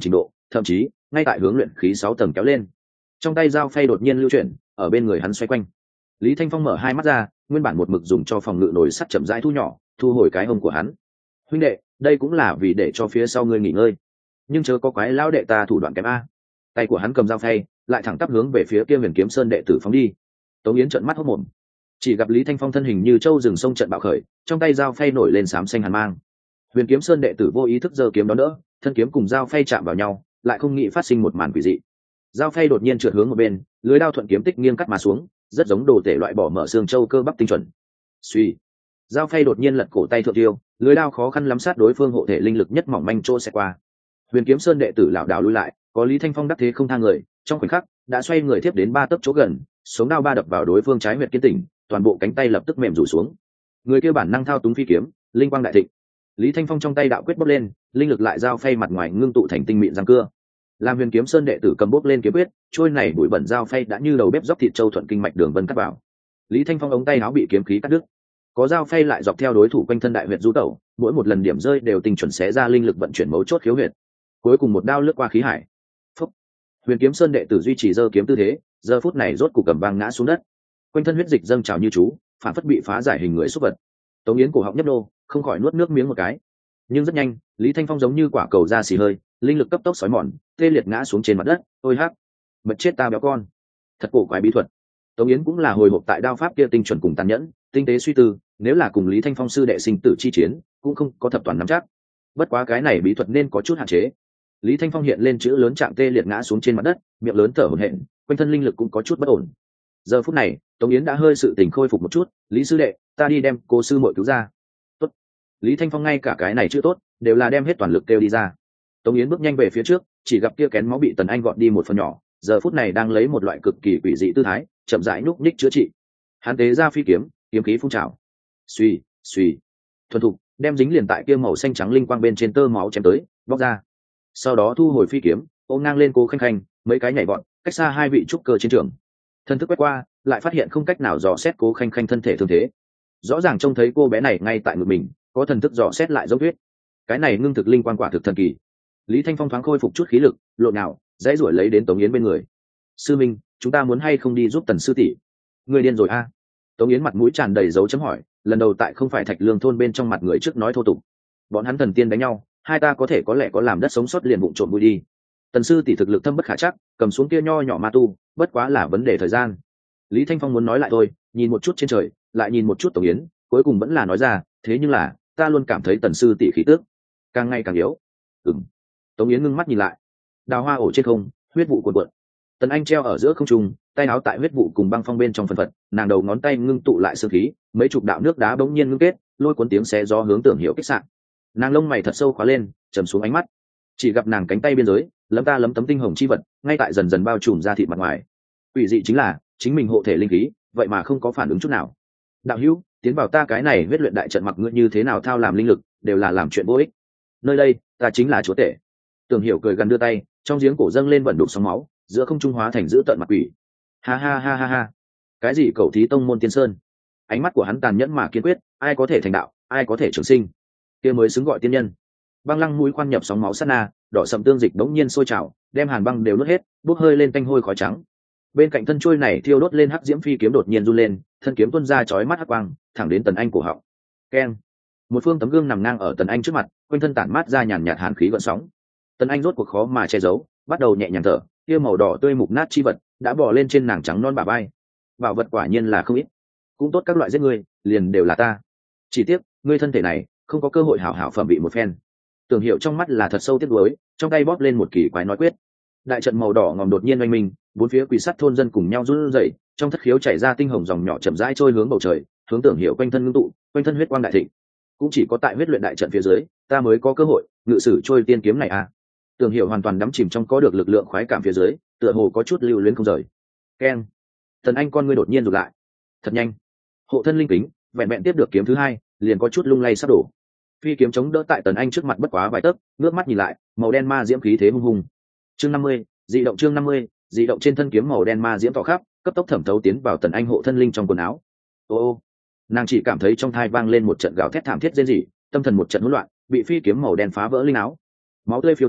thậm chí ngay tại hướng luyện khí sáu tầng kéo lên. Trong tay dao phay đột nhiên lưu chuyển, ở bên người hắn xoay quanh. Lý Thanh Phong mở hai mắt ra, nguyên bản một mực dùng cho phòng ngự nồi sắt chậm rãi thu nhỏ, thu hồi cái hông của hắn. Huynh đệ, đây cũng là vì để cho phía sau ngươi nghỉ ngơi, nhưng chớ có quái lão đệ ta thủ đoạn kém a. Tay của hắn cầm dao phay, lại thẳng tắp hướng về phía kia Huyền Kiếm Sơn đệ tử phóng đi. Tống Yến trợn mắt hốt mồm, chỉ gặp Lý Thanh Phong thân hình như châu rừng sông trận bạo khởi, trong tay dao phay nổi lên xám xanh hàn mang. Huyền Kiếm Sơn đệ tử vô ý thức giơ kiếm đón đỡ, thân kiếm cùng dao phay chạm vào nhau, lại không nghĩ phát sinh một màn quỷ dị. Dao phay đột nhiên trượt hướng một bên, lưới đao thuận kiếm tích nghiêng cắt mà xuống, rất giống đồ tể loại bỏ mở xương châu cơ bắp tinh chuẩn. Suy, dao phay đột nhiên lật cổ tay thượng tiêu, lưới đao khó khăn lắm sát đối phương hộ thể linh lực nhất mỏng manh chỗ sẽ qua. Huyền Kiếm Sơn đệ tử lảo đảo lui lại, có Lý Thanh Phong đắc thế không thang người, trong khoảnh khắc đã xoay người tiếp đến ba tấc chỗ gần, sống đao ba đập vào đối phương trái huyệt kiên tỉnh, toàn bộ cánh tay lập tức mềm rủ xuống. Người kia bản năng thao túng phi kiếm, linh quang đại thịnh. Lý Thanh Phong trong tay đạo quyết bốc lên, linh lực lại dao phay mặt ngoài ngưng tụ thành tinh mịn răng cưa. Làm Huyền Kiếm Sơn đệ tử cầm bốc lên kiếm quyết, trôi này bụi bẩn dao phay đã như đầu bếp dốc thịt châu thuận kinh mạch đường vân cắt vào. Lý Thanh Phong ống tay áo bị kiếm khí cắt đứt, có dao phay lại dọc theo đối thủ quanh thân đại huyệt du tẩu, mỗi một lần điểm rơi đều tinh chuẩn xé ra linh lực vận chuyển mấu chốt khiếu huyệt. Cuối cùng một đao lướt qua khí hải. Phúc. Huyền Kiếm Sơn đệ tử duy trì giơ kiếm tư thế, giờ phút này rốt cục cầm vang ngã xuống đất. Quanh thân huyết dịch dâng trào như chú, phản phất bị phá giải hình người xúc vật. Tống Yến cổ họng nhấp nô, không khỏi nuốt nước miếng một cái. Nhưng rất nhanh, Lý Thanh Phong giống như quả cầu ra xì hơi, linh lực cấp tốc xói mòn, tê liệt ngã xuống trên mặt đất. Ôi hắc, mật chết ta béo con, thật cổ quái bí thuật. Tống Yến cũng là hồi hộp tại đao pháp kia tinh chuẩn cùng tàn nhẫn, tinh tế suy tư, nếu là cùng Lý Thanh Phong sư đệ sinh tử chi chiến, cũng không có thập toàn nắm chắc. Bất quá cái này bí thuật nên có chút hạn chế. Lý Thanh Phong hiện lên chữ lớn trạng tê liệt ngã xuống trên mặt đất, miệng lớn thở hổn hển, quanh thân linh lực cũng có chút bất ổn. Giờ phút này, Tống Yến đã hơi sự tỉnh khôi phục một chút, Lý sư đệ, ta đi đem cô sư muội cứu ra. Tốt. Lý Thanh Phong ngay cả cái này chữ tốt, đều là đem hết toàn lực kêu đi ra. Tống Yến bước nhanh về phía trước, chỉ gặp kia kén máu bị Tần Anh gọt đi một phần nhỏ, giờ phút này đang lấy một loại cực kỳ quỷ dị tư thái, chậm rãi núp ních chữa trị. Hắn tế ra phi kiếm, kiếm khí phun trào. Suy, suy, thuần thục, đem dính liền tại kia màu xanh trắng linh quang bên trên tơ máu chém tới, bóc ra. Sau đó thu hồi phi kiếm, ôm ngang lên Cố Khanh Khanh, mấy cái nhảy vọt, cách xa hai vị trúc cơ chiến trường. Thân thức quét qua, lại phát hiện không cách nào dò xét Cố Khanh Khanh thân thể thương thế. Rõ ràng trông thấy cô bé này ngay tại ngực mình, có thần thức dò xét lại dấu vết. Cái này ngưng thực linh quan quả thực thần kỳ. Lý Thanh Phong thoáng khôi phục chút khí lực, lộn nào, dãy ruổi lấy đến Tống Yến bên người. Sư minh, chúng ta muốn hay không đi giúp Tần sư tỷ? Người điên rồi a? À? Tống Yến mặt mũi tràn đầy dấu chấm hỏi, lần đầu tại không phải Thạch Lương thôn bên trong mặt người trước nói thô tục. Bọn hắn thần tiên đánh nhau, hai ta có thể có lẽ có làm đất sống sót liền bụng trộm vui đi. Tần sư tỷ thực lực thâm bất khả chắc, cầm xuống kia nho nhỏ ma tu, bất quá là vấn đề thời gian. Lý Thanh Phong muốn nói lại thôi, nhìn một chút trên trời, lại nhìn một chút Tống Yến, cuối cùng vẫn là nói ra, thế nhưng là, ta luôn cảm thấy Tần sư tỷ khí tức càng ngày càng yếu. Ừm. Tống Yến ngưng mắt nhìn lại, đào hoa ổ trên không, huyết vụ cuồn cuộn. Tần Anh treo ở giữa không trung, tay áo tại huyết vụ cùng băng phong bên trong phần phật, nàng đầu ngón tay ngưng tụ lại sương khí, mấy chục đạo nước đá bỗng nhiên ngưng kết, lôi cuốn tiếng xé gió hướng Tưởng Hiểu kích sạn. Nàng lông mày thật sâu khóa lên, trầm xuống ánh mắt, chỉ gặp nàng cánh tay biên giới lấm ta lấm tấm tinh hồng chi vật, ngay tại dần dần bao trùm ra thịt mặt ngoài. Quỷ dị chính là, chính mình hộ thể linh khí, vậy mà không có phản ứng chút nào. Đạo hữu, tiến vào ta cái này huyết luyện đại trận, mặc ngươi như thế nào thao làm linh lực, đều là làm chuyện vô ích. Nơi đây, ta chính là chúa tể. Tưởng Hiểu cười gần đưa tay, trong giếng cổ dâng lên vận đục sóng máu, giữa không trung hóa thành dữ tợn mặt quỷ. Ha ha ha ha ha. Cái gì cầu thí tông môn tiên sơn? Ánh mắt của hắn tàn nhẫn mà kiên quyết, ai có thể thành đạo, ai có thể trường sinh, kia mới xứng gọi tiên nhân. Băng lăng mũi khoan nhập sóng máu sát na, đỏ sậm tương dịch đống nhiên sôi trào, đem hàn băng đều nuốt hết, bốc hơi lên tanh hôi khói trắng. Bên cạnh thân trôi này thiêu đốt lên hắc diễm phi kiếm đột nhiên run lên, thân kiếm tuôn ra chói mắt hắc quang, thẳng đến Tần Anh cổ họng. Keng. Một phương tấm gương nằm ngang ở Tần Anh trước mặt, quanh thân tản mát ra nhàn nhạt hàn khí gợn sóng. Tần Anh rốt cuộc khó mà che giấu, bắt đầu nhẹ nhàng thở, kia màu đỏ tươi mục nát chi vật đã bò lên trên nàng trắng non bả vai. Bảo vật quả nhiên là không ít, cũng tốt các loại giết ngươi, liền đều là ta. Chỉ tiếc, ngươi thân thể này không có cơ hội hảo hảo phẩm vị một phen. Tưởng Hiểu trong mắt là thật sâu tiếc nuối, trong tay bóp lên một kỳ quái nói quyết. Đại trận màu đỏ ngòm đột nhiên oanh minh, bốn phía quỷ sắt thôn dân cùng nhau run rẩy, trong thất khiếu chảy ra tinh hồng dòng nhỏ chậm rãi trôi hướng bầu trời, hướng Tưởng Hiểu quanh thân ngưng tụ, quanh thân huyết quang đại thịnh. Cũng chỉ có tại huyết luyện đại trận phía dưới, ta mới có cơ hội ngự sử trôi tiên kiếm này à. Tưởng Hiểu hoàn toàn đắm chìm trong có được lực lượng khoái cảm phía dưới, tựa hồ có chút lưu luyến không rời. Keng. Thần Anh con ngươi đột nhiên rụt lại. Thật nhanh. Hộ thân linh kính, vẹn vẹn tiếp được kiếm thứ hai, liền có chút lung lay sắp đổ. Phi kiếm chống đỡ tại Tần Anh trước mặt bất quá vài tấc, ngước mắt nhìn lại, màu đen ma diễm khí thế hung hùng. Chương năm mươi, dị động chương năm mươi, dị động trên thân kiếm màu đen ma diễm tỏ khắp, cấp tốc thẩm thấu tiến vào Tần Anh hộ thân linh trong quần áo. Ô ô. Nàng chỉ cảm thấy trong thai vang lên một trận gào thét thảm thiết rên rỉ, tâm thần một trận hỗn loạn, bị phi kiếm màu đen phá vỡ linh áo. Máu tươi phiêu tán,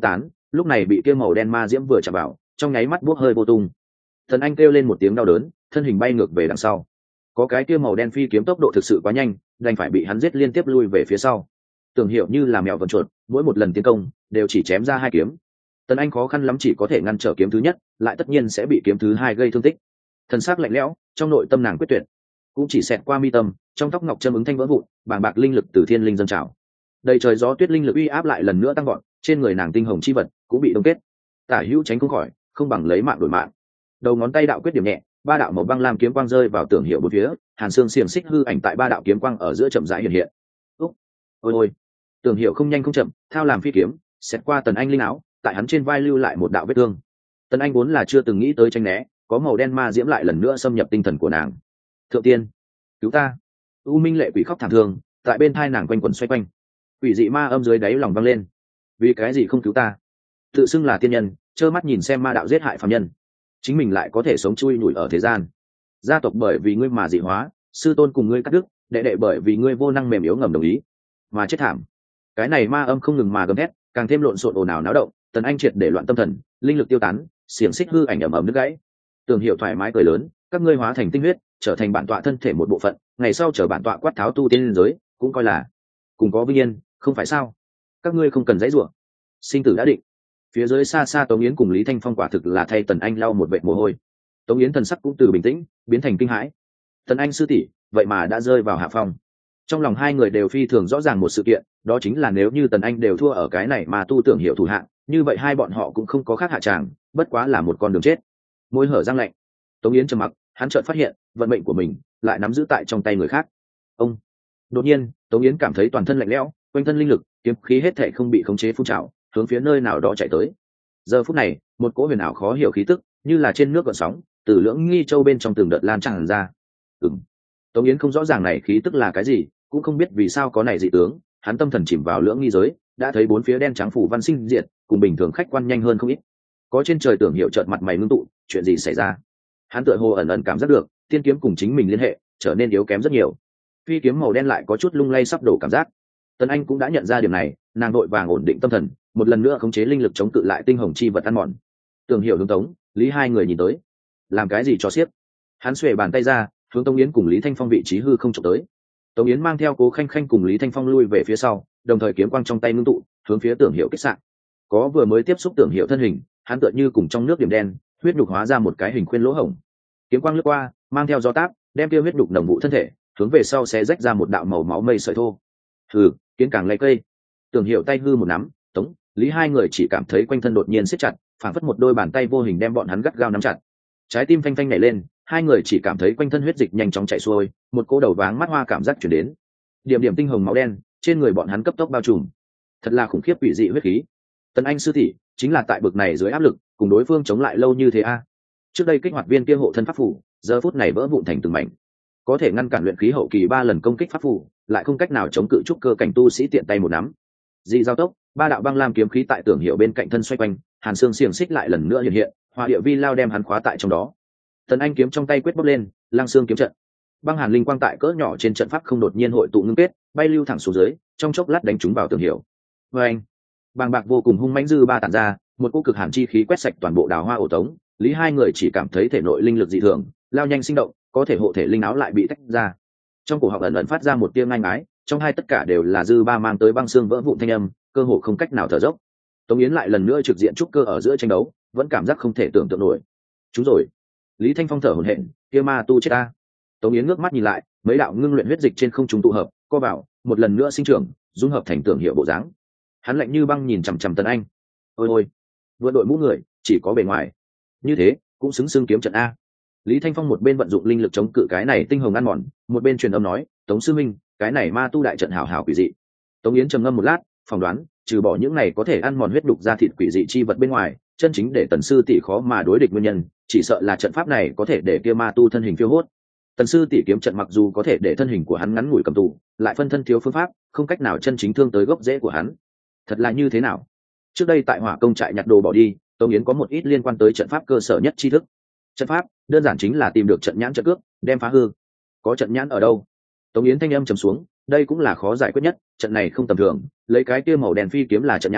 lúc này bị kia màu đen ma diễm vừa chạm vào, trong nháy mắt buốc hơi vô tung. Tần Anh kêu lên một tiếng đau đớn, thân hình bay ngược về đằng sau. Có cái kia màu đen phi kiếm tốc độ thực sự quá nhanh, đành phải bị hắn giết liên tiếp lui về phía sau. Tưởng Hiểu như là mèo vần chuột, mỗi một lần tiến công đều chỉ chém ra hai kiếm. Tần Anh khó khăn lắm chỉ có thể ngăn trở kiếm thứ nhất, lại tất nhiên sẽ bị kiếm thứ hai gây thương tích. Thần sắc lạnh lẽo, trong nội tâm nàng quyết tuyệt, cũng chỉ xẹt qua mi tâm, trong tóc ngọc châm ứng thanh vỡ vụn, bàng bạc linh lực từ thiên linh dâng trào. Đầy trời gió tuyết linh lực uy áp lại lần nữa tăng vọt, trên người nàng tinh hồng chi vật cũng bị đông kết. Tả hữu tránh không khỏi, không bằng lấy mạng đổi mạng. Đầu ngón tay đạo quyết điểm nhẹ, ba đạo màu băng lam kiếm quang rơi vào Tưởng Hiểu bốn phía, hàn xương xiềng xích hư ảnh tại ba đạo kiếm quang ở giữa chậm rãi hiện hiện. Úc, ôi ôi! Tưởng Hiểu không nhanh không chậm, thao làm phi kiếm, xẹt qua Tần Anh linh áo, tại hắn trên vai lưu lại một đạo vết thương. Tần Anh vốn là chưa từng nghĩ tới tranh né, có màu đen ma diễm lại lần nữa xâm nhập tinh thần của nàng. Thượng tiên, cứu ta! U minh lệ quỷ khóc thảm thương, tại bên thai nàng quanh quẩn xoay quanh. Quỷ dị ma âm dưới đáy lòng vang lên. Vì cái gì không cứu ta? Tự xưng là tiên nhân, trơ mắt nhìn xem ma đạo giết hại phàm nhân, chính mình lại có thể sống chui nhủi ở thế gian. Gia tộc bởi vì ngươi mà dị hóa, sư tôn cùng ngươi cắt đứt, đệ đệ bởi vì ngươi vô năng mềm yếu ngầm đồng ý mà chết thảm. Cái này ma âm không ngừng mà gầm thét, càng thêm lộn xộn ồn ào náo động. Tần Anh triệt để loạn tâm thần, linh lực tiêu tán, xiềng xích hư ảnh ầm ầm đứt gãy. Tưởng Hiểu thoải mái cười lớn, các ngươi hóa thành tinh huyết, trở thành bản tọa thân thể một bộ phận, ngày sau chờ bản tọa quát tháo tu tiên giới, cũng coi là cùng có vinh yên, không phải sao? Các ngươi không cần giãy giụa, sinh tử đã định. Phía dưới xa xa Tống Yến cùng Lý Thanh Phong quả thực là thay Tần Anh lau một vệt mồ hôi. Tống Yến thần sắc cũng từ bình tĩnh biến thành kinh hãi. Tần Anh sư tỷ, vậy mà đã rơi vào hạ phong. Trong lòng hai người đều phi thường rõ ràng một sự kiện, đó chính là nếu như Tần Anh đều thua ở cái này mà tu Tưởng Hiểu thủ hạng, như vậy hai bọn họ cũng không có khác hạ tràng, bất quá là một con đường chết. Môi hở răng lạnh, Tống Yến trầm mặc, hắn chợt phát hiện vận mệnh của mình lại nắm giữ tại trong tay người khác. Ông đột nhiên, Tống Yến cảm thấy toàn thân lạnh lẽo, quanh thân linh lực, kiếm khí hết thảy không bị khống chế phun trào, hướng phía nơi nào đó chạy tới. Giờ phút này, một cỗ huyền ảo khó hiểu khí tức, như là trên nước gợn sóng, từ lưỡng nghi châu bên trong từng đợt lan tràn ra. Ừm. Tống Yến không rõ ràng này khí tức là cái gì, cũng không biết vì sao có này dị tướng, hắn tâm thần chìm vào lưỡng nghi giới, đã thấy bốn phía đen trắng phủ văn sinh diệt, cùng bình thường khách quan nhanh hơn không ít. Có trên trời Tưởng Hiểu chợt mặt mày ngưng tụ, chuyện gì xảy ra? Hắn tựa hồ ẩn ẩn cảm giác được, tiên kiếm cùng chính mình liên hệ, trở nên yếu kém rất nhiều. Phi kiếm màu đen lại có chút lung lay sắp đổ cảm giác. Tần Anh cũng đã nhận ra điểm này, nàng đội vàng ổn định tâm thần, một lần nữa khống chế linh lực chống cự lại tinh hồng chi vật ăn mòn. Tưởng Hiểu hướng Tống, Lý hai người nhìn tới, làm cái gì cho xiếc? Hắn xuề bàn tay ra, hướng Tống Yến cùng Lý Thanh Phong vị trí hư không chụp tới. Tống Yến mang theo Cố Khanh Khanh cùng Lý Thanh Phong lui về phía sau, đồng thời kiếm quang trong tay ngưng tụ, hướng phía Tưởng Hiểu kích sạn. Có vừa mới tiếp xúc Tưởng Hiểu thân hình, hắn tựa như cùng trong nước điểm đen, huyết nhục hóa ra một cái hình khuyên lỗ hổng. Kiếm quang lướt qua, mang theo gió táp, đem tiêu huyết nhục nồng vụ thân thể, hướng về sau sẽ rách ra một đạo màu máu mây sợi thô. Hừ, kiến càng lấy cây. Tưởng Hiểu tay hư một nắm, Tống, Lý hai người chỉ cảm thấy quanh thân đột nhiên siết chặt, phảng phất một đôi bàn tay vô hình đem bọn hắn gắt gao nắm chặt. Trái tim phanh phanh nhảy lên, hai người chỉ cảm thấy quanh thân huyết dịch nhanh chóng chảy xuôi, một cỗ đầu váng mắt hoa cảm giác truyền đến. Điểm điểm tinh hồng máu đen trên người bọn hắn cấp tốc bao trùm. Thật là khủng khiếp quỷ dị huyết khí. Tần Anh sư tỷ chính là tại bực này dưới áp lực, cùng đối phương chống lại lâu như thế a. Trước đây kích hoạt viên kia hộ thân pháp phù, giờ phút này vỡ vụn thành từng mảnh. Có thể ngăn cản luyện khí hậu kỳ ba lần công kích pháp phù, lại không cách nào chống cự trúc cơ cảnh tu sĩ tiện tay một nắm. Dị giao tốc, ba đạo băng lam kiếm khí tại Tưởng Hiểu bên cạnh thân xoay quanh, hàn xương xiềng xích lại lần nữa hiện hiện, hỏa địa vi lao đem hắn khóa tại trong đó. Tần Anh kiếm trong tay quyết bốc lên, lăng xương kiếm trận. Băng hàn linh quang tại cỡ nhỏ trên trận pháp không đột nhiên hội tụ ngưng kết, bay lưu thẳng xuống dưới, trong chốc lát đánh trúng vào Tưởng Hiểu. Và anh, bàng bạc vô cùng hung mãnh dư ba tản ra, một cỗ cực hàn chi khí quét sạch toàn bộ đào hoa ổ tống. Lý hai người chỉ cảm thấy thể nội linh lực dị thường, lao nhanh sinh động, có thể hộ thể linh áo lại bị tách ra. Trong cổ họng ẩn ẩn phát ra một tiếng ngai ngái, trong hai tất cả đều là dư ba mang tới băng xương vỡ vụn thanh âm, cơ hồ không cách nào thở dốc. Tống Yến lại lần nữa trực diện trúc cơ ở giữa tranh đấu, vẫn cảm giác không thể tưởng tượng nổi. Chúng rồi. Lý Thanh Phong thở hổn hển, kia ma tu chết ta. Tống Yến ngước mắt nhìn lại, mấy đạo ngưng luyện huyết dịch trên không trung tụ hợp, co vào, một lần nữa sinh trưởng, dung hợp thành Tưởng Hiểu bộ dáng. Hắn lạnh như băng nhìn chằm chằm Tần Anh. Ôi ôi, vừa đội mũ người, chỉ có bề ngoài. Như thế, cũng xứng xương kiếm trận a. Lý Thanh Phong một bên vận dụng linh lực chống cự cái này tinh hồng ăn mòn, một bên truyền âm nói, Tống sư minh, cái này ma tu đại trận hảo hảo quỷ dị. Tống Yến trầm ngâm một lát, phỏng đoán, trừ bỏ những này có thể ăn mòn huyết đục ra thịt quỷ dị chi vật bên ngoài, chân chính để Tần sư tỷ khó mà đối địch nguyên nhân, chỉ sợ là trận pháp này có thể để kia ma tu thân hình phiêu hốt. Tần sư tỷ kiếm trận mặc dù có thể để thân hình của hắn ngắn ngủi cầm tù, lại phân thân thiếu phương pháp, không cách nào chân chính thương tới gốc rễ của hắn. Thật là như thế nào? Trước đây tại Hỏa Công trại nhặt đồ bỏ đi, Tống Yến có một ít liên quan tới trận pháp cơ sở nhất tri thức. Trận pháp đơn giản chính là tìm được trận nhãn trận cước, đem phá hư. Có trận nhãn ở đâu? Tống Yến thanh âm trầm xuống, đây cũng là khó giải quyết nhất, trận này không tầm thường, lấy cái kia màu đen phi kiếm là trận nhãn,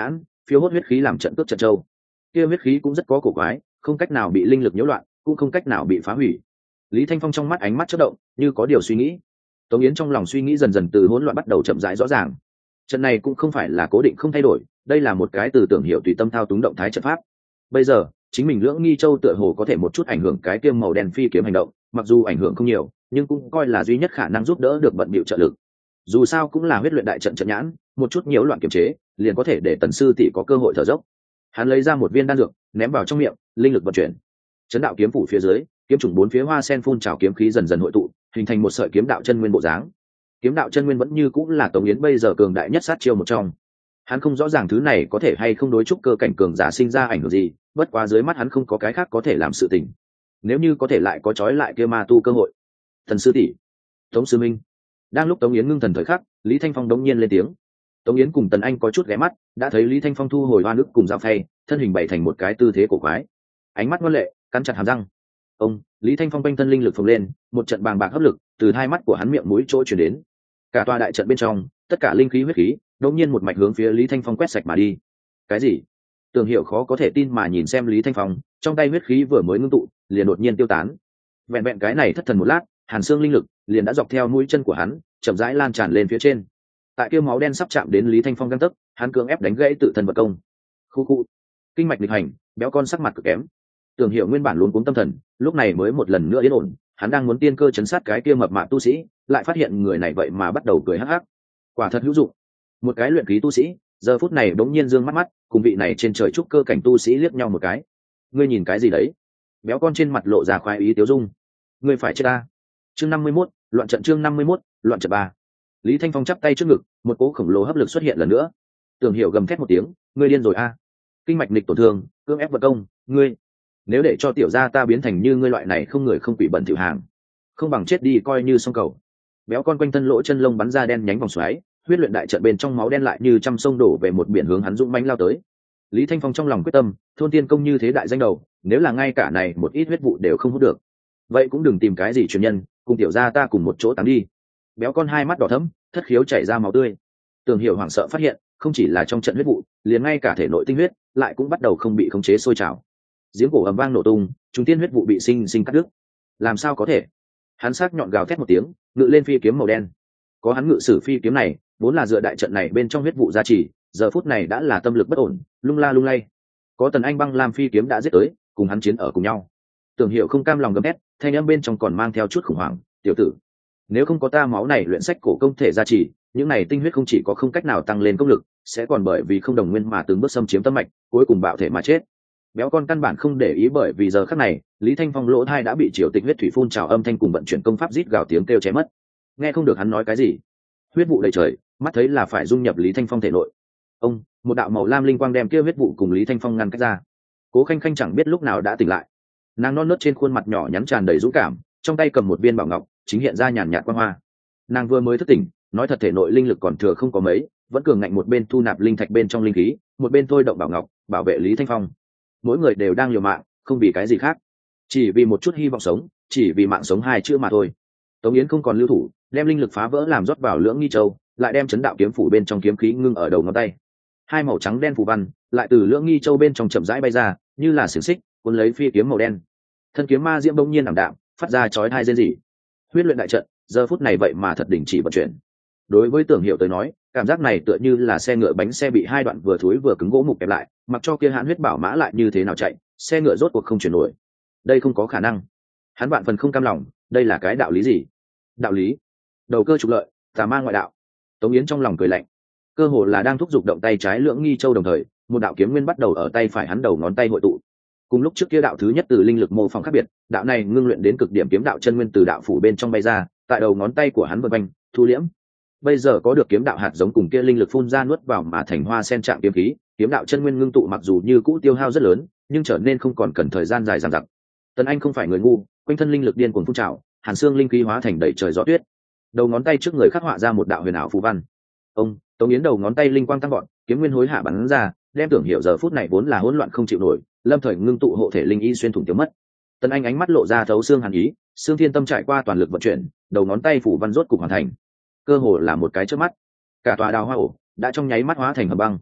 phiêu hốt huyết khí làm trận cướp trận châu. Kia huyết khí cũng rất có cổ quái, không cách nào bị linh lực nhiễu loạn, cũng không cách nào bị phá hủy. Lý Thanh Phong trong mắt ánh mắt chớp động, như có điều suy nghĩ. Tống Yến trong lòng suy nghĩ dần dần từ hỗn loạn bắt đầu chậm rãi rõ ràng. Trận này cũng không phải là cố định không thay đổi, đây là một cái từ tưởng hiệu tùy tâm thao túng động thái trận pháp. Bây giờ chính mình Lưỡng Nghi Châu tựa hồ có thể một chút ảnh hưởng cái kiêm màu đen phi kiếm hành động, mặc dù ảnh hưởng không nhiều, nhưng cũng coi là duy nhất khả năng giúp đỡ được bận bịu trợ lực. Dù sao cũng là huyết luyện đại trận trận nhãn, một chút nhiễu loạn kiểm chế, liền có thể để Tần sư tỷ có cơ hội thở dốc. Hắn lấy ra một viên đan dược, ném vào trong miệng, linh lực vận chuyển. Chấn đạo kiếm phủ phía dưới, kiếm trùng bốn phía hoa sen phun trào kiếm khí dần dần hội tụ, hình thành một sợi kiếm đạo chân nguyên bộ dáng. Kiếm đạo chân nguyên vẫn như cũng là Tống Yến bây giờ cường đại nhất sát chiêu một trong. Hắn không rõ ràng thứ này có thể hay không đối trúc cơ cảnh cường giả sinh ra ảnh hưởng gì, bất quá dưới mắt hắn không có cái khác có thể làm sự tình. Nếu như có thể lại có trói lại kia ma tu cơ hội. Thần sư tỷ, Tống sư minh. Đang lúc Tống Yến ngưng thần thời khắc, Lý Thanh Phong đống nhiên lên tiếng. Tống Yến cùng Tần Anh có chút ghé mắt, đã thấy Lý Thanh Phong thu hồi hoa nước cùng dao phay, thân hình bày thành một cái tư thế cổ quái, ánh mắt ngoan lệ, cắn chặt hàm răng. Ông Lý Thanh Phong quanh thân linh lực phồng lên, một trận bàng bạc hấp lực từ hai mắt của hắn miệng mũi chỗ truyền đến. Cả tòa đại trận bên trong, tất cả linh khí huyết khí, đột nhiên một mạch hướng phía Lý Thanh Phong quét sạch mà đi. Cái gì? Tưởng Hiểu khó có thể tin mà nhìn xem Lý Thanh Phong, trong tay huyết khí vừa mới ngưng tụ, liền đột nhiên tiêu tán. Vẹn vẹn cái này thất thần một lát, hàn xương linh lực liền đã dọc theo mũi chân của hắn, chậm rãi lan tràn lên phía trên. Tại kia máu đen sắp chạm đến Lý Thanh Phong găng tấc, hắn cưỡng ép đánh gãy tự thân vật công. Khu khu, kinh mạch nghịch hành, béo con sắc mặt cực kém. Tưởng Hiểu nguyên bản luống cuống tâm thần, lúc này mới một lần nữa yên ổn, hắn đang muốn tiên cơ chấn sát cái kia mập mạp tu sĩ, lại phát hiện người này vậy mà bắt đầu cười hắc hắc. Quả thật hữu dụng. Một cái luyện khí tu sĩ, giờ phút này bỗng nhiên dương mắt mắt, cùng vị này trên trời trúc cơ cảnh tu sĩ liếc nhau một cái. Ngươi nhìn cái gì đấy? Béo con trên mặt lộ ra khoái ý tiêu dung. Ngươi phải chết ta. Chương năm mươi mốt, loạn trận chương năm mươi mốt, loạn trận ba. Lý Thanh Phong chắp tay trước ngực, một cỗ khổng lồ hấp lực xuất hiện lần nữa. Tưởng Hiểu gầm thét một tiếng, ngươi điên rồi a? Kinh mạch nghịch tổn thương, cưỡng ép vật công, ngươi nếu để cho tiểu gia ta biến thành như ngươi loại này không người không quỷ bẩn tiểu hàng, không bằng chết đi coi như xong cầu. Béo con quanh thân lỗ chân lông bắn ra đen nhánh vòng xoáy, huyết luyện đại trận bên trong máu đen lại như trăm sông đổ về một biển hướng hắn dũng mãnh lao tới. Lý Thanh Phong trong lòng quyết tâm, thôn tiên công như thế đại danh đầu, nếu là ngay cả này một ít huyết vụ đều không hút được, vậy cũng đừng tìm cái gì truyền nhân, cùng tiểu gia ta cùng một chỗ táng đi. Béo con hai mắt đỏ thẫm, thất khiếu chảy ra máu tươi. Tưởng Hiểu hoảng sợ phát hiện, không chỉ là trong trận huyết vụ, liền ngay cả thể nội tinh huyết lại cũng bắt đầu không bị khống chế sôi trào. Giếng cổ ầm vang nổ tung, chúng tiên huyết vụ bị sinh sinh cắt đứt. Làm sao có thể? Hắn sắc nhọn gào thét một tiếng, ngự lên phi kiếm màu đen. Có hắn ngự sử phi kiếm này, vốn là dựa đại trận này bên trong huyết vụ gia trì, giờ phút này đã là tâm lực bất ổn, lung la lung lay. Có Tần Anh băng lam phi kiếm đã giết tới, cùng hắn chiến ở cùng nhau. Tưởng Hiểu không cam lòng gầm thét, thanh âm bên trong còn mang theo chút khủng hoảng, "Tiểu tử, nếu không có ta máu này luyện sách cổ công thể gia trì, những này tinh huyết không chỉ có không cách nào tăng lên công lực, sẽ còn bởi vì không đồng nguyên mà từng bước xâm chiếm tâm mạch, cuối cùng bạo thể mà chết." Béo con căn bản không để ý, bởi vì giờ khắc này Lý Thanh Phong lỗ thai đã bị triều tịch huyết thủy phun trào âm thanh cùng vận chuyển công pháp rít gào tiếng kêu che mất, nghe không được hắn nói cái gì. Huyết vụ đầy trời, mắt thấy là phải dung nhập Lý Thanh Phong thể nội. Ông một đạo màu lam linh quang đem kia huyết vụ cùng Lý Thanh Phong ngăn cách ra. Cố Khanh Khanh chẳng biết lúc nào đã tỉnh lại, nàng non nớt trên khuôn mặt nhỏ nhắn tràn đầy dũng cảm, trong tay cầm một viên bảo ngọc chính hiện ra nhàn nhạt quang hoa. Nàng vừa mới thức tỉnh, nói thật thể nội linh lực còn thừa không có mấy, vẫn cường ngạnh một bên thu nạp linh thạch bên trong linh khí, một bên thôi động bảo ngọc bảo vệ Lý Thanh Phong. Mỗi người đều đang liều mạng, không vì cái gì khác, chỉ vì một chút hy vọng sống, chỉ vì mạng sống hai chữ mà thôi. Tống Yến không còn lưu thủ, đem linh lực phá vỡ làm rót vào Lưỡng Nghi Châu, lại đem chấn đạo kiếm phủ bên trong kiếm khí ngưng ở đầu ngón tay. Hai màu trắng đen phù văn lại từ Lưỡng Nghi Châu bên trong chậm rãi bay ra, như là xiềng xích cuốn lấy phi kiếm màu đen. Thân kiếm ma diễm bỗng nhiên ảm đạm, phát ra chói tai rên rỉ. Huyết luyện đại trận giờ phút này vậy mà thật đình chỉ vận chuyển. Đối với Tưởng Hiểu tới nói, cảm giác này tựa như là xe ngựa bánh xe bị hai đoạn vừa thối vừa cứng gỗ mục kẹp lại, mặc cho kia hãn huyết bảo mã lại như thế nào chạy, xe ngựa rốt cuộc không chuyển nổi. Đây không có khả năng. Hắn vạn phần không cam lòng, đây là cái đạo lý gì? Đạo lý? Đầu cơ trục lợi, tà ma ngoại đạo. Tống Yến trong lòng cười lạnh. Cơ hồ là đang thúc giục động tay trái Lưỡng Nghi Châu đồng thời, một đạo kiếm nguyên bắt đầu ở tay phải hắn đầu ngón tay hội tụ. Cùng lúc trước kia đạo thứ nhất từ linh lực mô phỏng khác biệt, đạo này ngưng luyện đến cực điểm kiếm đạo chân nguyên từ đạo phủ bên trong bay ra, tại đầu ngón tay của hắn vần quanh, thu liễm. Bây giờ có được kiếm đạo hạt giống cùng kia linh lực phun ra nuốt vào mà thành hoa sen trạng kiếm khí, kiếm đạo chân nguyên ngưng tụ mặc dù như cũ tiêu hao rất lớn, nhưng trở nên không còn cần thời gian dài dằng dặc. Tần Anh không phải người ngu, quanh thân linh lực điên cuồng phun trào, hàn xương linh khí hóa thành đầy trời gió tuyết. Đầu ngón tay trước người khắc họa ra một đạo huyền ảo phù văn. Ông, Tống Yến đầu ngón tay linh quang tăng vọt, kiếm nguyên hối hạ bắn ra, đem Tưởng Hiểu giờ phút này vốn là hỗn loạn không chịu nổi, lâm thời ngưng tụ hộ thể linh y xuyên thủng tiêu mất. Tần Anh ánh mắt lộ ra thấu xương hàn ý, xương thiên tâm trải qua toàn lực vận chuyển, đầu ngón tay phủ văn rốt cục hoàn thành. Cơ hồ là một cái chớp mắt, cả tòa đào hoa ổ đã trong nháy mắt hóa thành hầm băng.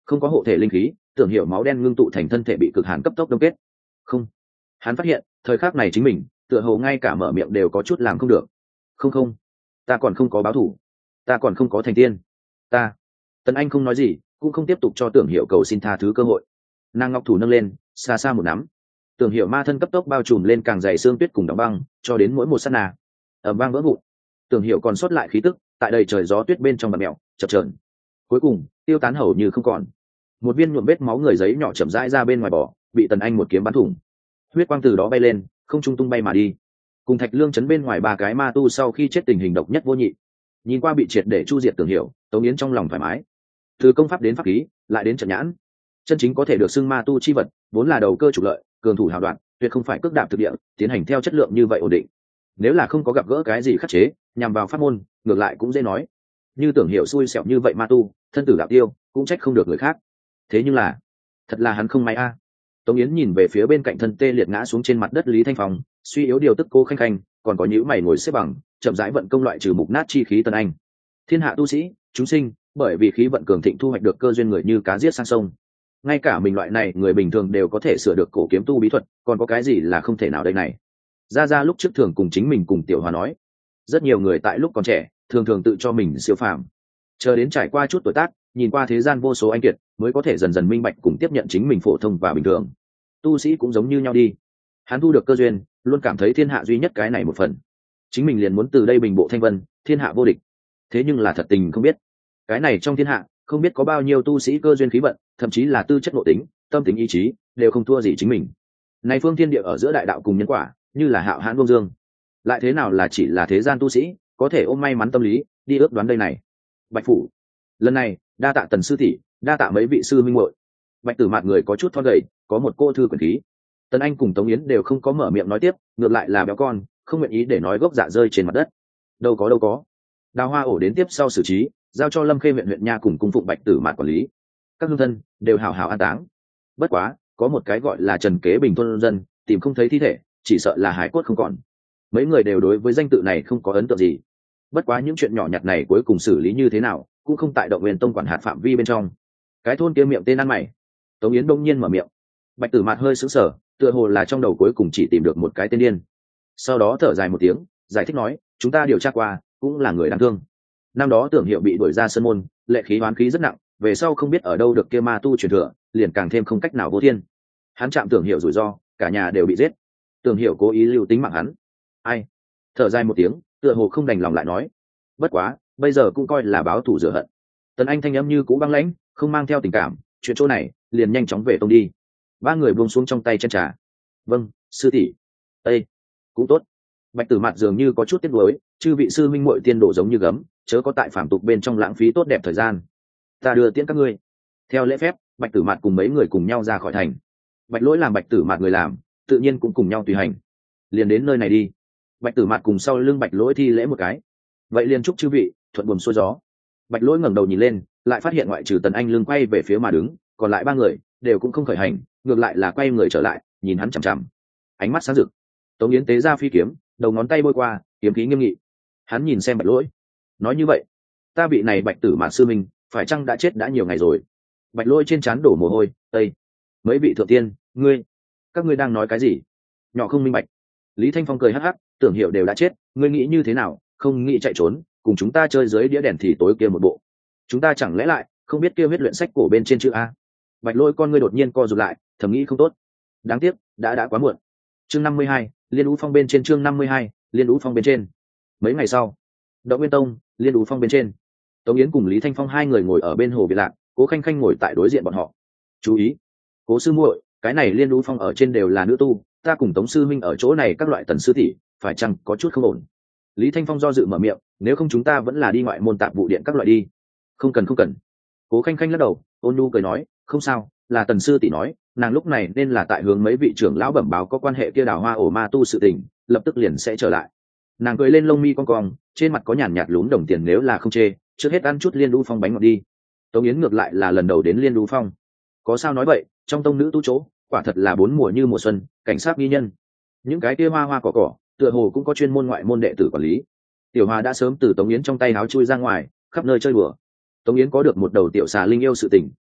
không có hộ thể linh khí, Tưởng Hiểu máu đen ngưng tụ thành thân thể bị cực hàn cấp tốc đông kết. Không, hắn phát hiện thời khắc này chính mình tựa hồ ngay cả mở miệng đều có chút làm không được. Không không, ta còn không có báo thủ, ta còn không có thành tiên, ta. Tần Anh không nói gì, cũng không tiếp tục cho Tưởng Hiểu cầu xin tha thứ cơ hội. Nàng ngọc thủ nâng lên, xa xa một nắm. Tưởng Hiểu ma thân cấp tốc bao trùm lên càng dày xương tuyết cùng đóng băng, cho đến mỗi một sát na ầm vang vỡ vụn. Tưởng Hiểu còn sót lại khí tức, tại đầy trời gió tuyết bên trong bạt mèo, chập chờn. Cuối cùng, tiêu tán hầu như không còn. Một viên nhuộm vết máu người giấy nhỏ chậm rãi ra bên ngoài bỏ, bị Tần Anh một kiếm bắn thủng. Huyết quang từ đó bay lên, không trung tung bay mà đi. Cùng Thạch Lương chấn bên ngoài ba cái ma tu sau khi chết tình hình độc nhất vô nhị. Nhìn qua bị triệt để chu diệt Tưởng Hiểu, Tống Yến trong lòng thoải mái. Từ công pháp đến pháp khí, lại đến trận nhãn, chân chính có thể được xưng ma tu chi vật, vốn là đầu cơ trục lợi, cường thủ hào đoạn, tuyệt không phải cước đạp thực địa, tiến hành theo chất lượng như vậy ổn định. Nếu là không có gặp gỡ cái gì khắc chế, nhằm vào pháp môn, ngược lại cũng dễ nói. Như Tưởng Hiểu xui xẻo như vậy ma tu, thân tử đạo tiêu, cũng trách không được người khác. Thế nhưng là, thật là hắn không may a. Tống Yến nhìn về phía bên cạnh thân tê liệt ngã xuống trên mặt đất Lý Thanh Phong, suy yếu điều tức Cố Khanh Khanh, còn có nhíu mày ngồi xếp bằng, chậm rãi vận công loại trừ mục nát chi khí Tần Anh. Thiên hạ tu sĩ, chúng sinh, bởi vì khí vận cường thịnh thu hoạch được cơ duyên người như cá giết sang sông. Ngay cả mình loại này người bình thường đều có thể sửa được cổ kiếm tu bí thuật, còn có cái gì là không thể nào đây này. Ra Ra lúc trước thường cùng chính mình cùng Tiểu Hòa nói, rất nhiều người tại lúc còn trẻ thường thường tự cho mình siêu phàm, chờ đến trải qua chút tuổi tác, nhìn qua thế gian vô số anh kiệt, mới có thể dần dần minh bạch cùng tiếp nhận chính mình phổ thông và bình thường. Tu sĩ cũng giống như nhau đi. Hắn thu được cơ duyên, luôn cảm thấy thiên hạ duy nhất cái này một phần, chính mình liền muốn từ đây bình bộ thanh vân, thiên hạ vô địch. Thế nhưng là thật tình không biết, cái này trong thiên hạ không biết có bao nhiêu tu sĩ cơ duyên khí vận, thậm chí là tư chất nội tính, tâm tính ý chí, đều không thua gì chính mình. Này phương thiên địa ở giữa đại đạo cùng nhân quả, như là hạo hãn vô dương, lại thế nào là chỉ là thế gian tu sĩ có thể ôm may mắn tâm lý đi ước đoán đây này. Bạch phủ, lần này đa tạ Tần sư tỷ, đa tạ mấy vị sư minh muội. Bạch Tử Mạt người có chút thon gầy, có một cô thư quyền khí. Tần Anh cùng Tống Yến đều không có mở miệng nói tiếp, ngược lại là béo con không nguyện ý để nói gốc dạ rơi trên mặt đất. Đâu có đâu có, đào hoa ổ đến tiếp sau xử trí, giao cho Lâm Khê huyện huyện nha cùng cung phụng Bạch Tử Mạt quản lý. Các hương thân đều hào hào an táng. Bất quá có một cái gọi là Trần Kế Bình thôn dân tìm không thấy thi thể, chỉ sợ là hải cốt không còn. Mấy người đều đối với danh tự này không có ấn tượng gì. Bất quá những chuyện nhỏ nhặt này cuối cùng xử lý như thế nào cũng không tại Động Nguyên Tông quản hạt phạm vi bên trong. Cái thôn kia miệng tên ăn mày. Tống Yến đông nhiên mở miệng. Bạch Tử Mạt hơi sững sờ, tựa hồ là trong đầu cuối cùng chỉ tìm được một cái tên điên. Sau đó thở dài một tiếng, giải thích nói, chúng ta điều tra qua, cũng là người đáng thương. Năm đó Tưởng Hiệu bị đuổi ra sân môn, lệ khí oán khí rất nặng, về sau không biết ở đâu được kia ma tu truyền thừa, liền càng thêm không cách nào vô thiên. Hắn chạm Tưởng Hiệu rủi ro, cả nhà đều bị giết. Tưởng Hiệu cố ý lưu tính mạng hắn. Ai? Thở dài một tiếng, tựa hồ không đành lòng lại nói. Bất quá, bây giờ cũng coi là báo thù rửa hận. Tần Anh thanh âm như cũ băng lãnh, không mang theo tình cảm, chuyện chỗ này liền nhanh chóng về tông đi. Ba người buông xuống trong tay chân trà. Vâng, sư tỷ. Ê, cũng tốt. Bạch Tử Mạt dường như có chút tiếc nuối, chư vị sư minh muội tiên độ giống như gấm, chớ có tại phàm tục bên trong lãng phí tốt đẹp thời gian. Ta đưa tiễn các ngươi. Theo lễ phép, Bạch Tử Mạt cùng mấy người cùng nhau ra khỏi thành. Bạch Lỗi làm Bạch Tử Mạt người làm, tự nhiên cũng cùng nhau tùy hành. Liền đến nơi này đi. Bạch Tử Mạt cùng sau lưng Bạch Lỗi thi lễ một cái. Vậy liền chúc chư vị thuận buồm xuôi gió. Bạch Lỗi ngẩng đầu nhìn lên, lại phát hiện ngoại trừ Tần Anh lưng quay về phía mà đứng, còn lại ba người đều cũng không khởi hành, ngược lại là quay người trở lại, nhìn hắn chằm chằm, ánh mắt sáng rực. Tống Yến tế ra phi kiếm, đầu ngón tay bôi qua, kiếm khí nghiêm nghị. Hắn nhìn xem Bạch Lỗi, nói như vậy, ta vị này Bạch Tử Mạt sư minh, phải chăng đã chết đã nhiều ngày rồi? Bạch Lỗi trên trán đổ mồ hôi, tây. Mấy vị thượng tiên, ngươi, các ngươi đang nói cái gì? Nhỏ không minh bạch. Lý Thanh Phong cười hắc hắc, Tưởng Hiệu đều đã chết, ngươi nghĩ như thế nào? Không nghĩ chạy trốn, cùng chúng ta chơi dưới đĩa đèn thì tối kia một bộ. Chúng ta chẳng lẽ lại không biết kia huyết luyện sách cổ bên trên chữ a? Bạch Lỗi con ngươi đột nhiên co rụt lại, thầm nghĩ không tốt. Đáng tiếc, đã đã quá muộn. Chương năm mươi hai, Liên Ú Phong bên trên. Chương năm mươi hai, Liên Ú Phong bên trên. Mấy ngày sau, Động Nguyên Tông, Liên Ú Phong bên trên. Tống Yến cùng Lý Thanh Phong hai người ngồi ở bên hồ Biệt Lạc, Cố Khanh Khanh ngồi tại đối diện bọn họ. Chú ý, Cố sư muội, cái này Liên Ú Phong ở trên đều là nữ tu, ta cùng Tống sư minh ở chỗ này các loại Tần sư tỷ, phải chăng có chút không ổn? Lý Thanh Phong do dự mở miệng, nếu không chúng ta vẫn là đi ngoại môn tạp vụ điện các loại đi. Không cần không cần. Cố Khanh Khanh lắc đầu, ôn nhu cười nói, không sao, là Tần sư tỷ nói, nàng lúc này nên là tại hướng mấy vị trưởng lão bẩm báo có quan hệ kia đào hoa ổ ma tu sự tình, lập tức liền sẽ trở lại. Nàng cười lên lông mi cong cong, trên mặt có nhàn nhạt lún đồng tiền, nếu là không chê, trước hết ăn chút Liên Đu Phong bánh ngọt đi. Tống Yến ngược lại là lần đầu đến Liên Đu Phong. Có sao nói vậy, trong tông nữ tu chỗ, quả thật là bốn mùa như mùa xuân, cảnh sát nghi nhân. Những cái kia hoa hoa cỏ cỏ, tựa hồ cũng có chuyên môn ngoại môn đệ tử quản lý. Tiểu Hoa đã sớm từ Tống Yến trong tay háo chui ra ngoài, khắp nơi chơi đùa. Tống Yến có được một đầu tiểu xà linh yêu sự tình,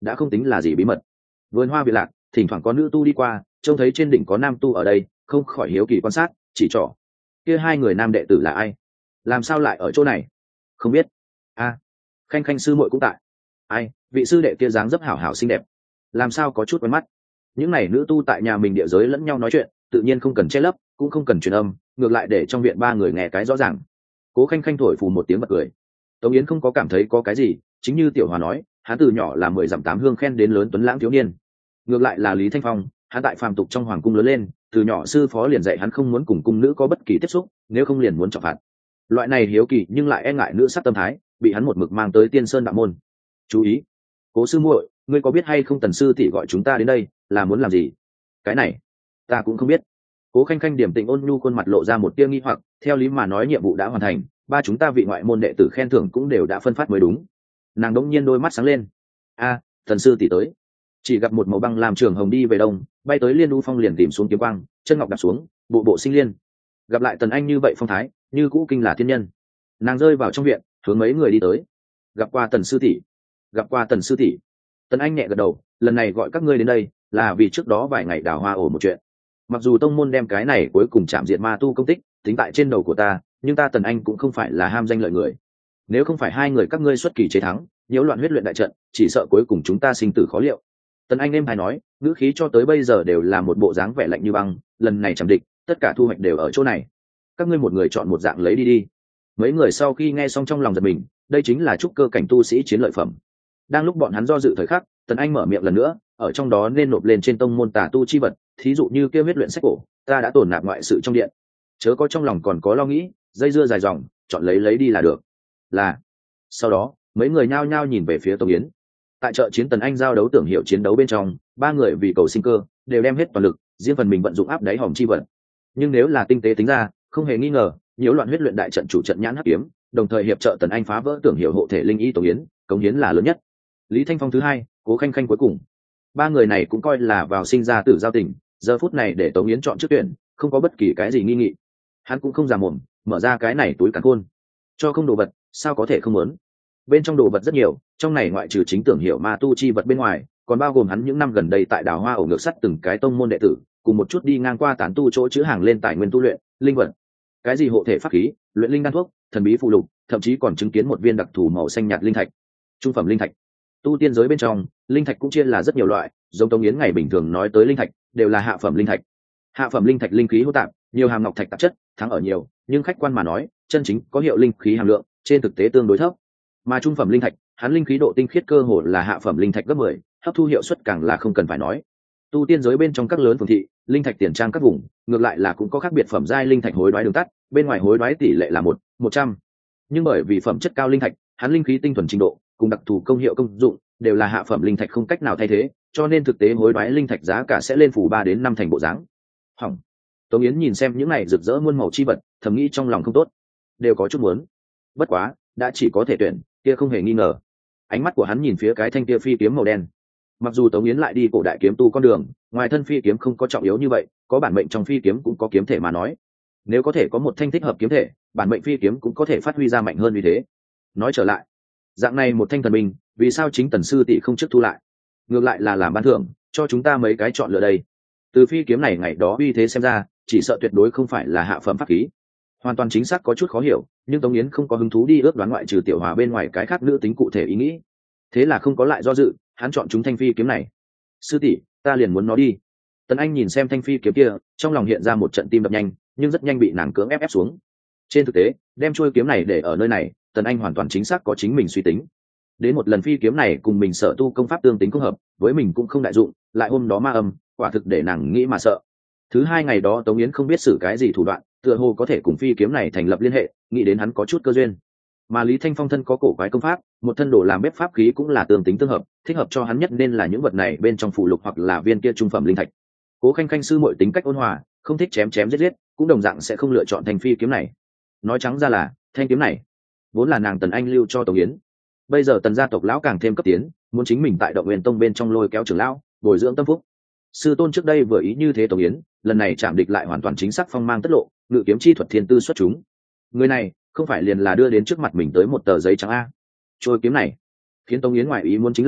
đã không tính là gì bí mật. Vườn hoa viện lạc, thỉnh thoảng có nữ tu đi qua, trông thấy trên đỉnh có nam tu ở đây, không khỏi hiếu kỳ quan sát, chỉ trỏ. Kia hai người nam đệ tử là ai? Làm sao lại ở chỗ này? Không biết. A, khanh khanh sư muội cũng tại. Ai, vị sư đệ kia dáng dấp hảo hảo xinh đẹp, làm sao có chút quen mắt. Những này nữ tu tại nhà mình địa giới lẫn nhau nói chuyện, tự nhiên không cần che lấp, cũng không cần truyền âm, ngược lại để trong viện ba người nghe cái rõ ràng. Cố khanh khanh thổi phù một tiếng bật cười. Tống Yến không có cảm thấy có cái gì, chính như Tiểu Hòa nói, hắn từ nhỏ là mười dặm tám hương khen đến lớn tuấn lãng thiếu niên. Ngược lại là Lý Thanh Phong, hắn tại phàm tục trong hoàng cung lớn lên, từ nhỏ sư phó liền dạy hắn không muốn cùng cung nữ có bất kỳ tiếp xúc, nếu không liền muốn trọng phạt. Loại này hiếu kỳ nhưng lại e ngại nữ sắc tâm thái, bị hắn một mực mang tới Tiên Sơn đạo môn. Chú ý, Cố sư muội, ngươi có biết hay không Tần sư tỷ gọi chúng ta đến đây là muốn làm gì? Cái này ta cũng không biết. Cố khanh khanh điểm tĩnh ôn nhu khuôn mặt lộ ra một tia nghi hoặc, theo lý mà nói nhiệm vụ đã hoàn thành, ba chúng ta vị ngoại môn đệ tử khen thưởng cũng đều đã phân phát mới đúng. Nàng đống nhiên đôi mắt sáng lên. A, Tần sư tỷ tới. Chỉ gặp một màu băng làm trường hồng đi về đông, bay tới Liên U Phong liền tìm xuống kiếm quang, chân ngọc đạp xuống, bộ bộ sinh liên. Gặp lại Tần Anh như vậy phong thái, như cũ kinh là thiên nhân. Nàng rơi vào trong viện, hướng mấy người đi tới. Gặp qua Tần sư tỷ. Gặp qua Tần sư tỷ. Tần Anh nhẹ gật đầu, lần này gọi các ngươi đến đây là vì trước đó vài ngày đào hoa ổ một chuyện. Mặc dù tông môn đem cái này cuối cùng chạm diệt ma tu công tích tính tại trên đầu của ta, nhưng ta Tần Anh cũng không phải là ham danh lợi người. Nếu không phải hai người các ngươi xuất kỳ chế thắng, nhiễu loạn huyết luyện đại trận, chỉ sợ cuối cùng chúng ta sinh tử khó liệu. Tần Anh em hay nói, ngữ khí cho tới bây giờ đều là một bộ dáng vẻ lạnh như băng, lần này chạm địch, tất cả thu hoạch đều ở chỗ này. Các ngươi một người chọn một dạng lấy đi đi. Mấy người sau khi nghe xong trong lòng giật mình, đây chính là trúc cơ cảnh tu sĩ chiến lợi phẩm. Đang lúc bọn hắn do dự thời khắc, Tần Anh mở miệng lần nữa, ở trong đó nên nộp lên trên tông môn tà tu chi vật, thí dụ như kia huyết luyện sách cổ, ta đã tổn nạp ngoại sự trong điện, chớ có trong lòng còn có lo nghĩ, dây dưa dài dòng, chọn lấy lấy đi là được. Là. Sau đó, mấy người nhao nhao nhìn về phía Tống Yến. Tại chợ chiến Tần Anh giao đấu tưởng hiệu chiến đấu bên trong, ba người vì cầu sinh cơ, đều đem hết toàn lực, riêng phần mình vận dụng áp đáy hòm chi vật. Nhưng nếu là tinh tế tính ra, không hề nghi ngờ, nhiễu loạn huyết luyện đại trận chủ trận nhãn hắc kiếm, đồng thời hiệp trợ Tần Anh phá vỡ tưởng hiệu hộ thể linh y Tống Yến, cống hiến là lớn nhất. Lý Thanh Phong thứ hai, Cố khanh khanh cuối cùng. Ba người này cũng coi là vào sinh ra tử giao tình, giờ phút này để Tống Yến chọn trước tuyển, không có bất kỳ cái gì nghi nghị. Hắn cũng không già mồm, mở ra cái này túi càn khôn, cho không đồ vật, sao có thể không muốn. Bên trong đồ vật rất nhiều, trong này ngoại trừ chính tưởng hiệu ma tu chi vật bên ngoài, còn bao gồm hắn những năm gần đây tại đào hoa ổ ngược sắt từng cái tông môn đệ tử, cùng một chút đi ngang qua tán tu chỗ chữ hàng lên tài nguyên tu luyện, linh vật, cái gì hộ thể pháp khí, luyện linh đan thuốc, thần bí phụ lục, thậm chí còn chứng kiến một viên đặc thù màu xanh nhạt linh thạch, trung phẩm linh thạch. Tu tiên giới bên trong, linh thạch cũng chia là rất nhiều loại, giống Tống Yến ngày bình thường nói tới linh thạch, đều là hạ phẩm linh thạch. Hạ phẩm linh thạch linh khí hỗn tạp, nhiều hàm ngọc thạch tạp chất, thắng ở nhiều, nhưng khách quan mà nói, chân chính có hiệu linh khí hàm lượng, trên thực tế tương đối thấp. Mà trung phẩm linh thạch, hắn linh khí độ tinh khiết cơ hồ là hạ phẩm linh thạch gấp mười, hấp thu hiệu suất càng là không cần phải nói. Tu tiên giới bên trong các lớn phường thị, linh thạch tiền trang các vùng, ngược lại là cũng có khác biệt phẩm giai linh thạch hối đoái đường tắt, bên ngoài hối đoái tỷ lệ là một, một trăm. Nhưng bởi vì phẩm chất cao linh thạch, hắn linh khí tinh thuần trình độ, cùng đặc thù công hiệu công dụng, đều là hạ phẩm linh thạch không cách nào thay thế, cho nên thực tế hối đoái linh thạch giá cả sẽ lên phủ ba đến năm thành bộ dáng. Hỏng. Tống Yến nhìn xem những này rực rỡ muôn màu chi vật, thầm nghĩ trong lòng không tốt, đều có chút muốn. Bất quá, đã chỉ có thể tuyển, kia không hề nghi ngờ. Ánh mắt của hắn nhìn phía cái thanh kia phi kiếm màu đen. Mặc dù Tống Yến lại đi cổ đại kiếm tu con đường, ngoài thân phi kiếm không có trọng yếu như vậy, có bản mệnh trong phi kiếm cũng có kiếm thể mà nói. Nếu có thể có một thanh thích hợp kiếm thể, bản mệnh phi kiếm cũng có thể phát huy ra mạnh hơn như thế. Nói trở lại, dạng này một thanh thần binh, vì sao chính Tần sư tỷ không trước thu lại, ngược lại là làm ban thưởng cho chúng ta mấy cái chọn lựa đây. Từ phi kiếm này ngày đó uy thế xem ra, chỉ sợ tuyệt đối không phải là hạ phẩm pháp khí. Hoàn toàn chính xác có chút khó hiểu, nhưng Tống Yến không có hứng thú đi ước đoán ngoại trừ Tiểu Hòa bên ngoài cái khác nữ tính cụ thể ý nghĩ, thế là không có lại do dự, hắn chọn chúng thanh phi kiếm này. Sư tỷ, ta liền muốn nó đi. Tần Anh nhìn xem thanh phi kiếm kia, trong lòng hiện ra một trận tim đập nhanh, nhưng rất nhanh bị nàng cưỡng ép ép xuống. Trên thực tế, đem chuôi kiếm này để ở nơi này, Tần Anh hoàn toàn chính xác có chính mình suy tính. Đến một lần phi kiếm này cùng mình sở tu công pháp tương tính công hợp, với mình cũng không đại dụng, lại hôm đó ma âm, quả thực để nàng nghĩ mà sợ. Thứ hai ngày đó Tống Yến không biết xử cái gì thủ đoạn, tựa hồ có thể cùng phi kiếm này thành lập liên hệ, nghĩ đến hắn có chút cơ duyên. Mà Lý Thanh Phong thân có cổ quái công pháp, một thân đồ làm bếp pháp khí cũng là tương tính tương hợp, thích hợp cho hắn nhất nên là những vật này bên trong phụ lục hoặc là viên kia trung phẩm linh thạch. Cố khanh khanh sư muội tính cách ôn hòa, không thích chém chém giết giết, cũng đồng dạng sẽ không lựa chọn thành phi kiếm này. Nói trắng ra là, thanh kiếm này vốn là nàng Tần Anh lưu cho Tống Yến. Bây giờ Tần gia tộc lão càng thêm cấp tiến, muốn chính mình tại Động Nguyên Tông bên trong lôi kéo trưởng lão, bồi dưỡng tâm phúc. Sư tôn trước đây vừa ý như thế Tống Yến, lần này chạm địch lại hoàn toàn chính xác phong mang tất lộ, ngự kiếm chi thuật thiên tư xuất chúng. Người này không phải liền là đưa đến trước mặt mình tới một tờ giấy trắng a. Trôi kiếm này khiến Tống Yến ngoại ý muốn chính là,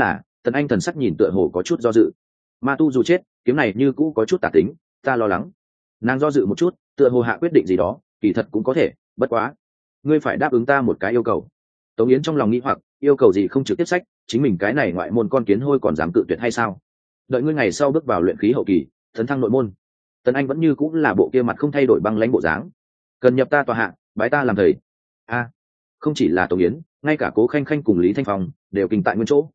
Tần Anh thần sắc nhìn tựa hồ có chút do dự. Ma tu dù chết, kiếm này như cũ có chút tả tính, ta lo lắng. Nàng do dự một chút, tựa hồ hạ quyết định gì đó, kỳ thật cũng có thể, bất quá, ngươi phải đáp ứng ta một cái yêu cầu. Tống Yến trong lòng nghĩ hoặc, yêu cầu gì không trực tiếp sách, chính mình cái này ngoại môn con kiến hôi còn dám cự tuyệt hay sao? Đợi ngươi ngày sau bước vào luyện khí hậu kỳ, tấn thăng nội môn. Tần Anh vẫn như cũng là bộ kia mặt không thay đổi băng lãnh bộ dáng. Cần nhập ta tòa hạ, bái ta làm thầy. A, không chỉ là Tống Yến, ngay cả Cố Khanh Khanh cùng Lý Thanh Phong đều kinh tại nguyên chỗ.